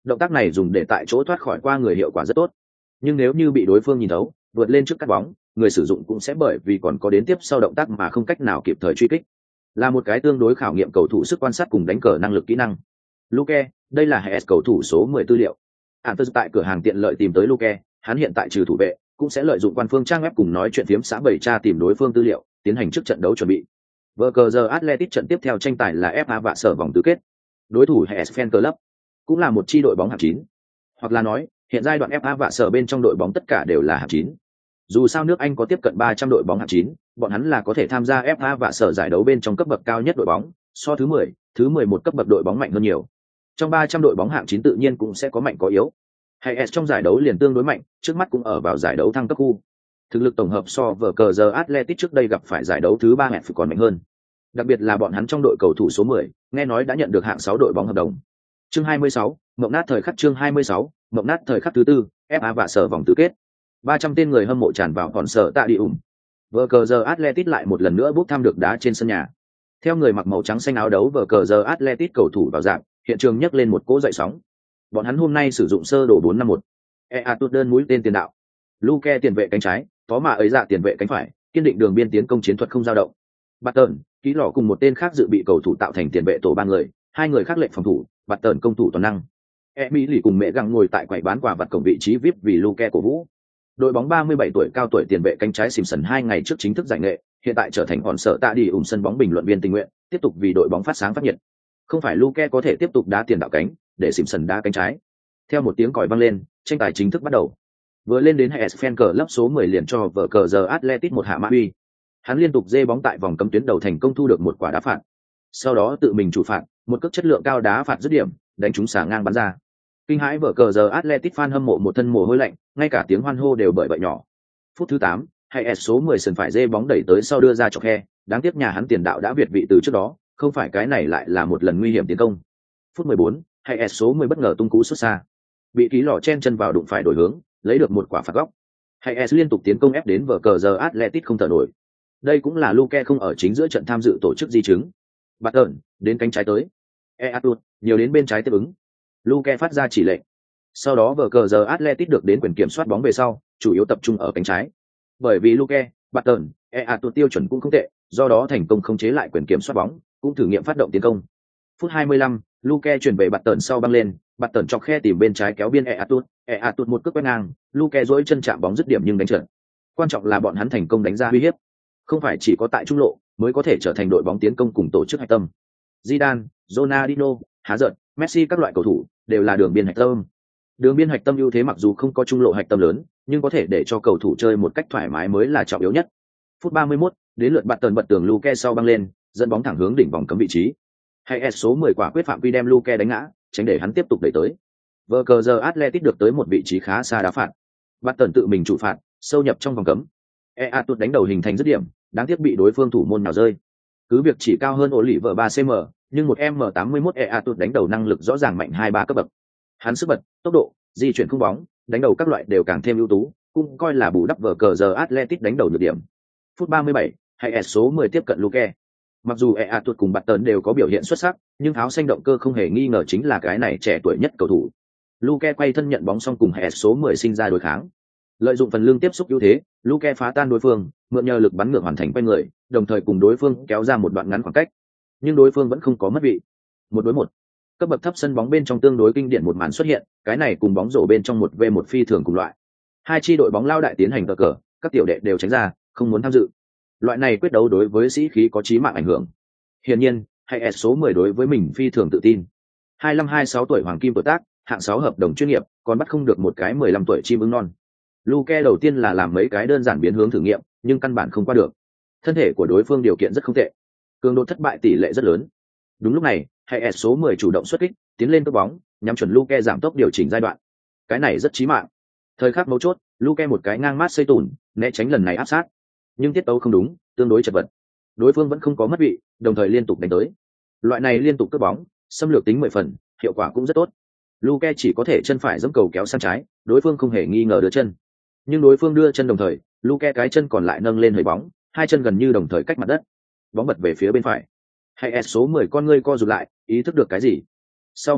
Động tác này dùng để tại chỗ thoát khỏi qua người hiệu quả rất tốt, nhưng nếu như bị đối phương nhìn thấu, vượt lên trước cắt bóng, người sử dụng cũng sẽ bởi vì còn có đến tiếp sau động tác mà không cách nào kịp thời truy kích. Là một cái tương đối khảo nghiệm cầu thủ sức quan sát cùng đánh cờ năng lực kỹ năng. Luke, đây là hệ cầu thủ số mười tư liệu. Antus tại cửa hàng tiện lợi tìm tới Luke, hắn hiện tại trừ thủ vệ, cũng sẽ lợi dụng quan phương trang web cùng nói chuyện phiếm xã bảy tra tìm đối phương tư liệu, tiến hành trước trận đấu chuẩn bị. Vở cờ giờ Athletic trận tiếp theo tranh tài là ép a vạ sở vòng tứ kết. Đối thủ hệ Fan Club, cũng là một chi đội bóng hạng chín. Hoặc là nói, hiện giai đoạn ép a vạ sở bên trong đội bóng tất cả đều là hạng chín. Dù sao nước Anh có tiếp cận ba trăm đội bóng hạng chín, bọn hắn là có thể tham gia ép a vạ sở giải đấu bên trong cấp bậc cao nhất đội bóng, so thứ mười, thứ mười một cấp bậc đội bóng mạnh hơn nhiều. Trong ba trăm đội bóng hạng chín tự nhiên cũng sẽ có mạnh có yếu. Hay S trong giải đấu liền tương đối mạnh, trước mắt cũng ở vào giải đấu thăng cấp khu. Thực lực tổng hợp so với cờ giờ Athletic trước đây gặp phải giải đấu thứ ba hẹp còn mạnh hơn. Đặc biệt là bọn hắn trong đội cầu thủ số mười, nghe nói đã nhận được hạng sáu đội bóng hợp đồng. Chương hai mươi sáu, mộng nát thời khắc chương hai mươi sáu, mộng nát thời khắc thứ tư, ép a vạ sở vòng tứ kết. ba trăm tên người hâm mộ tràn vào còn sở tạ đi ủng. Vở cờ giờ Athletic lại một lần nữa bốc thăm được đá trên sân nhà. Theo người mặc màu trắng xanh áo đấu vở cờ giờ Athletic cầu thủ vào dạng, hiện trường nhấc lên một cỗ dậy sóng. Bọn hắn hôm nay sử dụng sơ đồ bốn năm một. Ea tụt đơn mũi tên tiền đạo. Luke tiền vệ cánh trái, Phó Mạ ấy dạ tiền vệ cánh phải, kiên định đường biên tiến công chiến thuật không dao động. Barton, ký lọ cùng một tên khác dự bị cầu thủ tạo thành tiền vệ tổ ba người, hai người khác lệnh phòng thủ, Barton công thủ toàn năng. Emily cùng mẹ găng ngồi tại quầy bán quà vật cổng vị trí vê i pê vì Luke cổ vũ. Đội bóng ba mươi bảy tuổi cao tuổi tiền vệ cánh trái Simpson hai ngày trước chính thức giải nghệ, hiện tại trở thành hòn sở tạ đi ủng sân bóng bình luận viên tình nguyện, tiếp tục vì đội bóng phát sáng phát nhiệt. Không phải Luke có thể tiếp tục đá tiền đạo cánh, để Simpson đá cánh trái. Theo một tiếng còi vang lên, tranh tài chính thức bắt đầu. Vừa lên đến hệ Fan cờ lớp số mười liền cho vở cờ giờ Athletic một hạ mã uy. Hắn liên tục dê bóng tại vòng cấm tuyến đầu thành công thu được một quả đá phạt. Sau đó tự mình chủ phạt, một cước chất lượng cao đá phạt dứt điểm, đánh trúng xà ngang bắn ra. Kinh hãi vở cờ giờ Athletic fan hâm mộ một thân mồ hôi lạnh, ngay cả tiếng hoan hô đều bởi vậy nhỏ. Phút thứ tám, hệ số mười sân phải dê bóng đẩy tới sau đưa ra chọc khe, đáng tiếc nhà hắn tiền đạo đã việt vị từ trước đó, không phải cái này lại là một lần nguy hiểm tiến công. Phút mười bốn, hệ số mười bất ngờ tung cú xuất xa, bị ký lò chen chân vào đụng phải đổi hướng, lấy được một quả phạt góc. Hệ liên tục tiến công ép đến vở cờ giờ Athletic không thở nổi. Đây cũng là Luke không ở chính giữa trận tham dự tổ chức di chứng. Barton, đến cánh trái tới. Eatut, nhiều đến bên trái tiếp ứng. Luke phát ra chỉ lệnh. Sau đó vở cờ giờ Athletic được đến quyền kiểm soát bóng về sau, chủ yếu tập trung ở cánh trái. Bởi vì Luke, Barton, Eatut tiêu chuẩn cũng không tệ, do đó thành công khống chế lại quyền kiểm soát bóng, cũng thử nghiệm phát động tiến công. Phút hai mươi lăm, Luke chuyển về Barton sau băng lên, Barton chọc khe tìm bên trái kéo biên Eatut, Eatut một cước quét ngang, Luke duỗi chân chạm bóng dứt điểm nhưng đánh trượt. Quan trọng là bọn hắn thành công đánh ra uy hiếp. Không phải chỉ có tại trung lộ mới có thể trở thành đội bóng tiến công cùng tổ chức hạch tâm. Zidane, Ronaldinho, Hazard, Messi các loại cầu thủ đều là đường biên hạch tâm. Đường biên hạch tâm ưu thế mặc dù không có trung lộ hạch tâm lớn, nhưng có thể để cho cầu thủ chơi một cách thoải mái mới là trọng yếu nhất. Phút ba mươi mốt, đến lượt Barton bật tường Luke sau băng lên, dẫn bóng thẳng hướng đỉnh vòng cấm vị trí. Hay số mười quả quyết phạm vi đem Luke đánh ngã, tránh để hắn tiếp tục đẩy tới. Vở cờ giờ Athletic được tới một vị trí khá xa đá phạt. Barton tự mình trụ phạt, sâu nhập trong vòng cấm. Eatut đánh đầu hình thành dứt điểm, đáng tiếc bị đối phương thủ môn nào rơi. Cứ việc chỉ cao hơn Oliver ba xăng, nhưng một M tám mươi mốt Eatut đánh đầu năng lực rõ ràng mạnh hai ba cấp bậc. Hắn sức bật, tốc độ, di chuyển không bóng, đánh đầu các loại đều càng thêm ưu tú, cũng coi là bù đắp vở cờ giờ Athletic đánh đầu nhược điểm. Phút ba mươi bảy, hay số mười tiếp cận Luke. Mặc dù Eatut cùng Barton đều có biểu hiện xuất sắc, nhưng áo xanh động cơ không hề nghi ngờ chính là cái này trẻ tuổi nhất cầu thủ. Luke quay thân nhận bóng xong cùng hay số mười sinh ra đối kháng. Lợi dụng phần lưng tiếp xúc ưu thế, Luke phá tan đối phương, mượn nhờ lực bắn ngược hoàn thành quay người, đồng thời cùng đối phương kéo ra một đoạn ngắn khoảng cách. Nhưng đối phương vẫn không có mất vị. Một đối một. Cấp bậc thấp sân bóng bên trong tương đối kinh điển một màn xuất hiện, cái này cùng bóng rổ bên trong một v một phi thường cùng loại. Hai chi đội bóng lao đại tiến hành cờ cờ, các tiểu đệ đều tránh ra, không muốn tham dự. Loại này quyết đấu đối với sĩ khí có chí mạng ảnh hưởng. Hiển nhiên, hay số mười đối với mình phi thường tự tin. hai mươi lăm hai mươi sáu tuổi hoàng kim tuổi tác, hạng sáu hợp đồng chuyên nghiệp, còn bắt không được một cái mười lăm tuổi chim ưng non. Luke đầu tiên là làm mấy cái đơn giản biến hướng thử nghiệm, nhưng căn bản không qua được. Thân thể của đối phương điều kiện rất không tệ, cường độ thất bại tỷ lệ rất lớn. Đúng lúc này, hay số mười chủ động xuất kích, tiến lên cướp bóng, nhắm chuẩn Luke giảm tốc điều chỉnh giai đoạn. Cái này rất chí mạng. Thời khắc mấu chốt, Luke một cái ngang mát xây tủn, né tránh lần này áp sát. Nhưng tiết tấu không đúng, tương đối chật vật. Đối phương vẫn không có mất vị, đồng thời liên tục đánh tới. Loại này liên tục cướp bóng, xâm lược tính mười phần, hiệu quả cũng rất tốt. Luke chỉ có thể chân phải giẫm cầu kéo sang trái, đối phương không hề nghi ngờ đưa chân. Nhưng đối phương đưa chân đồng thời, Luke cái chân còn lại nâng lên hơi bóng, hai chân gần như đồng thời cách mặt đất. Bóng bật về phía bên phải. Hay số mười con ngươi co rụt lại, ý thức được cái gì. Sau một khắc,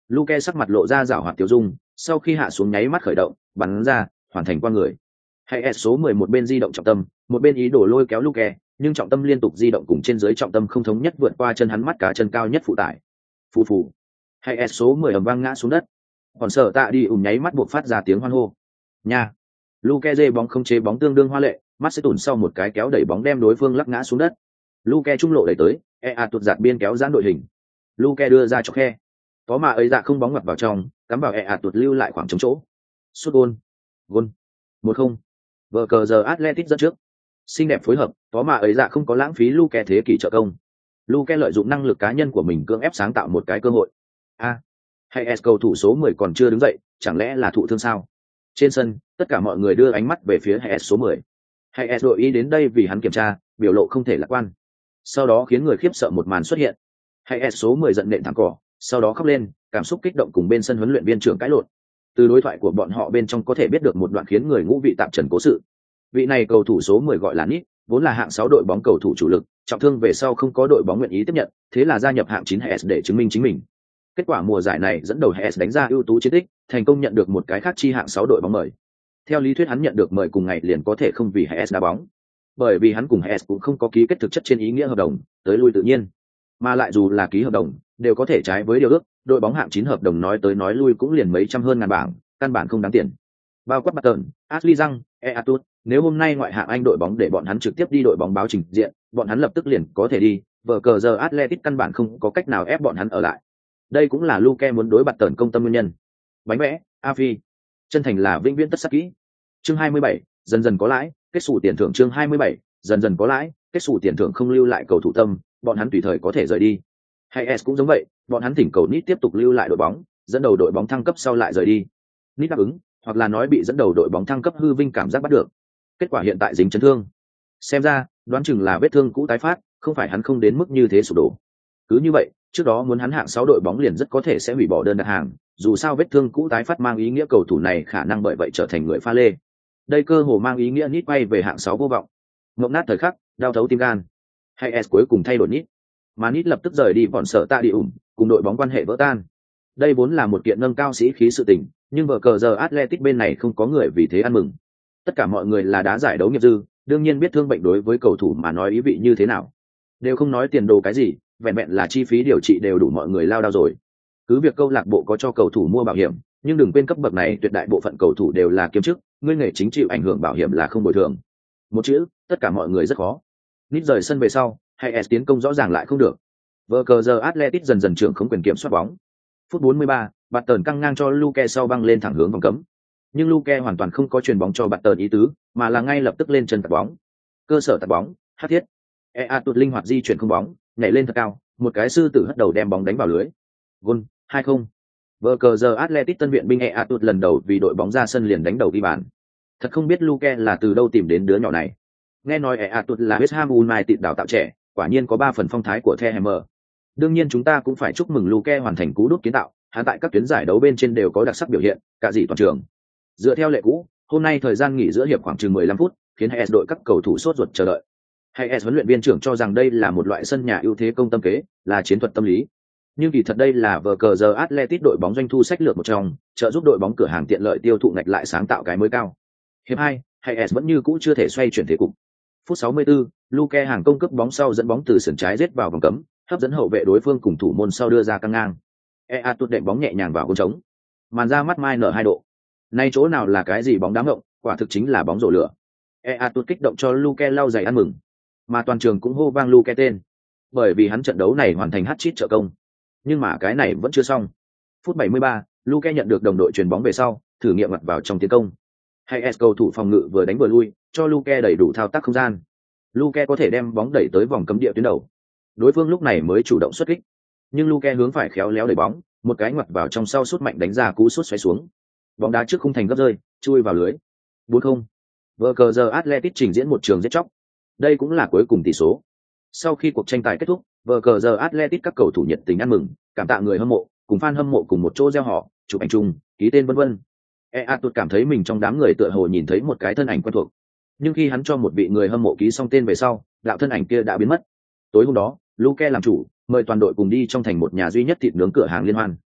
Luke sắc mặt lộ ra rảo hoạt tiêu dung, sau khi hạ xuống nháy mắt khởi động, bắn ra, hoàn thành qua người. Hay S số mười một bên di động trọng tâm, một bên ý đồ lôi kéo Luke, nhưng trọng tâm liên tục di động cùng trên dưới trọng tâm không thống nhất vượt qua chân hắn mắt cá chân cao nhất phụ tải. Phù phù. Hay S số mười ầm vang ngã xuống đất. Còn sợ tạ đi ùm nháy mắt buộc phát ra tiếng hoan hô. Nha. Luke dê bóng không chế bóng tương đương hoa lệ, mắt sẽ tủn sau một cái kéo đẩy bóng đem đối phương lắc ngã xuống đất. Luke trung lộ đẩy tới, e a tuột giạt biên kéo giãn đội hình. Luke đưa ra cho khe. Có mà ấy dạ không bóng ngoặt vào trong, cắm vào e a tuột lưu lại khoảng trống chỗ. Sút gôn. Gôn. Một không. Vở cờ giờ Atletico dẫn trước. Xinh đẹp phối hợp, có mà ấy dạ không có lãng phí Luke thế kỷ trợ công. Luke lợi dụng năng lực cá nhân của mình cưỡng ép sáng tạo một cái cơ hội. A. Hay S cầu thủ số mười còn chưa đứng dậy, chẳng lẽ là thụ thương sao? Trên sân, tất cả mọi người đưa ánh mắt về phía Hay S số mười. Hay S đội ý đến đây vì hắn kiểm tra, biểu lộ không thể lạc quan. Sau đó khiến người khiếp sợ một màn xuất hiện. Hay S số mười giận nện thẳng cỏ, sau đó khóc lên, cảm xúc kích động cùng bên sân huấn luyện viên trưởng cãi lộn. Từ đối thoại của bọn họ bên trong có thể biết được một đoạn khiến người ngũ vị tạp trần cố sự. Vị này cầu thủ số mười gọi là Nít, vốn là hạng sáu đội bóng cầu thủ chủ lực, trọng thương về sau không có đội bóng nguyện ý tiếp nhận, thế là gia nhập hạng chín Hay S để chứng minh chính mình. Kết quả mùa giải này dẫn đầu Hay S đánh ra ưu tú chiến tích, thành công nhận được một cái khác chi hạng sáu đội bóng mời. Theo lý thuyết hắn nhận được mời cùng ngày liền có thể không vì Hay S đá bóng, bởi vì hắn cùng Hay S cũng không có ký kết thực chất trên ý nghĩa hợp đồng, tới lui tự nhiên. Mà lại dù là ký hợp đồng, đều có thể trái với điều ước, đội bóng hạng chín hợp đồng nói tới nói lui cũng liền mấy trăm hơn ngàn bảng, căn bản không đáng tiền. Bao quát Barton, Ashley Young, Eatut, nếu hôm nay ngoại hạng Anh đội bóng để bọn hắn trực tiếp đi đội bóng báo trình diện, bọn hắn lập tức liền có thể đi, vở cờ giờ Atletico căn bản không có cách nào ép bọn hắn ở lại. Đây cũng là Luke muốn đối Barton công tâm nguyên nhân. Bánh vẽ, Afi, chân thành là vĩnh viễn tất sắc kỹ. Chương hai mươi bảy, dần dần có lãi, kết sủ tiền thưởng chương hai mươi bảy, dần dần có lãi, kết sủ tiền thưởng không lưu lại cầu thủ tâm, bọn hắn tùy thời có thể rời đi. Hay S cũng giống vậy, bọn hắn thỉnh cầu Nít tiếp tục lưu lại đội bóng, dẫn đầu đội bóng thăng cấp sau lại rời đi. Nít đáp ứng, hoặc là nói bị dẫn đầu đội bóng thăng cấp hư vinh cảm giác bắt được. Kết quả hiện tại dính chấn thương. Xem ra, đoán chừng là vết thương cũ tái phát, không phải hắn không đến mức như thế sụp đổ. Cứ như vậy, trước đó muốn hắn hạng sáu đội bóng liền rất có thể sẽ hủy bỏ đơn đặt hàng, dù sao vết thương cũ tái phát mang ý nghĩa cầu thủ này khả năng bởi vậy trở thành người pha lê. Đây cơ hồ mang ý nghĩa Nít quay về hạng sáu vô vọng. Ngộng nát thời khắc, đau thấu tim gan. Hay S cuối cùng thay đổi Nít, mà Nít lập tức rời đi bọn sở tạ đi ủng, cùng đội bóng quan hệ vỡ tan. Đây vốn là một kiện nâng cao sĩ khí sự tình, nhưng vở cờ giờ Atletico bên này không có người vì thế ăn mừng. Tất cả mọi người là đá giải đấu nghiệp dư, đương nhiên biết thương bệnh đối với cầu thủ mà nói ý vị như thế nào. Đều không nói tiền đồ cái gì, vẹn vẹn là chi phí điều trị đều đủ mọi người lao đao rồi. Cứ việc câu lạc bộ có cho cầu thủ mua bảo hiểm, nhưng đừng quên cấp bậc này tuyệt đại bộ phận cầu thủ đều là kiêm chức, người nghề chính chịu ảnh hưởng bảo hiểm là không bồi thường. Một chữ, tất cả mọi người rất khó. Nít rời sân về sau, hay S tiến công rõ ràng lại không được. Vở cờ giờ Atletico dần dần trưởng không quyền kiểm soát bóng. Phút bốn mươi ba, Barton căng ngang cho Luke sau băng lên thẳng hướng vòng cấm. Nhưng Luke hoàn toàn không có chuyền bóng cho Barton ý tứ, mà là ngay lập tức lên chân tạt bóng. Cơ sở tạt bóng, hát thiết. Ea tụt linh hoạt di chuyển không bóng, nhảy lên thật cao, một cái sư tử hất đầu đem bóng đánh vào lưới. Gol, hai không. Vở cờ giờ Atletico tân viện binh Ea tụt lần đầu vì đội bóng ra sân liền đánh đầu ghi bàn. Thật không biết Luke là từ đâu tìm đến đứa nhỏ này. Nghe nói Ea tụt là West Ham United đào tạo trẻ, quả nhiên có ba phần phong thái của The Hammer. Đương nhiên chúng ta cũng phải chúc mừng Luke hoàn thành cú đúp kiến tạo, hắn tại các tuyến giải đấu bên trên đều có đặc sắc biểu hiện, cả gì toàn trường. Dựa theo lệ cũ, hôm nay thời gian nghỉ giữa hiệp khoảng chừng mười lăm phút, khiến Hay S đội các cầu thủ sốt ruột chờ đợi. Hay S huấn luyện viên trưởng cho rằng đây là một loại sân nhà ưu thế công tâm kế, là chiến thuật tâm lý. Nhưng kỳ thật đây là vở cờ giờ Atletico đội bóng doanh thu sách lược một trong, trợ giúp đội bóng cửa hàng tiện lợi tiêu thụ ngạch lại sáng tạo cái mới cao. Hiệp hai, Hay S vẫn như cũ chưa thể xoay chuyển thế cục. Phút sáu mươi tư, Luke hàng công cướp bóng sau dẫn bóng từ sườn trái giết vào vòng cấm, hấp dẫn hậu vệ đối phương cùng thủ môn sau đưa ra căng ngang. Ea tụt đệm bóng nhẹ nhàng vào gôn trống, màn ra mắt mai nở hai độ. Nay chỗ nào là cái gì bóng đám ngộng, quả thực chính là bóng rổ lửa. Ea tụt kích động cho Luke lau giày ăn mừng, mà toàn trường cũng hô vang Luke tên, bởi vì hắn trận đấu này hoàn thành hat-trick trợ công. Nhưng mà cái này vẫn chưa xong. Phút bảy mươi ba, Luke nhận được đồng đội chuyền bóng về sau, thử nghiệm mặt vào trong tiến công. Hay S cầu thủ phòng ngự vừa đánh vừa lui, cho Luke đầy đủ thao tác không gian. Luke có thể đem bóng đẩy tới vòng cấm địa tuyến đầu. Đối phương lúc này mới chủ động xuất kích, nhưng Luke hướng phải khéo léo đẩy bóng, một cái ngoặt vào trong sau sút mạnh đánh ra cú sút xoáy xuống. Bóng đá trước khung thành gấp rơi, chui vào lưới. bốn không. Vở cờ giờ Atletico trình diễn một trường giết chóc. Đây cũng là cuối cùng tỷ số. Sau khi cuộc tranh tài kết thúc, vở cờ giờ Atletico các cầu thủ nhiệt tình ăn mừng, cảm tạ người hâm mộ, cùng fan hâm mộ cùng một chỗ reo hò, chụp ảnh chung, ký tên vân vân. Ea tụt cảm thấy mình trong đám người tựa hồ nhìn thấy một cái thân ảnh quen thuộc. Nhưng khi hắn cho một vị người hâm mộ ký xong tên về sau, đạo thân ảnh kia đã biến mất. Tối hôm đó, Luke làm chủ, mời toàn đội cùng đi trong thành một nhà duy nhất thịt nướng cửa hàng liên hoan.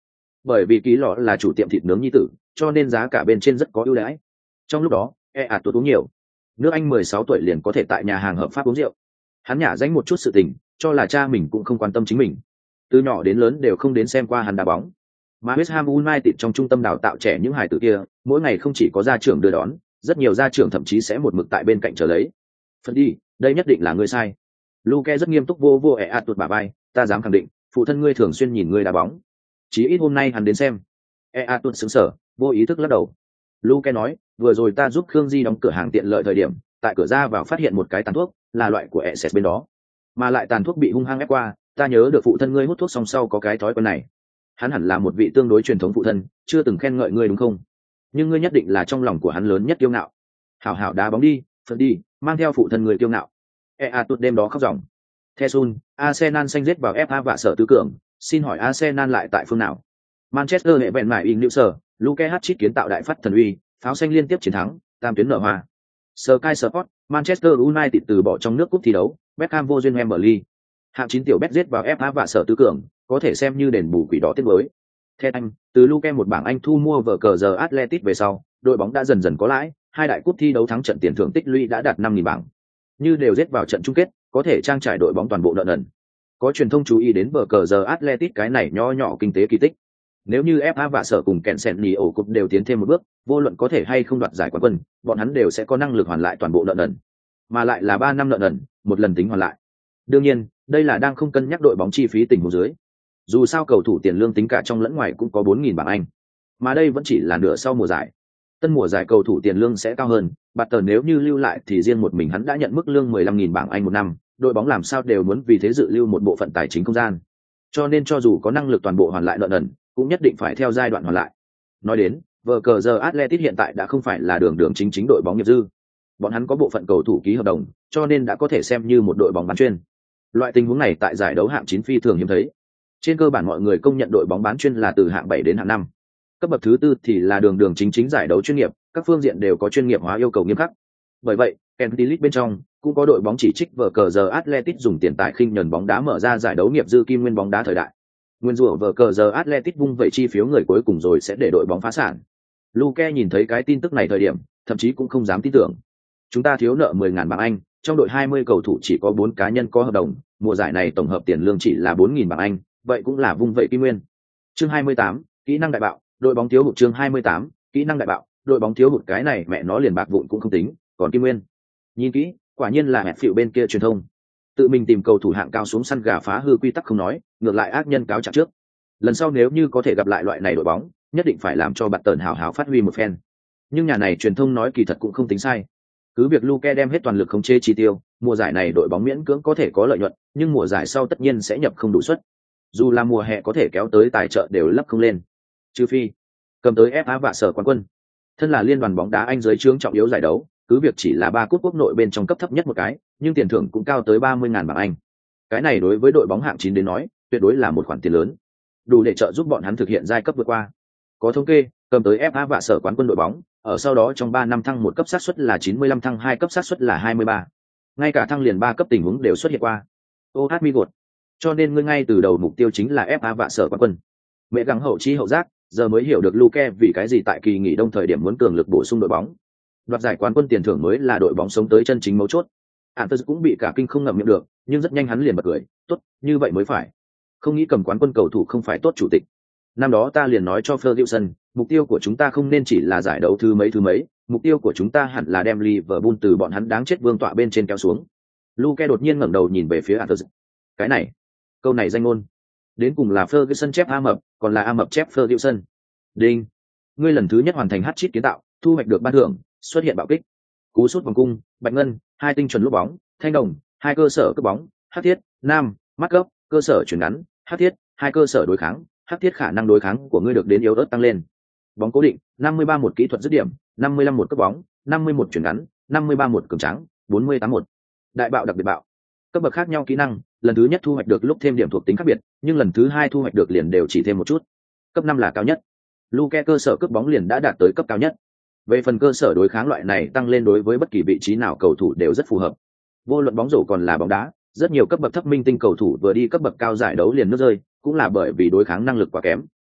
Bởi vì ký lọ là chủ tiệm thịt nướng nhi tử, cho nên giá cả bên trên rất có ưu đãi. Trong lúc đó, e ạt tuột uống nhiều. Nước Anh mười sáu tuổi liền có thể tại nhà hàng hợp pháp uống rượu. Hắn nhả danh một chút sự tình, cho là cha mình cũng không quan tâm chính mình. Từ nhỏ đến lớn đều không đến xem qua hắn đá bóng. Mà West Ham United trong trung tâm đào tạo trẻ những hài tử kia, mỗi ngày không chỉ có gia trưởng đưa đón, rất nhiều gia trưởng thậm chí sẽ một mực tại bên cạnh chờ lấy. Phần đi, đây nhất định là ngươi sai. Luke rất nghiêm túc vô vô ẻ ạt tuột bả vai, ta dám khẳng định, phụ thân ngươi thường xuyên nhìn ngươi đá bóng. Chỉ ít hôm nay hắn đến xem. ẻ ạt tuột sững sờ, vô ý thức lắc đầu. Luke nói, vừa rồi ta giúp Khương Di đóng cửa hàng tiện lợi thời điểm, tại cửa ra vào phát hiện một cái tàn thuốc, là loại của e ét bên đó. Mà lại tàn thuốc bị hung hăng ép qua, ta nhớ được phụ thân ngươi hút thuốc xong sau có cái thói quen này. Hắn hẳn là một vị tương đối truyền thống phụ thân, chưa từng khen ngợi ngươi đúng không? Nhưng ngươi nhất định là trong lòng của hắn lớn nhất kiêu ngạo. Hảo hảo đá bóng đi, phật đi, mang theo phụ thân người kiêu ngạo. E a tuột đêm đó khóc ròng. Thesun, Arsenal xanh giết vào ép a và sở tứ cường, xin hỏi Arsenal lại tại phương nào? Manchester hệ bèn mải in nữ sở, Luke Hatchit kiến tạo đại phát thần uy, pháo xanh liên tiếp chiến thắng, tam tuyến nở hoa. Sky Sport, Manchester United từ bỏ trong nước cúp thi đấu, Beckham vô duyên Wembley. Hạng chín tiểu bet giết vào ép a và sở tứ cường, có thể xem như đền bù quỷ đỏ tiết mới. Theo anh, từ Luke một bảng Anh thu mua vở cờ giờ Atletico về sau, đội bóng đã dần dần có lãi, hai đại cúp thi đấu thắng trận tiền thưởng tích lũy đã đạt năm nghìn bảng. Như đều giết vào trận chung kết, có thể trang trải đội bóng toàn bộ nợ nần. Có truyền thông chú ý đến vở cờ giờ Atletico cái này nho nhỏ kinh tế kỳ tích. Nếu như ép a và sở cùng kẹn sẹn nhì ổ cúp đều tiến thêm một bước, vô luận có thể hay không đoạt giải quán quân, bọn hắn đều sẽ có năng lực hoàn lại toàn bộ nợ nần, mà lại là ba năm nợ nần, một lần tính hoàn lại. Đương nhiên, đây là đang không cân nhắc đội bóng chi phí tình huống dưới. Dù sao cầu thủ tiền lương tính cả trong lẫn ngoài cũng có bốn nghìn bảng Anh, mà đây vẫn chỉ là nửa sau mùa giải. Tân mùa giải cầu thủ tiền lương sẽ cao hơn, bạt tờ nếu như lưu lại thì riêng một mình hắn đã nhận mức lương mười lăm nghìn bảng Anh một năm, đội bóng làm sao đều muốn vì thế dự lưu một bộ phận tài chính không gian. Cho nên cho dù có năng lực toàn bộ hoàn lại nợ nần, cũng nhất định phải theo giai đoạn hoàn lại. Nói đến, vở cờ giờ Atletico hiện tại đã không phải là đường đường chính chính đội bóng nghiệp dư. Bọn hắn có bộ phận cầu thủ ký hợp đồng, cho nên đã có thể xem như một đội bóng bán chuyên. Loại tình huống này tại giải đấu hạng chín phi thường hiếm thấy. Trên cơ bản mọi người công nhận đội bóng bán chuyên là từ hạng bảy đến hạng năm. Cấp bậc thứ tư thì là đường đường chính chính giải đấu chuyên nghiệp, các phương diện đều có chuyên nghiệp hóa yêu cầu nghiêm khắc. Bởi vậy, Kenty League bên trong cũng có đội bóng chỉ trích vở cờ giờ Atletico dùng tiền tài khinh nhẫn bóng đá mở ra giải đấu nghiệp dư kim nguyên bóng đá thời đại. Nguyên rủa vở cờ giờ Atletico vung vậy chi phiếu người cuối cùng rồi sẽ để đội bóng phá sản. Luke nhìn thấy cái tin tức này thời điểm, thậm chí cũng không dám tin tưởng. Chúng ta thiếu nợ mười nghìn bảng Anh, trong đội hai mươi cầu thủ chỉ có bốn cá nhân có hợp đồng, mùa giải này tổng hợp tiền lương chỉ là bốn nghìn bảng Anh, vậy cũng là vung vậy kim nguyên. Chương hai mươi tám, kỹ năng đại bạo, đội bóng thiếu hụt chương hai mươi tám, kỹ năng đại bạo, đội bóng thiếu hụt cái này mẹ nó liền bạc vụn cũng không tính, còn kim nguyên. Nhìn kỹ, quả nhiên là hẹp phịu bên kia truyền thông. Tự mình tìm cầu thủ hạng cao xuống săn gà phá hư quy tắc không nói, ngược lại ác nhân cáo trạng trước. Lần sau nếu như có thể gặp lại loại này đội bóng, nhất định phải làm cho bạn tần hào hào phát huy một phen. Nhưng nhà này truyền thông nói kỳ thật cũng không tính sai. Cứ việc Luke đem hết toàn lực khống chế chi tiêu, mùa giải này đội bóng miễn cưỡng có thể có lợi nhuận, nhưng mùa giải sau tất nhiên sẽ nhập không đủ suất. Dù là mùa hè có thể kéo tới tài trợ đều lấp không lên. Trừ phi cầm tới ép a và sở quán quân. Thân là liên đoàn bóng đá Anh dưới trướng trọng yếu giải đấu, cứ việc chỉ là ba cúp quốc nội bên trong cấp thấp nhất một cái, nhưng tiền thưởng cũng cao tới ba mươi nghìn bảng Anh. Cái này đối với đội bóng hạng chín đến nói, tuyệt đối là một khoản tiền lớn, đủ để trợ giúp bọn hắn thực hiện giai cấp vượt qua. Có thống kê, cầm tới ép a và sở quán quân đội bóng, ở sau đó trong ba năm thăng một cấp xác suất là chín mươi lăm, thăng hai cấp xác suất là hai mươi ba. Ngay cả thăng liền ba cấp tình huống đều xuất hiện qua. ô hát mi gột. Cho nên ngươi ngay từ đầu mục tiêu chính là ép a và sở quán quân. Mẹ gắng hậu chi hậu giác, giờ mới hiểu được Luke vì cái gì tại kỳ nghỉ đông thời điểm muốn cường lực bổ sung đội bóng. Đoạt giải quán quân tiền thưởng mới là đội bóng sống tới chân chính mấu chốt. Antus cũng bị cả kinh không ngậm miệng được, nhưng rất nhanh hắn liền bật cười, tốt, như vậy mới phải. Không nghĩ cầm quán quân cầu thủ không phải tốt chủ tịch. Năm đó ta liền nói cho Ferguson, mục tiêu của chúng ta không nên chỉ là giải đấu thứ mấy thứ mấy, mục tiêu của chúng ta hẳn là đem Liverpool từ bọn hắn đáng chết vương tọa bên trên kéo xuống. Luke đột nhiên ngẩng đầu nhìn về phía Antus. Cái này, câu này danh ngôn. Đến cùng là Ferguson chép A Mập, còn là A Mập chép Ferguson. Đinh, ngươi lần thứ nhất hoàn thành hat-trick kiến tạo, thu hoạch được ban thưởng, xuất hiện bạo kích. Cú sút vòng cung, bạch ngân, hai tinh chuẩn lúc bóng, thanh đồng, hai cơ sở cướp bóng, hắc thiết, nam, mắt cấp, cơ sở chuyển ngắn, hắc thiết, hai cơ sở đối kháng, hắc thiết khả năng đối kháng của ngươi được đến yếu ớt tăng lên. Bóng cố định, năm mươi ba một kỹ thuật dứt điểm, năm mươi lăm một cướp bóng, năm mươi một chuyển ngắn, năm mươi ba một cường tráng, bốn mươi tám một. Đại bạo đặc biệt bạo. Cấp bậc khác nhau kỹ năng, lần thứ nhất thu hoạch được lúc thêm điểm thuộc tính khác biệt, nhưng lần thứ hai thu hoạch được liền đều chỉ thêm một chút. Cấp năm là cao nhất. Luke cơ sở cướp bóng liền đã đạt tới cấp cao nhất. Về phần cơ sở đối kháng loại này tăng lên đối với bất kỳ vị trí nào cầu thủ đều rất phù hợp. Vô luận bóng rổ còn là bóng đá, rất nhiều cấp bậc thấp minh tinh cầu thủ vừa đi cấp bậc cao giải đấu liền nước rơi, cũng là bởi vì đối kháng năng lực quá kém.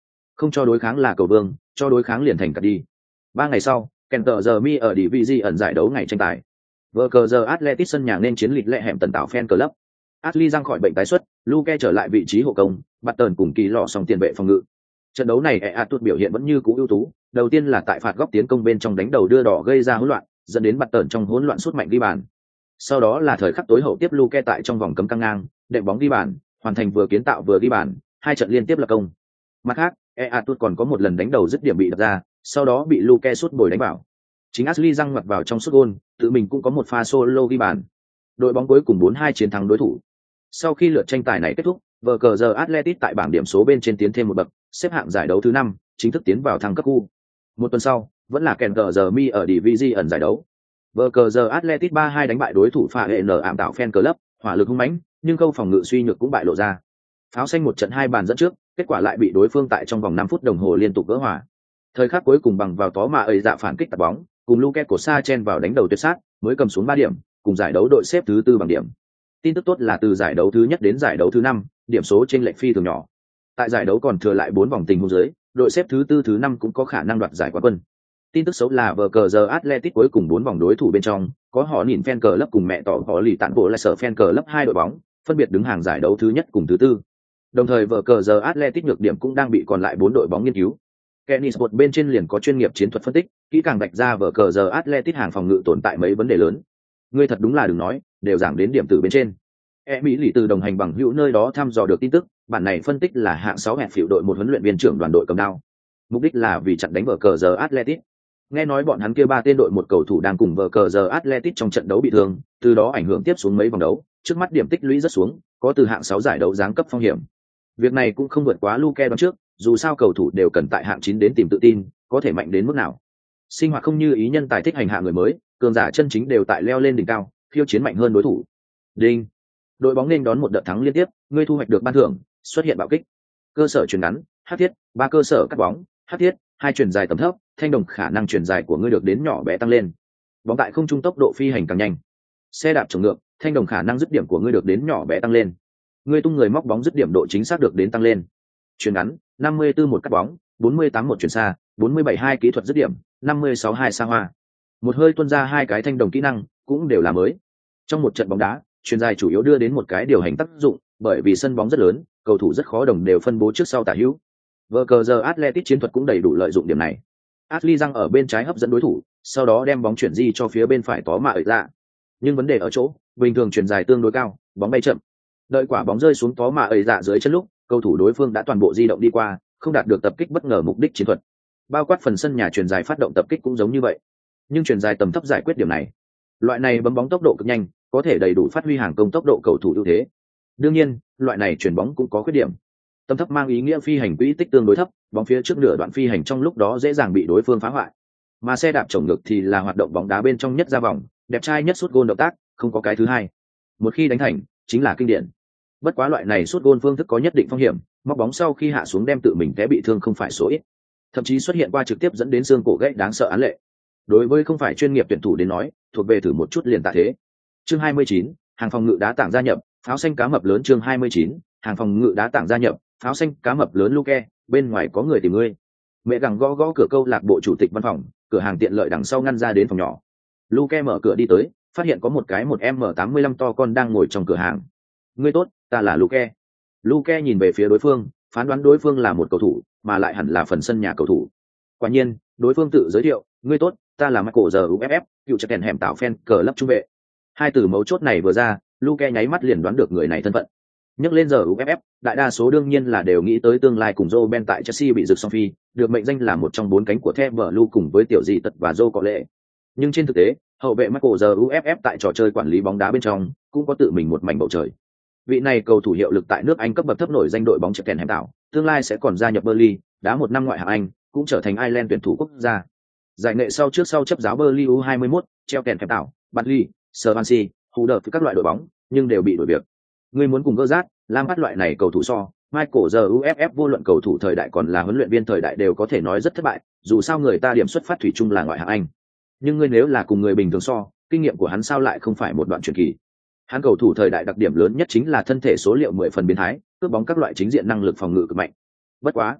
không cho đối kháng là cầu vương, cho đối kháng liền thành cặp đi. Ba ngày sau, kèn tờ giờ mi ở Division ẩn giải đấu ngày tranh tài. Vở cờ giờ Atletico sân nhà nên chiến lịch lệ hẻm tần tạo fan club. Ashley răng khỏi bệnh tái xuất, Luke trở lại vị trí hộ công, Button cùng kỳ lọ song tiền vệ phòng ngự. Trận đấu này e a tuột biểu hiện vẫn như cũ ưu tú, đầu tiên là tại phạt góc tiến công bên trong đánh đầu đưa đỏ gây ra hỗn loạn, dẫn đến Button trong hỗn loạn sút mạnh ghi bàn. Sau đó là thời khắc tối hậu tiếp Luke tại trong vòng cấm căng ngang, đệm bóng ghi bàn, hoàn thành vừa kiến tạo vừa ghi bàn, hai trận liên tiếp lập công. Mặt khác, e a tuột còn có một lần đánh đầu dứt điểm bị đập ra, sau đó bị Luke sút bồi đánh vào. Chính Ashley răng ngoặt vào trong sút gôn, tự mình cũng có một pha solo ghi bàn. Đội bóng cuối cùng bốn hai chiến thắng đối thủ. Sau khi lượt tranh tài này kết thúc, vở cờ giờ Atletico tại bảng điểm số bên trên tiến thêm một bậc, xếp hạng giải đấu thứ năm, chính thức tiến vào thăng cấp khu. Một tuần sau, vẫn là kèn cờ giờ mi ở Division ẩn giải đấu. Vở cờ giờ Atletico ba hai đánh bại đối thủ pha hệ nở ảm tạo fan club, hỏa lực hung mãnh, nhưng câu phòng ngự suy nhược cũng bại lộ ra. Pháo xanh một trận hai bàn dẫn trước, kết quả lại bị đối phương tại trong vòng năm phút đồng hồ liên tục gỡ hòa. Thời khắc cuối cùng bằng vào tó mà ấy dạ phản kích tạt bóng, cùng Luke của Sa chen vào đánh đầu tuyệt sát, mới cầm xuống ba điểm, cùng giải đấu đội xếp thứ tư bằng điểm. Tin tức tốt là từ giải đấu thứ nhất đến giải đấu thứ năm, điểm số trên lệch phi thường nhỏ. Tại giải đấu còn thừa lại bốn vòng tình huống dưới, đội xếp thứ tư thứ năm cũng có khả năng đoạt giải quán quân. Tin tức xấu là vở cờ giờ Atletico cuối cùng bốn vòng đối thủ bên trong, có họ nhìn fan cờ lớp cùng mẹ tỏ họ lì tản bộ lại sở fan cờ lớp hai đội bóng, phân biệt đứng hàng giải đấu thứ nhất cùng thứ tư. Đồng thời vở cờ giờ Atletico nhược điểm cũng đang bị còn lại bốn đội bóng nghiên cứu. Kenny Sport bên trên liền có chuyên nghiệp chiến thuật phân tích, kỹ càng vạch ra vở cờ giờ Atletico hàng phòng ngự tồn tại mấy vấn đề lớn. Ngươi thật đúng là đừng nói, đều giảng đến điểm từ bên trên. E Mỹ lì từ đồng hành bằng hữu nơi đó thăm dò được tin tức, bản này phân tích là hạng sáu hẹn phiểu đội một huấn luyện viên trưởng đoàn đội cầm đao. Mục đích là vì chặn đánh vở cờ giờ Atletico. Nghe nói bọn hắn kia ba tên đội một cầu thủ đang cùng vở cờ giờ Atletico trong trận đấu bị thương, từ đó ảnh hưởng tiếp xuống mấy vòng đấu, trước mắt điểm tích lũy rất xuống, có từ hạng sáu giải đấu giáng cấp phong hiểm. Việc này cũng không vượt quá Luke đoán trước, dù sao cầu thủ đều cần tại hạng chín đến tìm tự tin, có thể mạnh đến mức nào. Sinh hoạt không như ý nhân tài thích hành hạ người mới, cường giả chân chính đều tại leo lên đỉnh cao, khiêu chiến mạnh hơn đối thủ. Đinh. Đội bóng nên đón một đợt thắng liên tiếp, ngươi thu hoạch được ban thưởng, xuất hiện bạo kích. Cơ sở chuyền ngắn, hắc thiết, ba cơ sở cắt bóng, hắc thiết, hai chuyền dài tầm thấp, thanh đồng khả năng chuyền dài của ngươi được đến nhỏ bé tăng lên. Bóng tại không trung tốc độ phi hành càng nhanh. Xe đạp trồng ngược, thanh đồng khả năng dứt điểm của ngươi được đến nhỏ bé tăng lên. Ngươi tung người móc bóng dứt điểm độ chính xác được đến tăng lên. Chuyền ngắn, năm mươi tư một cắt bóng, bốn mươi tám một chuyền xa, bốn mươi bảy hai kỹ thuật dứt điểm, năm mươi sáu hai xa hoa. Một hơi tuôn ra hai cái thanh đồng kỹ năng, cũng đều là mới. Trong một trận bóng đá, chuyền dài chủ yếu đưa đến một cái điều hành tác dụng, bởi vì sân bóng rất lớn, cầu thủ rất khó đồng đều phân bố trước sau tả hữu. Vở cờ giờ Atletico chiến thuật cũng đầy đủ lợi dụng điểm này. Ashley răng ở bên trái hấp dẫn đối thủ, sau đó đem bóng chuyển di cho phía bên phải tó mà ấy ra. Nhưng vấn đề ở chỗ, bình thường chuyền dài tương đối cao, bóng bay chậm. Đợi quả bóng rơi xuống tó mà ấy dạ dưới chân lúc, cầu thủ đối phương đã toàn bộ di động đi qua, không đạt được tập kích bất ngờ mục đích chiến thuật. Bao quát phần sân nhà chuyền dài phát động tập kích cũng giống như vậy. Nhưng chuyền dài tầm thấp giải quyết điểm này. Loại này bấm bóng tốc độ cực nhanh, có thể đầy đủ phát huy hàng công tốc độ cầu thủ ưu thế. Đương nhiên, loại này chuyền bóng cũng có khuyết điểm. Tầm thấp mang ý nghĩa phi hành quỹ tích tương đối thấp, bóng phía trước nửa đoạn phi hành trong lúc đó dễ dàng bị đối phương phá hoại. Mà xe đạp chồng ngược thì là hoạt động bóng đá bên trong nhất ra vòng, đẹp trai nhất sút gôn động tác, không có cái thứ hai. Một khi đánh thành, chính là kinh điển. Bất quá loại này sút gôn phương thức có nhất định phong hiểm, móc bóng sau khi hạ xuống đem tự mình té bị thương không phải số ít. Thậm chí xuất hiện qua trực tiếp dẫn đến xương cổ gãy đáng sợ án lệ. Đối với không phải chuyên nghiệp tuyển thủ đến nói, thuộc về thử một chút liền tạ thế. Chương hai mươi chín, hàng phòng ngự đá tảng gia nhập, pháo xanh cá mập lớn. Chương hai mươi chín, hàng phòng ngự đá tảng gia nhập, pháo xanh cá mập lớn. Luke, bên ngoài có người tìm ngươi. Mẹ gặng gõ gõ cửa câu lạc bộ chủ tịch văn phòng, cửa hàng tiện lợi đằng sau ngăn ra đến phòng nhỏ. Luke mở cửa đi tới, phát hiện có một cái một M tám mươi lăm to con đang ngồi trong cửa hàng. Ngươi tốt, ta là Luke. Luke nhìn về phía đối phương, phán đoán đối phương là một cầu thủ, mà lại hẳn là phần sân nhà cầu thủ. Quả nhiên, đối phương tự giới thiệu, ngươi tốt, ta là Michael giờ u ép ép, cựu trận kèn hẻm tạo fan cờ lấp trung vệ. Hai từ mấu chốt này vừa ra, Luke nháy mắt liền đoán được người này thân phận. Nhắc lên giờ u ép ép, đại đa số đương nhiên là đều nghĩ tới tương lai cùng Joe Ben tại Chelsea bị rực song phi, được mệnh danh là một trong bốn cánh của The Blue cùng với tiểu dị tật và Joe có lệ. Nhưng trên thực tế, hậu vệ Michael giờ u ép ép tại trò chơi quản lý bóng đá bên trong, cũng có tự mình một mảnh bầu trời. Vị này cầu thủ hiệu lực tại nước Anh cấp bậc thấp nổi danh đội bóng trận kèn hẻm tạo, tương lai sẽ còn gia nhập Burnley, đá một năm ngoại hạng Anh, cũng trở thành Ireland tuyển thủ quốc gia. Giải nghệ sau trước sau chấp giáo Burnley u hai mươi mốt, treo kèn hẻm tạo, Burnley, Swansea, Huddersfield các loại đội bóng, nhưng đều bị đuổi việc. Người muốn cùng Gerrard, Lam bắt loại này cầu thủ so, Michael giờ u ép ép vô luận cầu thủ thời đại còn là huấn luyện viên thời đại đều có thể nói rất thất bại, dù sao người ta điểm xuất phát thủy chung là ngoại hạng Anh. Nhưng ngươi nếu là cùng người bình thường so, kinh nghiệm của hắn sao lại không phải một đoạn truyền kỳ. Hắn cầu thủ thời đại đặc điểm lớn nhất chính là thân thể số liệu mười phần biến thái, cướp bóng các loại chính diện năng lực phòng ngự cực mạnh. Bất quá,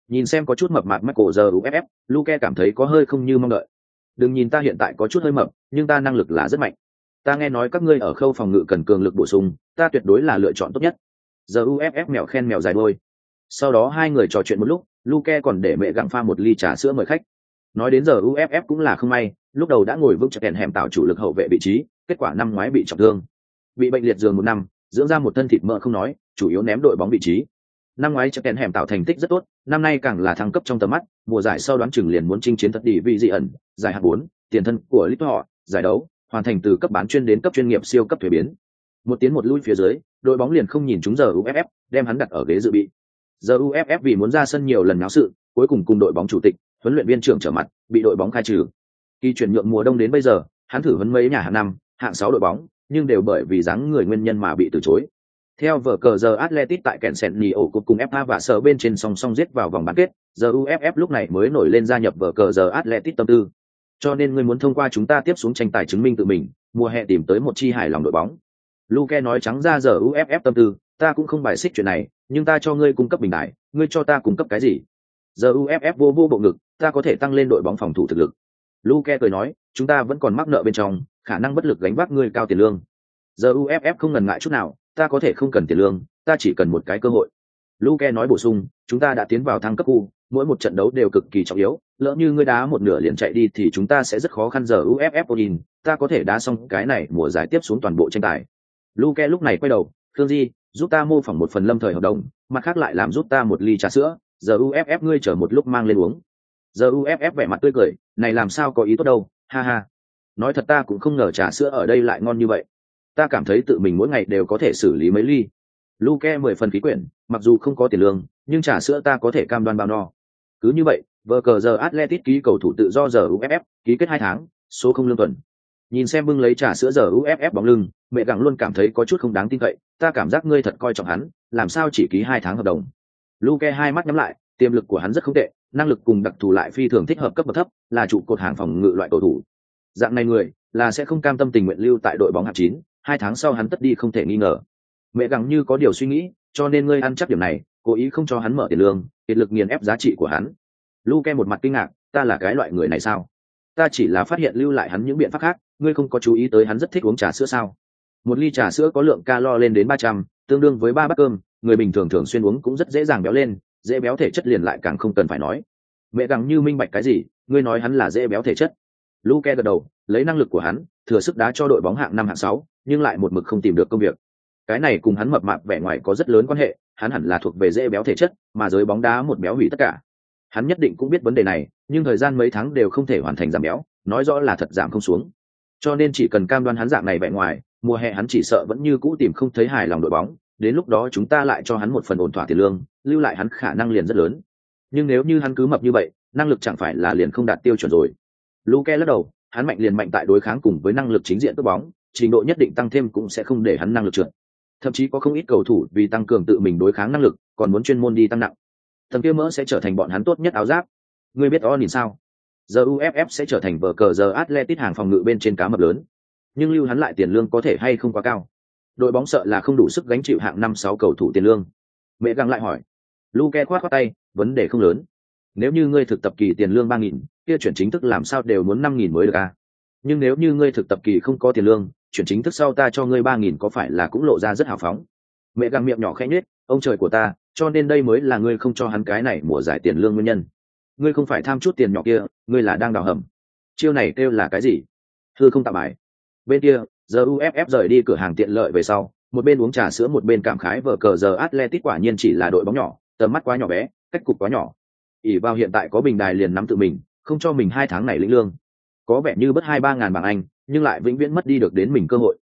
Nhìn xem có chút mập mạp Michael giờ u ép ép, Luke cảm thấy có hơi không như mong đợi. Đừng nhìn ta hiện tại có chút hơi mập, nhưng ta năng lực là rất mạnh. Ta nghe nói các ngươi ở khâu phòng ngự cần cường lực bổ sung, ta tuyệt đối là lựa chọn tốt nhất. Giờ u ép ép mèo khen mèo dài đôi. Sau đó hai người trò chuyện một lúc, Luke còn để mẹ gặng pha một ly trà sữa mời khách. Nói đến giờ u ép ép cũng là không may, lúc đầu đã ngồi vững chắc kèn hẻm tạo chủ lực hậu vệ vị trí, kết quả năm ngoái bị trọng thương, bị bệnh liệt giường một năm, dưỡng ra một thân thịt mỡ không nói, chủ yếu ném đội bóng vị trí. Năm ngoái chắc kèn hẻm tạo thành tích rất tốt, năm nay càng là thăng cấp trong tầm mắt, mùa giải sau đoán chừng liền muốn chinh chiến thật đi vị dị ẩn, giải hạng bốn, tiền thân của Lít họ, giải đấu, hoàn thành từ cấp bán chuyên đến cấp chuyên nghiệp siêu cấp thuế biến. Một tiến một lui phía dưới, đội bóng liền không nhìn chúng giờ u ép ép, đem hắn đặt ở ghế dự bị. Giờ u ép ép vì muốn ra sân nhiều lần náo sự, cuối cùng cùng đội bóng chủ tịch, huấn luyện viên trưởng trở mặt, bị đội bóng khai trừ. Khi chuyển nhượng mùa đông đến bây giờ, hắn thử huấn mấy nhà hạng năm, hạng sáu đội bóng, nhưng đều bởi vì dáng người nguyên nhân mà bị từ chối. Theo vở cờ giờ Atletic tại kèn sẹn nhì ổ cột cùng ép a và sở bên trên song song giết vào vòng bán kết, giờ u ép ép lúc này mới nổi lên gia nhập vở cờ giờ Atletic tâm tư. Cho nên ngươi muốn thông qua chúng ta tiếp xuống tranh tài chứng minh tự mình, mùa hè tìm tới một chi hài lòng đội bóng. Luke nói trắng ra giờ u ép ép tâm tư, ta cũng không bài xích chuyện này, nhưng ta cho ngươi cung cấp bình đại, ngươi cho ta cung cấp cái gì? Giờ u ép ép vô vô bộ ngực, ta có thể tăng lên đội bóng phòng thủ thực lực. Luke cười nói, chúng ta vẫn còn mắc nợ bên trong, khả năng bất lực gánh vác ngươi cao tiền lương. Giờ u ép ép không ngần ngại chút nào, ta có thể không cần tiền lương, ta chỉ cần một cái cơ hội. Luke nói bổ sung, chúng ta đã tiến vào thăng cấp khu, mỗi một trận đấu đều cực kỳ trọng yếu, lỡ như ngươi đá một nửa liền chạy đi thì chúng ta sẽ rất khó khăn. Giờ u ép ép Odin, ta có thể đá xong cái này mùa giải tiếp xuống toàn bộ tranh tài. Luke lúc này quay đầu, Thương Di, giúp ta mô phỏng một phần lâm thời hợp đồng, mặt khác lại làm giúp ta một ly trà sữa, giờ u ép ép ngươi chờ một lúc mang lên uống. Giờ u ép ép vẻ mặt tươi cười, này làm sao có ý tốt đâu, ha ha. Nói thật ta cũng không ngờ trà sữa ở đây lại ngon như vậy. Ta cảm thấy tự mình mỗi ngày đều có thể xử lý mấy ly. Luke mười phần khí quyển, mặc dù không có tiền lương, nhưng trà sữa ta có thể cam đoan bao no. Cứ như vậy, vở cờ giờ Athletic ký cầu thủ tự do giờ u ép ép, ký kết hai tháng, số không lương tuần. Nhìn xem bưng lấy trà sữa giờ u ép ép bóng lưng, mẹ gặng luôn cảm thấy có chút không đáng tin cậy, ta cảm giác ngươi thật coi trọng hắn, làm sao chỉ ký hai tháng hợp đồng. Luke hai mắt nhắm lại, tiềm lực của hắn rất không tệ, năng lực cùng đặc thù lại phi thường thích hợp cấp bậc thấp, là trụ cột hàng phòng ngự loại cầu thủ. Dạng này người là sẽ không cam tâm tình nguyện lưu tại đội bóng hạng chín, hai tháng sau hắn tất đi không thể nghi ngờ. Mẹ gặng như có điều suy nghĩ, cho nên ngươi ăn chắc điểm này, cố ý không cho hắn mở tiền lương, kiệt lực nghiền ép giá trị của hắn. Luke một mặt kinh ngạc, ta là cái loại người này sao? Ta chỉ là phát hiện lưu lại hắn những biện pháp khác, ngươi không có chú ý tới hắn rất thích uống trà sữa sao? Một ly trà sữa có lượng calo lên đến ba trăm, tương đương với ba bát cơm, người bình thường thường xuyên uống cũng rất dễ dàng béo lên, dễ béo thể chất liền lại càng không cần phải nói. Mẹ gặng như minh bạch cái gì, ngươi nói hắn là dễ béo thể chất. Luke gật đầu, lấy năng lực của hắn, thừa sức đá cho đội bóng hạng năm hạng sáu, nhưng lại một mực không tìm được công việc. Cái này cùng hắn mập mạp vẻ ngoài có rất lớn quan hệ, hắn hẳn là thuộc về dễ béo thể chất, mà giới bóng đá một béo hủy tất cả. Hắn nhất định cũng biết vấn đề này, nhưng thời gian mấy tháng đều không thể hoàn thành giảm béo, nói rõ là thật giảm không xuống. Cho nên chỉ cần cam đoan hắn dạng này vẻ ngoài, mùa hè hắn chỉ sợ vẫn như cũ tìm không thấy hài lòng đội bóng, đến lúc đó chúng ta lại cho hắn một phần ổn thỏa tiền lương, lưu lại hắn khả năng liền rất lớn. Nhưng nếu như hắn cứ mập như vậy, năng lực chẳng phải là liền không đạt tiêu chuẩn rồi. Luke lắc đầu, hắn mạnh liền mạnh tại đối kháng cùng với năng lực chính diện cướp bóng, trình độ nhất định tăng thêm cũng sẽ không để hắn năng lực trượt. Thậm chí có không ít cầu thủ vì tăng cường tự mình đối kháng năng lực, còn muốn chuyên môn đi tăng nặng. Thằng kia mỡ sẽ trở thành bọn hắn tốt nhất áo giáp. Ngươi biết đó nhìn sao? Giờ u ép ép sẽ trở thành vở cờ giờ Athletic hàng phòng ngự bên trên cá mập lớn. Nhưng lưu hắn lại tiền lương có thể hay không quá cao. Đội bóng sợ là không đủ sức gánh chịu hạng năm sáu cầu thủ tiền lương. Mẹ gặng lại hỏi. Luke khoát khoát tay, vấn đề không lớn. Nếu như ngươi thực tập kỳ tiền lương ba nghìn, kia chuyển chính thức làm sao đều muốn năm nghìn mới được à? Nhưng nếu như ngươi thực tập kỳ không có tiền lương, chuyển chính thức sau ta cho ngươi ba nghìn có phải là cũng lộ ra rất hào phóng. Mẹ gặng miệng nhỏ khẽ nhếch, ông trời của ta, cho nên đây mới là ngươi không cho hắn cái này mùa giải tiền lương nguyên nhân. Ngươi không phải tham chút tiền nhỏ kia, ngươi là đang đào hầm. Chiêu này kêu là cái gì? Hư không tạo bài. Bên kia, giờ u ép ép rời đi cửa hàng tiện lợi về sau, một bên uống trà sữa một bên cảm khái vở cờ giờ Athletic quả nhiên chỉ là đội bóng nhỏ, tầm mắt quá nhỏ bé, cách cục quá nhỏ. ỷ vào hiện tại có bình đài liền nắm tự mình, không cho mình hai tháng này lĩnh lương, có vẻ như bất hai ba ngàn bảng Anh, nhưng lại vĩnh viễn mất đi được đến mình cơ hội.